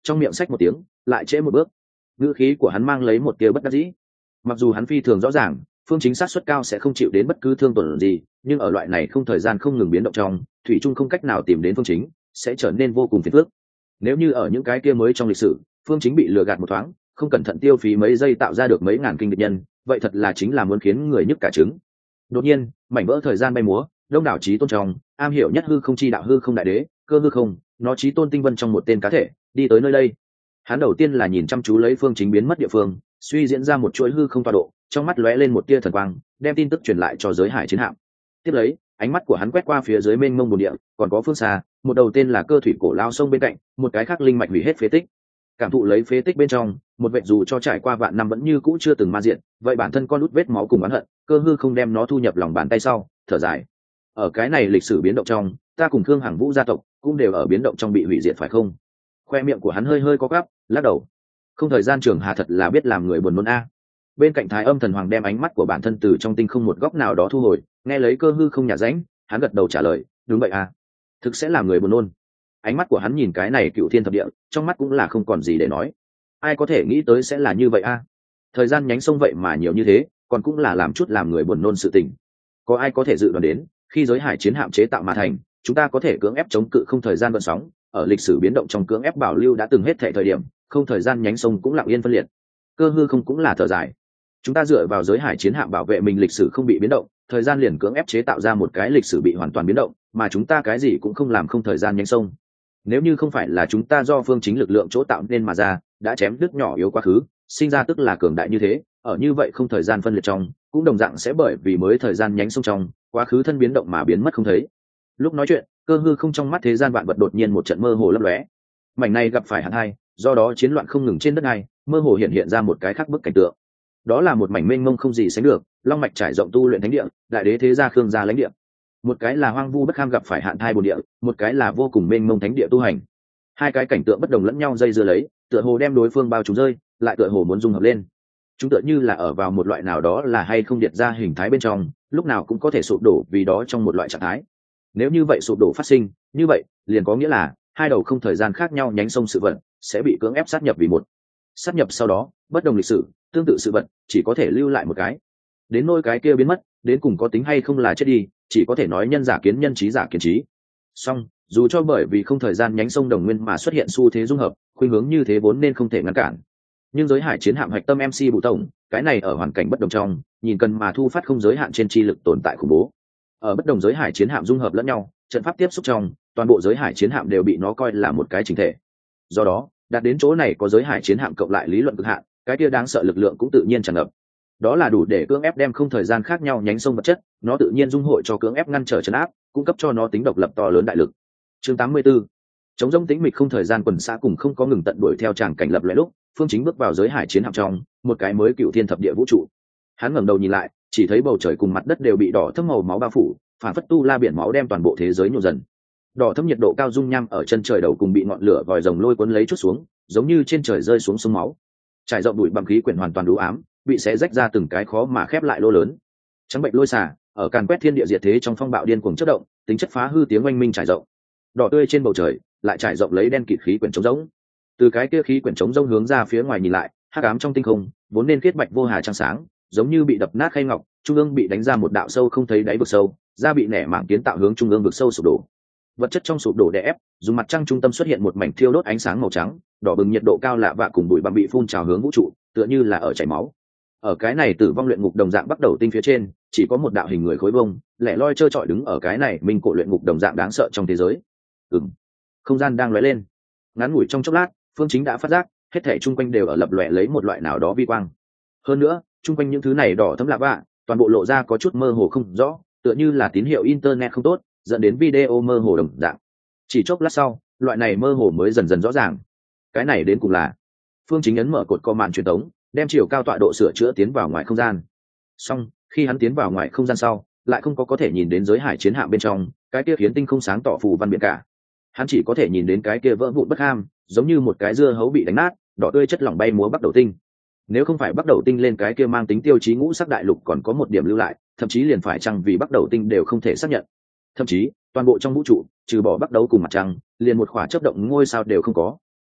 trong miệng xách một tiếng lại trễ một bước. Ngữ khí của hắn mang lấy một tia bất đắc dĩ. Mặc dù hắn phi thường rõ ràng phương chính sát suất cao sẽ không chịu đến bất cứ thương tổn gì, nhưng ở loại này không thời gian không ngừng biến động trong, thủy chung không cách nào tìm đến phương chính, sẽ trở nên vô cùng phiền phức. Nếu như ở những cái kia mới trong lịch sử phương chính bị lừa gạt một thoáng, không cẩn thận tiêu phí mấy giây tạo ra được mấy ngàn kinh địch nhân, vậy thật là chính là muốn khiến người nhức cả trứng. Đột nhiên mảnh vỡ thời gian bay múa, đông đảo trí tôn trong am hiểu nhất hư không chi đạo hư không đại đế cơ hư không, nó trí tôn tinh vân trong một tên cá thể đi tới nơi đây. Hắn đầu tiên là nhìn chăm chú lấy phương chính biến mất địa phương, suy diễn ra một chuỗi hư không tọa độ, trong mắt lóe lên một tia thần quang, đem tin tức truyền lại cho giới hải chiến hạm. Tiếp lấy ánh mắt của hắn quét qua phía dưới mênh mông bồn địa, còn có phương xa một đầu tên là cơ thủy cổ lao sông bên cạnh, một cái khác linh mạch hủy hết phế tích. Cảm thụ lấy phế tích bên trong một vệ dù cho trải qua vạn năm vẫn như cũ chưa từng ma diện, vậy bản thân con út vết máu cùng oán hận, cơ hư không đem nó thu nhập lòng bàn tay sau thở dài. Ở cái này lịch sử biến động trong, ta cùng Khương Hằng Vũ gia tộc cũng đều ở biến động trong bị hủy diệt phải không? Khoe miệng của hắn hơi hơi có gắp, lắc đầu. Không thời gian trường hà thật là biết làm người buồn nôn a. Bên cạnh Thái Âm Thần Hoàng đem ánh mắt của bản thân từ trong tinh không một góc nào đó thu hồi, nghe lấy cơ hư không nhà rãnh, hắn gật đầu trả lời, đúng vậy a, thực sẽ làm người buồn nôn. Ánh mắt của hắn nhìn cái này cựu thiên thập địa, trong mắt cũng là không còn gì để nói. Ai có thể nghĩ tới sẽ là như vậy a? Thời gian nhánh sông vậy mà nhiều như thế, còn cũng là làm chút làm người buồn nôn sự tình. Có ai có thể dự đoán đến, khi giới hải chiến hạm chế tạo mà thành, chúng ta có thể cưỡng ép chống cự không thời gian gợn sóng, ở lịch sử biến động trong cưỡng ép bảo lưu đã từng hết thệ thời điểm, không thời gian nhánh sông cũng lặng yên phân liệt. Cơ hư không cũng là thở dài. Chúng ta dựa vào giới hải chiến hạm bảo vệ mình lịch sử không bị biến động, thời gian liền cưỡng ép chế tạo ra một cái lịch sử bị hoàn toàn biến động, mà chúng ta cái gì cũng không làm không thời gian nhánh sông. Nếu như không phải là chúng ta do phương chính lực lượng chỗ tạo nên mà ra, đã chém đứt nhỏ yếu quá khứ, sinh ra tức là cường đại như thế, ở như vậy không thời gian phân liệt trong, cũng đồng dạng sẽ bởi vì mới thời gian nhánh sông trong, quá khứ thân biến động mà biến mất không thấy. Lúc nói chuyện, cơ hư không trong mắt thế gian vạn vật đột nhiên một trận mơ hồ lấp lóe. Mảnh này gặp phải hạn hai, do đó chiến loạn không ngừng trên đất này, mơ hồ hiện hiện ra một cái khác bức cảnh tượng. Đó là một mảnh mênh mông không gì sánh được, long mạch trải rộng tu luyện thánh địa, đại đế thế gia Khương gia lãnh địa. Một cái là hoang vu bất kham gặp phải hạn thai bồn địa, một cái là vô cùng mênh mông thánh địa tu hành. Hai cái cảnh tượng bất đồng lẫn nhau dây dưa lấy, tựa hồ đem đối phương bao trùm rơi, lại tựa hồ muốn dung hợp lên. Chúng tựa như là ở vào một loại nào đó là hay không điệt ra hình thái bên trong, lúc nào cũng có thể sụp đổ vì đó trong một loại trạng thái. Nếu như vậy sụp đổ phát sinh, như vậy liền có nghĩa là hai đầu không thời gian khác nhau nhánh sông sự vật sẽ bị cưỡng ép sát nhập vì một. Sát nhập sau đó, bất đồng lịch sử, tương tự sự vật chỉ có thể lưu lại một cái. Đến nôi cái kia biến mất, đến cùng có tính hay không là chết đi, chỉ có thể nói nhân giả kiến nhân, trí giả kiến trí. Song dù cho bởi vì không thời gian nhánh sông đồng nguyên mà xuất hiện xu thế dung hợp, khuynh hướng như thế vốn nên không thể ngăn cản. Nhưng giới hải chiến hạm hạch tâm em xê Bù Tổng, cái này ở hoàn cảnh bất đồng trong, nhìn cần mà thu phát không giới hạn trên chi lực tồn tại khủng bố. Ở bất đồng giới hải chiến hạm dung hợp lẫn nhau, trận pháp tiếp xúc trong, toàn bộ giới hải chiến hạm đều bị nó coi là một cái chỉnh thể. Do đó, đạt đến chỗ này có giới hải chiến hạm cộng lại lý luận cực hạn, cái kia đáng sợ lực lượng cũng tự nhiên tràn ngập. Đó là đủ để cưỡng ép đem không thời gian khác nhau nhánh sông vật chất, nó tự nhiên dung hội cho cưỡng ép ngăn trở trấn áp, cung cấp cho nó tính độc lập to lớn đại lực. Chương tám mươi 84. Chống rông tĩnh mịch không thời gian quần xã cùng không có ngừng tận đuổi theo tràng cảnh lập lòe lúc, Phương Chính bước vào giới hải chiến hạm trong, một cái mới cựu thiên thập địa vũ trụ. Hắn ngẩng đầu nhìn lại, chỉ thấy bầu trời cùng mặt đất đều bị đỏ thẫm màu máu bao phủ, phản phất tu la biển máu đem toàn bộ thế giới nhuộm dần. Đỏ thẫm nhiệt độ cao dung nham ở chân trời đầu cùng bị ngọn lửa vòi rồng lôi cuốn lấy chút xuống, giống như trên trời rơi xuống sông máu. Trải rộng bụi bặm khí quyển hoàn toàn đủ ám, bị xé rách ra từng cái khó mà khép lại lỗ lớn. Trắng bệnh lôi xả, ở càn quét thiên địa diệt thế trong phong bạo điên cuồng chớp động, tính chất phá hư tiếng oanh minh trải rộng. Đỏ tươi trên bầu trời, lại trải rộng lấy đen kịt khí quyển trống rỗng. Từ cái kia khí quyển trống rỗng hướng ra phía ngoài nhìn lại, hắc ám trong tinh không, vốn nên khiết bạch vô hà trăng sáng, giống như bị đập nát khay ngọc, trung ương bị đánh ra một đạo sâu không thấy đáy vực sâu, da bị nẻ mảng kiến tạo hướng trung ương vực sâu sụp đổ. Vật chất trong sụp đổ đè ép, dùng mặt trăng trung tâm xuất hiện một mảnh thiêu đốt ánh sáng màu trắng, đỏ bừng nhiệt độ cao lạ vạ cùng bụi bặm bị phun trào hướng vũ trụ, tựa như là ở chảy máu. Ở cái này tử vong luyện ngục đồng dạng bắt đầu tinh phía trên, chỉ có một đạo hình người khối bông, lẻ loi trơ trọi đứng ở cái này minh cổ luyện ngục đồng dạng đáng sợ trong thế giới. Ừm, không gian đang lóe lên. Ngắn ngủi trong chốc lát, Phương Chính đã phát giác, hết thảy chung quanh đều ở lập lòe lấy một loại nào đó vi quang. Hơn nữa, chung quanh những thứ này đỏ thẫm lạ vạ, toàn bộ lộ ra có chút mơ hồ không rõ, tựa như là tín hiệu internet không tốt, dẫn đến video mơ hồ đồng dạng. Chỉ chốc lát sau, loại này mơ hồ mới dần dần rõ ràng. Cái này đến cùng là Phương Chính ấn mở cột co màn truyền tống, đem chiều cao tọa độ sửa chữa tiến vào ngoài không gian. Song khi hắn tiến vào ngoài không gian sau, lại không có có thể nhìn đến giới hải chiến hạm bên trong cái kia khiến tinh không sáng tỏ phù văn biển cả. Hắn chỉ có thể nhìn đến cái kia vỡ vụn bất ham, giống như một cái dưa hấu bị đánh nát, đỏ tươi chất lỏng bay múa bắt đầu tinh. Nếu không phải bắt đầu tinh lên cái kia mang tính tiêu chí ngũ sắc đại lục còn có một điểm lưu lại, thậm chí liền phải chăng vì bắt đầu tinh đều không thể xác nhận. Thậm chí toàn bộ trong vũ trụ, trừ bỏ bắt đầu cùng mặt trăng, liền một khỏa chớp động ngôi sao đều không có.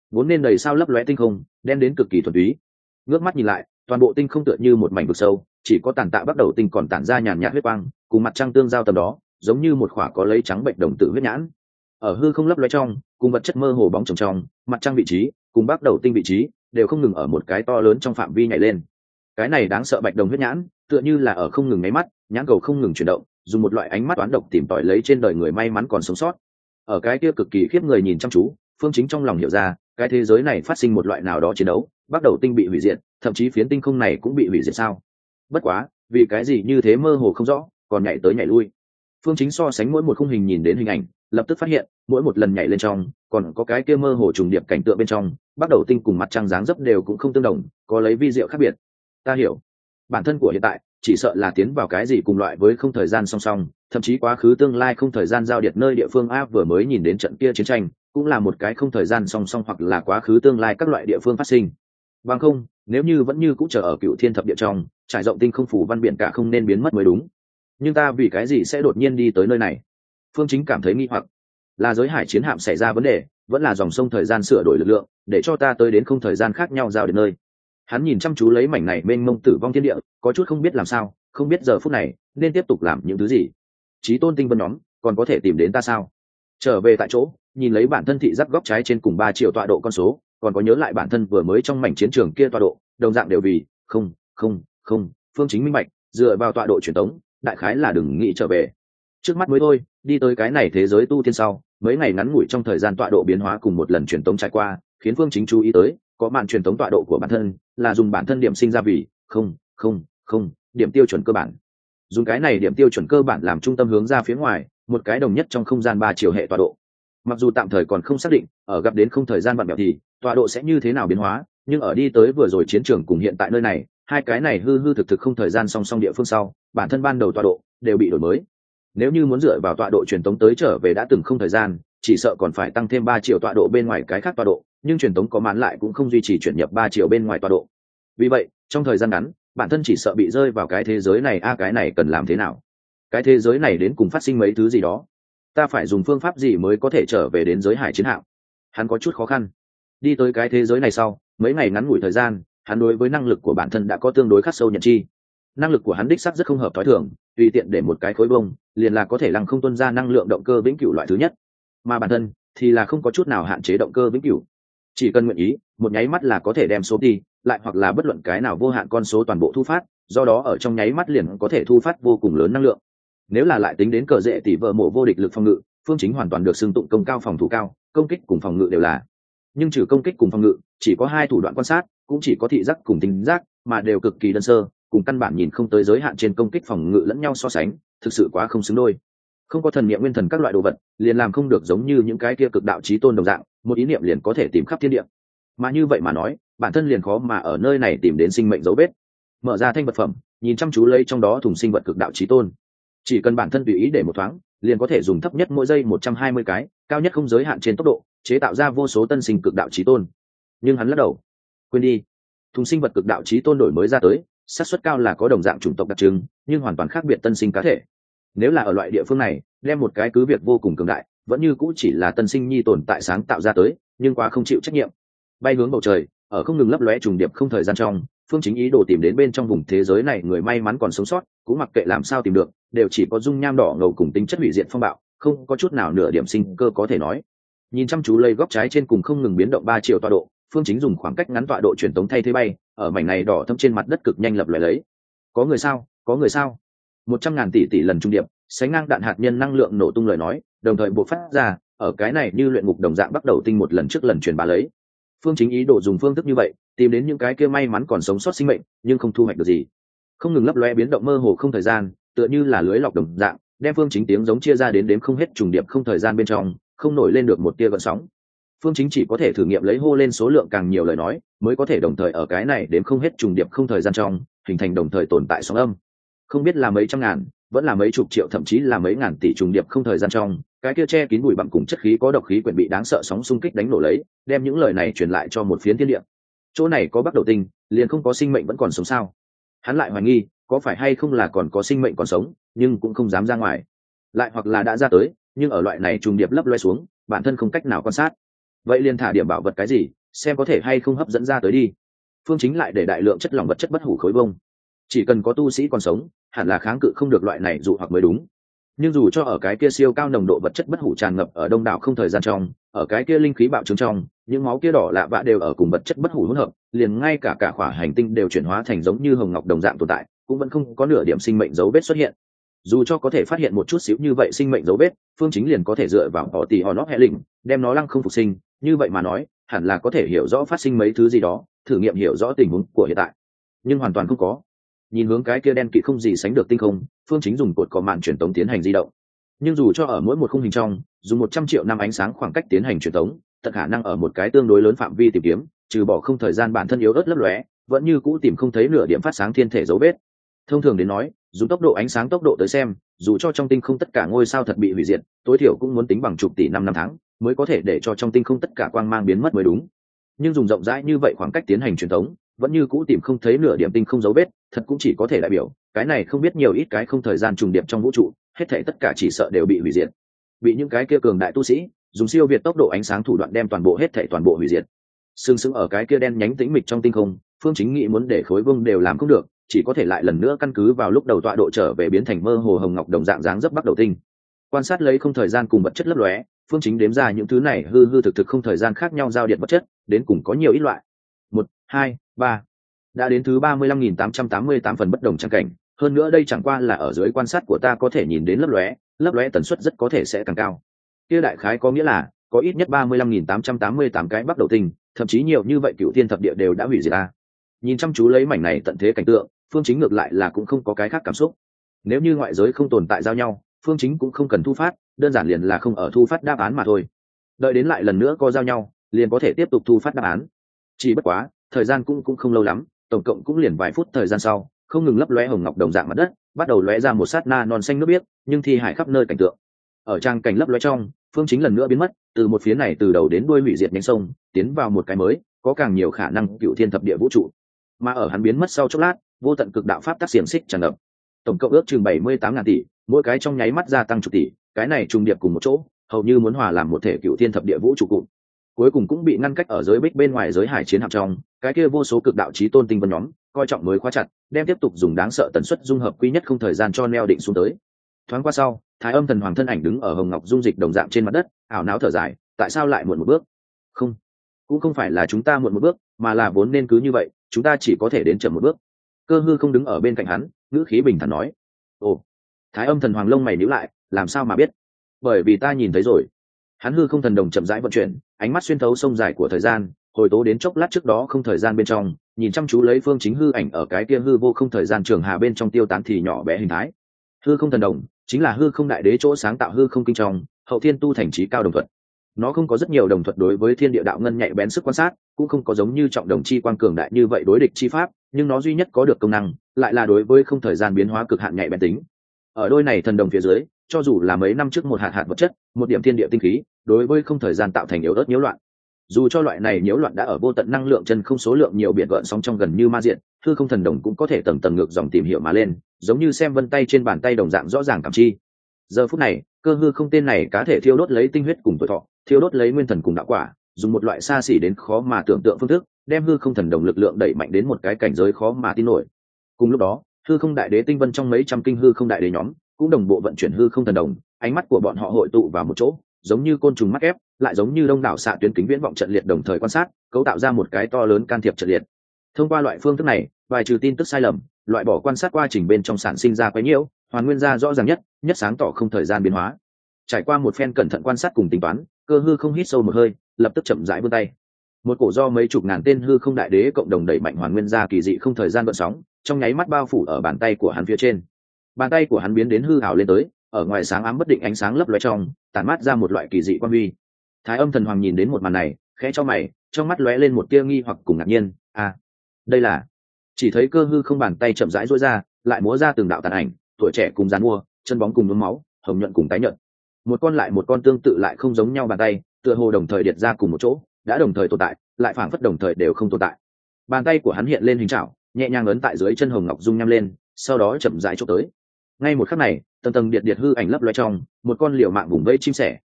vốn nên đầy sao lấp lóe tinh không đem đến cực kỳ thuần túy. Ngước mắt nhìn lại, toàn bộ tinh không tựa như một mảnh vực sâu, chỉ có tàn tạ bắt đầu tinh còn tản ra nhàn nhạt huyết quang, cùng mặt trăng tương giao tầm đó, giống như một khỏa có lấy trắng bệnh đồng tử huyết nhãn. Ở hư không lấp lóe trong, cùng vật chất mơ hồ bóng chồng trong, mặt trăng vị trí, cùng bắt đầu tinh vị trí, đều không ngừng ở một cái to lớn trong phạm vi nhảy lên. Cái này đáng sợ bạch đồng huyết nhãn, tựa như là ở không ngừng nháy mắt, nhãn cầu không ngừng chuyển động, dùng một loại ánh mắt toán độc tìm tòi lấy trên đời người may mắn còn sống sót. Ở cái kia cực kỳ khiếp người nhìn chăm chú, Phương Chính trong lòng hiểu ra, cái thế giới này phát sinh một loại nào đó chiến đấu, bắt đầu tinh bị hủy diệt, thậm chí phiến tinh không này cũng bị hủy diệt sao? Bất quá, vì cái gì như thế mơ hồ không rõ, còn nhảy tới nhảy lui. Phương Chính so sánh mỗi một khung hình nhìn đến hình ảnh, lập tức phát hiện, mỗi một lần nhảy lên trong, còn có cái kia mơ hồ trùng điệp cảnh tượng bên trong, bắt đầu tinh cùng mặt trăng dáng dấp đều cũng không tương đồng, có lấy vi diệu khác biệt. Ta hiểu, bản thân của hiện tại chỉ sợ là tiến vào cái gì cùng loại với không thời gian song song, thậm chí quá khứ tương lai không thời gian giao điệp nơi địa phương a vừa mới nhìn đến trận kia chiến tranh, cũng là một cái không thời gian song song hoặc là quá khứ tương lai các loại địa phương phát sinh. Bằng không, nếu như vẫn như cũng chờ ở Cựu Thiên Thập Địa trong, trải rộng tinh không phủ văn biển cả không nên biến mất mới đúng. Nhưng ta vì cái gì sẽ đột nhiên đi tới nơi này? Phương Chính cảm thấy nghi hoặc, là giới hải chiến hạm xảy ra vấn đề, vẫn là dòng sông thời gian sửa đổi lực lượng, để cho ta tới đến không thời gian khác nhau giao đến nơi. Hắn nhìn chăm chú lấy mảnh này mênh mông tử vong thiên địa, có chút không biết làm sao, không biết giờ phút này nên tiếp tục làm những thứ gì. Chí tôn tinh vân nhóm còn có thể tìm đến ta sao? Trở về tại chỗ, nhìn lấy bản thân thị giác góc trái trên cùng ba triệu tọa độ con số, còn có nhớ lại bản thân vừa mới trong mảnh chiến trường kia tọa độ, đồng dạng đều vì không không không. Phương Chính minh bạch, dựa vào tọa độ truyền tống, đại khái là đừng nghĩ trở về. Trước mắt mới thôi, đi tới cái này thế giới tu tiên sau, mấy ngày ngắn ngủi trong thời gian tọa độ biến hóa cùng một lần truyền tống trải qua, khiến Phương Chính chú ý tới, có màn truyền tống tọa độ của bản thân là dùng bản thân điểm sinh ra vì không không không điểm tiêu chuẩn cơ bản, dùng cái này điểm tiêu chuẩn cơ bản làm trung tâm hướng ra phía ngoài một cái đồng nhất trong không gian ba chiều hệ tọa độ. Mặc dù tạm thời còn không xác định ở gặp đến không thời gian vặn vẹo thì tọa độ sẽ như thế nào biến hóa, nhưng ở đi tới vừa rồi chiến trường cùng hiện tại nơi này, hai cái này hư hư thực thực không thời gian song song địa phương sau, bản thân ban đầu tọa độ đều bị đổi mới. Nếu như muốn dựa vào tọa độ truyền tống tới trở về đã từng không thời gian, chỉ sợ còn phải tăng thêm ba triệu tọa độ bên ngoài cái khác tọa độ, nhưng truyền tống có mãn lại cũng không duy trì chuyển nhập ba triệu bên ngoài tọa độ. Vì vậy, trong thời gian ngắn, bản thân chỉ sợ bị rơi vào cái thế giới này a à, cái này cần làm thế nào? Cái thế giới này đến cùng phát sinh mấy thứ gì đó? Ta phải dùng phương pháp gì mới có thể trở về đến giới hải chiến hạm? Hắn có chút khó khăn. Đi tới cái thế giới này sau, mấy ngày ngắn ngủi thời gian, hắn đối với năng lực của bản thân đã có tương đối khắc sâu nhận chi. Năng lực của hắn đích xác rất không hợp thói thường, tùy tiện để một cái khối bông, liền là có thể lăng không tuôn ra năng lượng động cơ vĩnh cửu loại thứ nhất. Mà bản thân thì là không có chút nào hạn chế động cơ vĩnh cửu, chỉ cần nguyện ý, một nháy mắt là có thể đem số đi, lại hoặc là bất luận cái nào vô hạn con số toàn bộ thu phát, do đó ở trong nháy mắt liền có thể thu phát vô cùng lớn năng lượng. Nếu là lại tính đến cờ rễ tỷ vợ mộ vô địch lực phòng ngự, Phương Chính hoàn toàn được xưng tụng công cao phòng thủ cao, công kích cùng phòng ngự đều là. Nhưng trừ công kích cùng phòng ngự, chỉ có hai thủ đoạn quan sát, cũng chỉ có thị giác cùng tính giác, mà đều cực kỳ đơn sơ, cùng căn bản nhìn không tới giới hạn trên công kích phòng ngự lẫn nhau so sánh, thực sự quá không xứng đôi. Không có thần niệm nguyên thần các loại đồ vật, liền làm không được giống như những cái kia cực đạo chí tôn đồng dạng, một ý niệm liền có thể tìm khắp thiên địa. Mà như vậy mà nói, bản thân liền khó mà ở nơi này tìm đến sinh mệnh dấu vết. Mở ra thanh vật phẩm, nhìn chăm chú lấy trong đó thùng sinh vật cực đạo chí tôn. Chỉ cần bản thân tùy ý để một thoáng, liền có thể dùng thấp nhất mỗi giây một trăm hai mươi cái, cao nhất không giới hạn trên tốc độ, chế tạo ra vô số tân sinh cực đạo chí tôn. Nhưng hắn lắc đầu, quên đi, thùng sinh vật cực đạo chí tôn đổi mới ra tới, xác suất cao là có đồng dạng chủng tộc đặc trưng, nhưng hoàn toàn khác biệt tân sinh cá thể. Nếu là ở loại địa phương này, đem một cái cứ việc vô cùng cường đại, vẫn như cũ chỉ là tân sinh nhi tồn tại sáng tạo ra tới, nhưng quá không chịu trách nhiệm. Bay hướng bầu trời, ở không ngừng lấp lóe trùng điệp không thời gian trong, Phương Chính ý đồ tìm đến bên trong vùng thế giới này người may mắn còn sống sót, cũng mặc kệ làm sao tìm được, đều chỉ có dung nham đỏ ngầu cùng tính chất hủy diệt phong bạo, không có chút nào nửa điểm sinh cơ có thể nói. Nhìn chăm chú lấy góc trái trên cùng không ngừng biến động ba triệu tọa độ, Phương Chính dùng khoảng cách ngắn tọa độ truyền tống thay thế bay, ở mảnh này đỏ thâm trên mặt đất cực nhanh lập lòe lấy. Có người sao? Có người sao? Một trăm ngàn tỷ tỷ lần trung điệp, sánh ngang đạn hạt nhân năng lượng nổ tung lời nói, đồng thời bộc phát ra, ở cái này như luyện ngục đồng dạng bắt đầu tinh một lần trước lần truyền bá lấy. Phương Chính ý đồ dùng phương thức như vậy, tìm đến những cái kia may mắn còn sống sót sinh mệnh, nhưng không thu hoạch được gì. Không ngừng lấp lóe biến động mơ hồ không thời gian, tựa như là lưới lọc đồng dạng, đem Phương Chính tiếng giống chia ra đến đếm không hết trùng điệp không thời gian bên trong, không nổi lên được một tia gợn sóng. Phương Chính chỉ có thể thử nghiệm lấy hô lên số lượng càng nhiều lời nói, mới có thể đồng thời ở cái này đếm không hết trùng điệp không thời gian trong, hình thành đồng thời tồn tại sóng âm. Không biết là mấy trăm ngàn, vẫn là mấy chục triệu, thậm chí là mấy ngàn tỷ trùng điệp không thời gian trong, cái kia che kín bụi bặm cùng chất khí có độc khí quyển bị đáng sợ sóng xung kích đánh nổ lấy, đem những lời này truyền lại cho một phiến thiên địa. Chỗ này có Bắc Đầu Tinh, liền không có sinh mệnh vẫn còn sống sao? Hắn lại hoài nghi, có phải hay không là còn có sinh mệnh còn sống, nhưng cũng không dám ra ngoài. Lại hoặc là đã ra tới, nhưng ở loại này trùng điệp lấp loe xuống, bản thân không cách nào quan sát. vậy liền thả điểm bảo vật cái gì, xem có thể hay không hấp dẫn ra tới đi. Phương Chính lại để đại lượng chất lỏng vật chất bất hủ khối bông, chỉ cần có tu sĩ còn sống hẳn là kháng cự không được loại này dụ hoặc mới đúng. Nhưng dù cho ở cái kia siêu cao nồng độ vật chất bất hủ tràn ngập ở đông đảo không thời gian trong, ở cái kia linh khí bạo trướng trong, những máu kia đỏ lạ vạ đều ở cùng vật chất bất hủ hỗn hợp, liền ngay cả cả khỏa hành tinh đều chuyển hóa thành giống như hồng ngọc đồng dạng tồn tại, cũng vẫn không có nửa điểm sinh mệnh dấu vết xuất hiện. Dù cho có thể phát hiện một chút xíu như vậy sinh mệnh dấu vết, Phương Chính liền có thể dựa vào họ tỷ họ nó hệ lĩnh đem nó lăng không phục sinh, như vậy mà nói hẳn là có thể hiểu rõ phát sinh mấy thứ gì đó, thử nghiệm hiểu rõ tình huống của hiện tại. Nhưng hoàn toàn không có. Nhìn hướng cái kia đen kịt không gì sánh được tinh không, Phương Chính dùng cột cỏ mạn truyền tống tiến hành di động. Nhưng dù cho ở mỗi một khung hình trong dùng một trăm triệu năm ánh sáng khoảng cách tiến hành truyền tống, tận khả năng ở một cái tương đối lớn phạm vi tìm kiếm, trừ bỏ không thời gian bản thân yếu ớt lấp lóe, vẫn như cũ tìm không thấy nửa điểm phát sáng thiên thể dấu vết. Thông thường đến nói, dùng tốc độ ánh sáng tốc độ tới xem, dù cho trong tinh không tất cả ngôi sao thật bị hủy diệt, tối thiểu cũng muốn tính bằng chục tỷ năm năm tháng mới có thể để cho trong tinh không tất cả quang mang biến mất mới đúng. Nhưng dùng rộng rãi như vậy khoảng cách tiến hành truyền tống, vẫn như cũ tìm không thấy nửa điểm tinh không dấu vết, thật cũng chỉ có thể đại biểu cái này không biết nhiều ít cái không thời gian trùng điệp trong vũ trụ, hết thảy tất cả chỉ sợ đều bị hủy diệt, bị những cái kia cường đại tu sĩ dùng siêu việt tốc độ ánh sáng thủ đoạn đem toàn bộ hết thảy toàn bộ hủy diệt. Sừng sững ở cái kia đen nhánh tĩnh mịch trong tinh không, Phương Chính nghĩ muốn để khối vương đều làm không được, chỉ có thể lại lần nữa căn cứ vào lúc đầu tọa độ trở về biến thành mơ hồ hồng ngọc đồng dạng dáng dấp bắt đầu tinh. Quan sát lấy không thời gian cùng vật chất lấp lóe, Phương Chính đếm ra những thứ này hư hư thực thực không thời gian khác nhau giao điện vật chất, đến cùng có nhiều ít loại. Một, hai, ba. Đã đến thứ ba mươi lăm nghìn tám trăm tám mươi tám phần bất đồng trang cảnh, hơn nữa đây chẳng qua là ở dưới quan sát của ta có thể nhìn đến lấp lóe, lấp lóe tần suất rất có thể sẽ càng cao. Kia đại khái có nghĩa là có ít nhất ba mươi lăm nghìn tám trăm tám mươi tám cái bắt đầu tinh, thậm chí nhiều như vậy cựu thiên thập địa đều đã hủy diệt ta. Nhìn chăm chú lấy mảnh này tận thế cảnh tượng, Phương Chính ngược lại là cũng không có cái khác cảm xúc. Nếu như ngoại giới không tồn tại giao nhau, Phương Chính cũng không cần thu phát, đơn giản liền là không ở thu phát đáp án mà thôi. Đợi đến lại lần nữa có giao nhau, liền có thể tiếp tục thu phát đáp án. Chỉ bất quá, thời gian cũng cũng không lâu lắm, tổng cộng cũng liền vài phút thời gian sau, không ngừng lấp lóe hồng ngọc đồng dạng mặt đất, bắt đầu lóe ra một sát na non xanh nước biếc, nhưng thi hải khắp nơi cảnh tượng. Ở trang cảnh lấp lóe trong, Phương Chính lần nữa biến mất, từ một phía này từ đầu đến đuôi hủy diệt nhánh sông, tiến vào một cái mới, có càng nhiều khả năng cựu thiên thập địa vũ trụ. Mà ở hắn biến mất sau chốc lát, vô tận cực đạo pháp tác xiềng xích tràn ngập, tổng cộng ước chừng bảy mươi tám ngàn tỷ, mỗi cái trong nháy mắt gia tăng chục tỷ, cái này trùng điệp cùng một chỗ, hầu như muốn hòa làm một thể cựu thiên thập địa vũ trụ cụm. Cuối cùng cũng bị ngăn cách ở giới bích bên ngoài giới hải chiến hạm trong, cái kia vô số cực đạo chí tôn tinh vân nhóm, coi trọng mới khóa chặt, đem tiếp tục dùng đáng sợ tần suất dung hợp quy nhất không thời gian cho neo định xuống tới. Thoáng qua sau, Thái Âm Thần Hoàng thân ảnh đứng ở hồng ngọc dung dịch đồng dạng trên mặt đất, ảo não thở dài, tại sao lại muộn một bước? Không, cũng không phải là chúng ta muộn một bước, mà là vốn nên cứ như vậy, chúng ta chỉ có thể đến chậm một bước. Cơ Hư không đứng ở bên cạnh hắn, ngữ khí bình thản nói. Ồ. Thái Âm Thần Hoàng lông mày nhíu lại, làm sao mà biết? Bởi vì ta nhìn thấy rồi. Hắn hư không thần đồng chậm rãi vận chuyển, ánh mắt xuyên thấu sông dài của thời gian, hồi tố đến chốc lát trước đó không thời gian bên trong, nhìn chăm chú lấy Phương Chính hư ảnh ở cái kia hư vô không thời gian trường hà bên trong tiêu tán thì nhỏ bé hình thái. Hư không thần đồng chính là hư không đại đế chỗ sáng tạo hư không kinh trong, hậu thiên tu thành trí cao đồng thuật. Nó không có rất nhiều đồng thuật đối với thiên địa đạo ngân nhạy bén sức quan sát, cũng không có giống như trọng đồng chi quang cường đại như vậy đối địch chi pháp, nhưng nó duy nhất có được công năng, lại là đối với không thời gian biến hóa cực hạn nhạy bén tính. Ở đôi này thần đồng phía dưới, cho dù là mấy năm trước một hạt hạt vật chất, một điểm thiên địa tinh khí, đối với không thời gian tạo thành yếu ớt nhiễu loạn. Dù cho loại này nhiễu loạn đã ở vô tận năng lượng chân không số lượng nhiều biển gợn sóng trong gần như ma diện, hư không thần đồng cũng có thể tầng tầng ngược dòng tìm hiểu mà lên, giống như xem vân tay trên bàn tay đồng dạng rõ ràng cảm chi. Giờ phút này, cơ hư không tên này cá thể thiêu đốt lấy tinh huyết cùng tuổi thọ, thiêu đốt lấy nguyên thần cùng đạo quả, dùng một loại xa xỉ đến khó mà tưởng tượng phương thức, đem hư không thần đồng lực lượng đẩy mạnh đến một cái cảnh giới khó mà tin nổi. Cùng lúc đó, hư không đại đế tinh vân trong mấy trăm kinh hư không đại đế nhóm cũng đồng bộ vận chuyển hư không thần đồng, ánh mắt của bọn họ hội tụ vào một chỗ, giống như côn trùng mắc ép, lại giống như đông đảo xạ tuyến kính viễn vọng trận liệt đồng thời quan sát, cấu tạo ra một cái to lớn can thiệp trận liệt. Thông qua loại phương thức này, bài trừ tin tức sai lầm, loại bỏ quan sát quá trình bên trong sản sinh ra quấy nhiễu, hoàn nguyên ra rõ ràng nhất, nhất sáng tỏ không thời gian biến hóa. Trải qua một phen cẩn thận quan sát cùng tính toán, cơ hư không hít sâu một hơi, lập tức chậm rãi vươn tay. Một cổ do mấy chục ngàn tên hư không đại đế cộng đồng đẩy mạnh hoàn nguyên ra kỳ dị không thời gian gợn sóng, trong nháy mắt bao phủ ở bàn tay của hắn phía trên. Bàn tay của hắn biến đến hư ảo lên tới, ở ngoài sáng ám bất định ánh sáng lấp lóe trong, tản mát ra một loại kỳ dị quan huy. Thái Âm Thần Hoàng nhìn đến một màn này, khẽ cho mày, trong mắt lóe lên một tia nghi hoặc cùng ngạc nhiên. À, đây là? Chỉ thấy cơ hư không bàn tay chậm rãi duỗi ra, lại múa ra từng đạo tàn ảnh, tuổi trẻ cùng giàn mua, chân bóng cùng nhuốm máu, hồng nhuận cùng tái nhợt. Một con lại một con tương tự lại không giống nhau bàn tay, tựa hồ đồng thời điệt ra cùng một chỗ, đã đồng thời tồn tại, lại phảng phất đồng thời đều không tồn tại. Bàn tay của hắn hiện lên hình chảo, nhẹ nhàng ấn tại dưới chân hồng ngọc dung nhăm lên, sau đó chậm rãi chụp tới. Ngay một khắc này, tầng tầng điệt điệt hư ảnh lấp loé trong, một con liều mạng vùng vây chim sẻ,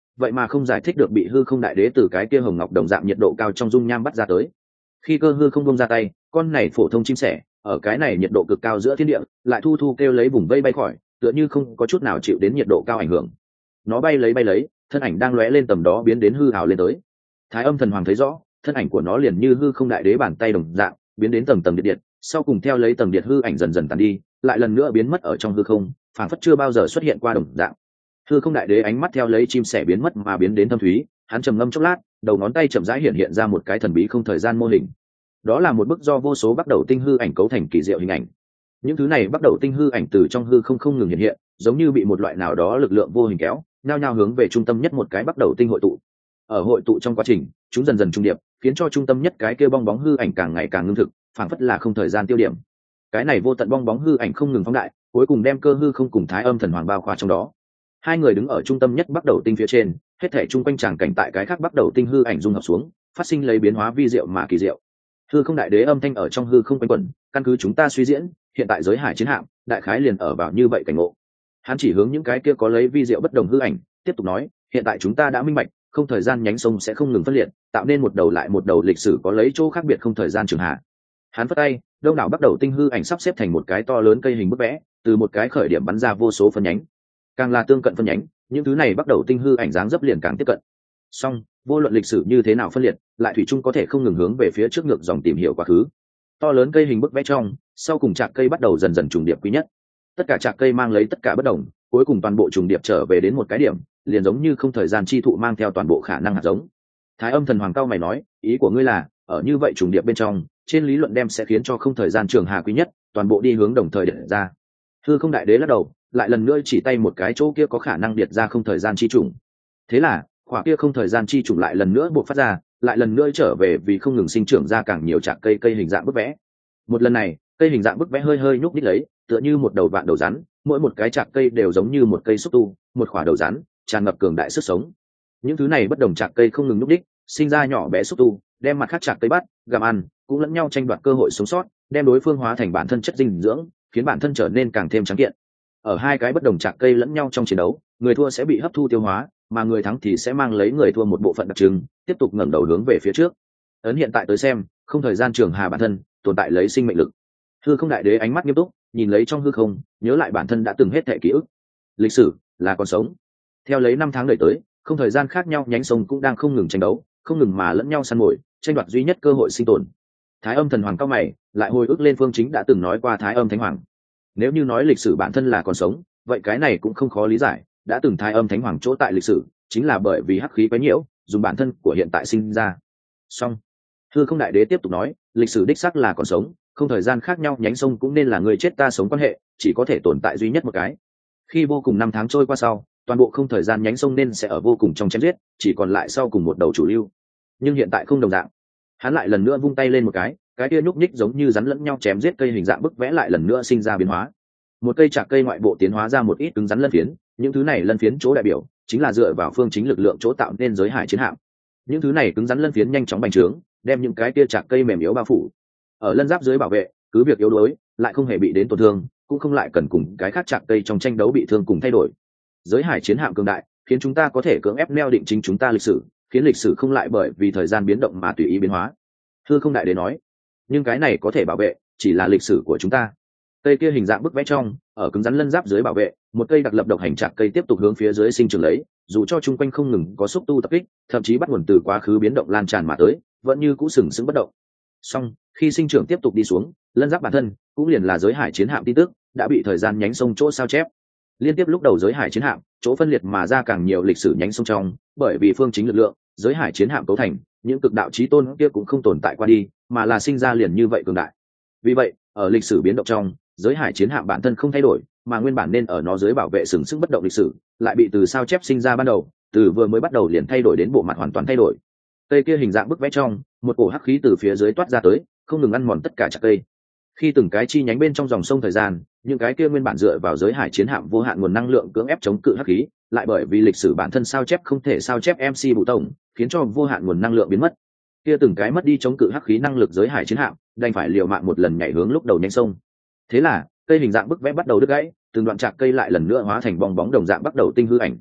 vậy mà không giải thích được bị hư không đại đế từ cái kia hồng ngọc đồng dạng nhiệt độ cao trong dung nham bắt ra tới. Khi cơ hư không bông ra tay, con này phổ thông chim sẻ ở cái này nhiệt độ cực cao giữa thiên địa lại thu thu kêu lấy vùng vây bay khỏi, tựa như không có chút nào chịu đến nhiệt độ cao ảnh hưởng. Nó bay lấy bay lấy, thân ảnh đang lóe lên tầm đó biến đến hư hào lên tới. Thái Âm Thần Hoàng thấy rõ, thân ảnh của nó liền như hư không đại đế bàn tay đồng dạng, biến đến tầng tầng điện điện, sau cùng theo lấy tầng điện hư ảnh dần dần tàn đi, lại lần nữa biến mất ở trong hư không, phảng phất chưa bao giờ xuất hiện qua đồng dạng. Hư không đại đế ánh mắt theo lấy chim sẻ biến mất mà biến đến thâm thúy, hắn trầm ngâm chốc lát, đầu ngón tay chậm rãi hiện hiện ra một cái thần bí không thời gian mô hình. Đó là một bức do vô số bắt đầu tinh hư ảnh cấu thành kỳ diệu hình ảnh. Những thứ này bắt đầu tinh hư ảnh từ trong hư không không ngừng hiện hiện, giống như bị một loại nào đó lực lượng vô hình kéo, nhao nhao hướng về trung tâm nhất một cái bắt đầu tinh hội tụ. Ở hội tụ trong quá trình, chúng dần dần trung điệp, khiến cho trung tâm nhất cái kia bong bóng hư ảnh càng ngày càng ngưng thực, phảng phất là không thời gian tiêu điểm. Cái này vô tận bong bóng hư ảnh không ngừng phóng đại, cuối cùng đem cơ hư không cùng Thái Âm Thần Hoàng bao khỏa trong đó. Hai người đứng ở trung tâm nhất bắt đầu tinh phía trên, hết thảy chung quanh tràng cảnh tại cái khác bắt đầu tinh hư ảnh dung hợp xuống, phát sinh lấy biến hóa vi diệu mà kỳ diệu. Hư không đại đế âm thanh ở trong hư không quanh quẩn, căn cứ chúng ta suy diễn, hiện tại giới hải chiến hạm, đại khái liền ở vào như vậy cảnh ngộ. Hắn chỉ hướng những cái kia có lấy vi diệu bất đồng hư ảnh, tiếp tục nói, hiện tại chúng ta đã minh bạch, không thời gian nhánh sông sẽ không ngừng phân liệt, tạo nên một đầu lại một đầu lịch sử có lấy chỗ khác biệt không thời gian trường hạ. Hắn phất tay, đông đảo bắt đầu tinh hư ảnh sắp xếp thành một cái to lớn cây hình bức vẽ, từ một cái khởi điểm bắn ra vô số phân nhánh. Càng là tương cận phân nhánh, những thứ này bắt đầu tinh hư ảnh dáng dấp liền càng tiếp cận. Song, vô luận lịch sử như thế nào phân liệt, lại thủy chung có thể không ngừng hướng về phía trước ngược dòng tìm hiểu quá khứ. To lớn cây hình bức vẽ trong, sau cùng chạc cây bắt đầu dần dần trùng điệp quý nhất. Tất cả chạc cây mang lấy tất cả bất đồng, cuối cùng toàn bộ trùng điệp trở về đến một cái điểm, liền giống như không thời gian chi thụ mang theo toàn bộ khả năng hạt giống. Thái Âm Thần Hoàng cao mày nói, ý của ngươi là, ở như vậy trùng điệp bên trong, trên lý luận đem sẽ khiến cho không thời gian trường hà quý nhất, toàn bộ đi hướng đồng thời điệt ra. Hư không đại đế lắc đầu, lại lần nữa chỉ tay một cái chỗ kia có khả năng điệt ra không thời gian chi trùng. Thế là, khỏa kia không thời gian chi trùng lại lần nữa buộc phát ra, lại lần nữa trở về vì không ngừng sinh trưởng ra càng nhiều chạc cây cây hình dạng bức vẽ. Một lần này, cây hình dạng bức vẽ hơi hơi nhúc nhích lấy, tựa như một đầu vạn đầu rắn, mỗi một cái chạc cây đều giống như một cây xúc tu, một khỏa đầu rắn, tràn ngập cường đại sức sống. Những thứ này bất đồng chạc cây không ngừng nhúc nhích, sinh ra nhỏ bé xúc tu, đem mặt khác chạc cây bắt, gặm ăn, cũng lẫn nhau tranh đoạt cơ hội sống sót, đem đối phương hóa thành bản thân chất dinh dưỡng, khiến bản thân trở nên càng thêm trắng kiện. Ở hai cái bất đồng chạc cây lẫn nhau trong chiến đấu, người thua sẽ bị hấp thu tiêu hóa, mà người thắng thì sẽ mang lấy người thua một bộ phận đặc trưng, tiếp tục ngẩng đầu hướng về phía trước. Ấn hiện tại tới xem, không thời gian trường hà bản thân tồn tại lấy sinh mệnh lực. Hư không đại đế ánh mắt nghiêm túc, nhìn lấy trong hư không, nhớ lại bản thân đã từng hết thảy ký ức. Lịch sử là còn sống. Theo lấy năm tháng đời tới, không thời gian khác nhau nhánh sông cũng đang không ngừng tranh đấu, không ngừng mà lẫn nhau săn mồi, tranh đoạt duy nhất cơ hội sinh tồn. Thái Âm Thần Hoàng cao mày, lại hồi ức lên Phương Chính đã từng nói qua Thái Âm Thánh Hoàng. Nếu như nói lịch sử bản thân là còn sống, vậy cái này cũng không khó lý giải, đã từng Thái Âm Thánh Hoàng chỗ tại lịch sử, chính là bởi vì hắc khí quấy nhiễu, dùng bản thân của hiện tại sinh ra. Song, Hư Không Đại Đế tiếp tục nói, lịch sử đích xác là còn sống, không thời gian khác nhau nhánh sông cũng nên là người chết ta sống quan hệ, chỉ có thể tồn tại duy nhất một cái. Khi vô cùng năm tháng trôi qua sau, toàn bộ không thời gian nhánh sông nên sẽ ở vô cùng trong chém giết, chỉ còn lại sau cùng một đầu chủ lưu. Nhưng hiện tại không đồng dạng. Hắn lại lần nữa vung tay lên một cái, cái kia nhúc nhích giống như rắn lẫn nhau chém giết cây hình dạng bức vẽ lại lần nữa sinh ra biến hóa. Một cây chạc cây ngoại bộ tiến hóa ra một ít cứng rắn lân phiến, những thứ này lân phiến chỗ đại biểu chính là dựa vào phương chính lực lượng chỗ tạo nên giới hải chiến hạm. Những thứ này cứng rắn lân phiến nhanh chóng bành trướng, đem những cái kia chạc cây mềm yếu bao phủ. Ở lân giáp dưới bảo vệ, cứ việc yếu đuối, lại không hề bị đến tổn thương, cũng không lại cần cùng cái khác chạc cây trong tranh đấu bị thương cùng thay đổi. Giới hải chiến hạm cường đại, khiến chúng ta có thể cưỡng ép neo định chính chúng ta lịch sử, khiến lịch sử không lại bởi vì thời gian biến động mà tùy ý biến hóa. Hư Không Đại Đế nói, nhưng cái này có thể bảo vệ chỉ là lịch sử của chúng ta. Cây kia hình dạng bức vẽ trong, ở cứng rắn lân giáp dưới bảo vệ, một cây đặc lập độc hành chạc cây tiếp tục hướng phía dưới sinh trưởng lấy, dù cho chung quanh không ngừng có xúc tu tập kích, thậm chí bắt nguồn từ quá khứ biến động lan tràn mà tới, vẫn như cũ sừng sững bất động. Song, khi sinh trưởng tiếp tục đi xuống, lân giáp bản thân cũng liền là giới hải chiến hạm tin tức đã bị thời gian nhánh sông chỗ sao chép. Liên tiếp lúc đầu giới hải chiến hạm chỗ phân liệt mà ra càng nhiều lịch sử nhánh sông trong, bởi vì phương chính lực lượng, giới hải chiến hạm cấu thành, những cực đạo chí tôn kia cũng không tồn tại qua đi, mà là sinh ra liền như vậy cường đại. Vì vậy, ở lịch sử biến động trong, giới hải chiến hạm bản thân không thay đổi, mà nguyên bản nên ở nó dưới bảo vệ sừng sững bất động lịch sử, lại bị từ sao chép sinh ra ban đầu, từ vừa mới bắt đầu liền thay đổi đến bộ mặt hoàn toàn thay đổi. Cây kia hình dạng bức vẽ trong, một cổ hắc khí từ phía dưới toát ra tới, không ngừng ăn mòn tất cả chạc cây. Khi từng cái chi nhánh bên trong dòng sông thời gian, những cái kia nguyên bản dựa vào giới hải chiến hạm vô hạn nguồn năng lượng cưỡng ép chống cự hắc khí, lại bởi vì lịch sử bản thân sao chép không thể sao chép em xê bụ tổng, khiến cho vô hạn nguồn năng lượng biến mất. Kia từng cái mất đi chống cự hắc khí năng lực giới hải chiến hạm, đành phải liều mạng một lần nhảy hướng lúc đầu nhánh sông. Thế là, cây hình dạng bức vẽ bắt đầu đứt gãy, từng đoạn chạc cây lại lần nữa hóa thành bong bóng đồng dạng bắt đầu tinh hư ảnh.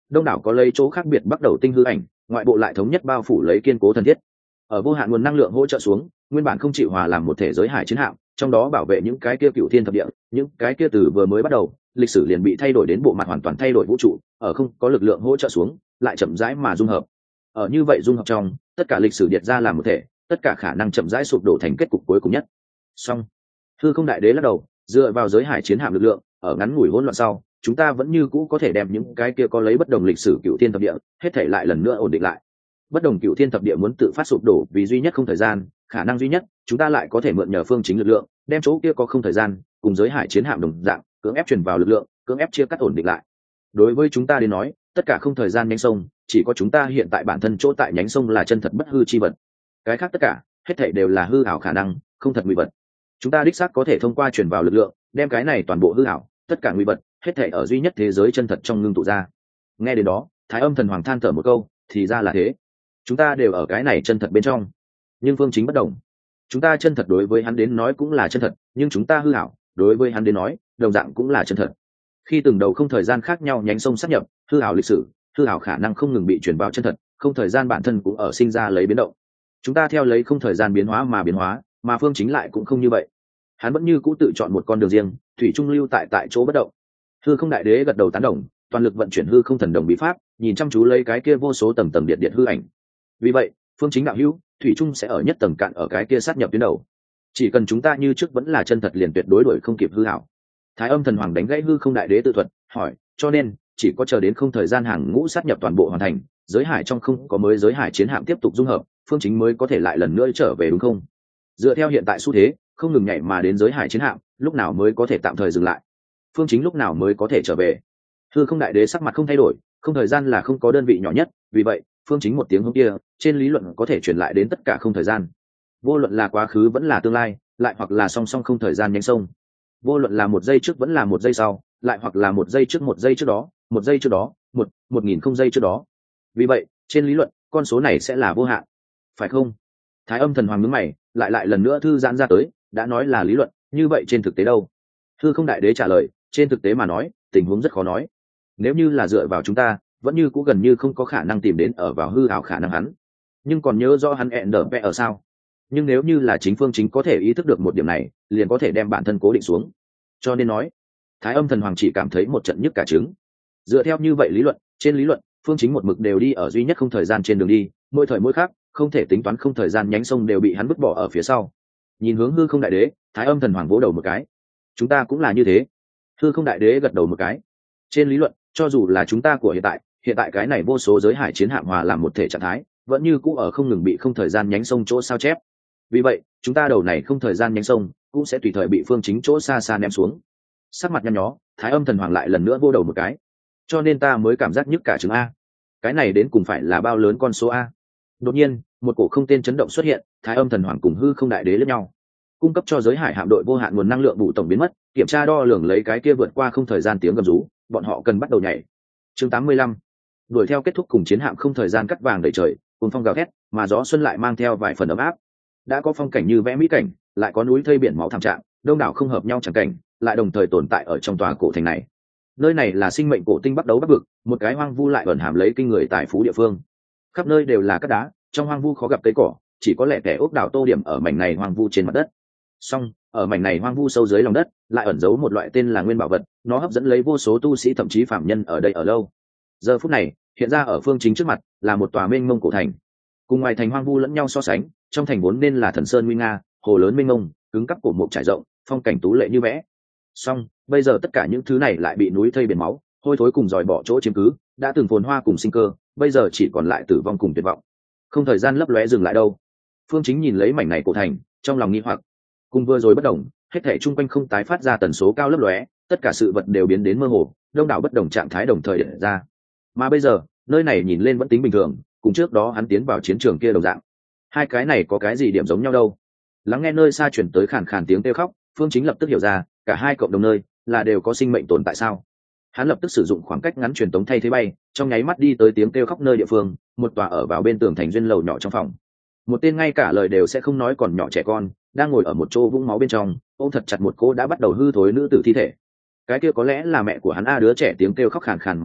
đông đảo có lấy chỗ khác biệt bắt đầu tinh hư ảnh, ngoại bộ lại thống nhất bao phủ lấy kiên cố thân thiết. Ở vô hạn nguồn năng lượng hỗ trợ xuống, nguyên bản không chịu hòa làm một thể giới hải chiến hạm, trong đó bảo vệ những cái kia cựu thiên thập địa, những cái kia từ vừa mới bắt đầu lịch sử liền bị thay đổi đến bộ mặt hoàn toàn thay đổi vũ trụ, ở không có lực lượng hỗ trợ xuống lại chậm rãi mà dung hợp. Ở như vậy dung hợp trong, tất cả lịch sử điệt ra làm một thể, tất cả khả năng chậm rãi sụp đổ thành kết cục cuối cùng nhất. Song hư không đại đế lắc đầu, dựa vào giới hải chiến hạm lực lượng, ở ngắn ngủi hỗn loạn sau, chúng ta vẫn như cũ có thể đem những cái kia có lấy bất đồng lịch sử cựu thiên thập địa hết thể lại lần nữa ổn định lại. Bất đồng cựu thiên thập địa muốn tự phát sụp đổ vì duy nhất không thời gian, khả năng duy nhất chúng ta lại có thể mượn nhờ phương chính lực lượng, đem chỗ kia có không thời gian cùng giới hải chiến hạm đồng dạng cưỡng ép truyền vào lực lượng, cưỡng ép chia cắt ổn định lại. Đối với chúng ta đến nói, tất cả không thời gian nhánh sông, chỉ có chúng ta hiện tại bản thân chỗ tại nhánh sông là chân thật bất hư chi vật, cái khác tất cả hết thảy đều là hư ảo khả năng, không thật nguy vật. Chúng ta đích xác có thể thông qua truyền vào lực lượng, đem cái này toàn bộ hư ảo, tất cả nguy vật, hết thảy ở duy nhất thế giới chân thật trong ngưng tụ ra. Nghe đến đó, Thái Âm Thần Hoàng than thở một câu, thì ra là thế. Chúng ta đều ở cái này chân thật bên trong, nhưng phương chính bất đồng. Chúng ta chân thật đối với hắn đến nói cũng là chân thật, nhưng chúng ta hư ảo đối với hắn đến nói đồng dạng cũng là chân thật. Khi từng đầu không thời gian khác nhau nhánh sông sát nhập, hư ảo lịch sử, hư ảo khả năng không ngừng bị chuyển vào chân thật, không thời gian bản thân cũng ở sinh ra lấy biến động. Chúng ta theo lấy không thời gian biến hóa mà biến hóa, mà phương chính lại cũng không như vậy. Hắn vẫn như cũ tự chọn một con đường riêng, thủy trung lưu tại tại chỗ bất động. Hư không đại đế gật đầu tán đồng, toàn lực vận chuyển hư không thần đồng bí pháp, nhìn chăm chú lấy cái kia vô số tầng tầng điện điện hư ảnh. Vì vậy, phương chính đạo hữu, thủy trung sẽ ở nhất tầng cạn ở cái kia sát nhập tuyến đầu. Chỉ cần chúng ta như trước vẫn là chân thật liền tuyệt đối đuổi không kịp hư ảo. Thái Âm Thần Hoàng đánh gãy hư không đại đế tự thuật, hỏi, cho nên chỉ có chờ đến không thời gian hàng ngũ sát nhập toàn bộ hoàn thành, giới hải trong không có mới giới hải chiến hạm tiếp tục dung hợp, phương chính mới có thể lại lần nữa trở về đúng không? Dựa theo hiện tại xu thế, không ngừng nhảy mà đến giới hải chiến hạm, lúc nào mới có thể tạm thời dừng lại? Phương chính lúc nào mới có thể trở về? Hư không đại đế sắc mặt không thay đổi, không thời gian là không có đơn vị nhỏ nhất, vì vậy phương chính một tiếng hôm kia trên lý luận có thể truyền lại đến tất cả không thời gian, vô luận là quá khứ vẫn là tương lai, lại hoặc là song song không thời gian nhánh sông, vô luận là một giây trước vẫn là một giây sau, lại hoặc là một giây trước một giây trước đó, một giây trước đó, một một nghìn không giây trước đó. Vì vậy trên lý luận con số này sẽ là vô hạn, phải không? Thái Âm Thần Hoàng nhướng mày, lại lại lần nữa thư giãn ra tới, đã nói là lý luận, như vậy trên thực tế đâu? Hư không đại đế trả lời, trên thực tế mà nói, tình huống rất khó nói. Nếu như là dựa vào chúng ta, vẫn như cũng gần như không có khả năng tìm đến ở vào hư ảo khả năng hắn. Nhưng còn nhớ rõ hắn ẹn đờ vẽ ở sao? Nhưng nếu như là chính phương chính có thể ý thức được một điểm này, liền có thể đem bản thân cố định xuống. Cho nên nói, Thái Âm Thần Hoàng chỉ cảm thấy một trận nhức cả trứng. Dựa theo như vậy lý luận, trên lý luận, phương chính một mực đều đi ở duy nhất không thời gian trên đường đi, mỗi thời mỗi khác, không thể tính toán không thời gian nhánh sông đều bị hắn vứt bỏ ở phía sau. Nhìn hướng hư không đại đế, Thái Âm Thần Hoàng vỗ đầu một cái. Chúng ta cũng là như thế. Hư không đại đế gật đầu một cái. Trên lý luận, cho dù là chúng ta của hiện tại, hiện tại cái này vô số giới hải chiến hạm hòa làm một thể trạng thái, vẫn như cũ ở không ngừng bị không thời gian nhánh sông chỗ sao chép. Vì vậy, chúng ta đầu này không thời gian nhánh sông cũng sẽ tùy thời bị phương chính chỗ xa xa ném xuống. Sắc mặt nhăn nhó, Thái Âm Thần Hoàng lại lần nữa vô đầu một cái. Cho nên ta mới cảm giác nhức cả trứng a. Cái này đến cùng phải là bao lớn con số a? Đột nhiên, một cổ không tên chấn động xuất hiện, Thái Âm Thần Hoàng cùng hư không đại đế lẫn nhau. Cung cấp cho giới hải hạm đội vô hạn nguồn năng lượng bù tổng biến mất, kiểm tra đo lường lấy cái kia vượt qua không thời gian tiếng gầm rú, bọn họ cần bắt đầu nhảy. Chương tám mươi lăm. Đuổi theo kết thúc cùng chiến hạm không thời gian cắt vàng đầy trời, cùng phong gào thét, mà gió xuân lại mang theo vài phần ấm áp. Đã có phong cảnh như vẽ mỹ cảnh, lại có núi thây biển máu thảm trạng, đông đảo không hợp nhau chẳng cảnh, lại đồng thời tồn tại ở trong tòa cổ thành này. Nơi này là sinh mệnh cổ tinh bắc đấu bắc vực, một cái hoang vu lại ẩn hàm lấy kinh người tài phú địa phương. Khắp nơi đều là cát đá, trong hoang vu khó gặp cây cỏ, chỉ có lẻ tẻ ốc đảo tô điểm ở mảnh này hoang vu trên mặt đất. Song, ở mảnh này hoang vu sâu dưới lòng đất, lại ẩn giấu một loại tên là nguyên bảo vật, nó hấp dẫn lấy vô số tu sĩ thậm chí phạm nhân ở đây ở lâu. Giờ phút này, hiện ra ở phương chính trước mặt là một tòa mênh mông cổ thành. Cùng ngoài thành hoang vu lẫn nhau so sánh, trong thành vốn nên là thần sơn nguy nga, hồ lớn mênh mông, cứng cắp cổ mục trải rộng, phong cảnh tú lệ như vẽ. Song, bây giờ tất cả những thứ này lại bị núi thây biển máu, hôi thối cùng dòi bỏ chỗ chiếm cứ, đã từng phồn hoa cùng sinh cơ, bây giờ chỉ còn lại tử vong cùng tuyệt vọng. Không thời gian lấp lóe dừng lại đâu. Phương Chính nhìn lấy mảnh này cổ thành, trong lòng nghi hoặc. Cùng vừa rồi bất đồng, hết thảy chung quanh không tái phát ra tần số cao lấp lóe, tất cả sự vật đều biến đến mơ hồ, đông đảo bất đồng trạng thái đồng thời hiện ra. Mà bây giờ, nơi này nhìn lên vẫn tính bình thường, cùng trước đó hắn tiến vào chiến trường kia đồng dạng. Hai cái này có cái gì điểm giống nhau đâu? Lắng nghe nơi xa truyền tới khàn khàn tiếng kêu khóc, Phương Chính lập tức hiểu ra, cả hai cộng đồng nơi là đều có sinh mệnh tồn tại sao? Hắn lập tức sử dụng khoảng cách ngắn truyền tống thay thế bay, trong nháy mắt đi tới tiếng kêu khóc nơi địa phương, một tòa ở vào bên tường thành duyên lầu nhỏ trong phòng. Một tên ngay cả lời đều sẽ không nói còn nhỏ trẻ con, đang ngồi ở một chỗ vũng máu bên trong, ôm thật chặt một cô đã bắt đầu hư thối nữ tử thi thể. Cái kia có lẽ là mẹ của hắn a, đứa trẻ tiếng kêu khóc khàn khàn mà yếu ớt,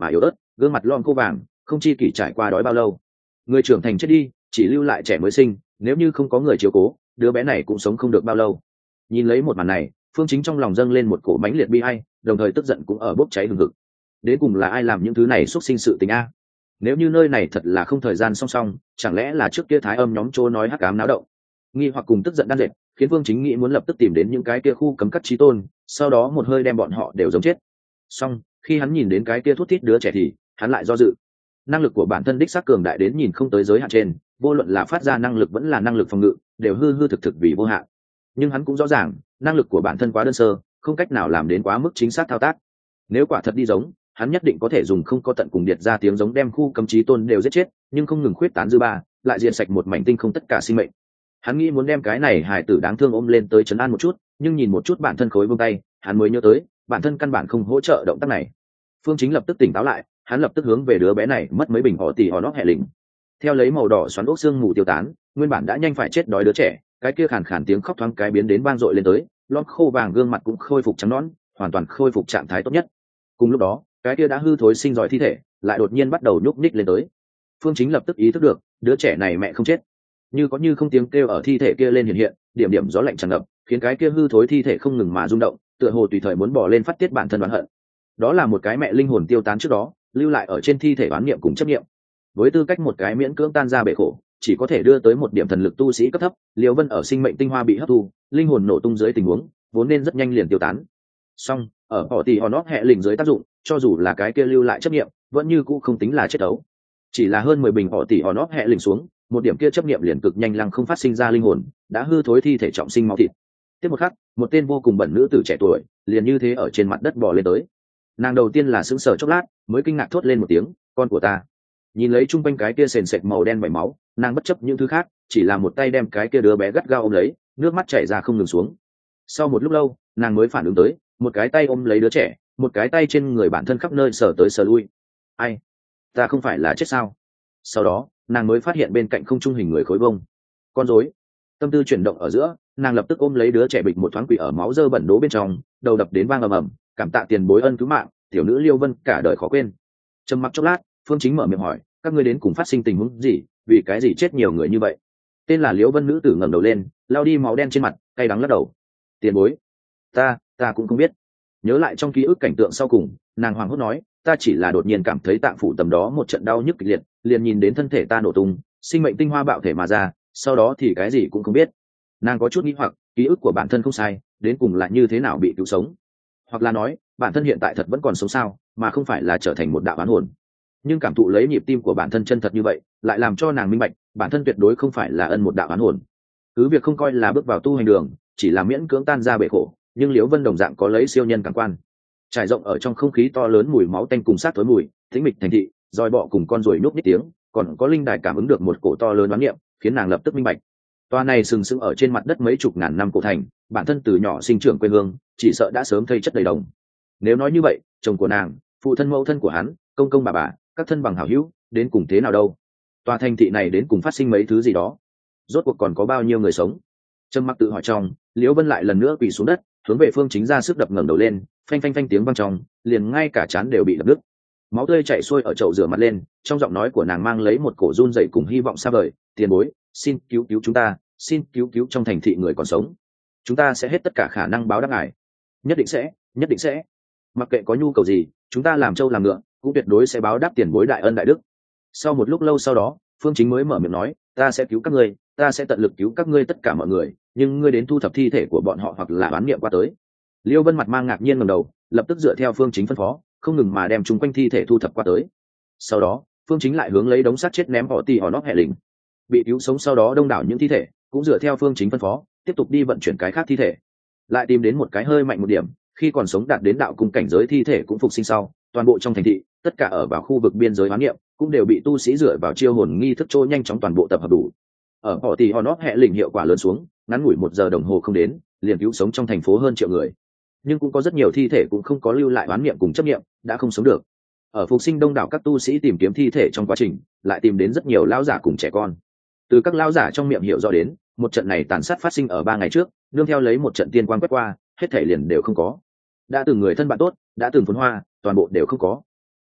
gương mặt lon khô vàng, không chi kỷ trải qua đói bao lâu. Người trưởng thành chết đi, chỉ lưu lại trẻ mới sinh, nếu như không có người chiếu cố, đứa bé này cũng sống không được bao lâu. Nhìn lấy một màn này, Phương Chính trong lòng dâng lên một cổ mãnh liệt bi ai, đồng thời tức giận cũng ở bốc cháy hừng hực. Đến cùng là ai làm những thứ này xuất sinh sự tình a? Nếu như nơi này thật là không thời gian song song, chẳng lẽ là trước kia Thái Âm nhóm trô nói hắc ám náo động? Nghi hoặc cùng tức giận đan dệt, khiến Phương Chính nghĩ muốn lập tức tìm đến những cái kia khu cấm cắt chí tôn, sau đó một hơi đem bọn họ đều giống chết. Song, khi hắn nhìn đến cái kia thút thít đứa trẻ thì, hắn lại do dự. Năng lực của bản thân đích xác cường đại đến nhìn không tới giới hạn trên, vô luận là phát ra năng lực vẫn là năng lực phòng ngự, đều hư hư thực thực vì vô hạn. Nhưng hắn cũng rõ ràng, năng lực của bản thân quá đơn sơ, không cách nào làm đến quá mức chính xác thao tác. Nếu quả thật đi giống, hắn nhất định có thể dùng không có tận cùng điệt ra tiếng giống đem khu cấm chí tôn đều giết chết, nhưng không ngừng khuyết tán dư ba, lại diệt sạch một mảnh tinh không tất cả sinh mệnh. Hắn nghĩ muốn đem cái này hài tử đáng thương ôm lên tới trấn an một chút, nhưng nhìn một chút bản thân khối buông tay, hắn mới nhớ tới, bản thân căn bản không hỗ trợ động tác này. Phương Chính lập tức tỉnh táo lại, hắn lập tức hướng về đứa bé này mất mấy bình họ tỉ họ nót hẹ lình. Theo lấy màu đỏ xoắn ốc xương mù tiêu tán, nguyên bản đã nhanh phải chết đói đứa trẻ, cái kia khàn khàn tiếng khóc thoáng cái biến đến vang dội lên tới, lót khô vàng gương mặt cũng khôi phục trắng nõn, hoàn toàn khôi phục trạng thái tốt nhất. Cùng lúc đó, cái kia đã hư thối sinh giỏi thi thể lại đột nhiên bắt đầu nhúc nhích lên tới. Phương Chính lập tức ý thức được, đứa trẻ này mẹ không chết. Như có như không tiếng kêu ở thi thể kia lên hiện hiện, điểm điểm gió lạnh tràn ngập, khiến cái kia hư thối thi thể không ngừng mà rung động, tựa hồ tùy thời muốn bỏ lên phát tiết bản thân oán hận. Đó là một cái mẹ linh hồn tiêu tán trước đó, lưu lại ở trên thi thể oán niệm cùng chấp niệm. Với tư cách một cái miễn cưỡng tan ra bể khổ, chỉ có thể đưa tới một điểm thần lực tu sĩ cấp thấp, Liễu Vân ở sinh mệnh tinh hoa bị hấp thu, linh hồn nổ tung dưới tình huống, vốn nên rất nhanh liền tiêu tán. Song, ở họ tỷ họ nót hệ lình dưới tác dụng, cho dù là cái kia lưu lại chấp niệm, vẫn như cũ không tính là chết đấu. Chỉ là hơn mười bình họ tỷ họ nót hệ lình xuống, một điểm kia chấp niệm liền cực nhanh lăng không phát sinh ra linh hồn, đã hư thối thi thể trọng sinh máu thịt. Tiếp một khắc, một tên vô cùng bẩn nữ tử trẻ tuổi, liền như thế ở trên mặt đất bò lên tới. Nàng đầu tiên là sững sờ chốc lát, mới kinh ngạc thốt lên một tiếng, con của ta. Nhìn lấy chung quanh cái kia sền sệt màu đen vảy máu, nàng bất chấp những thứ khác, chỉ là một tay đem cái kia đứa bé gắt gao ôm lấy, nước mắt chảy ra không ngừng xuống. Sau một lúc lâu, nàng mới phản ứng tới, một cái tay ôm lấy đứa trẻ, một cái tay trên người bản thân khắp nơi sờ tới sờ lui. Ai? Ta không phải là chết sao? Sau đó, nàng mới phát hiện bên cạnh không trung hình người khối bông. Con rối. Tâm tư chuyển động ở giữa, nàng lập tức ôm lấy đứa trẻ bịch một thoáng quỷ ở máu dơ bẩn đố bên trong, đầu đập đến vang ầm ầm, cảm tạ tiền bối ân cứu mạng, tiểu nữ Liêu Vân cả đời khó quên. Trầm mặc chốc lát, Phương Chính mở miệng hỏi, các ngươi đến cùng phát sinh tình huống gì, vì cái gì chết nhiều người như vậy? Tên là Liễu Vân nữ tử ngẩng đầu lên, lao đi máu đen trên mặt, cay đắng lắc đầu. Tiền bối, ta, ta cũng không biết. Nhớ lại trong ký ức cảnh tượng sau cùng, nàng hoảng hốt nói, ta chỉ là đột nhiên cảm thấy tạng phủ tầm đó một trận đau nhức kịch liệt, liền nhìn đến thân thể ta nổ tung, sinh mệnh tinh hoa bạo thể mà ra, sau đó thì cái gì cũng không biết. Nàng có chút nghi hoặc, ký ức của bản thân không sai, đến cùng là như thế nào bị cứu sống, hoặc là nói, bản thân hiện tại thật vẫn còn sống sao, mà không phải là trở thành một đạo oán hồn. Nhưng cảm thụ lấy nhịp tim của bản thân chân thật như vậy, lại làm cho nàng minh bạch, bản thân tuyệt đối không phải là ân một đạo oán hồn. Cứ việc không coi là bước vào tu hành đường, chỉ là miễn cưỡng tan ra bể khổ, nhưng Liễu Vân đồng dạng có lấy siêu nhân cảm quan. Trải rộng ở trong không khí to lớn mùi máu tanh cùng sát tối mùi, tĩnh mịch thành thị, roi bọ cùng con ruồi núp nít tiếng, còn có linh đài cảm ứng được một cổ to lớn đoán niệm, khiến nàng lập tức minh bạch. Toa này sừng sững ở trên mặt đất mấy chục ngàn năm cổ thành, bản thân từ nhỏ sinh trưởng quê hương, chỉ sợ đã sớm thây chất đầy đồng. Nếu nói như vậy, chồng của nàng, phụ thân mẫu thân của hắn, công công bà bà, các thân bằng hảo hữu, đến cùng thế nào đâu? Tòa thành thị này đến cùng phát sinh mấy thứ gì đó? Rốt cuộc còn có bao nhiêu người sống? Trâm Mặc tự hỏi trong, Liễu Vân lại lần nữa quỳ xuống đất, hướng về Phương Chính ra sức đập ngẩng đầu lên, phanh phanh phanh tiếng vang trong, liền ngay cả trán đều bị đập đứt. Máu tươi chảy xuôi ở chậu rửa mặt lên, trong giọng nói của nàng mang lấy một cổ run rẩy cùng hy vọng xa vời, "Tiền bối, xin cứu cứu chúng ta, xin cứu cứu trong thành thị người còn sống. Chúng ta sẽ hết tất cả khả năng báo đáp ngài. Nhất định sẽ, nhất định sẽ. Mặc kệ có nhu cầu gì, chúng ta làm trâu làm ngựa, cũng tuyệt đối sẽ báo đáp tiền bối đại ân đại đức." Sau một lúc lâu sau đó, Phương Chính mới mở miệng nói, "Ta sẽ cứu các ngươi, ta sẽ tận lực cứu các ngươi tất cả mọi người, nhưng ngươi đến thu thập thi thể của bọn họ hoặc là oán niệm qua tới." Liêu Vân mặt mang ngạc nhiên ngẩng đầu, lập tức dựa theo Phương Chính phân phó, không ngừng mà đem chúng quanh thi thể thu thập qua tới. Sau đó, Phương Chính lại hướng lấy đống xác chết ném họ tì họ nót hệ lình. Bị cứu sống sau đó đông đảo những thi thể, cũng dựa theo Phương Chính phân phó, tiếp tục đi vận chuyển cái khác thi thể. Lại tìm đến một cái hơi mạnh một điểm, khi còn sống đạt đến đạo cung cảnh giới thi thể cũng phục sinh sau, toàn bộ trong thành thị, tất cả ở vào khu vực biên giới oán niệm, cũng đều bị tu sĩ dựa vào chiêu hồn nghi thức trôi nhanh chóng toàn bộ tập hợp đủ. Ở họ tì họ nót hệ lình hiệu quả lớn xuống, ngắn ngủi một giờ đồng hồ không đến, liền cứu sống trong thành phố hơn triệu người. Nhưng cũng có rất nhiều thi thể cũng không có lưu lại oán niệm cùng chấp niệm, đã không sống được. Ở phục sinh đông đảo các tu sĩ tìm kiếm thi thể trong quá trình, lại tìm đến rất nhiều lão giả cùng trẻ con. Từ các lão giả trong miệng hiểu rõ đến, một trận này tàn sát phát sinh ở ba ngày trước, nương theo lấy một trận tiên quang quét qua, hết thể liền đều không có. Đã từng người thân bạn tốt, đã từng phồn hoa, toàn bộ đều không có.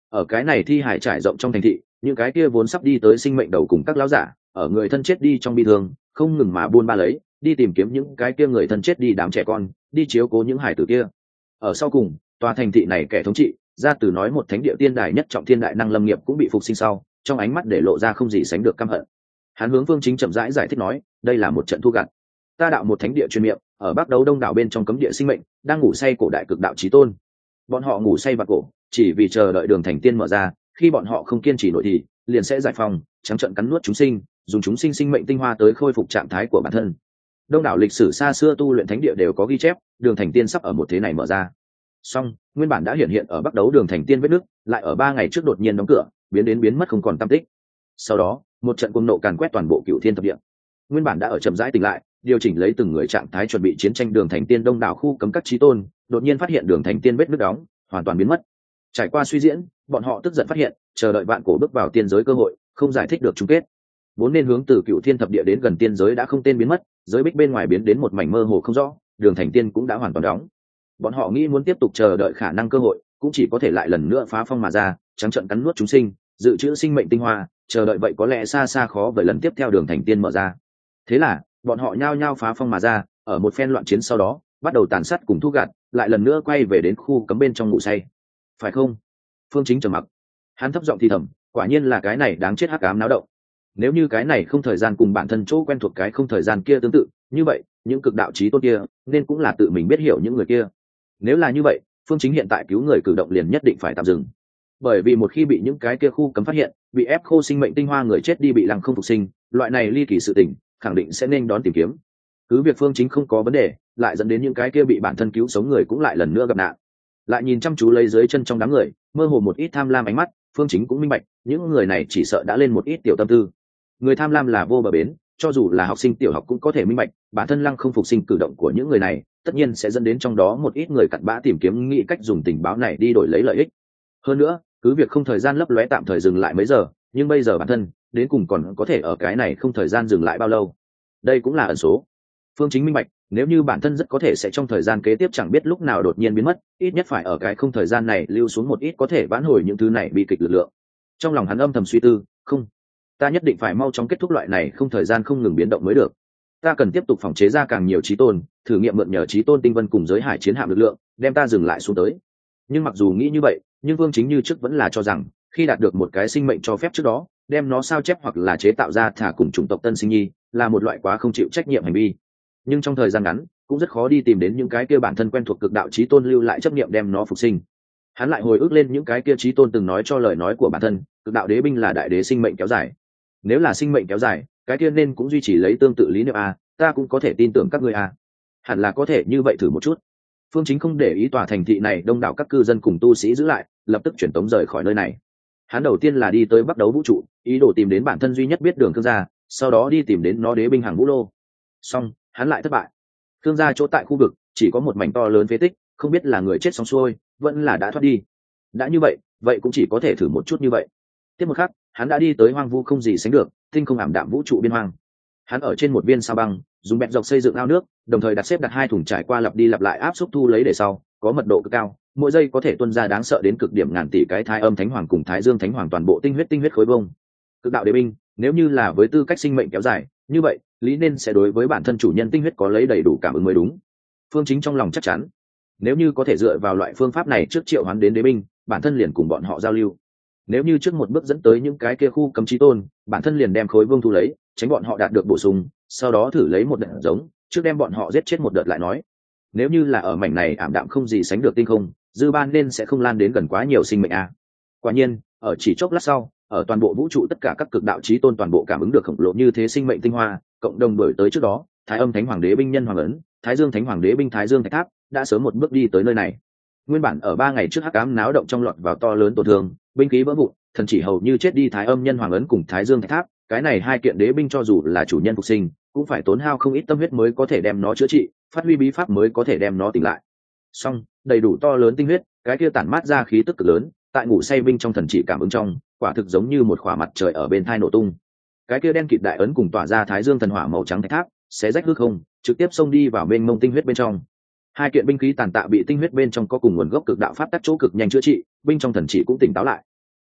Ở cái này thi hải trải rộng trong thành thị, những cái kia vốn sắp đi tới sinh mệnh đầu cùng các lão giả ở người thân chết đi trong bi thương không ngừng mà buôn ba lấy, đi tìm kiếm những cái kia người thân chết đi đám trẻ con, đi chiếu cố những hải tử kia. Ở sau cùng, tòa thành thị này kẻ thống trị ra từ nói một thánh địa tiên đài nhất trọng thiên đại năng lâm nghiệp cũng bị phục sinh sau, trong ánh mắt để lộ ra không gì sánh được căm hận. Hắn hướng Phương Chính chậm rãi giải, giải thích nói, đây là một trận thu gặt. Ta đạo một thánh địa chuyên miệng, ở Bắc Đấu Đông đảo bên trong cấm địa sinh mệnh, đang ngủ say cổ đại cực đạo chí tôn. Bọn họ ngủ say và cổ, chỉ vì chờ đợi đường thành tiên mở ra, khi bọn họ không kiên trì nổi thì liền sẽ giải phóng, trắng trợn cắn nuốt chúng sinh, dùng chúng sinh sinh mệnh tinh hoa tới khôi phục trạng thái của bản thân. Đông đảo lịch sử xa xưa tu luyện thánh địa đều có ghi chép, đường thành tiên sắp ở một thế này mở ra. Song, nguyên bản đã hiện hiện ở Bắc Đấu đường thành tiên vết nước, lại ở ba ngày trước đột nhiên đóng cửa, biến đến biến mất không còn tăm tích. Sau đó, một trận cuồng nộ càn quét toàn bộ Cửu Thiên thập địa. Nguyên bản đã ở chậm rãi tỉnh lại, điều chỉnh lấy từng người trạng thái chuẩn bị chiến tranh đường thành tiên đông đảo khu cấm các chí tôn, đột nhiên phát hiện đường thành tiên vết nước đóng, hoàn toàn biến mất. Trải qua suy diễn, bọn họ tức giận phát hiện, chờ đợi vạn cổ bước vào tiên giới cơ hội, không giải thích được chung kết. Vốn nên hướng từ Cửu Thiên thập địa đến gần tiên giới đã không tên biến mất, giới bích bên ngoài biến đến một mảnh mơ hồ không rõ, đường thành tiên cũng đã hoàn toàn đóng. Bọn họ nghĩ muốn tiếp tục chờ đợi khả năng cơ hội, cũng chỉ có thể lại lần nữa phá phong mà ra, trắng trợn cắn nuốt chúng sinh, dự trữ sinh mệnh tinh hoa, chờ đợi vậy có lẽ xa xa khó với lần tiếp theo đường thành tiên mở ra. Thế là, bọn họ nhao nhao phá phong mà ra, ở một phen loạn chiến sau đó, bắt đầu tàn sát cùng thu gặt, lại lần nữa quay về đến khu cấm bên trong ngủ say. Phải không? Phương Chính trầm mặc. Hắn thấp giọng thì thầm, quả nhiên là cái này đáng chết hắc ám náo động. Nếu như cái này không thời gian cùng bản thân chỗ quen thuộc cái không thời gian kia tương tự, như vậy, những cực đạo chí tôn kia nên cũng là tự mình biết hiểu những người kia. Nếu là như vậy, Phương Chính hiện tại cứu người cử động liền nhất định phải tạm dừng. Bởi vì một khi bị những cái kia khu cấm phát hiện, bị ép khô sinh mệnh tinh hoa người chết đi bị lăng không phục sinh, loại này ly kỳ sự tình, khẳng định sẽ nên đón tìm kiếm. Cứ việc Phương Chính không có vấn đề, lại dẫn đến những cái kia bị bản thân cứu sống người cũng lại lần nữa gặp nạn. Lại nhìn chăm chú lấy dưới chân trong đám người, mơ hồ một ít tham lam ánh mắt, Phương Chính cũng minh bạch, những người này chỉ sợ đã lên một ít tiểu tâm tư. Người tham lam là vô bờ bến, cho dù là học sinh tiểu học cũng có thể minh bạch, bản thân lăng không phục sinh cử động của những người này, tất nhiên sẽ dẫn đến trong đó một ít người cặn bã tìm kiếm nghĩ cách dùng tình báo này đi đổi lấy lợi ích. Hơn nữa, cứ việc không thời gian lấp lóe tạm thời dừng lại mấy giờ, nhưng bây giờ bản thân đến cùng còn có thể ở cái này không thời gian dừng lại bao lâu. Đây cũng là ẩn số. Phương Chính minh bạch, nếu như bản thân rất có thể sẽ trong thời gian kế tiếp chẳng biết lúc nào đột nhiên biến mất, ít nhất phải ở cái không thời gian này lưu xuống một ít có thể vãn hồi những thứ này bi kịch lực lượng. Trong lòng hắn âm thầm suy tư, không, ta nhất định phải mau chóng kết thúc loại này không thời gian không ngừng biến động mới được. Ta cần tiếp tục phòng chế ra càng nhiều chí tôn, thử nghiệm mượn nhờ chí tôn tinh vân cùng giới hải chiến hạm lực lượng, đem ta dừng lại xuống tới. Nhưng mặc dù nghĩ như vậy, nhưng Vương Chính như trước vẫn là cho rằng, khi đạt được một cái sinh mệnh cho phép trước đó, đem nó sao chép hoặc là chế tạo ra thả cùng chủng tộc tân sinh nhi, là một loại quá không chịu trách nhiệm hành vi. Nhưng trong thời gian ngắn, cũng rất khó đi tìm đến những cái kia bản thân quen thuộc cực đạo chí tôn lưu lại chấp niệm đem nó phục sinh. Hắn lại hồi ức lên những cái kia chí tôn từng nói cho lời nói của bản thân, cực đạo đế binh là đại đế sinh mệnh kéo dài. Nếu là sinh mệnh kéo dài, cái kia nên cũng duy trì lấy tương tự lý niệm a, ta cũng có thể tin tưởng các ngươi a. Hẳn là có thể như vậy thử một chút. Phương Chính không để ý tòa thành thị này đông đảo các cư dân cùng tu sĩ giữ lại, lập tức chuyển tống rời khỏi nơi này. Hắn đầu tiên là đi tới Bắc Đấu vũ trụ, ý đồ tìm đến bản thân duy nhất biết đường Khương gia, sau đó đi tìm đến nó đế binh hàng vũ lô. Xong, hắn lại thất bại. Khương gia chỗ tại khu vực chỉ có một mảnh to lớn phế tích, không biết là người chết xong xuôi, vẫn là đã thoát đi. Đã như vậy, vậy cũng chỉ có thể thử một chút như vậy. Tiếp một khắc, hắn đã đi tới hoang vu không gì sánh được, tinh không ảm đạm vũ trụ biên hoang. Hắn ở trên một viên sao băng, dùng bẹt dọc xây dựng ao nước, đồng thời đặt xếp đặt hai thùng trải qua lặp đi lặp lại áp xúc thu lấy để sau, có mật độ cực cao, mỗi giây có thể tuôn ra đáng sợ đến cực điểm ngàn tỷ cái Thái Âm Thánh Hoàng cùng Thái Dương Thánh Hoàng toàn bộ tinh huyết tinh huyết khối bông. Cực đạo đế binh, nếu như là với tư cách sinh mệnh kéo dài, như vậy, lý nên sẽ đối với bản thân chủ nhân tinh huyết có lấy đầy đủ cảm ứng mới đúng. Phương Chính trong lòng chắc chắn, nếu như có thể dựa vào loại phương pháp này trước triệu hoán đến đế binh, bản thân liền cùng bọn họ giao lưu. Nếu như trước một bước dẫn tới những cái kia khu cấm chí tôn, bản thân liền đem khối vương thu lấy, tránh bọn họ đạt được bổ sung, sau đó thử lấy một đợt giống, trước đem bọn họ giết chết một đợt lại nói. Nếu như là ở mảnh này ảm đạm không gì sánh được tinh không, dư ban nên sẽ không lan đến gần quá nhiều sinh mệnh a. Quả nhiên, ở chỉ chốc lát sau, ở toàn bộ vũ trụ tất cả các cực đạo chí tôn toàn bộ cảm ứng được khổng lồ như thế sinh mệnh tinh hoa, cộng đồng đổi tới trước đó, Thái Âm Thánh Hoàng đế binh nhân hoàng ấn, Thái Dương Thánh Hoàng đế binh Thái Dương Thạch Tháp, đã sớm một bước đi tới nơi này. Nguyên bản ở ba ngày trước hắc ám náo động trong lọt vào to lớn tổn thương, binh khí vỡ vụn, thần chỉ hầu như chết đi Thái Âm nhân hoàng ấn cùng Thái Dương Thạch Tháp, cái này hai kiện đế binh cho dù là chủ nhân phục sinh, cũng phải tốn hao không ít tâm huyết mới có thể đem nó chữa trị, phát huy bí pháp mới có thể đem nó tỉnh lại. Song, đầy đủ to lớn tinh huyết, cái kia tản mát ra khí tức cực lớn, tại ngủ say binh trong thần chỉ cảm ứng trong, quả thực giống như một khỏa mặt trời ở bên thai nổ tung. Cái kia đen kịt đại ấn cùng tỏa ra Thái Dương thần hỏa màu trắng thạch tháp, xé rách hư không, trực tiếp xông đi vào bên mông tinh huyết bên trong. Hai kiện binh khí tàn tạ bị tinh huyết bên trong có cùng nguồn gốc cực đạo pháp tắc chỗ cực nhanh chữa trị, binh trong thần chỉ cũng tỉnh táo lại.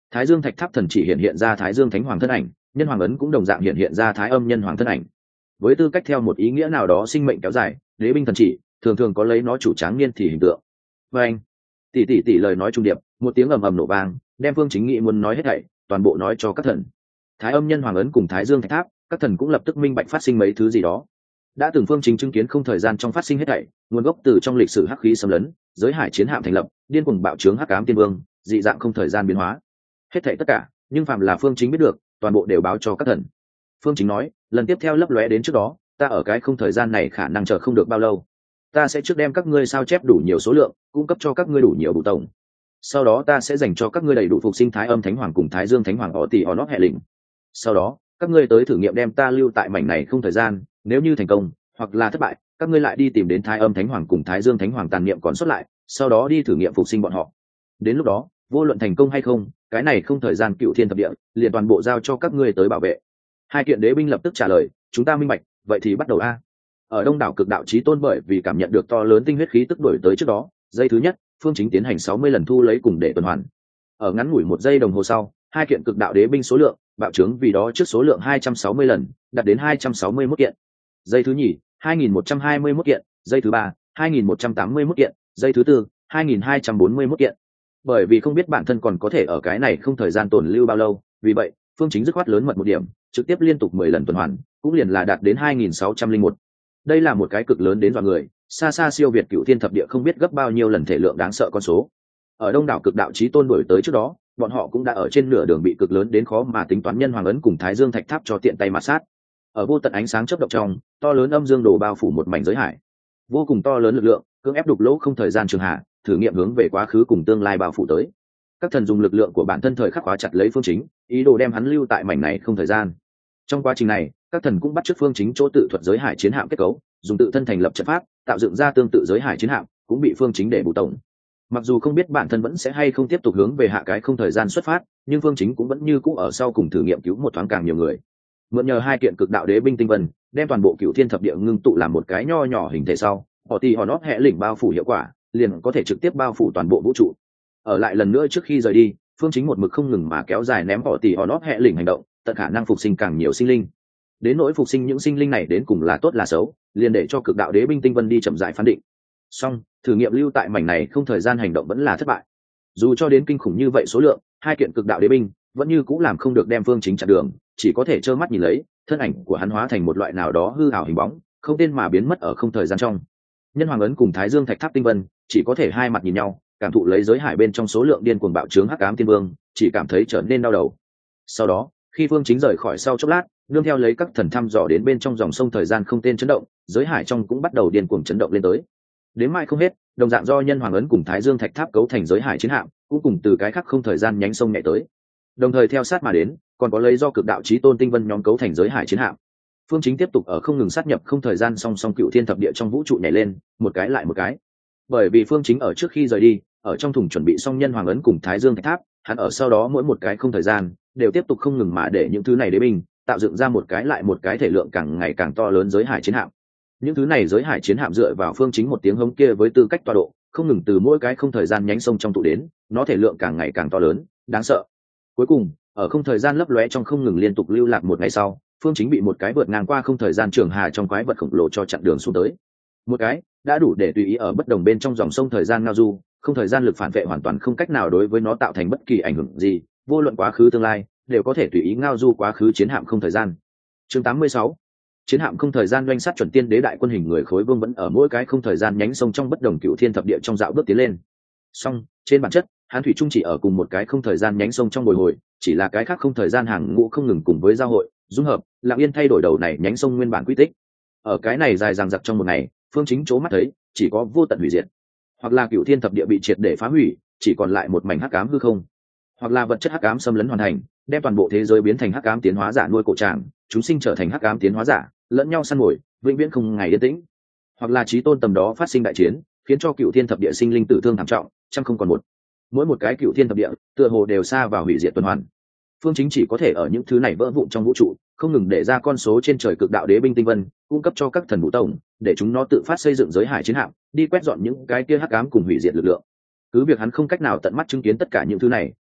Thái Dương thạch tháp thần chỉ hiện hiện ra Thái Dương Thánh Hoàng thân ảnh, nhân hoàng ấn cũng đồng dạng hiện hiện ra Thái Âm nhân hoàng thân ảnh. Với tư cách theo một ý nghĩa nào đó sinh mệnh kéo dài, đế binh thần chỉ thường thường có lấy nó chủ tráng niên thì hình tượng. Và anh, tỷ tỷ tỷ lời nói trung điệp, một tiếng ầm ầm nổ vang, đem Phương Chính nghĩ muốn nói hết thảy, toàn bộ nói cho các thần. Thái Âm nhân hoàng ấn cùng Thái Dương thạch tháp, các thần cũng lập tức minh bạch phát sinh mấy thứ gì đó. Đã từng Phương Chính chứng kiến không thời gian trong phát sinh hết thảy, nguồn gốc từ trong lịch sử hắc khí xâm lấn, giới hải chiến hạm thành lập, điên cuồng bạo trướng hắc ám tiên vương, dị dạng không thời gian biến hóa. Hết thảy tất cả, nhưng phàm là Phương Chính biết được, toàn bộ đều báo cho các thần. Phương Chính nói, lần tiếp theo lấp lóe đến trước đó, ta ở cái không thời gian này khả năng chờ không được bao lâu. Ta sẽ trước đem các ngươi sao chép đủ nhiều số lượng, cung cấp cho các ngươi đủ nhiều đủ tổng. Sau đó ta sẽ dành cho các ngươi đầy đủ phục sinh Thái Âm Thánh Hoàng cùng Thái Dương Thánh Hoàng họ tỷ họ nót hệ lĩnh. Sau đó, các ngươi tới thử nghiệm đem ta lưu tại mảnh này không thời gian, nếu như thành công, hoặc là thất bại, các ngươi lại đi tìm đến Thái Âm Thánh Hoàng cùng Thái Dương Thánh Hoàng tàn niệm còn sót lại, sau đó đi thử nghiệm phục sinh bọn họ. Đến lúc đó, vô luận thành công hay không, cái này không thời gian cựu thiên thập địa, liền toàn bộ giao cho các ngươi tới bảo vệ. Hai kiện đế binh lập tức trả lời, chúng ta minh bạch, vậy thì bắt đầu a. Ở đông đảo cực đạo chí tôn bởi vì cảm nhận được to lớn tinh huyết khí tức đổi tới trước đó, giây thứ nhất, Phương Chính tiến hành sáu mươi lần thu lấy cùng để tuần hoàn. Ở ngắn ngủi một giây đồng hồ sau, hai kiện cực đạo đế binh số lượng bạo trướng vì đó trước số lượng hai trăm sáu mươi lần, đạt đến hai trăm sáu mươi mốt kiện. Giây thứ nhì, hai nghìn một trăm hai mươi mốt kiện, giây thứ ba, hai nghìn một trăm tám mươi mốt kiện, giây thứ tư, hai nghìn hai trăm bốn mươi mốt kiện. Bởi vì không biết bản thân còn có thể ở cái này không thời gian tồn lưu bao lâu, vì vậy, Phương Chính dứt khoát lớn mật một điểm, trực tiếp liên tục mười lần tuần hoàn, cũng liền là đạt đến hai nghìn sáu trăm lẻ một. Đây là một cái cực lớn đến dọa người, xa xa siêu việt cựu thiên thập địa không biết gấp bao nhiêu lần thể lượng đáng sợ con số. Ở đông đảo cực đạo chí tôn đổi tới trước đó, bọn họ cũng đã ở trên nửa đường bị cực lớn đến khó mà tính toán nhân hoàng ấn cùng Thái Dương thạch tháp cho tiện tay mà sát. Ở vô tận ánh sáng chớp động trong, to lớn âm dương đồ bao phủ một mảnh giới hải. Vô cùng to lớn lực lượng, cưỡng ép đục lỗ không thời gian trường hạ, thử nghiệm hướng về quá khứ cùng tương lai bao phủ tới. Các thần dùng lực lượng của bản thân thời khắc khóa chặt lấy Phương Chính, ý đồ đem hắn lưu tại mảnh này không thời gian. Trong quá trình này, các thần cũng bắt chước Phương Chính chỗ tự thuật giới hải chiến hạm kết cấu, dùng tự thân thành lập trận pháp, tạo dựng ra tương tự giới hải chiến hạm, cũng bị Phương Chính để bù tổng. Mặc dù không biết bản thân vẫn sẽ hay không tiếp tục hướng về hạ cái không thời gian xuất phát, nhưng Phương Chính cũng vẫn như cũ ở sau cùng thử nghiệm cứu một thoáng càng nhiều người. Mượn nhờ hai kiện cực đạo đế binh tinh vân, đem toàn bộ cựu thiên thập địa ngưng tụ làm một cái nho nhỏ hình thể sau, họ tì họ nót hệ lĩnh bao phủ hiệu quả, liền có thể trực tiếp bao phủ toàn bộ vũ trụ. Ở lại lần nữa trước khi rời đi, Phương Chính một mực không ngừng mà kéo dài ném họ tì họ nót hệ lĩnh hành động, tận khả năng phục sinh càng nhiều sinh linh. Đến nỗi phục sinh những sinh linh này đến cùng là tốt là xấu, liền để cho cực đạo đế binh tinh vân đi chậm rãi phán định. Song thử nghiệm lưu tại mảnh này không thời gian hành động vẫn là thất bại. Dù cho đến kinh khủng như vậy số lượng, hai kiện cực đạo đế binh vẫn như cũng làm không được đem Phương Chính chặn đường, chỉ có thể trơ mắt nhìn lấy thân ảnh của hắn hóa thành một loại nào đó hư ảo hình bóng, không tên mà biến mất ở không thời gian trong. Nhân hoàng ấn cùng Thái Dương thạch tháp tinh vân chỉ có thể hai mặt nhìn nhau, cảm thụ lấy giới hải bên trong số lượng điên cuồng bạo trướng hắc ám tiên vương, chỉ cảm thấy trở nên đau đầu. Sau đó, khi Phương Chính rời khỏi sau chốc lát, nương theo lấy các thần thăm dò đến bên trong dòng sông thời gian không tên chấn động, giới hải trong cũng bắt đầu điên cuồng chấn động lên tới. Đến mai không hết, đồng dạng do nhân hoàng ấn cùng Thái Dương thạch tháp cấu thành giới hải chiến hạm, cũng cùng từ cái khác không thời gian nhánh sông nhảy tới. Đồng thời theo sát mà đến, còn có lấy do cực đạo chí tôn tinh vân nhóm cấu thành giới hải chiến hạm. Phương Chính tiếp tục ở không ngừng sát nhập không thời gian song song cựu thiên thập địa trong vũ trụ nhảy lên, một cái lại một cái. Bởi vì Phương Chính ở trước khi rời đi, ở trong thùng chuẩn bị xong nhân hoàng ấn cùng Thái Dương thạch tháp, hắn ở sau đó mỗi một cái không thời gian đều tiếp tục không ngừng mà để những thứ này đế binh tạo dựng ra một cái lại một cái thể lượng càng ngày càng to lớn giới hải chiến hạm. Những thứ này giới hải chiến hạm dựa vào Phương Chính một tiếng hống kia với tư cách tọa độ, không ngừng từ mỗi cái không thời gian nhánh sông trong tụ đến, nó thể lượng càng ngày càng to lớn, đáng sợ. Cuối cùng, ở không thời gian lấp lóe trong không ngừng liên tục lưu lạc một ngày sau, Phương Chính bị một cái vượt ngang qua không thời gian trường hà trong quái vật khổng lồ cho chặn đường xuống tới. Một cái đã đủ để tùy ý ở bất đồng bên trong dòng sông thời gian ngao du, không thời gian lực phản vệ hoàn toàn không cách nào đối với nó tạo thành bất kỳ ảnh hưởng gì, vô luận quá khứ tương lai đều có thể tùy ý ngao du quá khứ chiến hạm không thời gian. Chương tám mươi sáu, chiến hạm không thời gian doanh sát chuẩn tiên đế đại quân hình người khối vương vẫn ở mỗi cái không thời gian nhánh sông trong bất đồng cựu thiên thập địa trong dạo bước tiến lên. Song trên bản chất, Hán thủy trung chỉ ở cùng một cái không thời gian nhánh sông trong bồi hồi, chỉ là cái khác không thời gian hàng ngũ không ngừng cùng với giao hội dung hợp, lặng yên thay đổi đầu này nhánh sông nguyên bản quy tích. Ở cái này dài dằng dặc trong một ngày, Phương Chính chố mắt thấy chỉ có vô tận hủy diệt, hoặc là cựu thiên thập địa bị triệt để phá hủy, chỉ còn lại một mảnh hắc ám hư không, hoặc là vật chất hắc ám xâm lấn hoàn thành, đem toàn bộ thế giới biến thành hắc ám tiến hóa giả nuôi cổ tràng, chúng sinh trở thành hắc ám tiến hóa giả, lẫn nhau săn mồi, vĩnh viễn không ngày yên tĩnh. Hoặc là chí tôn tầm đó phát sinh đại chiến, khiến cho cựu thiên thập địa sinh linh tử thương thảm trọng, trăm không còn một. Mỗi một cái cựu thiên thập địa, tựa hồ đều xa vào hủy diệt tuần hoàn. Phương Chính chỉ có thể ở những thứ này vỡ vụn trong vũ trụ, không ngừng để ra con số trên trời cực đạo đế binh tinh vân, cung cấp cho các thần vũ tổng, để chúng nó tự phát xây dựng giới hải chiến hạm, đi quét dọn những cái kia hắc ám cùng hủy diệt lực lượng. Cứ việc hắn không cách nào tận mắt chứng kiến tất cả những thứ này,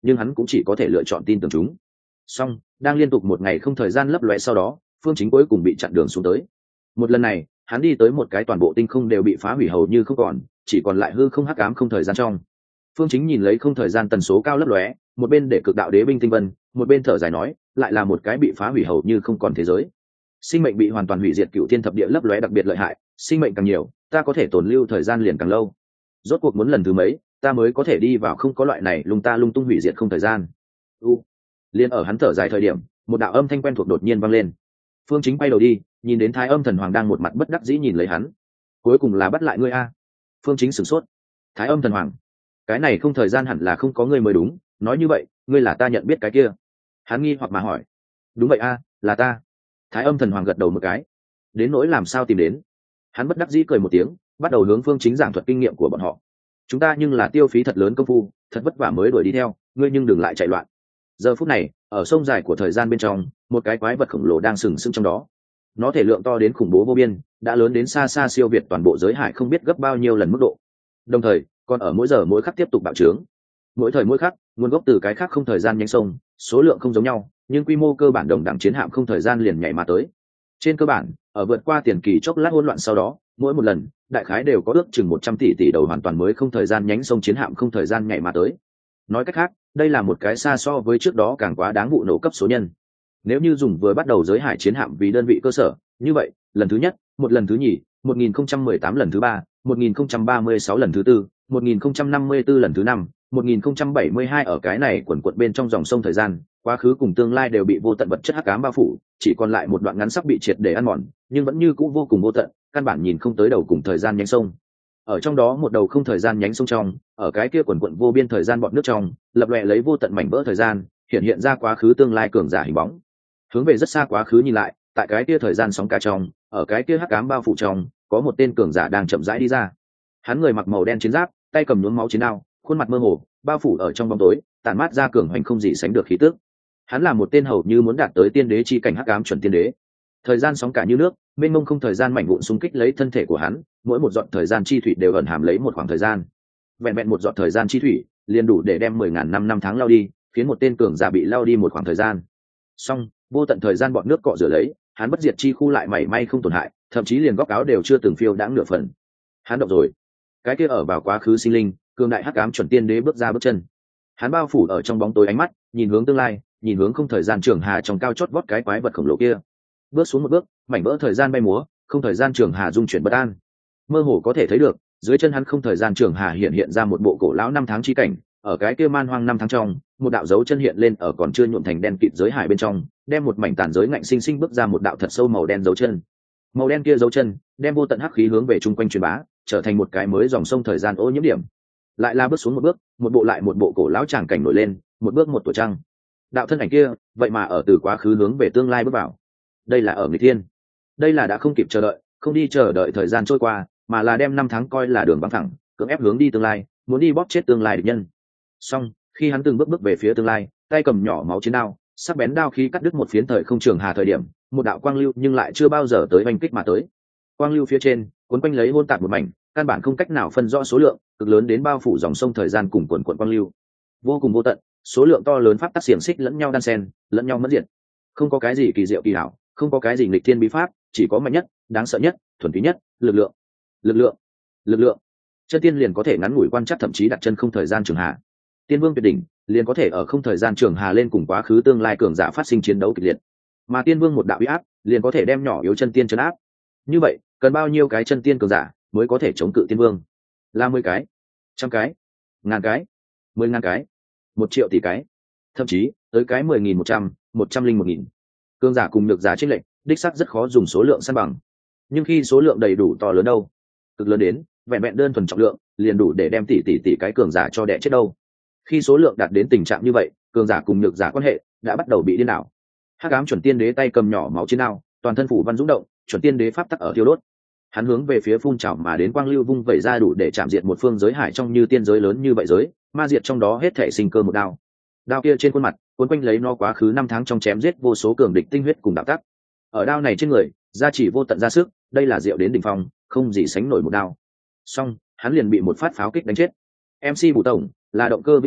nhưng hắn cũng chỉ có thể lựa chọn tin tưởng chúng. Song đang liên tục một ngày không thời gian lấp lóe sau đó, Phương Chính cuối cùng bị chặn đường xuống tới. Một lần này hắn đi tới một cái toàn bộ tinh không đều bị phá hủy hầu như không còn, chỉ còn lại hư không hắc ám không thời gian trong. Phương Chính nhìn lấy không thời gian tần số cao lấp lóe, một bên để cực đạo đế binh tinh vân, một bên thở dài nói, lại là một cái bị phá hủy hầu như không còn thế giới. Sinh mệnh bị hoàn toàn hủy diệt, cựu thiên thập địa lấp lóe đặc biệt lợi hại, sinh mệnh càng nhiều, ta có thể tồn lưu thời gian liền càng lâu. Rốt cuộc muốn lần thứ mấy, ta mới có thể đi vào không có loại này lung ta lung tung hủy diệt không thời gian. U. Liên ở hắn thở dài thời điểm, một đạo âm thanh quen thuộc đột nhiên vang lên. Phương Chính bay đầu đi, nhìn đến Thái Âm Thần Hoàng đang một mặt bất đắc dĩ nhìn lấy hắn. Cuối cùng là bắt lại ngươi a. Phương Chính sửng sốt. Thái Âm Thần Hoàng, cái này không thời gian hẳn là không có ngươi mới đúng, nói như vậy ngươi là ta nhận biết cái kia. Hắn nghi hoặc mà hỏi. Đúng vậy a, là ta. Thái Âm Thần Hoàng gật đầu một cái. Đến nỗi làm sao tìm đến. Hắn bất đắc dĩ cười một tiếng, bắt đầu hướng Phương Chính giảng thuật kinh nghiệm của bọn họ. Chúng ta nhưng là tiêu phí thật lớn công phu, thật vất vả mới đuổi đi theo ngươi, nhưng đừng lại chạy loạn. Giờ phút này ở sông dài của thời gian bên trong, một cái quái vật khổng lồ đang sừng sững trong đó. Nó thể lượng to đến khủng bố vô biên, đã lớn đến xa xa siêu việt toàn bộ giới hải không biết gấp bao nhiêu lần mức độ, đồng thời còn ở mỗi giờ mỗi khắc tiếp tục bạo trướng. Mỗi thời mỗi khắc nguồn gốc từ cái khác không thời gian nhanh sông, số lượng không giống nhau, nhưng quy mô cơ bản đồng đẳng chiến hạm không thời gian liền nhảy mà tới. Trên cơ bản ở vượt qua tiền kỳ chốc lát hỗn loạn sau đó, mỗi một lần đại khái đều có ước chừng một trăm tỷ tỷ đầu hoàn toàn mới không thời gian nhánh sông chiến hạm không thời gian nhảy mà tới. Nói cách khác, đây là một cái xa so với trước đó càng quá đáng vụ nổ cấp số nhân. Nếu như dùng vừa bắt đầu giới hải chiến hạm vì đơn vị cơ sở, như vậy lần thứ nhất, một lần thứ nhì, một nghìn không trăm mười tám lần thứ ba, một nghìn không trăm ba mươi sáu lần thứ tư, một nghìn không trăm năm mươi tư lần thứ năm, một nghìn không trăm bảy mươi hai ở cái này quần quật bên trong dòng sông thời gian, quá khứ cùng tương lai đều bị vô tận vật chất hắc ám bao phủ, chỉ còn lại một đoạn ngắn sắp bị triệt để ăn mòn, nhưng vẫn như cũ vô cùng vô tận, căn bản nhìn không tới đầu cùng thời gian nhánh sông. Ở trong đó một đầu không thời gian nhánh sông trong, ở cái kia quần quận vô biên thời gian bọn nước trong, lập lòe lấy vô tận mảnh vỡ thời gian, hiện hiện ra quá khứ tương lai cường giả hình bóng. Hướng về rất xa quá khứ nhìn lại, tại cái kia thời gian sóng cả trong, ở cái kia hắc ám bao phủ trong, có một tên cường giả đang chậm rãi đi ra. Hắn người mặc màu đen chiến giáp, tay cầm nhuốm máu chiến đao, khuôn mặt mơ hồ, bao phủ ở trong bóng tối, tản mát ra cường hoành không gì sánh được khí tức. Hắn là một tên hầu như muốn đạt tới tiên đế chi cảnh hắc ám chuẩn tiên đế. Thời gian sóng cả như nước, mênh mông không thời gian mảnh vụn xung kích lấy thân thể của hắn, mỗi một giọt thời gian chi thủy đều ẩn hàm lấy một khoảng thời gian. Vẹn vẹn một giọt thời gian chi thủy, liền đủ để đem mười ngàn năm năm tháng lao đi, khiến một tên cường giả bị lao đi một khoảng thời gian. Song, vô tận thời gian bọn nước cọ rửa lấy, hắn bất diệt chi khu lại mảy may không tổn hại, thậm chí liền góc áo đều chưa từng phiêu đãng nửa phần. Hắn động rồi. Cái kia ở vào quá khứ sinh linh, cường đại hắc ám chuẩn tiên đế bước ra bước chân. Hắn bao phủ ở trong bóng tối ánh mắt, nhìn hướng tương lai, nhìn hướng không thời gian trường hà trong cao chót vót cái quái vật khổng lồ kia. Bước xuống một bước, mảnh vỡ thời gian bay múa, không thời gian trường hà dung chuyển bất an. Mơ hồ có thể thấy được, dưới chân hắn không thời gian trường hà hiện hiện ra một bộ cổ lão năm tháng chi cảnh, ở cái kia man hoang năm tháng trong, một đạo dấu chân hiện lên ở còn chưa nhuộm thành đen kịt giới hải bên trong, đem một mảnh tàn giới ngạnh sinh sinh bước ra một đạo thật sâu màu đen dấu chân. Màu đen kia dấu chân, đem vô tận hắc khí hướng về chung quanh truyền bá, trở thành một cái mới dòng sông thời gian ô nhiễm điểm. Lại là bước xuống một bước, một bộ lại một bộ cổ lão tràng cảnh nổi lên, một bước một tuổi trăng. Đạo thân ảnh kia, vậy mà ở từ quá khứ hướng về tương lai bước vào. Đây là ở nghịch thiên. Đây là đã không kịp chờ đợi, không đi chờ đợi thời gian trôi qua, mà là đem năm tháng coi là đường băng thẳng, cưỡng ép hướng đi tương lai, muốn đi bóp chết tương lai địch nhân. Song, khi hắn từng bước bước về phía tương lai, tay cầm nhỏ máu chiến đao, sắc bén đao khí cắt đứt một phiến thời không trường hà thời điểm, một đạo quang lưu nhưng lại chưa bao giờ tới oanh kích mà tới. Quang lưu phía trên, cuốn quanh lấy hỗn tạp một mảnh, căn bản không cách nào phân rõ số lượng, cực lớn đến bao phủ dòng sông thời gian cùng quần quần quang lưu, vô cùng vô tận, số lượng to lớn pháp tắc xiềng xích lẫn nhau đan xen, lẫn nhau mất diệt. Không có cái gì kỳ diệu kỳ hảo, không có cái gì nghịch thiên bí pháp, chỉ có mạnh nhất, đáng sợ nhất, thuần túy nhất, lực lượng, lực lượng, lực lượng. Chân tiên liền có thể ngắn ngủi quan chắc, thậm chí đặt chân không thời gian trường hà. Tiên vương tuyệt đỉnh liền có thể ở không thời gian trường hà lên cùng quá khứ tương lai cường giả phát sinh chiến đấu kịch liệt, mà tiên vương một đạo uy áp liền có thể đem nhỏ yếu chân tiên trấn áp. Như vậy cần bao nhiêu cái chân tiên cường giả mới có thể chống cự tiên vương? Là mười cái, trăm cái, ngàn cái, mười ngàn cái, một triệu tỷ cái, thậm chí tới cái mười nghìn một trăm, một trăm linh một nghìn. Cường giả cùng nhược giả chênh lệch đích xác rất khó dùng số lượng san bằng, nhưng khi số lượng đầy đủ to lớn đâu, cực lớn đến vẹn vẹn đơn thuần trọng lượng liền đủ để đem tỷ tỷ tỷ cái cường giả cho đẻ chết đâu. Khi số lượng đạt đến tình trạng như vậy, cường giả cùng nhược giả quan hệ đã bắt đầu bị điên đảo. Hắc ám chuẩn tiên đế tay cầm nhỏ máu chiến đao, toàn thân phủ văn dũng động, chuẩn tiên đế pháp tắc ở thiêu đốt. Hắn hướng về phía phun trào mà đến quang lưu vung vẩy ra, đủ để chạm diệt một phương giới hải trong như tiên giới lớn như vậy giới, ma diệt trong đó hết thể sinh cơ một đao. Đao kia trên khuôn mặt cuốn quanh lấy nó quá khứ năm tháng trong chém giết vô số cường địch tinh huyết cùng đạo tắc. Ở đao này trên người, gia chỉ vô tận ra sức, đây là diệu đến đỉnh phong, không gì sánh nổi một đao. Song, hắn liền bị một phát pháo kích đánh chết. em xê Bù Tổng là động cơ vĩnh cửu,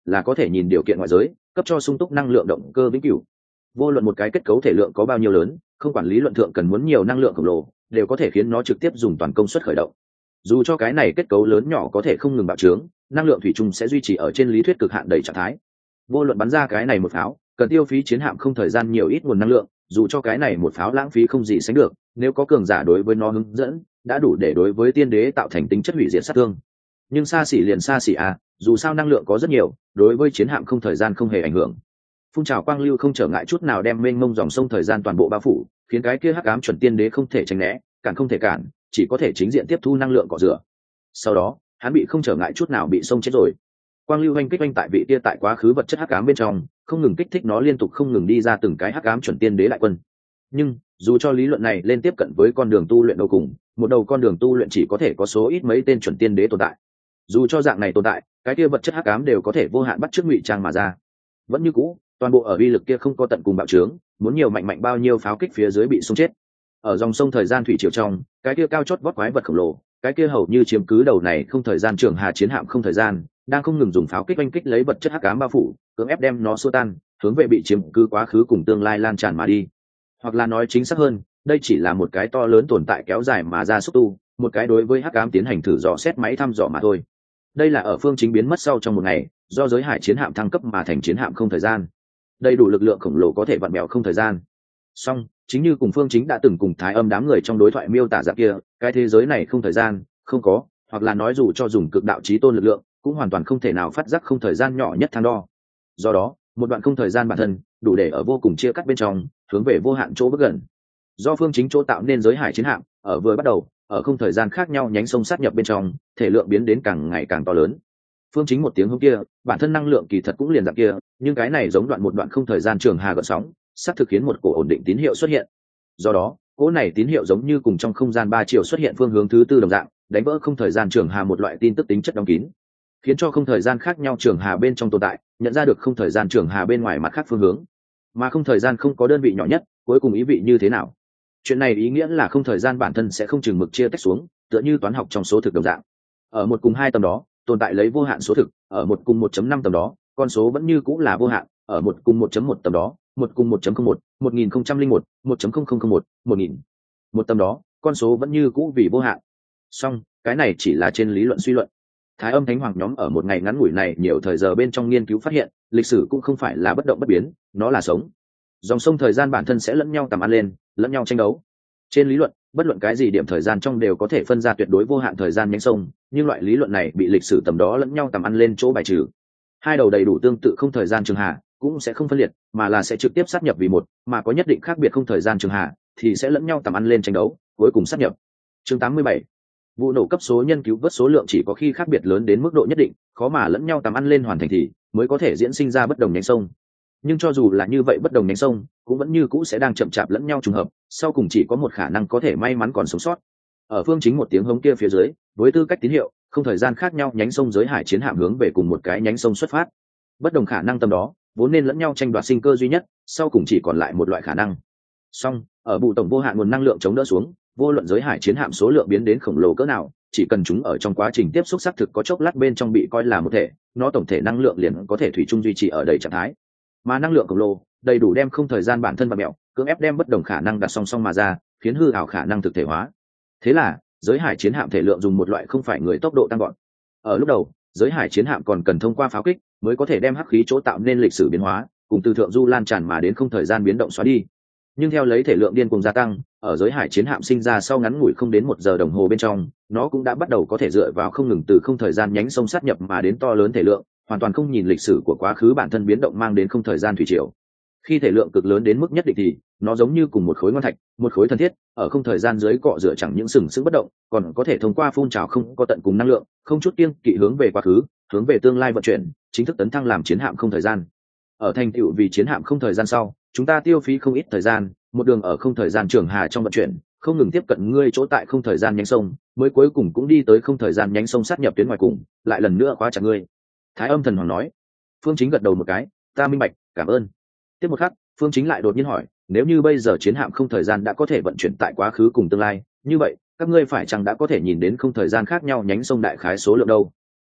là có thể nhìn điều kiện ngoại giới cấp cho sung túc năng lượng động cơ vĩnh cửu. Vô luận một cái kết cấu thể lượng có bao nhiêu lớn, không quản lý luận thượng cần muốn nhiều năng lượng khổng lồ, đều có thể khiến nó trực tiếp dùng toàn công suất khởi động. Dù cho cái này kết cấu lớn nhỏ có thể không ngừng bạo trướng, năng lượng thủy chung sẽ duy trì ở trên lý thuyết cực hạn đầy trạng thái. Vô luận bắn ra cái này một pháo, cần tiêu phí chiến hạm không thời gian nhiều ít nguồn năng lượng, dù cho cái này một pháo lãng phí không gì sánh được, nếu có cường giả đối với nó hướng dẫn, đã đủ để đối với tiên đế tạo thành tính chất hủy diệt sát thương. Nhưng xa xỉ liền xa xỉ à, dù sao năng lượng có rất nhiều, đối với chiến hạm không thời gian không hề ảnh hưởng. Phun trào quang lưu không trở ngại chút nào đem mênh mông dòng sông thời gian toàn bộ bao phủ, khiến cái kia hắc ám chuẩn tiên đế không thể tránh né, cản không thể cản, chỉ có thể chính diện tiếp thu năng lượng cọ rửa. Sau đó, hắn bị không trở ngại chút nào bị sông chết rồi. Quang lưu oanh kích oanh tại vị kia tại quá khứ vật chất hắc ám bên trong, không ngừng kích thích nó liên tục không ngừng đi ra từng cái hắc ám chuẩn tiên đế đại quân. Nhưng dù cho lý luận này lên tiếp cận với con đường tu luyện đầu cùng, một đầu con đường tu luyện chỉ có thể có số ít mấy tên chuẩn tiên đế tồn tại. Dù cho dạng này tồn tại, cái kia vật chất hắc ám đều có thể vô hạn bắt chước ngụy trang mà ra. Vẫn như cũ, toàn bộ ở uy lực kia không có tận cùng bạo trướng, muốn nhiều mạnh mạnh bao nhiêu pháo kích phía dưới bị xung chết. Ở dòng sông thời gian thủy triều trong, cái kia cao chót vót quái vật khổng lồ, cái kia hầu như chiếm cứ đầu này không thời gian trường hà chiến hạm không thời gian, đang không ngừng dùng pháo kích oanh kích lấy vật chất hắc ám bao phủ, cưỡng ép đem nó xua tan, hướng về bị chiếm cứ quá khứ cùng tương lai lan tràn mà đi. Hoặc là nói chính xác hơn, đây chỉ là một cái to lớn tồn tại kéo dài mà ra xúc tu, một cái đối với hắc ám tiến hành thử dò xét máy thăm dò mà thôi. Đây là ở phương chính biến mất sau trong một ngày, do giới hải chiến hạm thăng cấp mà thành chiến hạm không thời gian. Đầy đủ lực lượng khổng lồ có thể vặn bẹo không thời gian. Song, chính như cùng phương chính đã từng cùng thái âm đám người trong đối thoại miêu tả dạng kia, cái thế giới này không thời gian, không có, hoặc là nói dù cho dùng cực đạo chí tôn lực lượng, cũng hoàn toàn không thể nào phát giác không thời gian nhỏ nhất thang đo. Do đó, một đoạn không thời gian bản thân, đủ để ở vô cùng chia cắt bên trong, hướng về vô hạn chỗ bước gần. Do phương chính chỗ tạo nên giới hải chiến hạm, ở vừa bắt đầu, ở không thời gian khác nhau nhánh sông sát nhập bên trong, thể lượng biến đến càng ngày càng to lớn. Phương chính một tiếng hôm kia, bản thân năng lượng kỳ thật cũng liền dạng kia, nhưng cái này giống đoạn một đoạn không thời gian trường hà gợn sóng, sắp thực khiến một cổ ổn định tín hiệu xuất hiện. Do đó, cỗ này tín hiệu giống như cùng trong không gian ba chiều xuất hiện phương hướng thứ tư đồng dạng, đánh vỡ không thời gian trường hà một loại tin tức tính chất đóng kín, khiến cho không thời gian khác nhau trường hà bên trong tồn tại nhận ra được không thời gian trường hà bên ngoài mặt khác phương hướng, mà không thời gian không có đơn vị nhỏ nhất, cuối cùng ý vị như thế nào? Chuyện này ý nghĩa là không thời gian bản thân sẽ không chừng mực chia tách xuống, tựa như toán học trong số thực đồng dạng. Ở một cùng hai tầm đó, tồn tại lấy vô hạn số thực, ở một cùng một chấm năm tầm đó, con số vẫn như cũng là vô hạn, ở một cùng một chấm một tầm đó, một cùng một chấm không một, một nghìn không trăm linh một, một chấm không không không một, một nghìn. Một tầm đó, con số vẫn như cũ vì vô hạn. Song, cái này chỉ là trên lý luận suy luận. Thái âm thánh hoàng nhóm ở một ngày ngắn ngủi này nhiều thời giờ bên trong nghiên cứu phát hiện, lịch sử cũng không phải là bất động bất biến, nó là sống. Dòng sông thời gian bản thân sẽ lẫn nhau tầm ăn lên, lẫn nhau tranh đấu. Trên lý luận, bất luận cái gì điểm thời gian trong đều có thể phân ra tuyệt đối vô hạn thời gian nhánh sông, nhưng loại lý luận này bị lịch sử tầm đó lẫn nhau tầm ăn lên chỗ bài trừ. Hai đầu đầy đủ tương tự không thời gian trường hà cũng sẽ không phân liệt, mà là sẽ trực tiếp sát nhập vì một, mà có nhất định khác biệt không thời gian trường hà thì sẽ lẫn nhau tầm ăn lên tranh đấu, cuối cùng sát nhập. Chương tám mươi bảy. Vụ nổ cấp số nhân cứu vớt số lượng chỉ có khi khác biệt lớn đến mức độ nhất định, khó mà lẫn nhau tầm ăn lên hoàn thành thì mới có thể diễn sinh ra bất đồng nhánh sông. Nhưng cho dù là như vậy, bất đồng nhánh sông cũng vẫn như cũ sẽ đang chậm chạp lẫn nhau trùng hợp, sau cùng chỉ có một khả năng có thể may mắn còn sống sót. Ở phương chính một tiếng hống kia phía dưới, với tư cách tín hiệu, không thời gian khác nhau nhánh sông giới hải chiến hạm hướng về cùng một cái nhánh sông xuất phát. Bất đồng khả năng tầm đó, vốn nên lẫn nhau tranh đoạt sinh cơ duy nhất, sau cùng chỉ còn lại một loại khả năng. Song, ở bù tổng vô hạn nguồn năng lượng chống đỡ xuống, vô luận giới hải chiến hạm số lượng biến đến khổng lồ cỡ nào, chỉ cần chúng ở trong quá trình tiếp xúc xác thực có chốc lát bên trong bị coi là một thể, nó tổng thể năng lượng liền có thể thủy chung duy trì ở đầy trạng thái. Mà năng lượng khổng lồ đầy đủ đem không thời gian bản thân và mẹo cưỡng ép đem bất đồng khả năng đặt song song mà ra, khiến hư ảo khả năng thực thể hóa. Thế là giới hải chiến hạm thể lượng dùng một loại không phải người tốc độ tăng gọn. Ở lúc đầu, giới hải chiến hạm còn cần thông qua pháo kích mới có thể đem hắc khí chỗ tạo nên lịch sử biến hóa cùng từ thượng du lan tràn mà đến không thời gian biến động xóa đi. Nhưng theo lấy thể lượng điên cuồng gia tăng, ở giới hải chiến hạm sinh ra sau ngắn ngủi không đến một giờ đồng hồ bên trong, nó cũng đã bắt đầu có thể dựa vào không ngừng từ không thời gian nhánh sông sát nhập mà đến to lớn thể lượng, hoàn toàn không nhìn lịch sử của quá khứ bản thân biến động mang đến không thời gian thủy triều. Khi thể lượng cực lớn đến mức nhất định thì nó giống như cùng một khối ngon thạch, một khối thân thiết, ở không thời gian dưới cọ rửa chẳng những sừng sững bất động, còn có thể thông qua phun trào không có tận cùng năng lượng, không chút kiêng kỵ hướng về quá khứ, hướng về tương lai vận chuyển, chính thức tấn thăng làm chiến hạm không thời gian. Ở thành tựu vì chiến hạm không thời gian sau, chúng ta tiêu phí không ít thời gian, một đường ở không thời gian trường hà trong vận chuyển, không ngừng tiếp cận ngươi chỗ tại không thời gian nhánh sông, mới cuối cùng cũng đi tới không thời gian nhánh sông sát nhập tuyến ngoài cùng, lại lần nữa khóa chặt ngươi. Thái âm thần hoàng nói. Phương Chính gật đầu một cái, ta minh bạch, cảm ơn. Tiếp một khắc, Phương Chính lại đột nhiên hỏi, nếu như bây giờ chiến hạm không thời gian đã có thể vận chuyển tại quá khứ cùng tương lai, như vậy các ngươi phải chăng đã có thể nhìn đến không thời gian khác nhau nhánh sông đại khái số lượng đâu?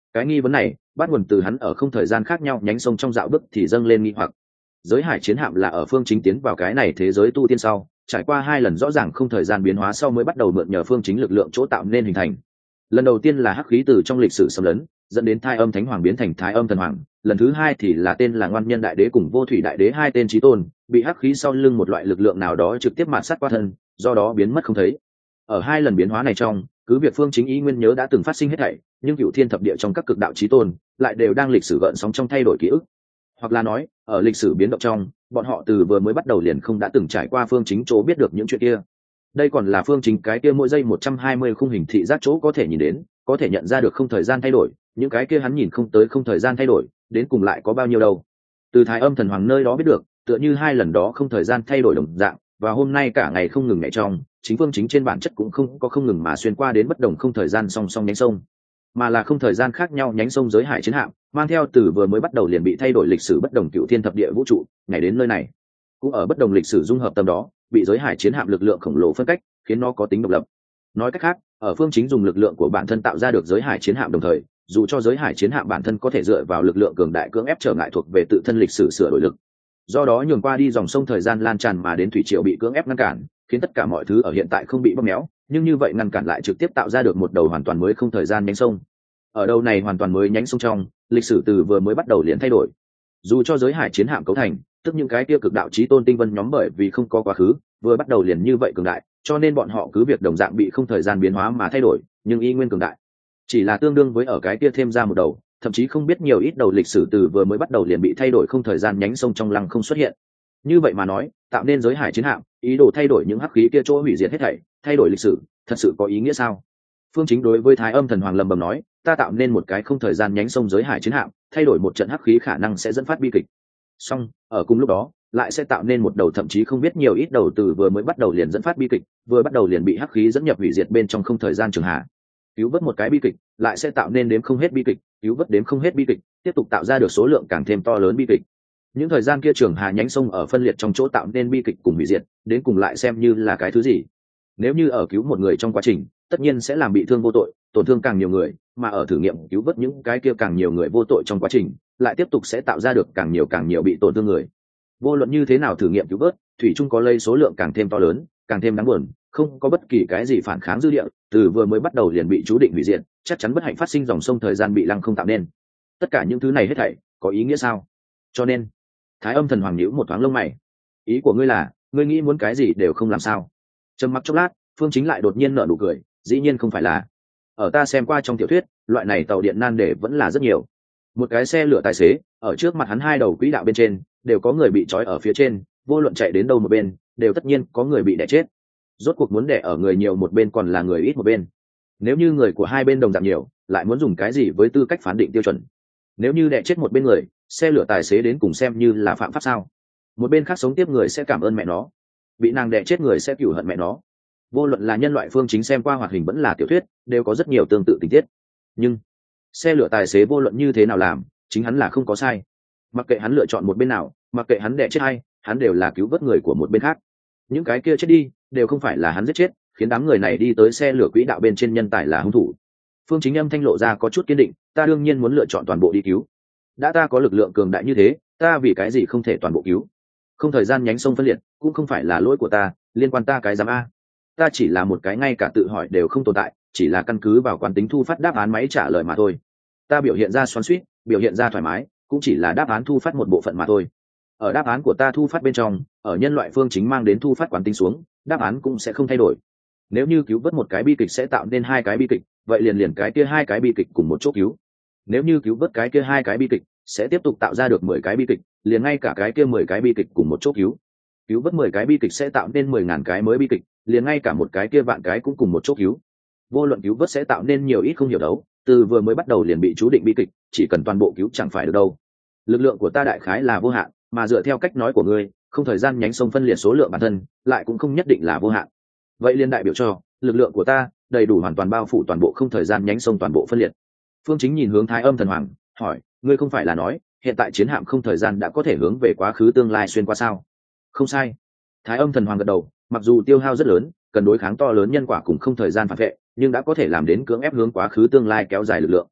Cái nghi vấn này bắt nguồn từ hắn ở không thời gian khác nhau nhánh sông trong dạo bước thì dâng lên nghi hoặc. Giới hải chiến hạm là ở phương chính tiến vào cái này thế giới tu tiên sau, trải qua hai lần rõ ràng không thời gian biến hóa sau mới bắt đầu mượn nhờ phương chính lực lượng chỗ tạo nên hình thành. Lần đầu tiên là hắc khí từ trong lịch sử xâm lấn dẫn đến Thái Âm Thánh Hoàng biến thành Thái Âm Thần Hoàng, lần thứ hai thì là tên là Ngoan Nhân Đại Đế cùng Vô Thủy Đại Đế hai tên chí tôn bị hắc khí sau lưng một loại lực lượng nào đó trực tiếp mạt sát qua thân, do đó biến mất không thấy. Ở hai lần biến hóa này trong, cứ việc phương chính ý nguyên nhớ đã từng phát sinh hết thảy, nhưng cựu thiên thập địa trong các cực đạo chí tôn lại đều đang lịch sử gợn sóng trong thay đổi ký ức, hoặc là nói ở lịch sử biến động trong, bọn họ từ vừa mới bắt đầu liền không đã từng trải qua phương chính chỗ biết được những chuyện kia. Đây còn là phương chính cái kia mỗi giây một trăm hai mươi khung hình thị giác chỗ có thể nhìn đến, có thể nhận ra được không thời gian thay đổi, những cái kia hắn nhìn không tới không thời gian thay đổi, đến cùng lại có bao nhiêu đâu. Từ Thái Âm Thần Hoàng nơi đó biết được, tựa như hai lần đó không thời gian thay đổi đồng dạng, và hôm nay cả ngày không ngừng nhảy trong, chính phương chính trên bản chất cũng không có không ngừng mà xuyên qua đến bất đồng không thời gian song song nhánh sông, mà là không thời gian khác nhau nhánh sông giới hải chiến hạm, mang theo từ vừa mới bắt đầu liền bị thay đổi lịch sử bất đồng cựu thiên thập địa vũ trụ, ngày đến nơi này, cũng ở bất đồng lịch sử dung hợp tâm đó, bị giới hải chiến hạm lực lượng khổng lồ phân cách, khiến nó có tính độc lập. Nói cách khác, ở phương chính dùng lực lượng của bản thân tạo ra được giới hải chiến hạm, đồng thời dù cho giới hải chiến hạm bản thân có thể dựa vào lực lượng cường đại cưỡng ép trở ngại thuộc về tự thân lịch sử sửa đổi lực, do đó nhường qua đi dòng sông thời gian lan tràn mà đến thủy triều bị cưỡng ép ngăn cản, khiến tất cả mọi thứ ở hiện tại không bị bóp méo, nhưng như vậy ngăn cản lại trực tiếp tạo ra được một đầu hoàn toàn mới không thời gian nhánh sông. Ở đầu này hoàn toàn mới nhánh sông trong, lịch sử từ vừa mới bắt đầu liền thay đổi. Dù cho giới hải chiến hạm cấu thành, tức những cái kia cực đạo chí tôn tinh vân nhóm bởi vì không có quá khứ, vừa bắt đầu liền như vậy cường đại, cho nên bọn họ cứ việc đồng dạng bị không thời gian biến hóa mà thay đổi, nhưng y nguyên cường đại. Chỉ là tương đương với ở cái kia thêm ra một đầu, thậm chí không biết nhiều ít đầu lịch sử từ vừa mới bắt đầu liền bị thay đổi không thời gian nhánh sông trong lăng không xuất hiện. Như vậy mà nói, tạo nên giới hải chiến hạm, ý đồ thay đổi những hắc khí kia chỗ hủy diệt hết thảy, thay đổi lịch sử, thật sự có ý nghĩa sao? Phương chính đối với Thái Âm Thần Hoàng lầm bầm nói, ta tạo nên một cái không thời gian nhánh sông giới hải chiến hạm, thay đổi một trận hắc khí khả năng sẽ dẫn phát bi kịch. Song, ở cùng lúc đó, lại sẽ tạo nên một đầu thậm chí không biết nhiều ít đầu từ vừa mới bắt đầu liền dẫn phát bi kịch, vừa bắt đầu liền bị hắc khí dẫn nhập hủy diệt bên trong không thời gian trường hạ. Cứu vớt một cái bi kịch, lại sẽ tạo nên đếm không hết bi kịch, cứu vớt đếm không hết bi kịch, tiếp tục tạo ra được số lượng càng thêm to lớn bi kịch. Những thời gian kia trường hà nhánh sông ở phân liệt trong chỗ tạo nên bi kịch cùng hủy diệt, đến cùng lại xem như là cái thứ gì? Nếu như ở cứu một người trong quá trình, tất nhiên sẽ làm bị thương vô tội, tổn thương càng nhiều người, mà ở thử nghiệm cứu vớt những cái kia càng nhiều người vô tội trong quá trình, lại tiếp tục sẽ tạo ra được càng nhiều càng nhiều bị tổn thương người. Vô luận như thế nào thử nghiệm cứu vớt, thủy chung có lây số lượng càng thêm to lớn, càng thêm đáng buồn, không có bất kỳ cái gì phản kháng dư địa, từ vừa mới bắt đầu liền bị chú định hủy diệt, chắc chắn bất hạnh phát sinh dòng sông thời gian bị lăng không tạo nên. Tất cả những thứ này hết thảy có ý nghĩa sao? Cho nên, Thái Âm Thần Hoàng nhíu một thoáng lông mày. Ý của ngươi là, ngươi nghĩ muốn cái gì đều không làm sao? Trầm mặc chốc lát, Phương Chính lại đột nhiên nở nụ cười, dĩ nhiên không phải là. Ở ta xem qua trong tiểu thuyết, loại này tàu điện nan đề vẫn là rất nhiều. Một cái xe lửa tài xế, ở trước mặt hắn hai đầu quỹ đạo bên trên, đều có người bị trói ở phía trên, vô luận chạy đến đâu một bên, đều tất nhiên có người bị đè chết. Rốt cuộc muốn đè ở người nhiều một bên còn là người ít một bên. Nếu như người của hai bên đồng dạng nhiều, lại muốn dùng cái gì với tư cách phán định tiêu chuẩn? Nếu như đè chết một bên người, xe lửa tài xế đến cùng xem như là phạm pháp sao? Một bên khác sống tiếp người sẽ cảm ơn mẹ nó, bị nàng đè chết người sẽ cửu hận mẹ nó. Vô luận là nhân loại Phương Chính xem qua hoạt hình vẫn là tiểu thuyết, đều có rất nhiều tương tự tình tiết. Nhưng xe lửa tài xế vô luận như thế nào làm, chính hắn là không có sai. Mặc kệ hắn lựa chọn một bên nào, mặc kệ hắn đè chết hay, hắn đều là cứu vớt người của một bên khác. Những cái kia chết đi, đều không phải là hắn giết chết, khiến đám người này đi tới xe lửa quỹ đạo bên trên nhân tài là hung thủ. Phương Chính âm thanh lộ ra có chút kiên định, ta đương nhiên muốn lựa chọn toàn bộ đi cứu. Đã ta có lực lượng cường đại như thế, ta vì cái gì không thể toàn bộ cứu? Không thời gian nhánh sông phân liệt, cũng không phải là lỗi của ta, liên quan ta cái giám a. Ta chỉ là một cái ngay cả tự hỏi đều không tồn tại, chỉ là căn cứ vào quán tính thu phát đáp án máy trả lời mà thôi. Ta biểu hiện ra xoắn xuýt, biểu hiện ra thoải mái, cũng chỉ là đáp án thu phát một bộ phận mà thôi. Ở đáp án của ta thu phát bên trong, ở nhân loại Phương Chính mang đến thu phát quán tính xuống, đáp án cũng sẽ không thay đổi. Nếu như cứu vớt một cái bi kịch sẽ tạo nên hai cái bi kịch, vậy liền liền cái kia hai cái bi kịch cùng một chỗ cứu. Nếu như cứu vớt cái kia hai cái bi kịch, sẽ tiếp tục tạo ra được mười cái bi kịch, liền ngay cả cái kia mười cái bi kịch cùng một chỗ cứu. Cứu vớt mười cái bi kịch sẽ tạo nên mười ngàn cái mới bi kịch, liền ngay cả một cái kia vạn cái cũng cùng một chỗ cứu. Vô luận cứu vớt sẽ tạo nên nhiều ít không hiểu đấu, từ vừa mới bắt đầu liền bị chú định bi kịch, chỉ cần toàn bộ cứu chẳng phải được đâu. Lực lượng của ta đại khái là vô hạn, mà dựa theo cách nói của ngươi, không thời gian nhánh sông phân liệt số lượng bản thân, lại cũng không nhất định là vô hạn. Vậy liên đại biểu cho, lực lượng của ta đầy đủ hoàn toàn bao phủ toàn bộ không thời gian nhánh sông toàn bộ phân liệt. Phương Chính nhìn hướng Thái Âm Thần Hoàng, hỏi, ngươi không phải là nói, hiện tại chiến hạm không thời gian đã có thể hướng về quá khứ tương lai xuyên qua sao? Không sai. Thái Âm Thần Hoàng gật đầu, mặc dù tiêu hao rất lớn, cần đối kháng to lớn nhân quả cùng không thời gian phản vệ, nhưng đã có thể làm đến cưỡng ép hướng quá khứ tương lai kéo dài lực lượng.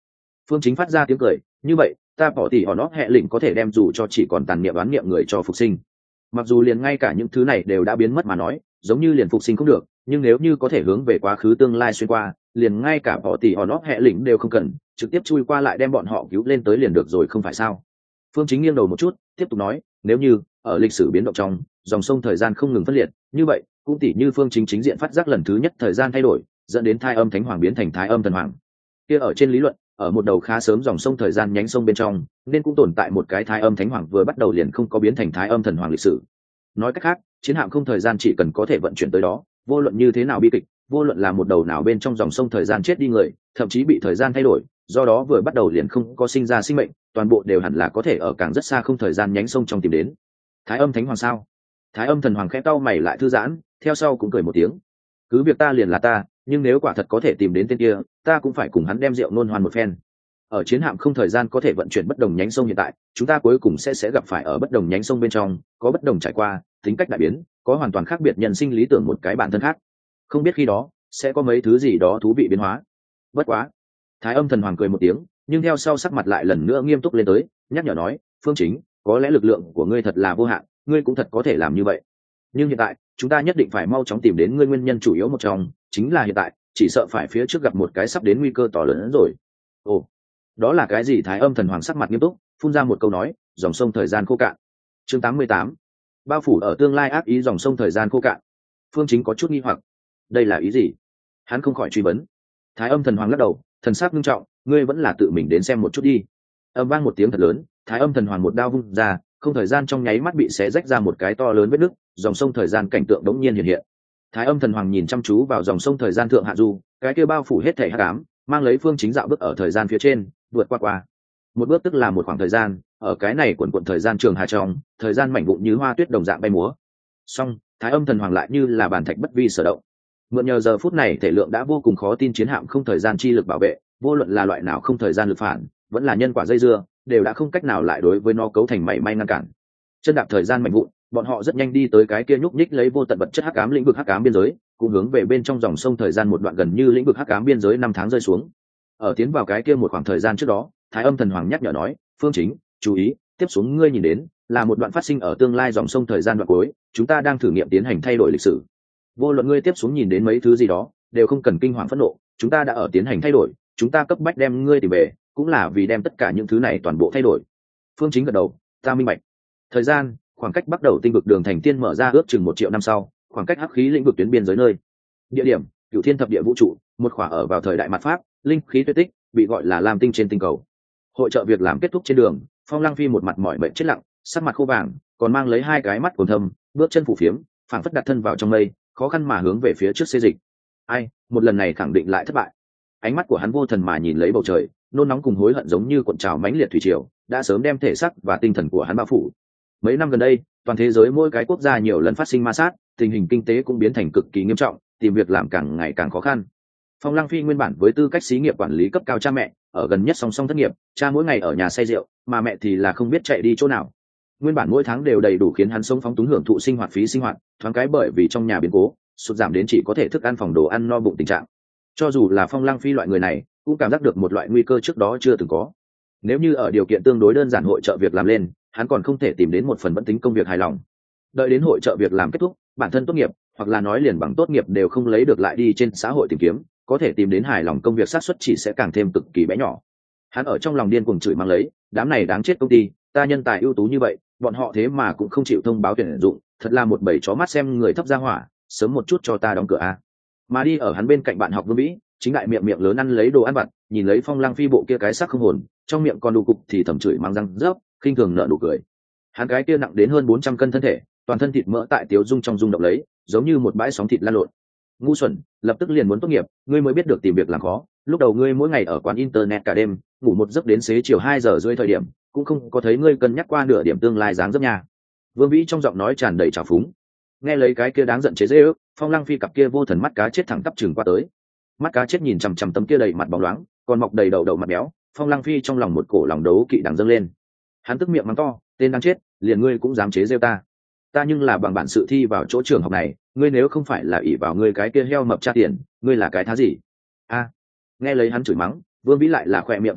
Phương Chính phát ra tiếng cười, như vậy ta bỏ tỷ họ nó hệ lĩnh có thể đem dù cho chỉ còn tàn niệm đoán niệm người cho phục sinh. Mặc dù liền ngay cả những thứ này đều đã biến mất mà nói, giống như liền phục sinh không được, nhưng nếu như có thể hướng về quá khứ tương lai xuyên qua, liền ngay cả bỏ tỷ họ nó hệ lĩnh đều không cần, trực tiếp chui qua lại đem bọn họ cứu lên tới liền được rồi không phải sao? Phương Chính nghiêng đầu một chút, tiếp tục nói, nếu như ở lịch sử biến động trong, dòng sông thời gian không ngừng phân liệt, như vậy cũng tỷ như Phương Chính chính diện phát giác lần thứ nhất thời gian thay đổi, dẫn đến Thái Âm Thánh Hoàng biến thành Thái Âm Thần Hoàng. Kia ở trên lý luận, ở một đầu khá sớm dòng sông thời gian nhánh sông bên trong, nên cũng tồn tại một cái Thái Âm Thánh Hoàng vừa bắt đầu liền không có biến thành Thái Âm Thần Hoàng lịch sử. Nói cách khác, chiến hạm không thời gian chỉ cần có thể vận chuyển tới đó, vô luận như thế nào bi kịch, vô luận là một đầu nào bên trong dòng sông thời gian chết đi người, thậm chí bị thời gian thay đổi, do đó vừa bắt đầu liền không có sinh ra sinh mệnh, toàn bộ đều hẳn là có thể ở càng rất xa không thời gian nhánh sông trong tìm đến. Thái Âm Thánh Hoàng sao? Thái Âm Thần Hoàng khẽ cau mày lại thư giãn, theo sau cũng cười một tiếng. Cứ việc ta liền là ta, nhưng nếu quả thật có thể tìm đến tên kia, ta cũng phải cùng hắn đem rượu nôn hoan một phen. Ở chiến hạm không thời gian có thể vận chuyển bất đồng nhánh sông hiện tại, chúng ta cuối cùng sẽ sẽ gặp phải ở bất đồng nhánh sông bên trong, có bất đồng trải qua, tính cách đại biến, có hoàn toàn khác biệt nhân sinh lý tưởng một cái bản thân khác. Không biết khi đó sẽ có mấy thứ gì đó thú vị biến hóa. Bất quá, Thái Âm Thần Hoàng cười một tiếng, nhưng theo sau sắc mặt lại lần nữa nghiêm túc lên tới, nhắc nhở nói, Phương Chính, có lẽ lực lượng của ngươi thật là vô hạn, ngươi cũng thật có thể làm như vậy. Nhưng hiện tại, chúng ta nhất định phải mau chóng tìm đến ngươi nguyên nhân chủ yếu một trong, chính là hiện tại, chỉ sợ phải phía trước gặp một cái sắp đến nguy cơ to lớn hơn rồi. Ồ, đó là cái gì? Thái Âm Thần Hoàng sắc mặt nghiêm túc, phun ra một câu nói, dòng sông thời gian khô cạn. Chương tám mươi tám, bao phủ ở tương lai ác ý dòng sông thời gian khô cạn. Phương Chính có chút nghi hoặc, đây là ý gì? Hắn không khỏi truy vấn. Thái Âm Thần Hoàng lắc đầu, thần sắc nghiêm trọng, ngươi vẫn là tự mình đến xem một chút đi. Âm vang một tiếng thật lớn, Thái Âm Thần Hoàng một đao vung ra, không thời gian trong nháy mắt bị xé rách ra một cái to lớn vết nứt, dòng sông thời gian cảnh tượng đống nhiên hiện hiện. Thái Âm Thần Hoàng nhìn chăm chú vào dòng sông thời gian thượng hạ du, cái kia bao phủ hết thảy hắc ám, mang lấy Phương Chính dạo bước ở thời gian phía trên, vượt qua qua. Một bước tức là một khoảng thời gian, ở cái này quần quần thời gian trường hà trong, thời gian mảnh vụn như hoa tuyết đồng dạng bay múa. Song, Thái Âm Thần Hoàng lại như là bàn thạch bất vi sở động. Mượn nhờ giờ phút này thể lượng đã vô cùng khó tin chiến hạm không thời gian chi lực bảo vệ, vô luận là loại nào không thời gian lực phản, vẫn là nhân quả dây dưa, đều đã không cách nào lại đối với nó cấu thành mảy may ngăn cản. Chân đạp thời gian mảnh vụn, bọn họ rất nhanh đi tới cái kia nhúc nhích lấy vô tận vật chất hắc ám lĩnh vực hắc ám biên giới, cũng hướng về bên trong dòng sông thời gian một đoạn gần như lĩnh vực hắc ám biên giới năm tháng rơi xuống. Ở tiến vào cái kia một khoảng thời gian trước đó, Thái Âm Thần Hoàng nhắc nhở nói, Phương Chính, chú ý, tiếp xuống ngươi nhìn đến là một đoạn phát sinh ở tương lai dòng sông thời gian đoạn cuối, chúng ta đang thử nghiệm tiến hành thay đổi lịch sử. Vô luận ngươi tiếp xuống nhìn đến mấy thứ gì đó, đều không cần kinh hoàng phẫn nộ, chúng ta đã ở tiến hành thay đổi, chúng ta cấp bách đem ngươi tìm về, cũng là vì đem tất cả những thứ này toàn bộ thay đổi. Phương Chính gật đầu, ta minh bạch. Thời gian, khoảng cách bắt đầu tinh vực đường thành tiên mở ra ước chừng một triệu năm sau, khoảng cách hắc khí lĩnh vực tuyến biên giới nơi. Địa điểm, Cửu Thiên Thập Địa Vũ trụ, một khỏa ở vào thời đại mạt pháp, linh khí tuyệt tích, bị gọi là Lam Tinh trên tinh cầu. Hội trợ việc làm kết thúc trên đường, Phong Lăng Phi một mặt mỏi mệt chết lặng, sắc mặt khô vàng, còn mang lấy hai cái mắt còn thâm, bước chân phủ phiếm, phảng phất đặt thân vào trong mây, khó khăn mà hướng về phía trước xê dịch. Ai, một lần này khẳng định lại thất bại. Ánh mắt của hắn vô thần mà nhìn lấy bầu trời, nôn nóng cùng hối hận giống như cuộn trào mãnh liệt thủy triều, đã sớm đem thể xác và tinh thần của hắn bao phủ. Mấy năm gần đây, toàn thế giới mỗi cái quốc gia nhiều lần phát sinh ma sát, tình hình kinh tế cũng biến thành cực kỳ nghiêm trọng, tìm việc làm càng ngày càng khó khăn. Phong Lăng Phi nguyên bản với tư cách xí nghiệp quản lý cấp cao cha mẹ, ở gần nhất song song thất nghiệp, cha mỗi ngày ở nhà say rượu, mà mẹ thì là không biết chạy đi chỗ nào. Nguyên bản mỗi tháng đều đầy đủ khiến hắn sống phóng túng hưởng thụ sinh hoạt phí sinh hoạt, thoáng cái bởi vì trong nhà biến cố, sụt giảm đến chỉ có thể thức ăn phòng đồ ăn no bụng tình trạng. Cho dù là Phong Lăng Phi loại người này, cũng cảm giác được một loại nguy cơ trước đó chưa từng có. Nếu như ở điều kiện tương đối đơn giản hội trợ việc làm lên, hắn còn không thể tìm đến một phần vẫn tính công việc hài lòng. Đợi đến hội trợ việc làm kết thúc, bản thân tốt nghiệp, hoặc là nói liền bằng tốt nghiệp đều không lấy được lại đi trên xã hội tìm kiếm, có thể tìm đến hài lòng công việc xác suất chỉ sẽ càng thêm cực kỳ bé nhỏ. Hắn ở trong lòng điên cuồng chửi mang lấy, đám này đáng chết công ty, ta nhân tài ưu tú như vậy, bọn họ thế mà cũng không chịu thông báo tuyển dụng, thật là một bầy chó mắt xem người thấp ra hỏa, sớm một chút cho ta đóng cửa a. Mà đi ở hắn bên cạnh bạn học Vương Vĩ, chính đại miệng miệng lớn ăn lấy đồ ăn vặt, nhìn lấy Phong Lăng Phi bộ kia cái sắc không hồn, trong miệng còn đủ cục thì thầm chửi mang răng rớp, khinh thường nở nụ cười. Hắn cái kia nặng đến hơn bốn trăm cân thân thể, toàn thân thịt mỡ tại tiếu dung trong rung động lấy, giống như một bãi sóng thịt lan lộn. Ngu xuẩn, lập tức liền muốn tốt nghiệp, ngươi mới biết được tìm việc làm khó, lúc đầu ngươi mỗi ngày ở quán internet cả đêm, ngủ một giấc đến xế chiều hai giờ rưỡi thời điểm, cũng không có thấy ngươi cân nhắc qua nửa điểm tương lai dáng dấp nhà. Vương Vĩ trong giọng nói tràn đầy trào phúng. Nghe lấy cái kia đáng giận chế giễu, Phong Lăng Phi cặp kia vô thần mắt cá chết thẳng tắp chừng qua tới. Mắt cá chết nhìn chằm chằm tấm kia đầy mặt bóng loáng, còn mọc đầy đầu đầu mặt béo, Phong Lăng Phi trong lòng một cổ lòng đấu kỵ đằng dâng lên. Hắn tức miệng mắng to, tên đáng chết, liền ngươi cũng dám chế giễu ta. Ta nhưng là bằng bản sự thi vào chỗ trường học này, ngươi nếu không phải là ỷ vào ngươi cái kia heo mập tra tiền, ngươi là cái thá gì? A. Nghe lấy hắn chửi mắng, Vương Vĩ lại là khỏe miệng khẽ nhếch,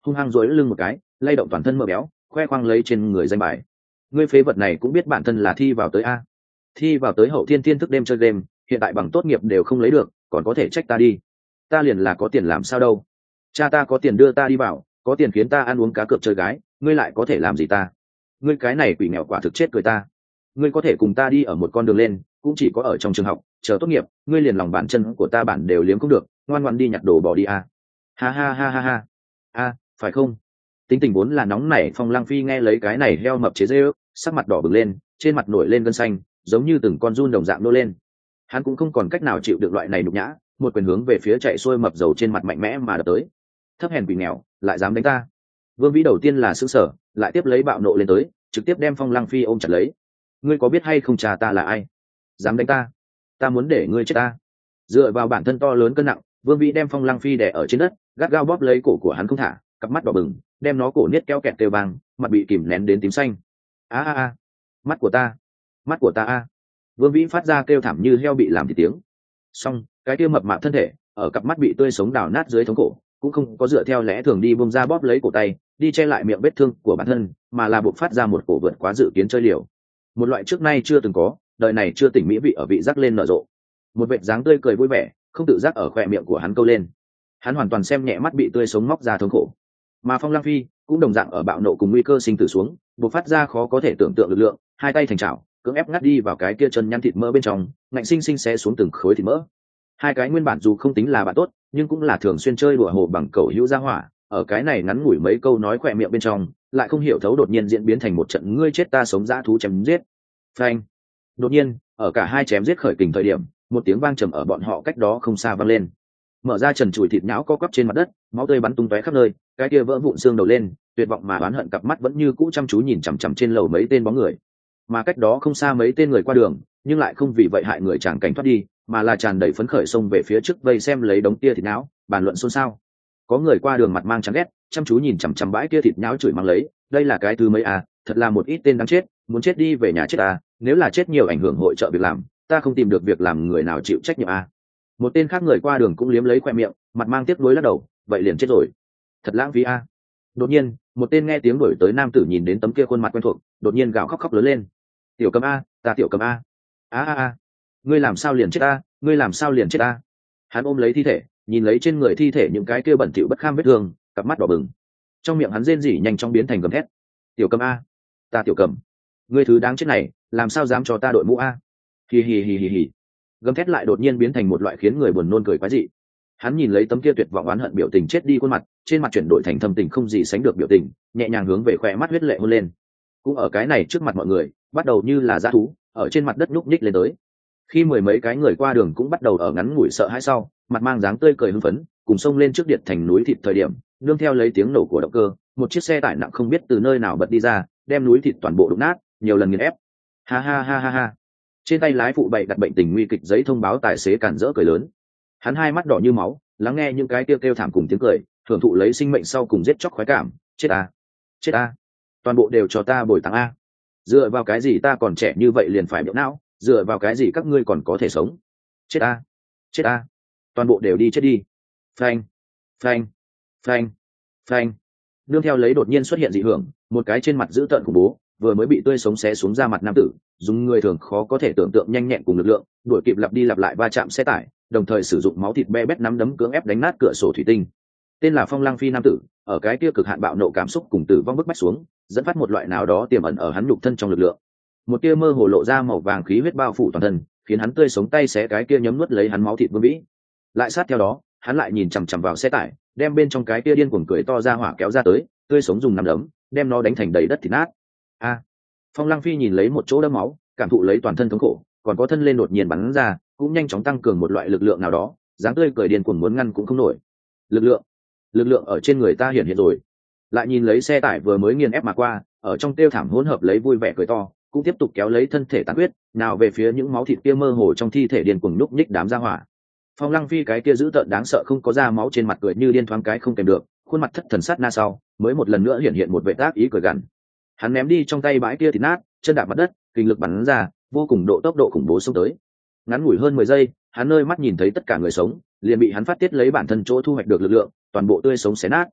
hung hăng dối lưng một cái, lay động toàn thân mỡ béo, khoe khoang lấy trên người danh bài. Ngươi phế vật này cũng biết bản thân là thi vào tới a, thi vào tới hậu thiên thiên thức đêm chơi game, hiện tại bằng tốt nghiệp đều không lấy được, còn có thể trách ta đi? Ta liền là có tiền làm sao đâu? Cha ta có tiền đưa ta đi vào, có tiền khiến ta ăn uống cá cược chơi gái, ngươi lại có thể làm gì ta? Ngươi cái này quỷ nghèo quả thực chết cười ta. Ngươi có thể cùng ta đi ở một con đường lên, cũng chỉ có ở trong trường học, chờ tốt nghiệp, ngươi liền lòng bàn chân của ta bản đều liếm không được, ngoan ngoãn đi nhặt đồ bỏ đi a. Ha ha ha ha ha. A, phải không? Tính tình vốn là nóng nảy, Phong Lăng Phi nghe lấy cái này heo mập chế giễu, sắc mặt đỏ bừng lên, trên mặt nổi lên gân xanh, giống như từng con giun đồng dạng nô lên. Hắn cũng không còn cách nào chịu được loại này nhục nhã, một quyền hướng về phía chạy xuôi mập dầu trên mặt mạnh mẽ mà đập tới. Thấp hèn quỷ nghèo, lại dám đánh ta. Vương Vĩ đầu tiên là sững sờ, lại tiếp lấy bạo nộ lên tới, trực tiếp đem Phong Lăng Phi ôm chặt lấy. Ngươi có biết hay không cha ta là ai? Dám đánh ta? Ta muốn để ngươi chết ta. Dựa vào bản thân to lớn cân nặng, Vương Vĩ đem Phong Lăng Phi đè ở trên đất, gắt gao bóp lấy cổ của hắn không thả, cặp mắt đỏ bừng, đem nó cổ niết kéo kẹt kêu vang, mặt bị kìm nén đến tím xanh. A a a, mắt của ta, mắt của ta a. Vương Vĩ phát ra kêu thảm như heo bị làm thịt tiếng. Xong, cái kia mập mạp thân thể, ở cặp mắt bị tươi sống đào nát dưới thống cổ, cũng không có dựa theo lẽ thường đi buông ra bóp lấy cổ tay, đi che lại miệng vết thương của bản thân, mà là buộc phát ra một cổ vượt quá dự kiến chơi liều. Một loại trước nay chưa từng có, đời này chưa tỉnh mỹ vị ở vị giác lên nở rộ. Một vệt dáng tươi cười vui vẻ, không tự giác ở khóe miệng của hắn câu lên. Hắn hoàn toàn xem nhẹ mắt bị tươi sống móc ra thống khổ. Mà Phong Lăng Phi cũng đồng dạng ở bạo nộ cùng nguy cơ sinh tử xuống, buộc phát ra khó có thể tưởng tượng lực lượng, hai tay thành chảo, cưỡng ép ngắt đi vào cái kia chân nhăn thịt mỡ bên trong, ngạnh sinh sinh xé xuống từng khối thịt mỡ. Hai cái nguyên bản dù không tính là bạn tốt, nhưng cũng là thường xuyên chơi đùa hồ bằng cầu hữu gia hỏa, ở cái này ngắn ngủi mấy câu nói khỏe miệng bên trong, lại không hiểu thấu đột nhiên diễn biến thành một trận ngươi chết ta sống dã thú chém giết. Phanh! Đột nhiên, ở cả hai chém giết khởi kình thời điểm, một tiếng vang trầm ở bọn họ cách đó không xa vang lên. Mở ra trần trụi thịt nhão co quắp trên mặt đất, máu tươi bắn tung tóe khắp nơi, cái kia vỡ vụn xương đầu lên, tuyệt vọng mà oán hận cặp mắt vẫn như cũ chăm chú nhìn chằm chằm trên lầu mấy tên bóng người. Mà cách đó không xa mấy tên người qua đường, nhưng lại không vì vậy hại người chàng cảnh thoát đi, mà là tràn đầy phấn khởi xông về phía trước vây xem lấy đống tia thịt nhão, bàn luận xôn xao. Có người qua đường mặt mang chán ghét, chăm chú nhìn chằm chằm bãi kia thịt nhão chửi mắng lấy, đây là cái thứ mấy à, thật là một ít tên đáng chết, muốn chết đi về nhà chết à, nếu là chết nhiều ảnh hưởng hội trợ việc làm, ta không tìm được việc làm người nào chịu trách nhiệm à. Một tên khác người qua đường cũng liếm lấy khoe miệng, mặt mang tiếc nuối lắc đầu, vậy liền chết rồi, thật lãng phí à. Đột nhiên, một tên nghe tiếng đuổi tới nam tử nhìn đến tấm kia khuôn mặt quen thuộc, đột nhiên gào khóc khóc lớn lên, tiểu Cầm a, ta tiểu Cầm a, a a a, ngươi làm sao liền chết a, ngươi làm sao liền chết a. Hắn ôm lấy thi thể, nhìn lấy trên người thi thể những cái kia bẩn thỉu bất kham vết thương, cặp mắt đỏ bừng, trong miệng hắn rên rỉ nhanh chóng biến thành gầm thét, tiểu Cầm a, ta tiểu Cầm, ngươi thứ đáng chết này, làm sao dám cho ta đội mũ a. Hì hì hì hì hì. Gầm thét lại đột nhiên biến thành một loại khiến người buồn nôn cười quái dị. Hắn nhìn lấy tấm kia tuyệt vọng oán hận biểu tình chết đi khuôn mặt, trên mặt chuyển đổi thành thâm tình không gì sánh được biểu tình, nhẹ nhàng hướng về khỏe mắt huyết lệ hôn lên. Cũng ở cái này trước mặt mọi người, bắt đầu như là dã thú, ở trên mặt đất nhúc nhích lên tới. Khi mười mấy cái người qua đường cũng bắt đầu ở ngắn ngủi sợ hãi sau, mặt mang dáng tươi cười hưng phấn, cùng xông lên trước điện thành núi thịt thời điểm, nương theo lấy tiếng nổ của động cơ, một chiếc xe tải nặng không biết từ nơi nào bật đi ra, đem núi thịt toàn bộ đụng nát, nhiều lần nghiền ép. Ha ha ha ha ha. Trên tay lái phụ bày đặt bệnh tình nguy kịch giấy thông báo tài xế cản rỡ cười lớn. Hắn hai mắt đỏ như máu, lắng nghe những cái kêu kêu thảm cùng tiếng cười, thưởng thụ lấy sinh mệnh sau cùng giết chóc khoái cảm. Chết a, chết a, toàn bộ đều cho ta bồi táng a. Dựa vào cái gì ta còn trẻ như vậy liền phải miệng não, dựa vào cái gì các ngươi còn có thể sống. Chết a, chết a, toàn bộ đều đi chết đi. Phanh, phanh, phanh, phanh. Nương theo lấy đột nhiên xuất hiện dị hưởng, một cái trên mặt dữ tợn khủng bố, vừa mới bị tươi sống xé xuống ra mặt nam tử, dùng người thường khó có thể tưởng tượng nhanh nhẹn cùng lực lượng, đuổi kịp lặp đi lặp lại va chạm xe tải, đồng thời sử dụng máu thịt be bét nắm đấm cưỡng ép đánh nát cửa sổ thủy tinh. Tên là Phong Lăng Phi nam tử, ở cái kia cực hạn bạo nộ cảm xúc cùng tử vong bức bách xuống, dẫn phát một loại nào đó tiềm ẩn ở hắn nhục thân trong lực lượng. Một tia mơ hồ lộ ra màu vàng khí huyết bao phủ toàn thân, khiến hắn tươi sống tay xé cái kia nhấm nuốt lấy hắn máu thịt vương vĩ. Lại sát theo đó, hắn lại nhìn chằm chằm vào xe tải, đem bên trong cái kia điên cuồng cười to ra hỏa kéo ra tới, tươi sống dùng nắm đấm, đem nó đánh thành đầy đất thịt nát. A. Phong Lăng Phi nhìn lấy một chỗ đẫm máu, cảm thụ lấy toàn thân thống khổ, còn có thân lên đột nhiên bắn ra, cũng nhanh chóng tăng cường một loại lực lượng nào đó, dáng tươi cười điên cuồng muốn ngăn cũng không nổi. Lực lượng, lực lượng ở trên người ta hiện hiện rồi. Lại nhìn lấy xe tải vừa mới nghiền ép mà qua, ở trong tiêu thảm hỗn hợp lấy vui vẻ cười to, cũng tiếp tục kéo lấy thân thể tàn huyết, nào về phía những máu thịt kia mơ hồ trong thi thể điên cuồng nhúc nhích đám ra hỏa. Phong Lăng Phi cái kia dữ tợn đáng sợ không có ra máu trên mặt cười như điên thoáng cái không kèm được, khuôn mặt thất thần sát na sau, mới một lần nữa hiện hiện một vẻ ác ý cười gằn. Hắn ném đi trong tay bãi kia thịt nát, chân đạp mặt đất, kinh lực bắn ra, vô cùng độ tốc độ khủng bố xông tới. Ngắn ngủi hơn mười giây, hắn nơi mắt nhìn thấy tất cả người sống, liền bị hắn phát tiết lấy bản thân chỗ thu hoạch được lực lượng, toàn bộ tươi sống xé nát.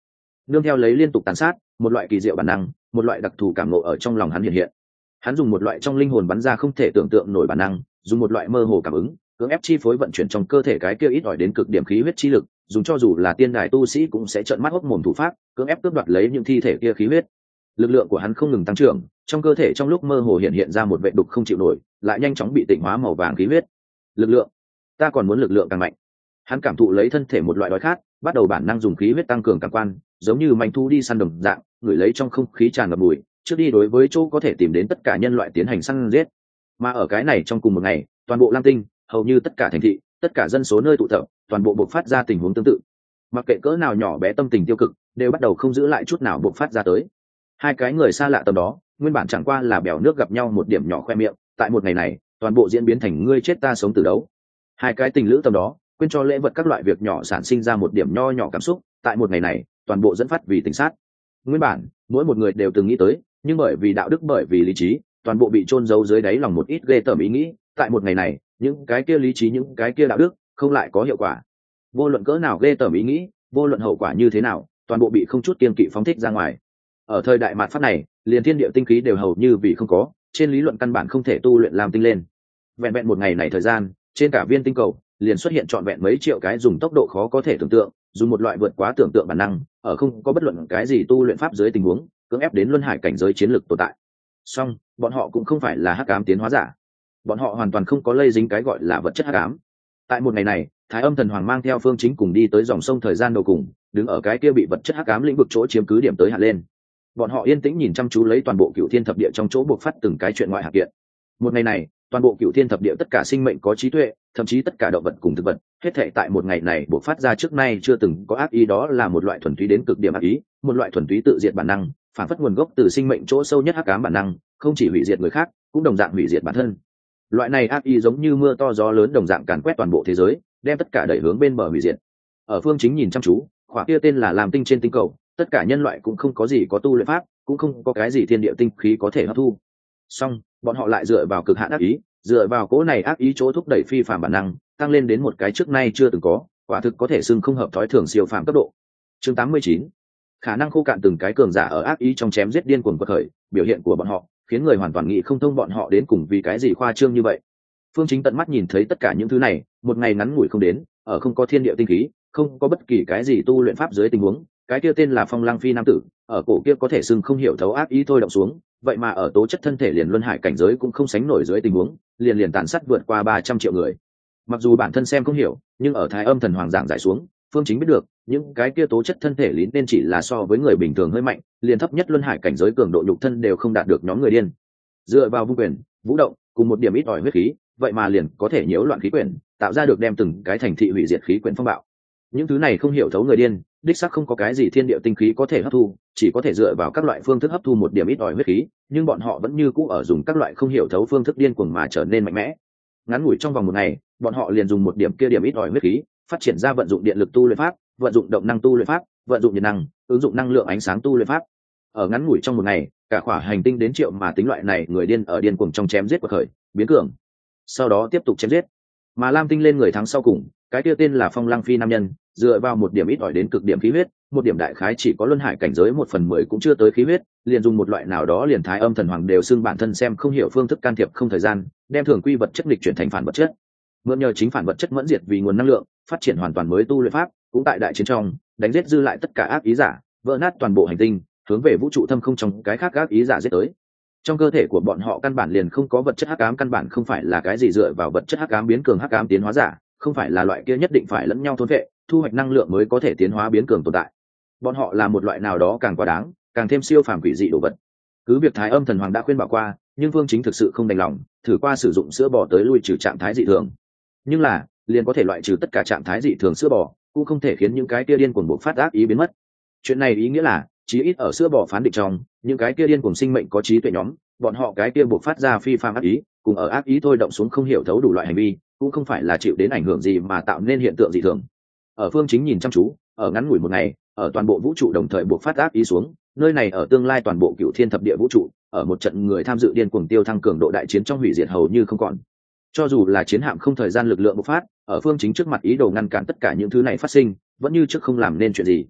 nương theo lấy liên tục tàn sát, một loại kỳ diệu bản năng, một loại đặc thù cảm ngộ ở trong lòng hắn hiện hiện. Hắn dùng một loại trong linh hồn bắn ra không thể tưởng tượng nổi bản năng, dùng một loại mơ hồ cảm ứng, cưỡng ép chi phối vận chuyển trong cơ thể cái kia ít ỏi đến cực điểm khí huyết chi lực, dùng cho dù là tiên đài tu sĩ cũng sẽ trợn mắt hốc mồm thủ pháp, cưỡng ép cướp đoạt lấy những thi thể kia khí huyết. Lực lượng của hắn không ngừng tăng trưởng, trong cơ thể trong lúc mơ hồ hiện hiện ra một vệ đục không chịu nổi, lại nhanh chóng bị tịnh hóa màu vàng khí huyết. Lực lượng, ta còn muốn lực lượng càng mạnh. Hắn cảm thụ lấy thân thể một loại đói khát, bắt đầu bản năng dùng khí huyết tăng cường cảm quan, giống như manh thu đi săn đồng dạng, ngửi lấy trong không khí tràn ngập mùi, trước đi đối với chỗ có thể tìm đến tất cả nhân loại tiến hành săn giết. Mà ở cái này trong cùng một ngày, toàn bộ Lam Tinh, hầu như tất cả thành thị, tất cả dân số nơi tụ tập, toàn bộ bộc phát ra tình huống tương tự. Mặc kệ cỡ nào nhỏ bé tâm tình tiêu cực, đều bắt đầu không giữ lại chút nào bộc phát ra tới. Hai cái người xa lạ tầm đó, nguyên bản chẳng qua là bèo nước gặp nhau một điểm nhỏ khoe miệng, tại một ngày này, toàn bộ diễn biến thành ngươi chết ta sống từ đấu. Hai cái tình lữ tầm đó, quên cho lễ vật các loại việc nhỏ sản sinh ra một điểm nho nhỏ cảm xúc, tại một ngày này, toàn bộ dẫn phát vì tình sát. Nguyên bản, mỗi một người đều từng nghĩ tới, nhưng bởi vì đạo đức bởi vì lý trí, toàn bộ bị chôn giấu dưới đáy lòng một ít ghê tởm ý nghĩ, tại một ngày này, những cái kia lý trí những cái kia đạo đức không lại có hiệu quả. Vô luận cỡ nào ghê tởm ý nghĩ, vô luận hậu quả như thế nào, toàn bộ bị không chút kiêng kỵ phóng thích ra ngoài. Ở thời đại mạt pháp này, liền thiên địa tinh khí đều hầu như vì không có, trên lý luận căn bản không thể tu luyện làm tinh lên. Vẹn vẹn một ngày này thời gian, trên cả viên tinh cầu liền xuất hiện trọn vẹn mấy triệu cái dùng tốc độ khó có thể tưởng tượng, dùng một loại vượt quá tưởng tượng bản năng, ở không có bất luận cái gì tu luyện pháp dưới tình huống, cưỡng ép đến luân hải cảnh giới chiến lược tồn tại. Song, bọn họ cũng không phải là hắc ám tiến hóa giả. Bọn họ hoàn toàn không có lây dính cái gọi là vật chất hắc ám. Tại một ngày này, Thái Âm Thần Hoàng mang theo Phương Chính cùng đi tới dòng sông thời gian đầu cùng, đứng ở cái kia bị vật chất hắc ám lĩnh vực chỗ chiếm cứ điểm tới hạt lên. Bọn họ yên tĩnh nhìn chăm chú lấy toàn bộ Cửu Thiên Thập Địa trong chỗ buộc phát từng cái chuyện ngoại hạt kiện. Một ngày này, toàn bộ Cửu Thiên Thập Địa tất cả sinh mệnh có trí tuệ, thậm chí tất cả động vật cùng thực vật, hết thảy tại một ngày này buộc phát ra trước nay chưa từng có ác ý, đó là một loại thuần túy đến cực điểm ác ý, một loại thuần túy tự diệt bản năng, phản phất nguồn gốc từ sinh mệnh chỗ sâu nhất hắc ám bản năng, không chỉ hủy diệt người khác, cũng đồng dạng hủy diệt bản thân. Loại này ác ý giống như mưa to gió lớn đồng dạng càn quét toàn bộ thế giới, đem tất cả đẩy hướng bên bờ hủy diệt. Ở Phương Chính nhìn chăm chú, khỏa kia tên là Lam Tinh trên tinh cầu, tất cả nhân loại cũng không có gì có tu luyện pháp, cũng không có cái gì thiên địa tinh khí có thể hấp thu. Song, bọn họ lại dựa vào cực hạn ác ý, dựa vào cố này ác ý chỗ thúc đẩy phi phàm bản năng, tăng lên đến một cái trước nay chưa từng có, quả thực có thể xưng không hợp thói thường siêu phàm cấp độ. Chương tám mươi chín, khả năng khô cạn từng cái cường giả ở ác ý trong chém giết điên cuồng quật khởi, biểu hiện của bọn họ khiến người hoàn toàn nghĩ không thông bọn họ đến cùng vì cái gì khoa trương như vậy. Phương Chính tận mắt nhìn thấy tất cả những thứ này, một ngày ngắn ngủi không đến, ở không có thiên địa tinh khí, không có bất kỳ cái gì tu luyện pháp dưới tình huống, cái kia tên là Phong Lăng Phi nam tử, ở cổ kia có thể xưng không hiểu thấu ác ý thôi động xuống, vậy mà ở tố chất thân thể liền luân hải cảnh giới cũng không sánh nổi dưới tình huống, liền liền tàn sát vượt qua ba trăm triệu người. Mặc dù bản thân xem không hiểu, nhưng ở Thái Âm Thần Hoàng giảng giải xuống, Phương Chính biết được, những cái kia tố chất thân thể lý nên chỉ là so với người bình thường hơi mạnh, liền thấp nhất luân hải cảnh giới cường độ nhục thân đều không đạt được nhóm người điên. Dựa vào vung quyền, vũ động, cùng một điểm ít ỏi huyết khí, vậy mà liền có thể nhiễu loạn khí quyển, tạo ra được đem từng cái thành thị hủy diệt khí quyển phong bạo. Những thứ này không hiểu thấu người điên, đích xác không có cái gì thiên địa tinh khí có thể hấp thu, chỉ có thể dựa vào các loại phương thức hấp thu một điểm ít ỏi huyết khí, nhưng bọn họ vẫn như cũ ở dùng các loại không hiểu thấu phương thức điên cuồng mà trở nên mạnh mẽ. Ngắn ngủi trong vòng một ngày, bọn họ liền dùng một điểm kia điểm ít ỏi huyết khí, phát triển ra vận dụng điện lực tu luyện pháp, vận dụng động năng tu luyện pháp, vận dụng nhiệt năng, ứng dụng năng lượng ánh sáng tu luyện pháp. Ở ngắn ngủi trong một ngày, cả khỏa hành tinh đến triệu mà tính loại này người điên ở điên cuồng trong chém giết và khởi, biến cường. Sau đó tiếp tục chém giết. Mà Lam Tinh lên người thắng sau cùng, cái kia tên là Phong Lăng Phi nam nhân, dựa vào một điểm ít ỏi đến cực điểm khí huyết, một điểm đại khái chỉ có luân hải cảnh giới một phần mười cũng chưa tới khí huyết, liền dùng một loại nào đó liền Thái Âm Thần Hoàng đều xưng bản thân xem không hiểu phương thức can thiệp không thời gian, đem thường quy vật chất nghịch chuyển thành phản vật chất. Mượn nhờ chính phản vật chất mẫn diệt vì nguồn năng lượng, phát triển hoàn toàn mới tu luyện pháp, cũng tại đại chiến trong, đánh giết dư lại tất cả ác ý giả, vỡ nát toàn bộ hành tinh, hướng về vũ trụ thâm không trong cái khác ác ý giả giết tới. Trong cơ thể của bọn họ căn bản liền không có vật chất hắc ám, căn bản không phải là cái gì dựa vào vật chất hắc ám biến cường hắc ám tiến hóa giả, không phải là loại kia nhất định phải lẫn nhau thôn vệ, thu hoạch năng lượng mới có thể tiến hóa biến cường tồn tại. Bọn họ là một loại nào đó càng quá đáng, càng thêm siêu phàm quỷ dị đồ vật. Cứ việc Thái Âm Thần Hoàng đã khuyên bảo qua, nhưng Vương Chính thực sự không đành lòng, thử qua sử dụng sữa bò tới lui trừ trạng thái dị thường. Nhưng là, liền có thể loại trừ tất cả trạng thái dị thường sữa bò, cũng không thể khiến những cái kia điên cuồng bộc phát ác ý biến mất. Chuyện này ý nghĩa là, chí ít ở sữa bò phán định trong, những cái kia điên cuồng sinh mệnh có trí tuệ nhóm, bọn họ cái kia bộc phát ra phi phàm ác ý, cùng ở ác ý thôi động xuống không hiểu thấu đủ loại hành vi, cũng không phải là chịu đến ảnh hưởng gì mà tạo nên hiện tượng dị thường. Ở Phương Chính nhìn chăm chú, ở ngắn ngủi một ngày, ở toàn bộ vũ trụ đồng thời bộc phát ác ý xuống, nơi này ở tương lai toàn bộ Cửu Thiên Thập Địa vũ trụ, ở một trận người tham dự điên cuồng tiêu thăng cường độ đại chiến trong hủy diệt hầu như không còn. Cho dù là chiến hạm không thời gian lực lượng bộc phát, ở Phương Chính trước mặt ý đồ ngăn cản tất cả những thứ này phát sinh, vẫn như trước không làm nên chuyện gì.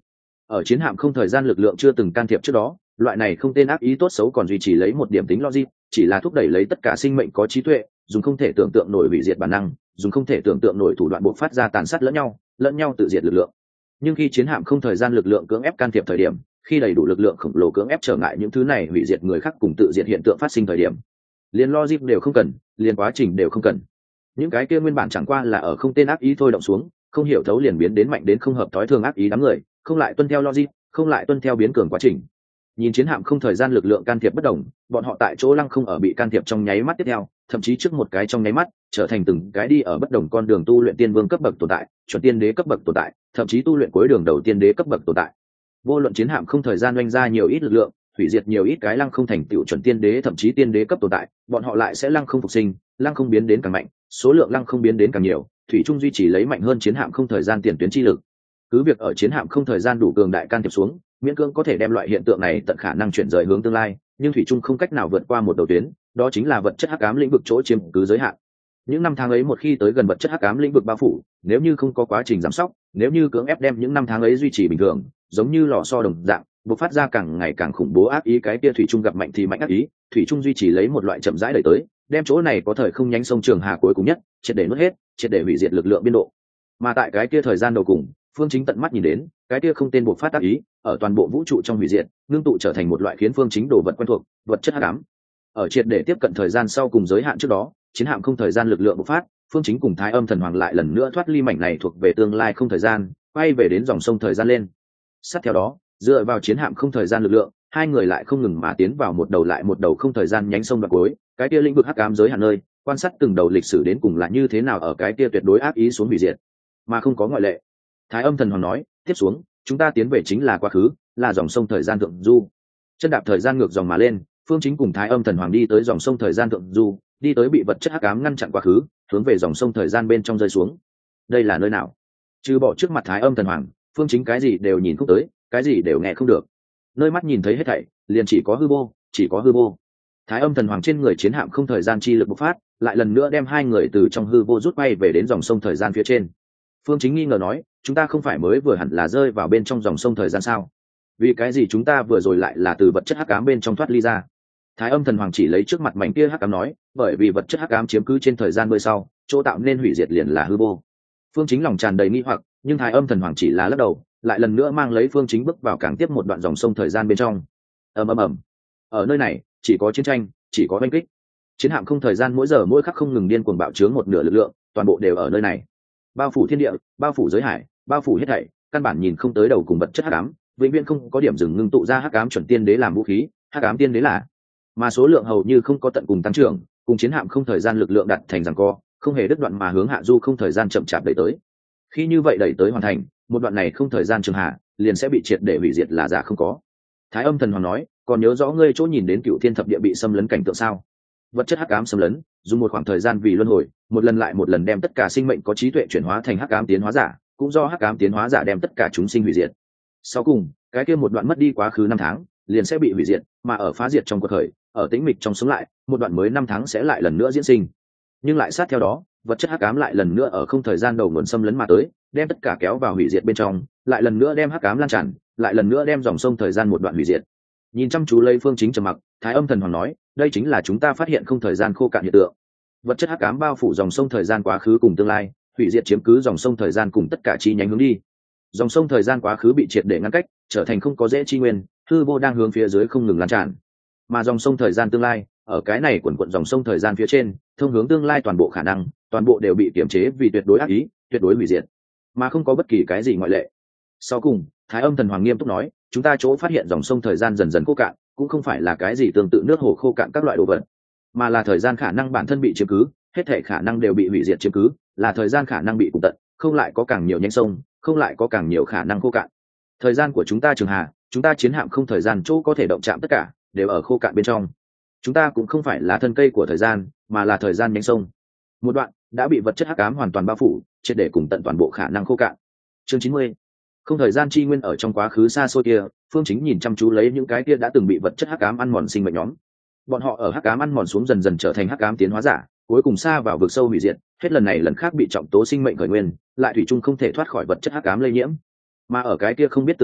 ở chiến hạm không thời gian lực lượng chưa từng can thiệp trước đó, loại này không tên ác ý tốt xấu còn duy trì lấy một điểm tính logic, chỉ là thúc đẩy lấy tất cả sinh mệnh có trí tuệ, dùng không thể tưởng tượng nổi hủy diệt bản năng, dùng không thể tưởng tượng nổi thủ đoạn buộc phát ra tàn sát lẫn nhau, lẫn nhau tự diệt lực lượng. Nhưng khi chiến hạm không thời gian lực lượng cưỡng ép can thiệp thời điểm, khi đầy đủ lực lượng khổng lồ cưỡng ép trở ngại những thứ này hủy diệt người khác cùng tự diệt hiện tượng phát sinh thời điểm, liền logic đều không cần, liền quá trình đều không cần. Những cái kia nguyên bản chẳng qua là ở không tên ác ý thôi động xuống, không hiểu thấu liền biến đến mạnh đến không hợp tối thường ác ý đám người, không lại tuân theo logic, không lại tuân theo biến cường quá trình. Nhìn chiến hạm không thời gian lực lượng can thiệp bất đồng, bọn họ tại chỗ lăng không ở bị can thiệp trong nháy mắt tiếp theo, thậm chí trước một cái trong nháy mắt, trở thành từng cái đi ở bất đồng con đường tu luyện tiên vương cấp bậc tồn tại, chuẩn tiên đế cấp bậc tồn tại, thậm chí tu luyện cuối đường đầu tiên đế cấp bậc tồn tại. Vô luận chiến hạm không thời gian oanh ra nhiều ít lực lượng, hủy diệt nhiều ít cái lăng không thành tựu chuẩn tiên đế thậm chí tiên đế cấp tồn tại, bọn họ lại sẽ lăng không phục sinh, lăng không biến đến càng mạnh, số lượng lăng không biến đến càng nhiều, thủy chung duy trì lấy mạnh hơn chiến hạm không thời gian tiền tuyến chi lực. Cứ việc ở chiến hạm không thời gian đủ cường đại can thiệp xuống, miễn cưỡng có thể đem loại hiện tượng này tận khả năng chuyển rời hướng tương lai, nhưng thủy chung không cách nào vượt qua một đầu tuyến, đó chính là vật chất hắc ám lĩnh vực chỗ chiếm cứ giới hạn. Những năm tháng ấy một khi tới gần vật chất hắc ám lĩnh vực bao phủ, nếu như không có quá trình giám sóc, nếu như cưỡng ép đem những năm tháng ấy duy trì bình thường, giống như lò xo đồng dạng, bộc phát ra càng ngày càng khủng bố ác ý, cái kia thủy chung gặp mạnh thì mạnh ác ý, thủy chung duy trì lấy một loại chậm rãi đẩy tới, đem chỗ này có thời không nhánh sông trường hà cuối cùng nhất, triệt để nuốt hết, triệt để hủy diệt lực lượng biên độ. Mà tại cái kia thời gian đầu cùng, Phương Chính tận mắt nhìn đến, cái kia không tên bộc phát ác ý, ở toàn bộ vũ trụ trong hủy diệt, ngưng tụ trở thành một loại khiến Phương Chính đồ vật quen thuộc, vật chất hắc ám. Ở triệt để tiếp cận thời gian sau cùng giới hạn trước đó, chiến hạm không thời gian lực lượng bộc phát, Phương Chính cùng Thái Âm Thần Hoàng lại lần nữa thoát ly mảnh này thuộc về tương lai không thời gian, quay về đến dòng sông thời gian lên. Sát theo đó, dựa vào chiến hạm không thời gian lực lượng, hai người lại không ngừng mà tiến vào một đầu lại một đầu không thời gian nhánh sông đoạn cuối, cái kia lĩnh vực hắc ám giới hạn nơi, quan sát từng đầu lịch sử đến cùng là như thế nào ở cái kia tuyệt đối ác ý xuống hủy diệt, mà không có ngoại lệ. Thái Âm Thần Hoàng nói, tiếp xuống, chúng ta tiến về chính là quá khứ, là dòng sông thời gian thượng du. Chân đạp thời gian ngược dòng mà lên, Phương Chính cùng Thái Âm Thần Hoàng đi tới dòng sông thời gian thượng du, đi tới bị vật chất hắc ám ngăn chặn quá khứ, hướng về dòng sông thời gian bên trong rơi xuống. Đây là nơi nào? Trừ bỏ trước mặt Thái Âm Thần Hoàng, Phương Chính cái gì đều nhìn không tới, cái gì đều nghe không được. Nơi mắt nhìn thấy hết thảy, liền chỉ có hư vô, chỉ có hư vô. Thái Âm Thần Hoàng trên người chiến hạm không thời gian chi lực bộc phát, lại lần nữa đem hai người từ trong hư vô rút bay về đến dòng sông thời gian phía trên. Phương Chính nghi ngờ nói, chúng ta không phải mới vừa hẳn là rơi vào bên trong dòng sông thời gian sao? Vì cái gì chúng ta vừa rồi lại là từ vật chất hắc ám bên trong thoát ly ra? Thái Âm Thần Hoàng chỉ lấy trước mặt mảnh kia hắc ám nói, bởi vì vật chất hắc ám chiếm cứ trên thời gian bơi sau, chỗ tạo nên hủy diệt liền là hư vô. Phương Chính lòng tràn đầy nghi hoặc, nhưng Thái Âm Thần Hoàng chỉ là lắc đầu, lại lần nữa mang lấy Phương Chính bước vào càng tiếp một đoạn dòng sông thời gian bên trong. Ầm ầm ầm. Ở nơi này, chỉ có chiến tranh, chỉ có đánh kích. Chiến hạm không thời gian mỗi giờ mỗi khắc không ngừng điên cuồng bạo chướng một nửa lực lượng, toàn bộ đều ở nơi này. Bao phủ thiên địa, bao phủ giới hải, bao phủ hết thảy, căn bản nhìn không tới đầu cùng vật chất hắc ám, vĩnh viễn không có điểm dừng ngưng tụ ra hắc ám chuẩn tiên đế làm vũ khí, hắc ám tiên đế là. Mà số lượng hầu như không có tận cùng tăng trưởng, cùng chiến hạm không thời gian lực lượng đặt thành giằng co, không hề đứt đoạn mà hướng hạ du không thời gian chậm chạp đẩy tới. Khi như vậy đẩy tới hoàn thành, một đoạn này không thời gian trường hạ, liền sẽ bị triệt để hủy diệt là giả không có. Thái Âm Thần Hoàng nói, còn nhớ rõ ngươi chỗ nhìn đến cựu thiên thập địa bị xâm lấn cảnh tượng sao? Vật chất hắc ám xâm lấn, dùng một khoảng thời gian vì luân hồi, một lần lại một lần đem tất cả sinh mệnh có trí tuệ chuyển hóa thành hắc ám tiến hóa giả, cũng do hắc ám tiến hóa giả đem tất cả chúng sinh hủy diệt. Sau cùng, cái kia một đoạn mất đi quá khứ năm tháng, liền sẽ bị hủy diệt, mà ở phá diệt trong cuộc khởi, ở tĩnh mịch trong sống lại, một đoạn mới năm tháng sẽ lại lần nữa diễn sinh. Nhưng lại sát theo đó, vật chất hắc ám lại lần nữa ở không thời gian đầu nguồn xâm lấn mà tới, đem tất cả kéo vào hủy diệt bên trong, lại lần nữa đem hắc ám lan tràn, lại lần nữa đem dòng sông thời gian một đoạn hủy diệt. Nhìn chăm chú lấy Phương Chính trầm mặc, Thái Âm Thần Hoàng nói, đây chính là chúng ta phát hiện không thời gian khô cạn hiện tượng. Vật chất hắc ám bao phủ dòng sông thời gian quá khứ cùng tương lai, hủy diệt chiếm cứ dòng sông thời gian cùng tất cả chi nhánh hướng đi. Dòng sông thời gian quá khứ bị triệt để ngăn cách, trở thành không có dễ chi nguyên, hư vô đang hướng phía dưới không ngừng lan tràn. Mà dòng sông thời gian tương lai, ở cái này quần quận dòng sông thời gian phía trên, thông hướng tương lai toàn bộ khả năng, toàn bộ đều bị kiềm chế vì tuyệt đối ác ý, tuyệt đối hủy diệt, mà không có bất kỳ cái gì ngoại lệ. Sau cùng, Thái Âm Thần Hoàng nghiêm túc nói, chúng ta chỗ phát hiện dòng sông thời gian dần dần khô cạn, cũng không phải là cái gì tương tự nước hồ khô cạn các loại đồ vật, mà là thời gian khả năng bản thân bị chiếm cứ, hết thể khả năng đều bị hủy diệt chiếm cứ, là thời gian khả năng bị cùng tận, không lại có càng nhiều nhánh sông, không lại có càng nhiều khả năng khô cạn. Thời gian của chúng ta trường hà, chúng ta chiến hạm không thời gian chỗ có thể động chạm tất cả, đều ở khô cạn bên trong. Chúng ta cũng không phải là thân cây của thời gian, mà là thời gian nhánh sông. Một đoạn đã bị vật chất hắc ám hoàn toàn bao phủ, triệt để cùng tận toàn bộ khả năng khô cạn. Chương chín mươi. Không thời gian chi nguyên ở trong quá khứ xa xôi kia, Phương Chính nhìn chăm chú lấy những cái kia đã từng bị vật chất hắc ám ăn mòn sinh mệnh nhóm. Bọn họ ở hắc ám ăn mòn xuống dần dần trở thành hắc ám tiến hóa giả, cuối cùng xa vào vực sâu hủy diệt, hết lần này lần khác bị trọng tố sinh mệnh khởi nguyên, lại thủy chung không thể thoát khỏi vật chất hắc ám lây nhiễm. Mà ở cái kia không biết tương lai,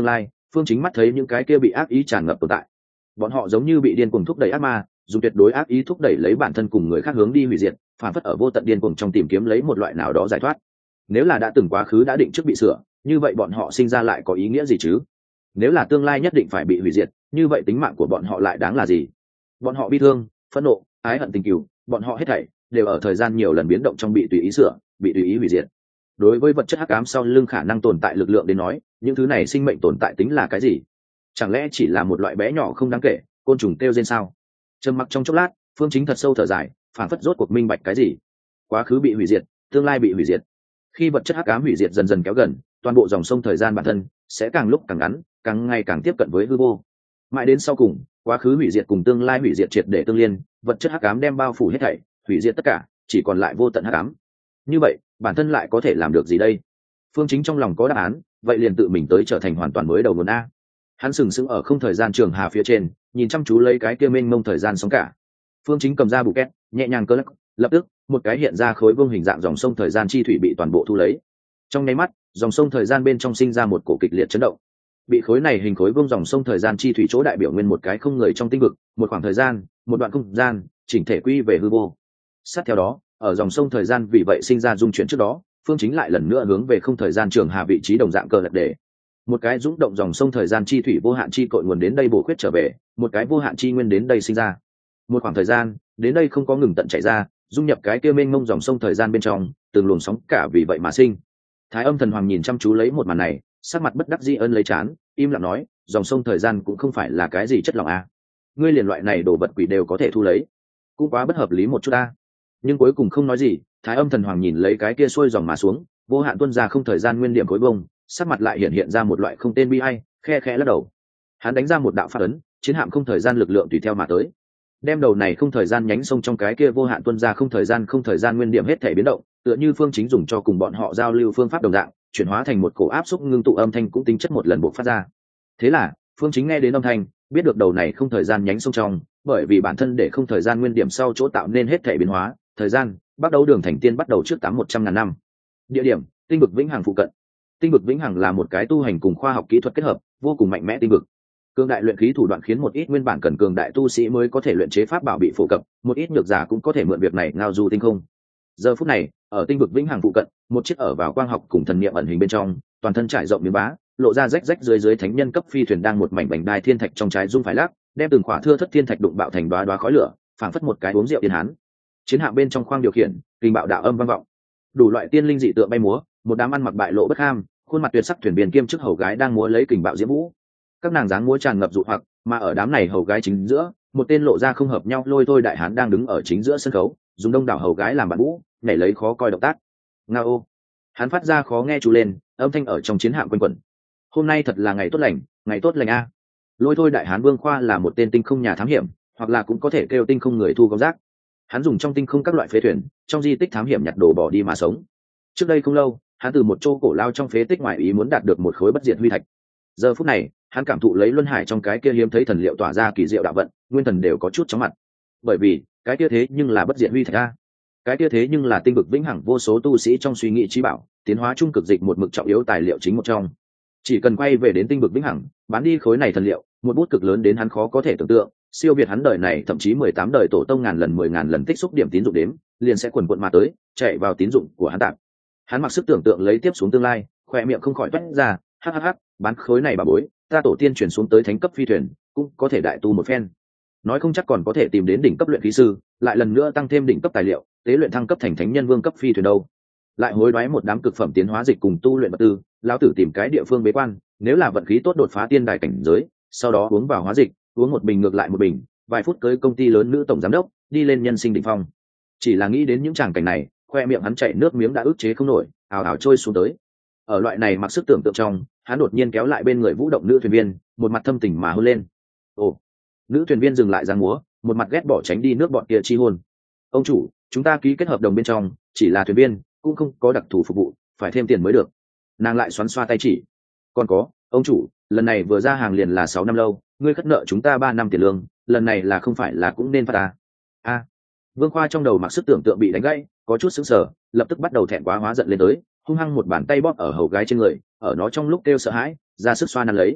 Phương Chính mắt thấy những cái kia bị ác ý tràn ngập tồn tại, bọn họ giống như bị điên cuồng thúc đẩy ác ma, dùng tuyệt đối ác ý thúc đẩy lấy bản thân cùng người khác hướng đi hủy diệt, phản phất ở vô tận điên cuồng trong tìm kiếm lấy một loại nào đó giải thoát. Nếu là đã từng quá khứ đã định trước bị sửa, như vậy bọn họ sinh ra lại có ý nghĩa gì chứ? Nếu là tương lai nhất định phải bị hủy diệt, như vậy tính mạng của bọn họ lại đáng là gì? Bọn họ bi thương, phẫn nộ, ái hận tình cừu, bọn họ hết thảy đều ở thời gian nhiều lần biến động trong bị tùy ý sửa, bị tùy ý hủy diệt. Đối với vật chất hắc ám sau lưng khả năng tồn tại lực lượng đến nói, những thứ này sinh mệnh tồn tại tính là cái gì? Chẳng lẽ chỉ là một loại bé nhỏ không đáng kể, côn trùng kêu rên sao? Trầm mặc trong chốc lát, Phương Chính thật sâu thở dài, phản phất rốt cuộc minh bạch cái gì? Quá khứ bị hủy diệt, tương lai bị hủy diệt. Khi vật chất hắc ám hủy diệt dần dần kéo gần, toàn bộ dòng sông thời gian bản thân sẽ càng lúc càng ngắn, càng ngày càng tiếp cận với hư vô. Mãi đến sau cùng, quá khứ hủy diệt cùng tương lai hủy diệt triệt để tương liên, vật chất hắc ám đem bao phủ hết thảy, hủy diệt tất cả, chỉ còn lại vô tận hắc ám. Như vậy, bản thân lại có thể làm được gì đây? Phương Chính trong lòng có đáp án, vậy liền tự mình tới trở thành hoàn toàn mới đầu nguồn a. Hắn sừng sững ở không thời gian trường hà phía trên, nhìn chăm chú lấy cái kia mênh mông thời gian sóng cả. Phương Chính cầm ra bù két, nhẹ nhàng cơ lắc, lập tức, một cái hiện ra khối vương hình dạng dòng sông thời gian chi thủy bị toàn bộ thu lấy. Trong nháy mắt, dòng sông thời gian bên trong sinh ra một cổ kịch liệt chấn động. Bị khối này hình khối vương dòng sông thời gian chi thủy chỗ đại biểu nguyên một cái không người trong tinh vực, một khoảng thời gian, một đoạn không gian, chỉnh thể quy về hư vô. Sát theo đó, ở dòng sông thời gian vì vậy sinh ra dung chuyển trước đó, Phương Chính lại lần nữa hướng về không thời gian trường hà vị trí đồng dạng cờ lật để một cái rung động dòng sông thời gian chi thủy vô hạn chi cội nguồn đến đây bổ khuyết trở về, một cái vô hạn chi nguyên đến đây sinh ra. Một khoảng thời gian, đến đây không có ngừng tận chảy ra, dung nhập cái kia mênh mông dòng sông thời gian bên trong, từng luồng sóng cả vì vậy mà sinh. Thái Âm Thần Hoàng nhìn chăm chú lấy một màn này, sắc mặt bất đắc dĩ ơn lấy chán, im lặng nói, dòng sông thời gian cũng không phải là cái gì chất lỏng a. Ngươi liền loại này đồ vật quỷ đều có thể thu lấy, cũng quá bất hợp lý một chút a. Nhưng cuối cùng không nói gì, Thái Âm Thần Hoàng nhìn lấy cái kia xuôi dòng mà xuống, vô hạn tuôn ra không thời gian nguyên điểm khối bông, sắc mặt lại hiện hiện ra một loại không tên bi ai, khe khẽ lắc đầu. Hắn đánh ra một đạo pháp ấn, chiến hạm không thời gian lực lượng tùy theo mà tới, đem đầu này không thời gian nhánh sông trong cái kia vô hạn tuôn ra không thời gian không thời gian nguyên điểm hết thể biến động, tựa như Phương Chính dùng cho cùng bọn họ giao lưu phương pháp đồng dạng, chuyển hóa thành một cổ áp xúc ngưng tụ âm thanh cũng tính chất một lần buộc phát ra. Thế là, Phương Chính nghe đến âm thanh, biết được đầu này không thời gian nhánh sông trong, bởi vì bản thân để không thời gian nguyên điểm sau chỗ tạo nên hết thể biến hóa, thời gian, bắt đầu đường thành tiên bắt đầu trước tám một trăm ngàn năm. Địa điểm, tinh vực vĩnh hằng phụ cận. Tinh vực vĩnh hằng là một cái tu hành cùng khoa học kỹ thuật kết hợp, vô cùng mạnh mẽ tinh vực. Cường đại luyện khí thủ đoạn khiến một ít nguyên bản cần cường đại tu sĩ mới có thể luyện chế pháp bảo bị phổ cập, một ít nhược giả cũng có thể mượn việc này ngao du tinh không. Giờ phút này, ở tinh vực vĩnh hằng phụ cận, một chiếc ở vào quang học cùng thần niệm ẩn hình bên trong, toàn thân trải rộng miếng bá, lộ ra rách rách dưới dưới thánh nhân cấp phi thuyền đang một mảnh bành đai thiên thạch trong trái rung phải lắc, đem từng khỏa thưa thất thiên thạch đụng bạo thành đóa đóa khói lửa, phảng phất một cái uống rượu tiên hán. Chiến hạm bên trong khoang điều khiển, kinh bạo đạo âm vang vọng, đủ loại tiên linh dị tượng bay múa, một đám ăn mặc bại lộ bất ham, khuôn mặt tuyệt sắc thuyền viên kiêm chức hầu gái đang múa lấy kình bạo diễm vũ. Các nàng dáng múa tràn ngập dụ hoặc, mà ở đám này hầu gái chính giữa, một tên lộ ra không hợp nhau lôi thôi đại hán đang đứng ở chính giữa sân khấu, dùng đông đảo hầu gái làm bạn vũ, nhảy lấy khó coi động tác. Ngao, hắn phát ra khó nghe chú lên, âm thanh ở trong chiến hạm quanh quẩn. Hôm nay thật là ngày tốt lành, ngày tốt lành a. Lôi thôi đại hán Vương Khoa là một tên tinh không nhà thám hiểm, hoặc là cũng có thể kêu tinh không người thu gom rác. Hắn dùng trong tinh không các loại phế thuyền, trong di tích thám hiểm nhặt đồ bỏ đi mà sống. Trước đây không lâu, hắn từ một chỗ cổ lao trong phế tích ngoại ý muốn đạt được một khối bất diệt huy thạch. Giờ phút này, hắn cảm thụ lấy luân hải trong cái kia hiếm thấy thần liệu tỏa ra kỳ diệu đạo vận, nguyên thần đều có chút chóng mặt. Bởi vì, cái kia thế nhưng là bất diệt huy thạch a. Cái kia thế nhưng là tinh vực vĩnh hằng vô số tu sĩ trong suy nghĩ trí bảo, tiến hóa trung cực dịch một mực trọng yếu tài liệu chính một trong. Chỉ cần quay về đến tinh vực vĩnh hằng, bán đi khối này thần liệu, một bút cực lớn đến hắn khó có thể tưởng tượng, siêu việt hắn đời này thậm chí mười tám đời tổ tông ngàn lần mười ngàn lần tích xúc điểm tín dụng đếm, liền sẽ quần quật mà tới, chạy vào tín dụng của hắn tạm. Hắn mặc sức tưởng tượng lấy tiếp xuống tương lai, khỏe miệng không khỏi toét ra, hắc hắc hắc, bán khối này bà bối, ta tổ tiên chuyển xuống tới thánh cấp phi thuyền, cũng có thể đại tu một phen. Nói không chắc còn có thể tìm đến đỉnh cấp luyện khí sư, lại lần nữa tăng thêm đỉnh cấp tài liệu, tế luyện thăng cấp thành thánh nhân vương cấp phi thuyền đâu. Lại hối đoái một đám cực phẩm tiến hóa dịch cùng tu luyện vật tư, lão tử tìm cái địa phương bế quan, nếu là vận khí tốt đột phá tiên đài cảnh giới, sau đó uống vào hóa dịch, uống một bình ngược lại một bình, vài phút tới công ty lớn nữ tổng giám đốc, đi lên nhân sinh đỉnh phong. Chỉ là nghĩ đến những tràng cảnh này, khoe miệng hắn chảy nước miếng đã ức chế không nổi, ào ào trôi xuống tới. Ở loại này mặc sức tưởng tượng trong, hắn đột nhiên kéo lại bên người vũ động nữ thuyền viên, một mặt thâm tình mà hôn lên. Ồ, nữ thuyền viên dừng lại giang múa, một mặt ghét bỏ tránh đi nước bọn kia chi hôn. Ông chủ, chúng ta ký kết hợp đồng bên trong, chỉ là thuyền viên, cũng không có đặc thù phục vụ, phải thêm tiền mới được. Nàng lại xoắn xoa tay chỉ. Còn có, ông chủ, lần này vừa ra hàng liền là sáu năm lâu, ngươi khất nợ chúng ta ba năm tiền lương, lần này là không phải là cũng nên phát ta. A. Vương Khoa trong đầu mặc sức tưởng tượng bị đánh gãy, có chút sững sờ, lập tức bắt đầu thẹn quá hóa giận lên tới, hung hăng một bàn tay bóp ở hầu gái trên người, ở nó trong lúc kêu sợ hãi, ra sức xoa nắn lấy.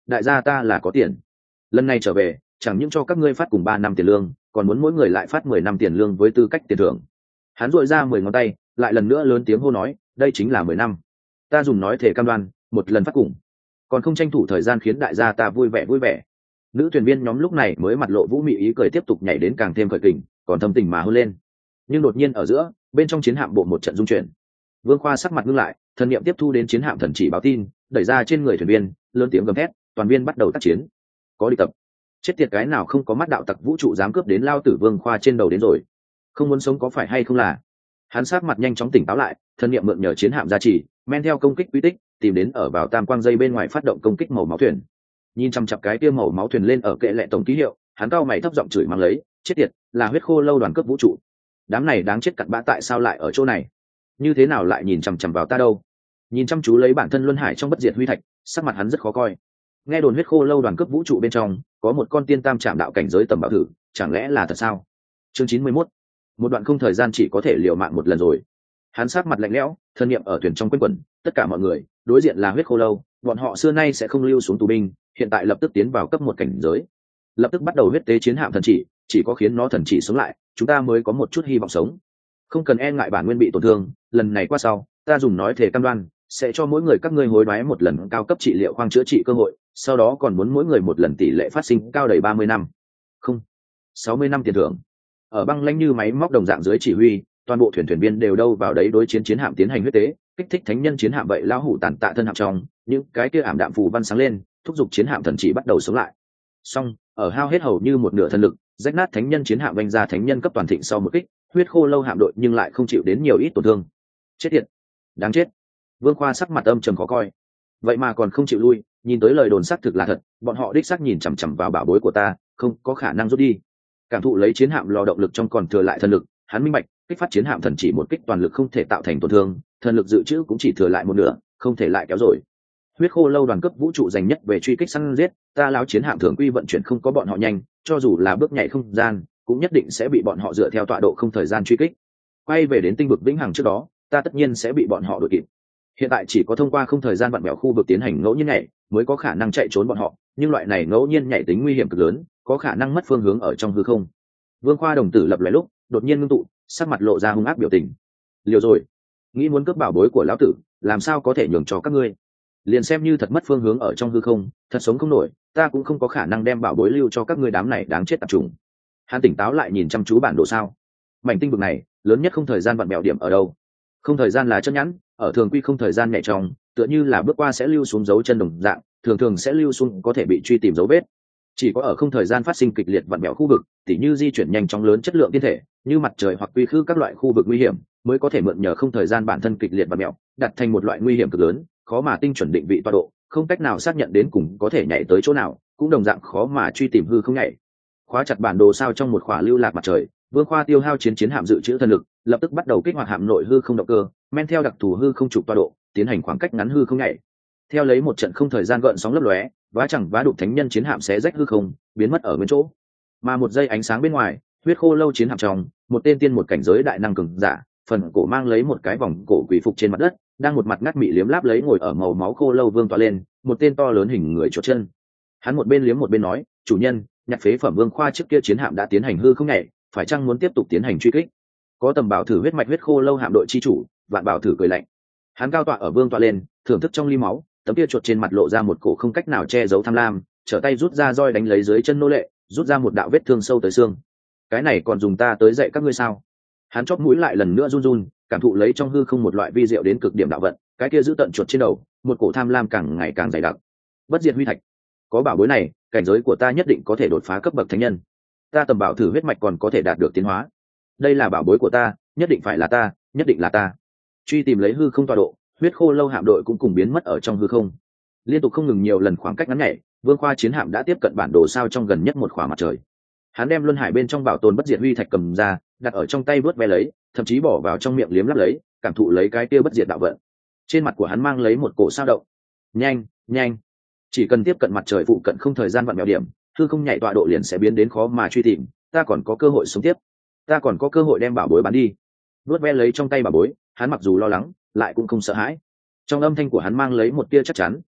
đại gia ta là có tiền, lần này trở về chẳng những cho các ngươi phát cùng ba năm tiền lương, còn muốn mỗi người lại phát mười năm tiền lương với tư cách tiền thưởng. Hắn dội ra mười ngón tay, lại lần nữa lớn tiếng hô nói, đây chính là mười năm, ta dùng nói thể cam đoan một lần phát cùng, còn không tranh thủ thời gian khiến đại gia ta vui vẻ vui vẻ. Nữ thuyền viên nhóm lúc này mới mặt lộ vũ mị ý cười, tiếp tục nhảy đến càng thêm khởi kình, còn thâm tình mà hôn lên. Nhưng đột nhiên ở giữa, bên trong chiến hạm bộ một trận rung chuyển. Vương Khoa sắc mặt ngưng lại, thần niệm tiếp thu đến chiến hạm thần chỉ báo tin, đẩy ra trên người thuyền viên, lớn tiếng gầm thét, toàn viên bắt đầu tác chiến. Có địch tập. Chết tiệt, cái nào không có mắt đạo tặc vũ trụ dám cướp đến lao tử Vương Khoa trên đầu đến rồi. Không muốn sống có phải hay không là? Hắn sắc mặt nhanh chóng tỉnh táo lại, thần niệm mượn nhờ chiến hạm gia trì, men theo công kích quy tích, tìm đến ở vào tam quang dây bên ngoài phát động công kích màu máu thuyền. Nhìn chăm chặp cái kia màu máu thuyền lên ở kệ lệ tổng ký hiệu, hắn cao mày thấp giọng chửi mắng lấy, chết tiệt, là huyết khô lâu đoàn cướp vũ trụ. Đám này đáng chết cặn bã, tại sao lại ở chỗ này? Như thế nào lại nhìn chằm chằm vào ta đâu? Nhìn chăm chú lấy bản thân luân hải trong bất diệt huy thạch, sắc mặt hắn rất khó coi. Nghe đồn huyết khô lâu đoàn cướp vũ trụ bên trong có một con tiên tam trạm đạo cảnh giới tầm bảo thử, chẳng lẽ là thật sao? Chương chín mươi mốt, một đoạn không thời gian chỉ có thể liều mạng một lần rồi. Hắn sát mặt lạnh lẽo, thân niệm ở thuyền trong quanh quẩn, tất cả mọi người đối diện là huyết khô lâu, bọn họ xưa nay sẽ không lưu xuống tù binh, hiện tại lập tức tiến vào cấp một cảnh giới, lập tức bắt đầu huyết tế chiến hạm thần chỉ, chỉ có khiến nó thần chỉ sống lại, chúng ta mới có một chút hy vọng sống. Không cần e ngại bản nguyên bị tổn thương, lần này qua sau, ta dùng nói thể cam đoan sẽ cho mỗi người các ngươi hối đoái một lần cao cấp trị liệu khoang chữa trị cơ hội, sau đó còn muốn mỗi người một lần tỷ lệ phát sinh cao đầy ba mươi năm, không sáu mươi năm tiền thưởng. Ở băng lãnh như máy móc đồng dạng dưới chỉ huy, toàn bộ thuyền thuyền viên đều đâu vào đấy đối chiến chiến hạm tiến hành huyết tế, kích thích thánh nhân chiến hạm vậy lão hủ tàn tạ thân hạm trong, những cái kia ảm đạm phù văn sáng lên, thúc giục chiến hạm thần chỉ bắt đầu sống lại. Song ở hao hết hầu như một nửa thần lực, rách nát thánh nhân chiến hạm vành ra thánh nhân cấp toàn thịnh sau một kích, huyết khô lâu hạm đội nhưng lại không chịu đến nhiều ít tổn thương. Chết tiệt, đáng chết. Vương Khoa sắc mặt âm trầm khó coi, vậy mà còn không chịu lui, nhìn tới lời đồn xác thực là thật, bọn họ đích xác nhìn chằm chằm vào bảo bối của ta, không có khả năng rút đi. Cảm thụ lấy chiến hạm lò động lực trong còn thừa lại thần lực, hắn minh bạch, kích phát chiến hạm thần chỉ một kích toàn lực không thể tạo thành tổn thương, thần lực dự trữ cũng chỉ thừa lại một nửa, không thể lại kéo rồi. Huyết khô lâu đoàn cấp vũ trụ dành nhất về truy kích săn giết, ta láo chiến hạm thường quy vận chuyển không có bọn họ nhanh, cho dù là bước nhảy không gian, cũng nhất định sẽ bị bọn họ dựa theo tọa độ không thời gian truy kích. Quay về đến tinh vực vĩnh hằng trước đó, ta tất nhiên sẽ bị bọn họ đuổi kịp. Hiện tại chỉ có thông qua không thời gian vặn vẹo khu vực tiến hành ngẫu nhiên nhảy, mới có khả năng chạy trốn bọn họ, nhưng loại này ngẫu nhiên nhảy tính nguy hiểm cực lớn, có khả năng mất phương hướng ở trong hư không. Vương Khoa đồng tử lập lòe lúc, đột nhiên ngưng tụ, sắc mặt lộ ra hung ác biểu tình. Liều rồi, nghĩ muốn cướp bảo bối của lão tử, làm sao có thể nhường cho các ngươi? Liền xem như thật mất phương hướng ở trong hư không, thật sống không nổi, ta cũng không có khả năng đem bảo bối lưu cho các ngươi đám này đáng chết tạp trùng. Hắn tỉnh táo lại nhìn chăm chú bản đồ sao. Mảnh tinh vực này, lớn nhất không thời gian vặn bẹo điểm ở đâu? Không thời gian là chân nhẵn, ở thường quy không thời gian nhẹ trong, tựa như là bước qua sẽ lưu xuống dấu chân đồng dạng, thường thường sẽ lưu xuống có thể bị truy tìm dấu vết. Chỉ có ở không thời gian phát sinh kịch liệt vặn bẹo khu vực, tỉ như di chuyển nhanh chóng lớn chất lượng thiên thể, như mặt trời hoặc quy khư các loại khu vực nguy hiểm, mới có thể mượn nhờ không thời gian bản thân kịch liệt vặn bẹo, đặt thành một loại nguy hiểm cực lớn, khó mà tinh chuẩn định vị tọa độ, không cách nào xác nhận đến cùng có thể nhảy tới chỗ nào, cũng đồng dạng khó mà truy tìm hư không nhảy. Khóa chặt bản đồ sao trong một khỏa lưu lạc mặt trời, Vương Khoa tiêu hao chiến chiến hạm dự trữ thần lực, lập tức bắt đầu kích hoạt hạm nội hư không động cơ, men theo đặc thù hư không trục tọa độ, tiến hành khoảng cách ngắn hư không nhảy. Theo lấy một trận không thời gian gợn sóng lấp lóe, vá chẳng vá đục thánh nhân chiến hạm xé rách hư không, biến mất ở nguyên chỗ. Mà một giây ánh sáng bên ngoài, huyết khô lâu chiến hạm trong, một tên tiên một cảnh giới đại năng cường giả, phần cổ mang lấy một cái vòng cổ quỷ phục trên mặt đất, đang một mặt ngắt mị liếm láp lấy ngồi ở màu máu khô lâu vương tọa lên, một tên to lớn hình người chuột chân. Hắn một bên liếm một bên nói, chủ nhân, nhặt phế phẩm Vương Khoa trước kia chiến hạm đã tiến hành hư không nhảy, phải chăng muốn tiếp tục tiến hành truy kích? Có tầm bảo thử huyết mạch huyết khô lâu hạm đội chi chủ, vạn bảo thử cười lạnh. Hắn cao tọa ở vương tọa lên, thưởng thức trong ly máu, tấm kia chuột trên mặt lộ ra một cổ không cách nào che giấu tham lam, trở tay rút ra roi đánh lấy dưới chân nô lệ, rút ra một đạo vết thương sâu tới xương. Cái này còn dùng ta tới dạy các ngươi sao? Hắn chóp mũi lại lần nữa run run, cảm thụ lấy trong hư không một loại vi diệu đến cực điểm đạo vận, cái kia giữ tận chuột trên đầu, một cổ tham lam càng ngày càng dày đặc. Bất diệt huy thạch, có bảo bối này, cảnh giới của ta nhất định có thể đột phá cấp bậc thánh nhân. Ta tầm bảo thử huyết mạch còn có thể đạt được tiến hóa. Đây là bảo bối của ta, nhất định phải là ta, nhất định là ta. Truy tìm lấy hư không tọa độ, huyết khô lâu hạm đội cũng cùng biến mất ở trong hư không. Liên tục không ngừng nhiều lần khoảng cách ngắn nhảy, Vương Khoa chiến hạm đã tiếp cận bản đồ sao trong gần nhất một khoảng mặt trời. Hắn đem luân hải bên trong bảo tồn bất diệt huy thạch cầm ra, đặt ở trong tay vớt ve lấy, thậm chí bỏ vào trong miệng liếm lắp lấy, cảm thụ lấy cái kia bất diệt đạo vận. Trên mặt của hắn mang lấy một cổ sao động. Nhanh, nhanh, chỉ cần tiếp cận mặt trời phụ cận không thời gian vặn mèo điểm, hư không nhảy tọa độ liền sẽ biến đến khó mà truy tìm, ta còn có cơ hội sống tiếp, ta còn có cơ hội đem bảo bối bán đi. Vớt ve lấy trong tay bảo bối, hắn mặc dù lo lắng, lại cũng không sợ hãi. Trong âm thanh của hắn mang lấy một tia chắc chắn,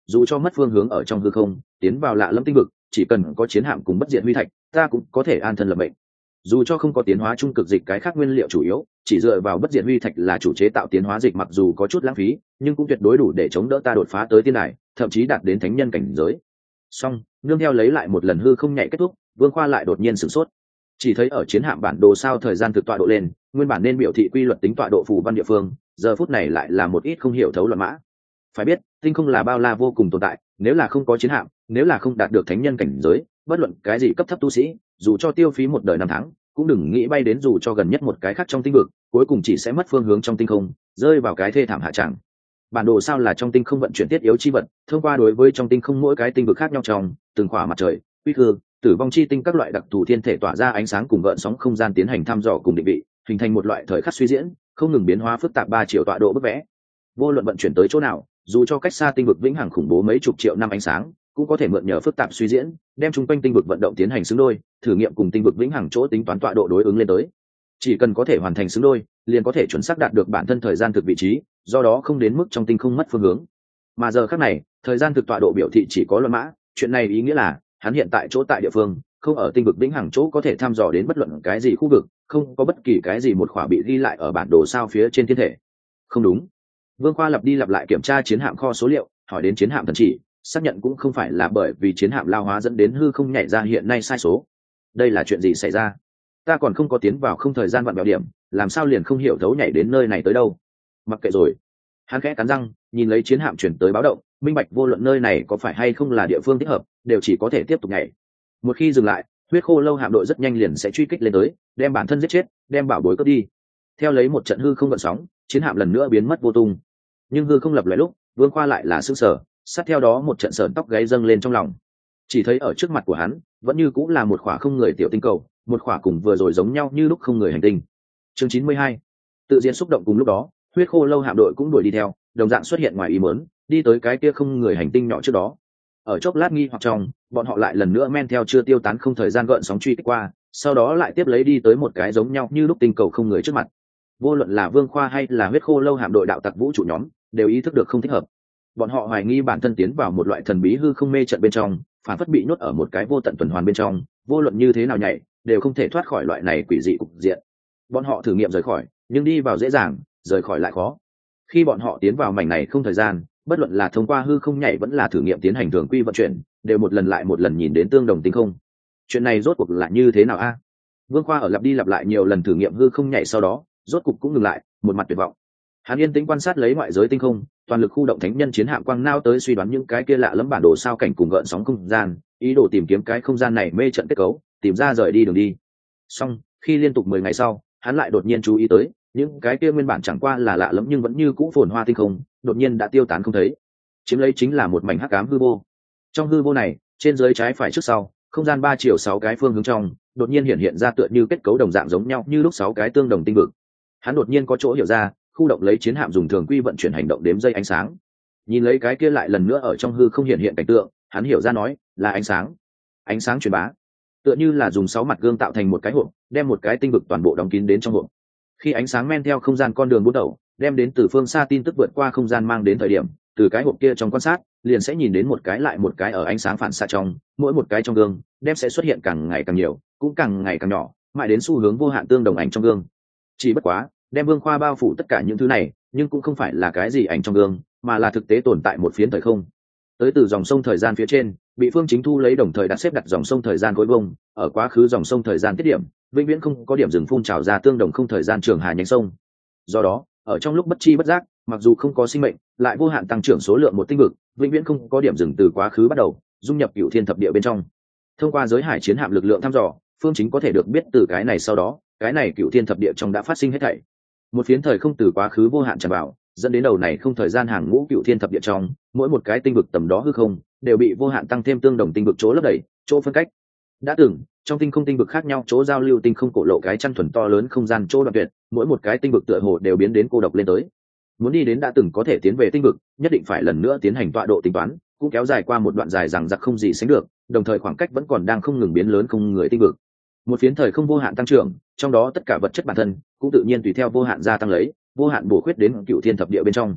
dù cho mất phương hướng ở trong hư không tiến vào lạ lẫm tinh vực, chỉ cần có chiến hạm cùng bất diệt huy thạch, ta cũng có thể an thân lập mệnh. Dù cho không có tiến hóa trung cực dịch cái khác nguyên liệu chủ yếu, chỉ dựa vào bất diệt huy thạch là chủ chế tạo tiến hóa dịch, mặc dù có chút lãng phí nhưng cũng tuyệt đối đủ để chống đỡ ta đột phá tới tiên đài, thậm chí đạt đến thánh nhân cảnh giới. Song nương theo lấy lại một lần hư không nhảy kết thúc, Vương Khoa lại đột nhiên sửng sốt. Chỉ thấy ở chiến hạm bản đồ sao thời gian thực tọa độ lên, nguyên bản nên biểu thị quy luật tính tọa độ phù văn địa phương, giờ phút này lại là một ít không hiểu thấu loạn mã. Phải biết tinh không là bao la vô cùng tồn tại, nếu là không có chiến hạm, nếu là không đạt được thánh nhân cảnh giới, bất luận cái gì cấp thấp tu sĩ, dù cho tiêu phí một đời năm tháng cũng đừng nghĩ bay đến dù cho gần nhất một cái khác trong tinh vực, cuối cùng chỉ sẽ mất phương hướng trong tinh không, rơi vào cái thê thảm hạ trạng. Bản đồ sao là trong tinh không vận chuyển thiết yếu chi vật, thông qua đối với trong tinh không mỗi cái tinh vực khác nhau trong từng khỏa mặt trời, quy khư, tử vong chi tinh các loại đặc thù thiên thể tỏa ra ánh sáng cùng gợn sóng không gian tiến hành thăm dò cùng định vị, hình thành một loại thời khắc suy diễn, không ngừng biến hóa phức tạp ba chiều tọa độ bức vẽ. Vô luận vận chuyển tới chỗ nào, dù cho cách xa tinh vực vĩnh hằng khủng bố mấy chục triệu năm ánh sáng, cũng có thể mượn nhờ phức tạp suy diễn, đem chung quanh tinh vực vận động tiến hành xứng đôi, thử nghiệm cùng tinh vực vĩnh hằng chỗ tính toán tọa độ đối ứng lên tới. Chỉ cần có thể hoàn thành xứng đôi, liền có thể chuẩn xác đạt được bản thân thời gian thực vị trí, do đó không đến mức trong tinh không mất phương hướng. Mà giờ khắc này, thời gian thực tọa độ biểu thị chỉ có luân mã, chuyện này ý nghĩa là hắn hiện tại chỗ tại địa phương, không ở tinh vực vĩnh hằng chỗ có thể thăm dò đến bất luận cái gì khu vực, không có bất kỳ cái gì một khỏa bị ghi lại ở bản đồ sao phía trên thiên thể. Không đúng. Vương Khoa lặp đi lặp lại kiểm tra chiến hạm kho số liệu, hỏi đến chiến hạm thần chỉ, xác nhận cũng không phải là bởi vì chiến hạm lao hóa dẫn đến hư không nhảy ra hiện nay sai số. Đây là chuyện gì xảy ra? Ta còn không có tiến vào không thời gian vặn vẹo điểm, làm sao liền không hiểu thấu nhảy đến nơi này tới đâu? Mặc kệ rồi. Hắn khẽ cắn răng, nhìn lấy chiến hạm chuyển tới báo động, minh bạch vô luận nơi này có phải hay không là địa phương thích hợp, đều chỉ có thể tiếp tục nhảy. Một khi dừng lại, huyết khô lâu hạm đội rất nhanh liền sẽ truy kích lên tới, đem bản thân giết chết, đem bảo bối cướp đi. Theo lấy một trận hư không gợn sóng, chiến hạm lần nữa biến mất vô tung. Nhưng hư không lập lòe lúc, Vương Khoa lại là sững sờ, sát theo đó một trận sờn tóc gáy dâng lên trong lòng. Chỉ thấy ở trước mặt của hắn, vẫn như cũng là một khỏa không người tiểu tinh cầu, một khỏa cùng vừa rồi giống nhau như lúc không người hành tinh. Chương chín mươi hai. Tự diễn xúc động cùng lúc đó, huyết khô lâu hạm đội cũng đuổi đi theo, đồng dạng xuất hiện ngoài ý muốn, đi tới cái kia không người hành tinh nhỏ trước đó. Ở chốc lát nghi hoặc trong, bọn họ lại lần nữa men theo chưa tiêu tán không thời gian gợn sóng truy kích qua, sau đó lại tiếp lấy đi tới một cái giống nhau như lúc tinh cầu không người trước mặt. Vô luận là Vương Khoa hay là huyết khô lâu hạm đội đạo tặc vũ trụ nhóm, đều ý thức được không thích hợp. Bọn họ hoài nghi bản thân tiến vào một loại thần bí hư không mê trận bên trong, phản phất bị nhốt ở một cái vô tận tuần hoàn bên trong, vô luận như thế nào nhảy, đều không thể thoát khỏi loại này quỷ dị cục diện. Bọn họ thử nghiệm rời khỏi, nhưng đi vào dễ dàng, rời khỏi lại khó. Khi bọn họ tiến vào mảnh này không thời gian, bất luận là thông qua hư không nhảy vẫn là thử nghiệm tiến hành thường quy vận chuyển, đều một lần lại một lần nhìn đến tương đồng tinh không. Chuyện này rốt cuộc là như thế nào a? Vương Khoa ở lặp đi lặp lại nhiều lần thử nghiệm hư không nhảy sau đó, rốt cục cũng ngừng lại, một mặt tuyệt vọng. Hắn yên tĩnh quan sát lấy ngoại giới tinh không, toàn lực khu động thánh nhân chiến hạm quang nao tới suy đoán những cái kia lạ lẫm bản đồ sao cảnh cùng gợn sóng không gian, ý đồ tìm kiếm cái không gian này mê trận kết cấu, tìm ra rời đi đường đi. Song khi liên tục mười ngày sau, hắn lại đột nhiên chú ý tới, những cái kia nguyên bản chẳng qua là lạ lẫm nhưng vẫn như cũ phồn hoa tinh không, đột nhiên đã tiêu tán không thấy. Chiếm lấy chính là một mảnh hắc ám hư vô. Trong hư vô này, trên dưới trái phải trước sau, không gian ba chiều sáu cái phương hướng trong, đột nhiên hiện hiện ra tựa như kết cấu đồng dạng giống nhau như lúc sáu cái tương đồng tinh vực. Hắn đột nhiên có chỗ hiểu ra, khu động lấy chiến hạm dùng thường quy vận chuyển hành động đếm dây ánh sáng. Nhìn lấy cái kia lại lần nữa ở trong hư không hiện hiện cảnh tượng, hắn hiểu ra nói là ánh sáng. Ánh sáng truyền bá, tựa như là dùng sáu mặt gương tạo thành một cái hộp, đem một cái tinh vực toàn bộ đóng kín đến trong hộp. Khi ánh sáng men theo không gian con đường bút đầu, đem đến từ phương xa tin tức vượt qua không gian mang đến thời điểm, từ cái hộp kia trong quan sát, liền sẽ nhìn đến một cái lại một cái ở ánh sáng phản xạ trong, mỗi một cái trong gương, đem sẽ xuất hiện càng ngày càng nhiều, cũng càng ngày càng nhỏ, mãi đến xu hướng vô hạn tương đồng ảnh trong gương. Chỉ bất quá, đem Vương Khoa bao phủ tất cả những thứ này, nhưng cũng không phải là cái gì ảnh trong gương, mà là thực tế tồn tại một phiến thời không. Tới từ dòng sông thời gian phía trên, bị Phương Chính Thu lấy đồng thời đặt xếp đặt dòng sông thời gian khối vông, ở quá khứ dòng sông thời gian tiết điểm, vĩnh viễn không có điểm dừng phun trào ra tương đồng không thời gian trường hà nhánh sông. Do đó, ở trong lúc bất chi bất giác, mặc dù không có sinh mệnh, lại vô hạn tăng trưởng số lượng một tinh vực, vĩnh viễn không có điểm dừng từ quá khứ bắt đầu, dung nhập cựu thiên thập địa bên trong. Thông qua giới hải chiến hạm lực lượng thăm dò, Phương Chính có thể được biết từ cái này sau đó, cái này cựu thiên thập địa trong đã phát sinh hết thảy. Một phiến thời không từ quá khứ vô hạn tràn vào, dẫn đến đầu này không thời gian hàng ngũ cựu thiên thập địa trong, mỗi một cái tinh vực tầm đó hư không, đều bị vô hạn tăng thêm tương đồng tinh vực chỗ lấp đầy, chỗ phân cách. Đã từng, trong tinh không tinh vực khác nhau chỗ giao lưu tinh không cổ lộ cái chăn thuần to lớn không gian chỗ đoạn tuyệt, mỗi một cái tinh vực tựa hồ đều biến đến cô độc lên tới. Muốn đi đến đã từng có thể tiến về tinh vực, nhất định phải lần nữa tiến hành tọa độ tính toán, cũng kéo dài qua một đoạn dài rằng giặc không gì sánh được, đồng thời khoảng cách vẫn còn đang không ngừng biến lớn không người tinh vực. Một phiến thời không vô hạn tăng trưởng, trong đó tất cả vật chất bản thân cũng tự nhiên tùy theo vô hạn gia tăng lấy, vô hạn bổ khuyết đến cựu thiên thập địa bên trong.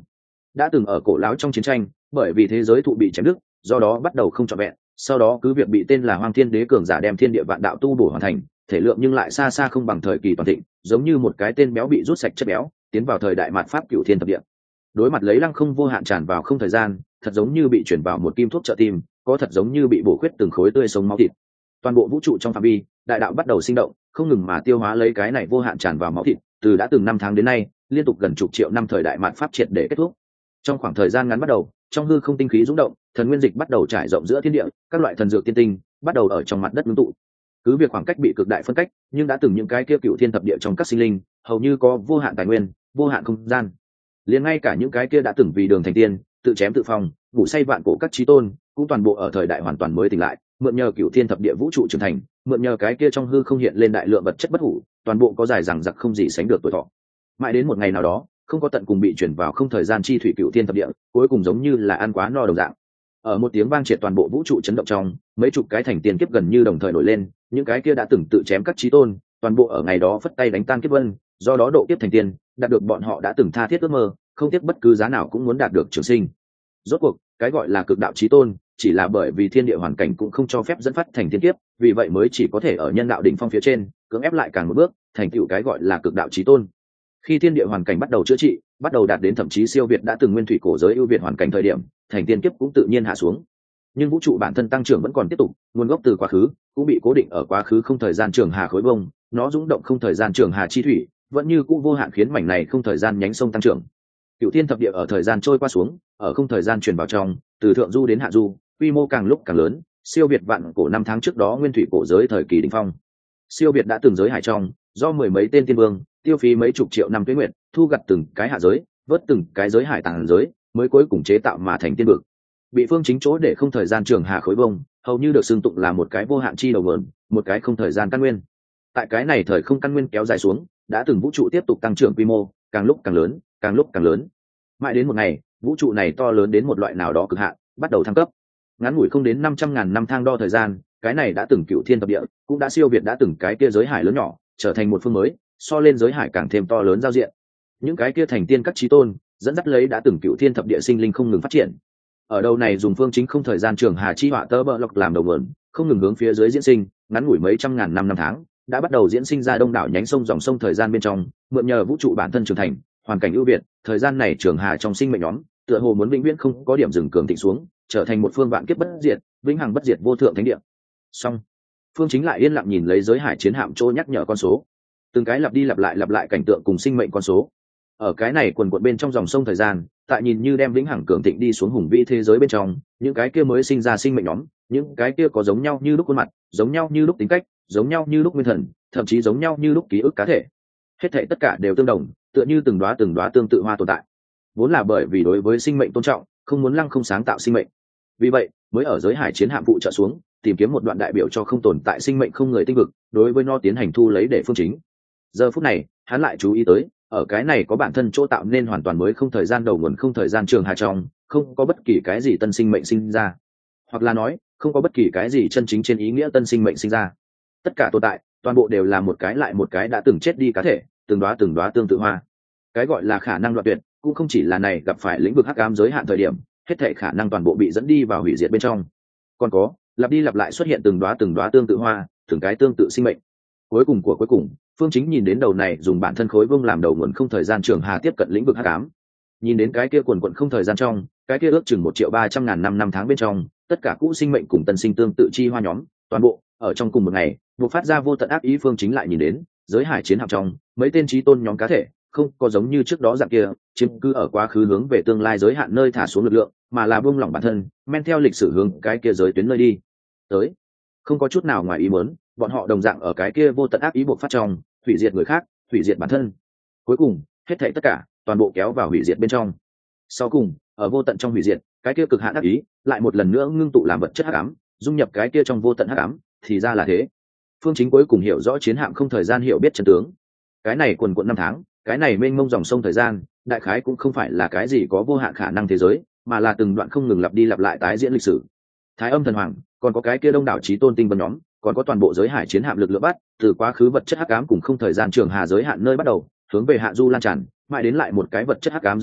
đã từng ở cổ lão trong chiến tranh, bởi vì thế giới thụ bị chém đứt, do đó bắt đầu không trọn vẹn, sau đó cứ việc bị tên là Hoang Thiên Đế cường giả đem thiên địa vạn đạo tu bổ hoàn thành, thể lượng nhưng lại xa xa không bằng thời kỳ toàn thịnh, giống như một cái tên béo bị rút sạch chất béo, tiến vào thời đại mạt pháp cửu thiên thập địa. Đối mặt lấy lăng không vô hạn tràn vào không thời gian, thật giống như bị chuyển vào một kim thuốc trợ tim, có thật giống như bị bổ khuyết từng khối tươi sống máu thịt. Toàn bộ vũ trụ trong phạm vi, đại đạo bắt đầu sinh động, không ngừng mà tiêu hóa lấy cái này vô hạn tràn vào máu thịt, từ đã từng năm tháng đến nay, liên tục gần chục triệu năm thời đại mạt pháp triệt để kết thúc. Trong khoảng thời gian ngắn bắt đầu, trong hư không tinh khí rung động, thần nguyên dịch bắt đầu trải rộng giữa thiên địa, các loại thần dược tiên tinh bắt đầu ở trong mặt đất ngưng tụ. Cứ việc khoảng cách bị cực đại phân cách, nhưng đã từng những cái kia cựu thiên thập địa trong các sinh linh, hầu như có vô hạn tài nguyên, vô hạn không gian. Liền ngay cả những cái kia đã từng vì đường thành tiên, tự chém tự phòng, ngủ say vạn cổ các chí tôn, cũng toàn bộ ở thời đại hoàn toàn mới tỉnh lại, mượn nhờ cựu thiên thập địa vũ trụ trưởng thành, mượn nhờ cái kia trong hư không hiện lên đại lượng vật chất bất hủ, toàn bộ có dài rằng giặc không gì sánh được tuổi thọ. Mãi đến một ngày nào đó, không có tận cùng bị chuyển vào không thời gian chi thủy cựu thiên thập địa, cuối cùng giống như là ăn quá no đồng dạng. Ở một tiếng vang triệt toàn bộ vũ trụ chấn động trong, mấy chục cái thành tiên kiếp gần như đồng thời nổi lên, những cái kia đã từng tự chém các chí tôn, toàn bộ ở ngày đó phất tay đánh tan kiếp vân, do đó độ kiếp thành tiên, đạt được bọn họ đã từng tha thiết ước mơ, không tiếc bất cứ giá nào cũng muốn đạt được trường sinh. Rốt cuộc, cái gọi là cực đạo chí tôn, chỉ là bởi vì thiên địa hoàn cảnh cũng không cho phép dẫn phát thành tiên kiếp, vì vậy mới chỉ có thể ở nhân đạo đỉnh phong phía trên, cưỡng ép lại càng một bước, thành tựu cái gọi là cực đạo chí tôn. Khi thiên địa hoàn cảnh bắt đầu chữa trị, bắt đầu đạt đến thậm chí siêu việt đã từng nguyên thủy cổ giới ưu việt hoàn cảnh thời điểm, thành tiên kiếp cũng tự nhiên hạ xuống. Nhưng vũ trụ bản thân tăng trưởng vẫn còn tiếp tục, nguồn gốc từ quá khứ, cũng bị cố định ở quá khứ không thời gian trường hà khối bông, nó rung động không thời gian trường hà chi thủy, vẫn như cũ vô hạn khiến mảnh này không thời gian nhánh sông tăng trưởng. Cựu thiên thập địa ở thời gian trôi qua xuống, ở không thời gian truyền vào trong, từ thượng du đến hạ du, quy mô càng lúc càng lớn, siêu việt vạn cổ năm tháng trước đó nguyên thủy cổ giới thời kỳ đỉnh phong. Siêu việt đã từng giới hải trong, do mười mấy tên tiên vương tiêu phí mấy chục triệu năm tuế nguyệt, thu gặt từng cái hạ giới, vớt từng cái giới hải tàng giới, mới cuối cùng chế tạo mà thành tiên vực. Bị phương chính chỗ để không thời gian trường hà khối bông, hầu như được xưng tụng là một cái vô hạn chi đầu nguồn, một cái không thời gian căn nguyên. Tại cái này thời không căn nguyên kéo dài xuống, đã từng vũ trụ tiếp tục tăng trưởng quy mô, càng lúc càng lớn, càng lúc càng lớn. Mãi đến một ngày, vũ trụ này to lớn đến một loại nào đó cực hạn, bắt đầu thăng cấp. Ngắn ngủi không đến năm trăm ngàn năm thang đo thời gian, cái này đã từng cựu thiên thập địa, cũng đã siêu việt đã từng cái kia giới hải lớn nhỏ, trở thành một phương mới, so lên giới hải càng thêm to lớn giao diện. Những cái kia thành tiên các chí tôn, dẫn dắt lấy đã từng cựu thiên thập địa sinh linh không ngừng phát triển. Ở đâu này dùng phương chính không thời gian trường hà chi họa tơ bờ lọc làm đầu nguồn, không ngừng hướng phía dưới diễn sinh, ngắn ngủi mấy trăm ngàn năm năm tháng, đã bắt đầu diễn sinh ra đông đảo nhánh sông dòng sông thời gian bên trong, mượn nhờ vũ trụ bản thân trưởng thành, hoàn cảnh ưu việt, thời gian này trường hà trong sinh mệnh nhóm, tựa hồ muốn vĩnh viễn không có điểm dừng cường thịnh xuống, trở thành một phương vạn kiếp bất diệt, vĩnh hằng bất diệt vô thượng thánh địa. Song, phương chính lại yên lặng nhìn lấy giới hải chiến hạm trôi nhắc nhở con số, từng cái lặp đi lặp lại lặp lại cảnh tượng cùng sinh mệnh con số. Ở cái này quần quật bên trong dòng sông thời gian, tại nhìn như đem vĩnh hằng cường thịnh đi xuống hùng vĩ thế giới bên trong, những cái kia mới sinh ra sinh mệnh nhóm, những cái kia có giống nhau như lúc khuôn mặt, giống nhau như lúc tính cách, giống nhau như lúc nguyên thần, thậm chí giống nhau như lúc ký ức cá thể, hết thảy tất cả đều tương đồng, tựa như từng đóa từng đóa tương tự hoa tồn tại. Vốn là bởi vì đối với sinh mệnh tôn trọng, không muốn lăng không sáng tạo sinh mệnh, vì vậy mới ở giới hải chiến hạm phụ trợ xuống, tìm kiếm một đoạn đại biểu cho không tồn tại sinh mệnh không người tinh vực, đối với nó tiến hành thu lấy để phương chính. Giờ phút này, hắn lại chú ý tới, ở cái này có bản thân chỗ tạo nên hoàn toàn mới không thời gian đầu nguồn không thời gian trường hà trong, không có bất kỳ cái gì tân sinh mệnh sinh ra, hoặc là nói, không có bất kỳ cái gì chân chính trên ý nghĩa tân sinh mệnh sinh ra. Tất cả tồn tại, toàn bộ đều là một cái lại một cái đã từng chết đi cá thể, từng đóa từng đóa tương tự hoa. Cái gọi là khả năng đoạn tuyệt, cũng không chỉ là này gặp phải lĩnh vực hắc ám giới hạn thời điểm, hết thảy khả năng toàn bộ bị dẫn đi vào hủy diệt bên trong. Còn có, lặp đi lặp lại xuất hiện từng đóa từng đóa tương tự hoa, từng cái tương tự sinh mệnh. Cuối cùng của cuối cùng, phương chính nhìn đến đầu này dùng bản thân khối vương làm đầu nguồn không thời gian trường hà tiếp cận lĩnh vực hắc ám, nhìn đến cái kia quần quần không thời gian trong, cái kia ước chừng một triệu ba trăm ngàn năm năm tháng bên trong, tất cả cũ sinh mệnh cùng tân sinh tương tự chi hoa nhóm, toàn bộ ở trong cùng một ngày, buộc phát ra vô tận ác ý. Phương chính lại nhìn đến giới hải chiến hạm trong mấy tên chí tôn nhóm cá thể, không có giống như trước đó dạng kia chiếm cứ ở quá khứ hướng về tương lai giới hạn nơi thả xuống lực lượng, mà là buông lỏng bản thân, men theo lịch sử hướng cái kia giới tuyến nơi đi tới, không có chút nào ngoài ý muốn. Bọn họ đồng dạng ở cái kia vô tận ác ý buộc phát trong, hủy diệt người khác, hủy diệt bản thân, cuối cùng hết thảy tất cả toàn bộ kéo vào hủy diệt bên trong. Sau cùng, ở vô tận trong hủy diệt, cái kia cực hạn ác ý lại một lần nữa ngưng tụ làm vật chất hắc ám, dung nhập cái kia trong vô tận hắc ám. Thì ra là thế. Phương chính cuối cùng hiểu rõ chiến hạm không thời gian hiểu biết chân tướng. Cái này quần quận năm tháng, cái này mênh mông dòng sông thời gian, đại khái cũng không phải là cái gì có vô hạn khả năng thế giới, mà là từng đoạn không ngừng lặp đi lặp lại tái diễn lịch sử. Thái âm thần hoàng, còn có cái kia đông đảo chí tôn tinh vân nhóm, còn có toàn bộ giới hải chiến hạm lực lượng bắt từ quá khứ vật chất hắc ám cùng không thời gian trường hà giới hạn nơi bắt đầu hướng về hạ du lan tràn, mãi đến lại một cái vật chất hắc ám giới hạn,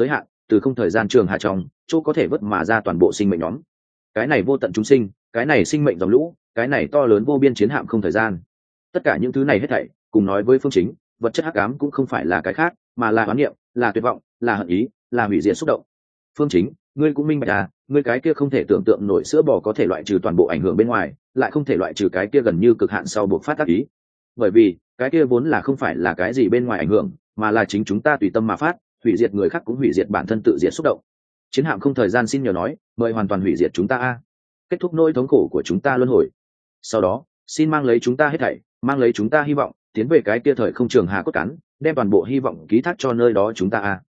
từ không thời gian trường hà trong chỗ có thể vớt mà ra toàn bộ sinh mệnh nhóm. Cái này vô tận chúng sinh, cái này sinh mệnh dòng lũ, cái này to lớn vô biên chiến hạm không thời gian, tất cả những thứ này hết thảy cùng nói với Phương Chính, vật chất hắc ám cũng không phải là cái khác, mà là oán niệm, là tuyệt vọng, là hận ý, là hủy diệt xúc động. Phương Chính, ngươi cũng minh bạch à, ngươi cái kia không thể tưởng tượng nổi sữa bò có thể loại trừ toàn bộ ảnh hưởng bên ngoài, lại không thể loại trừ cái kia gần như cực hạn sau buộc phát tác ý. Bởi vì cái kia vốn là không phải là cái gì bên ngoài ảnh hưởng, mà là chính chúng ta tùy tâm mà phát, hủy diệt người khác cũng hủy diệt bản thân, tự diệt xúc động. Chiến hạm không thời gian xin nhờ nói, mời hoàn toàn hủy diệt chúng ta a, kết thúc nỗi thống khổ của chúng ta luân hồi. Sau đó, xin mang lấy chúng ta hết thảy, mang lấy chúng ta hy vọng, tiến về cái kia thời không trường hà cốt cắn, đem toàn bộ hy vọng ký thác cho nơi đó chúng ta a.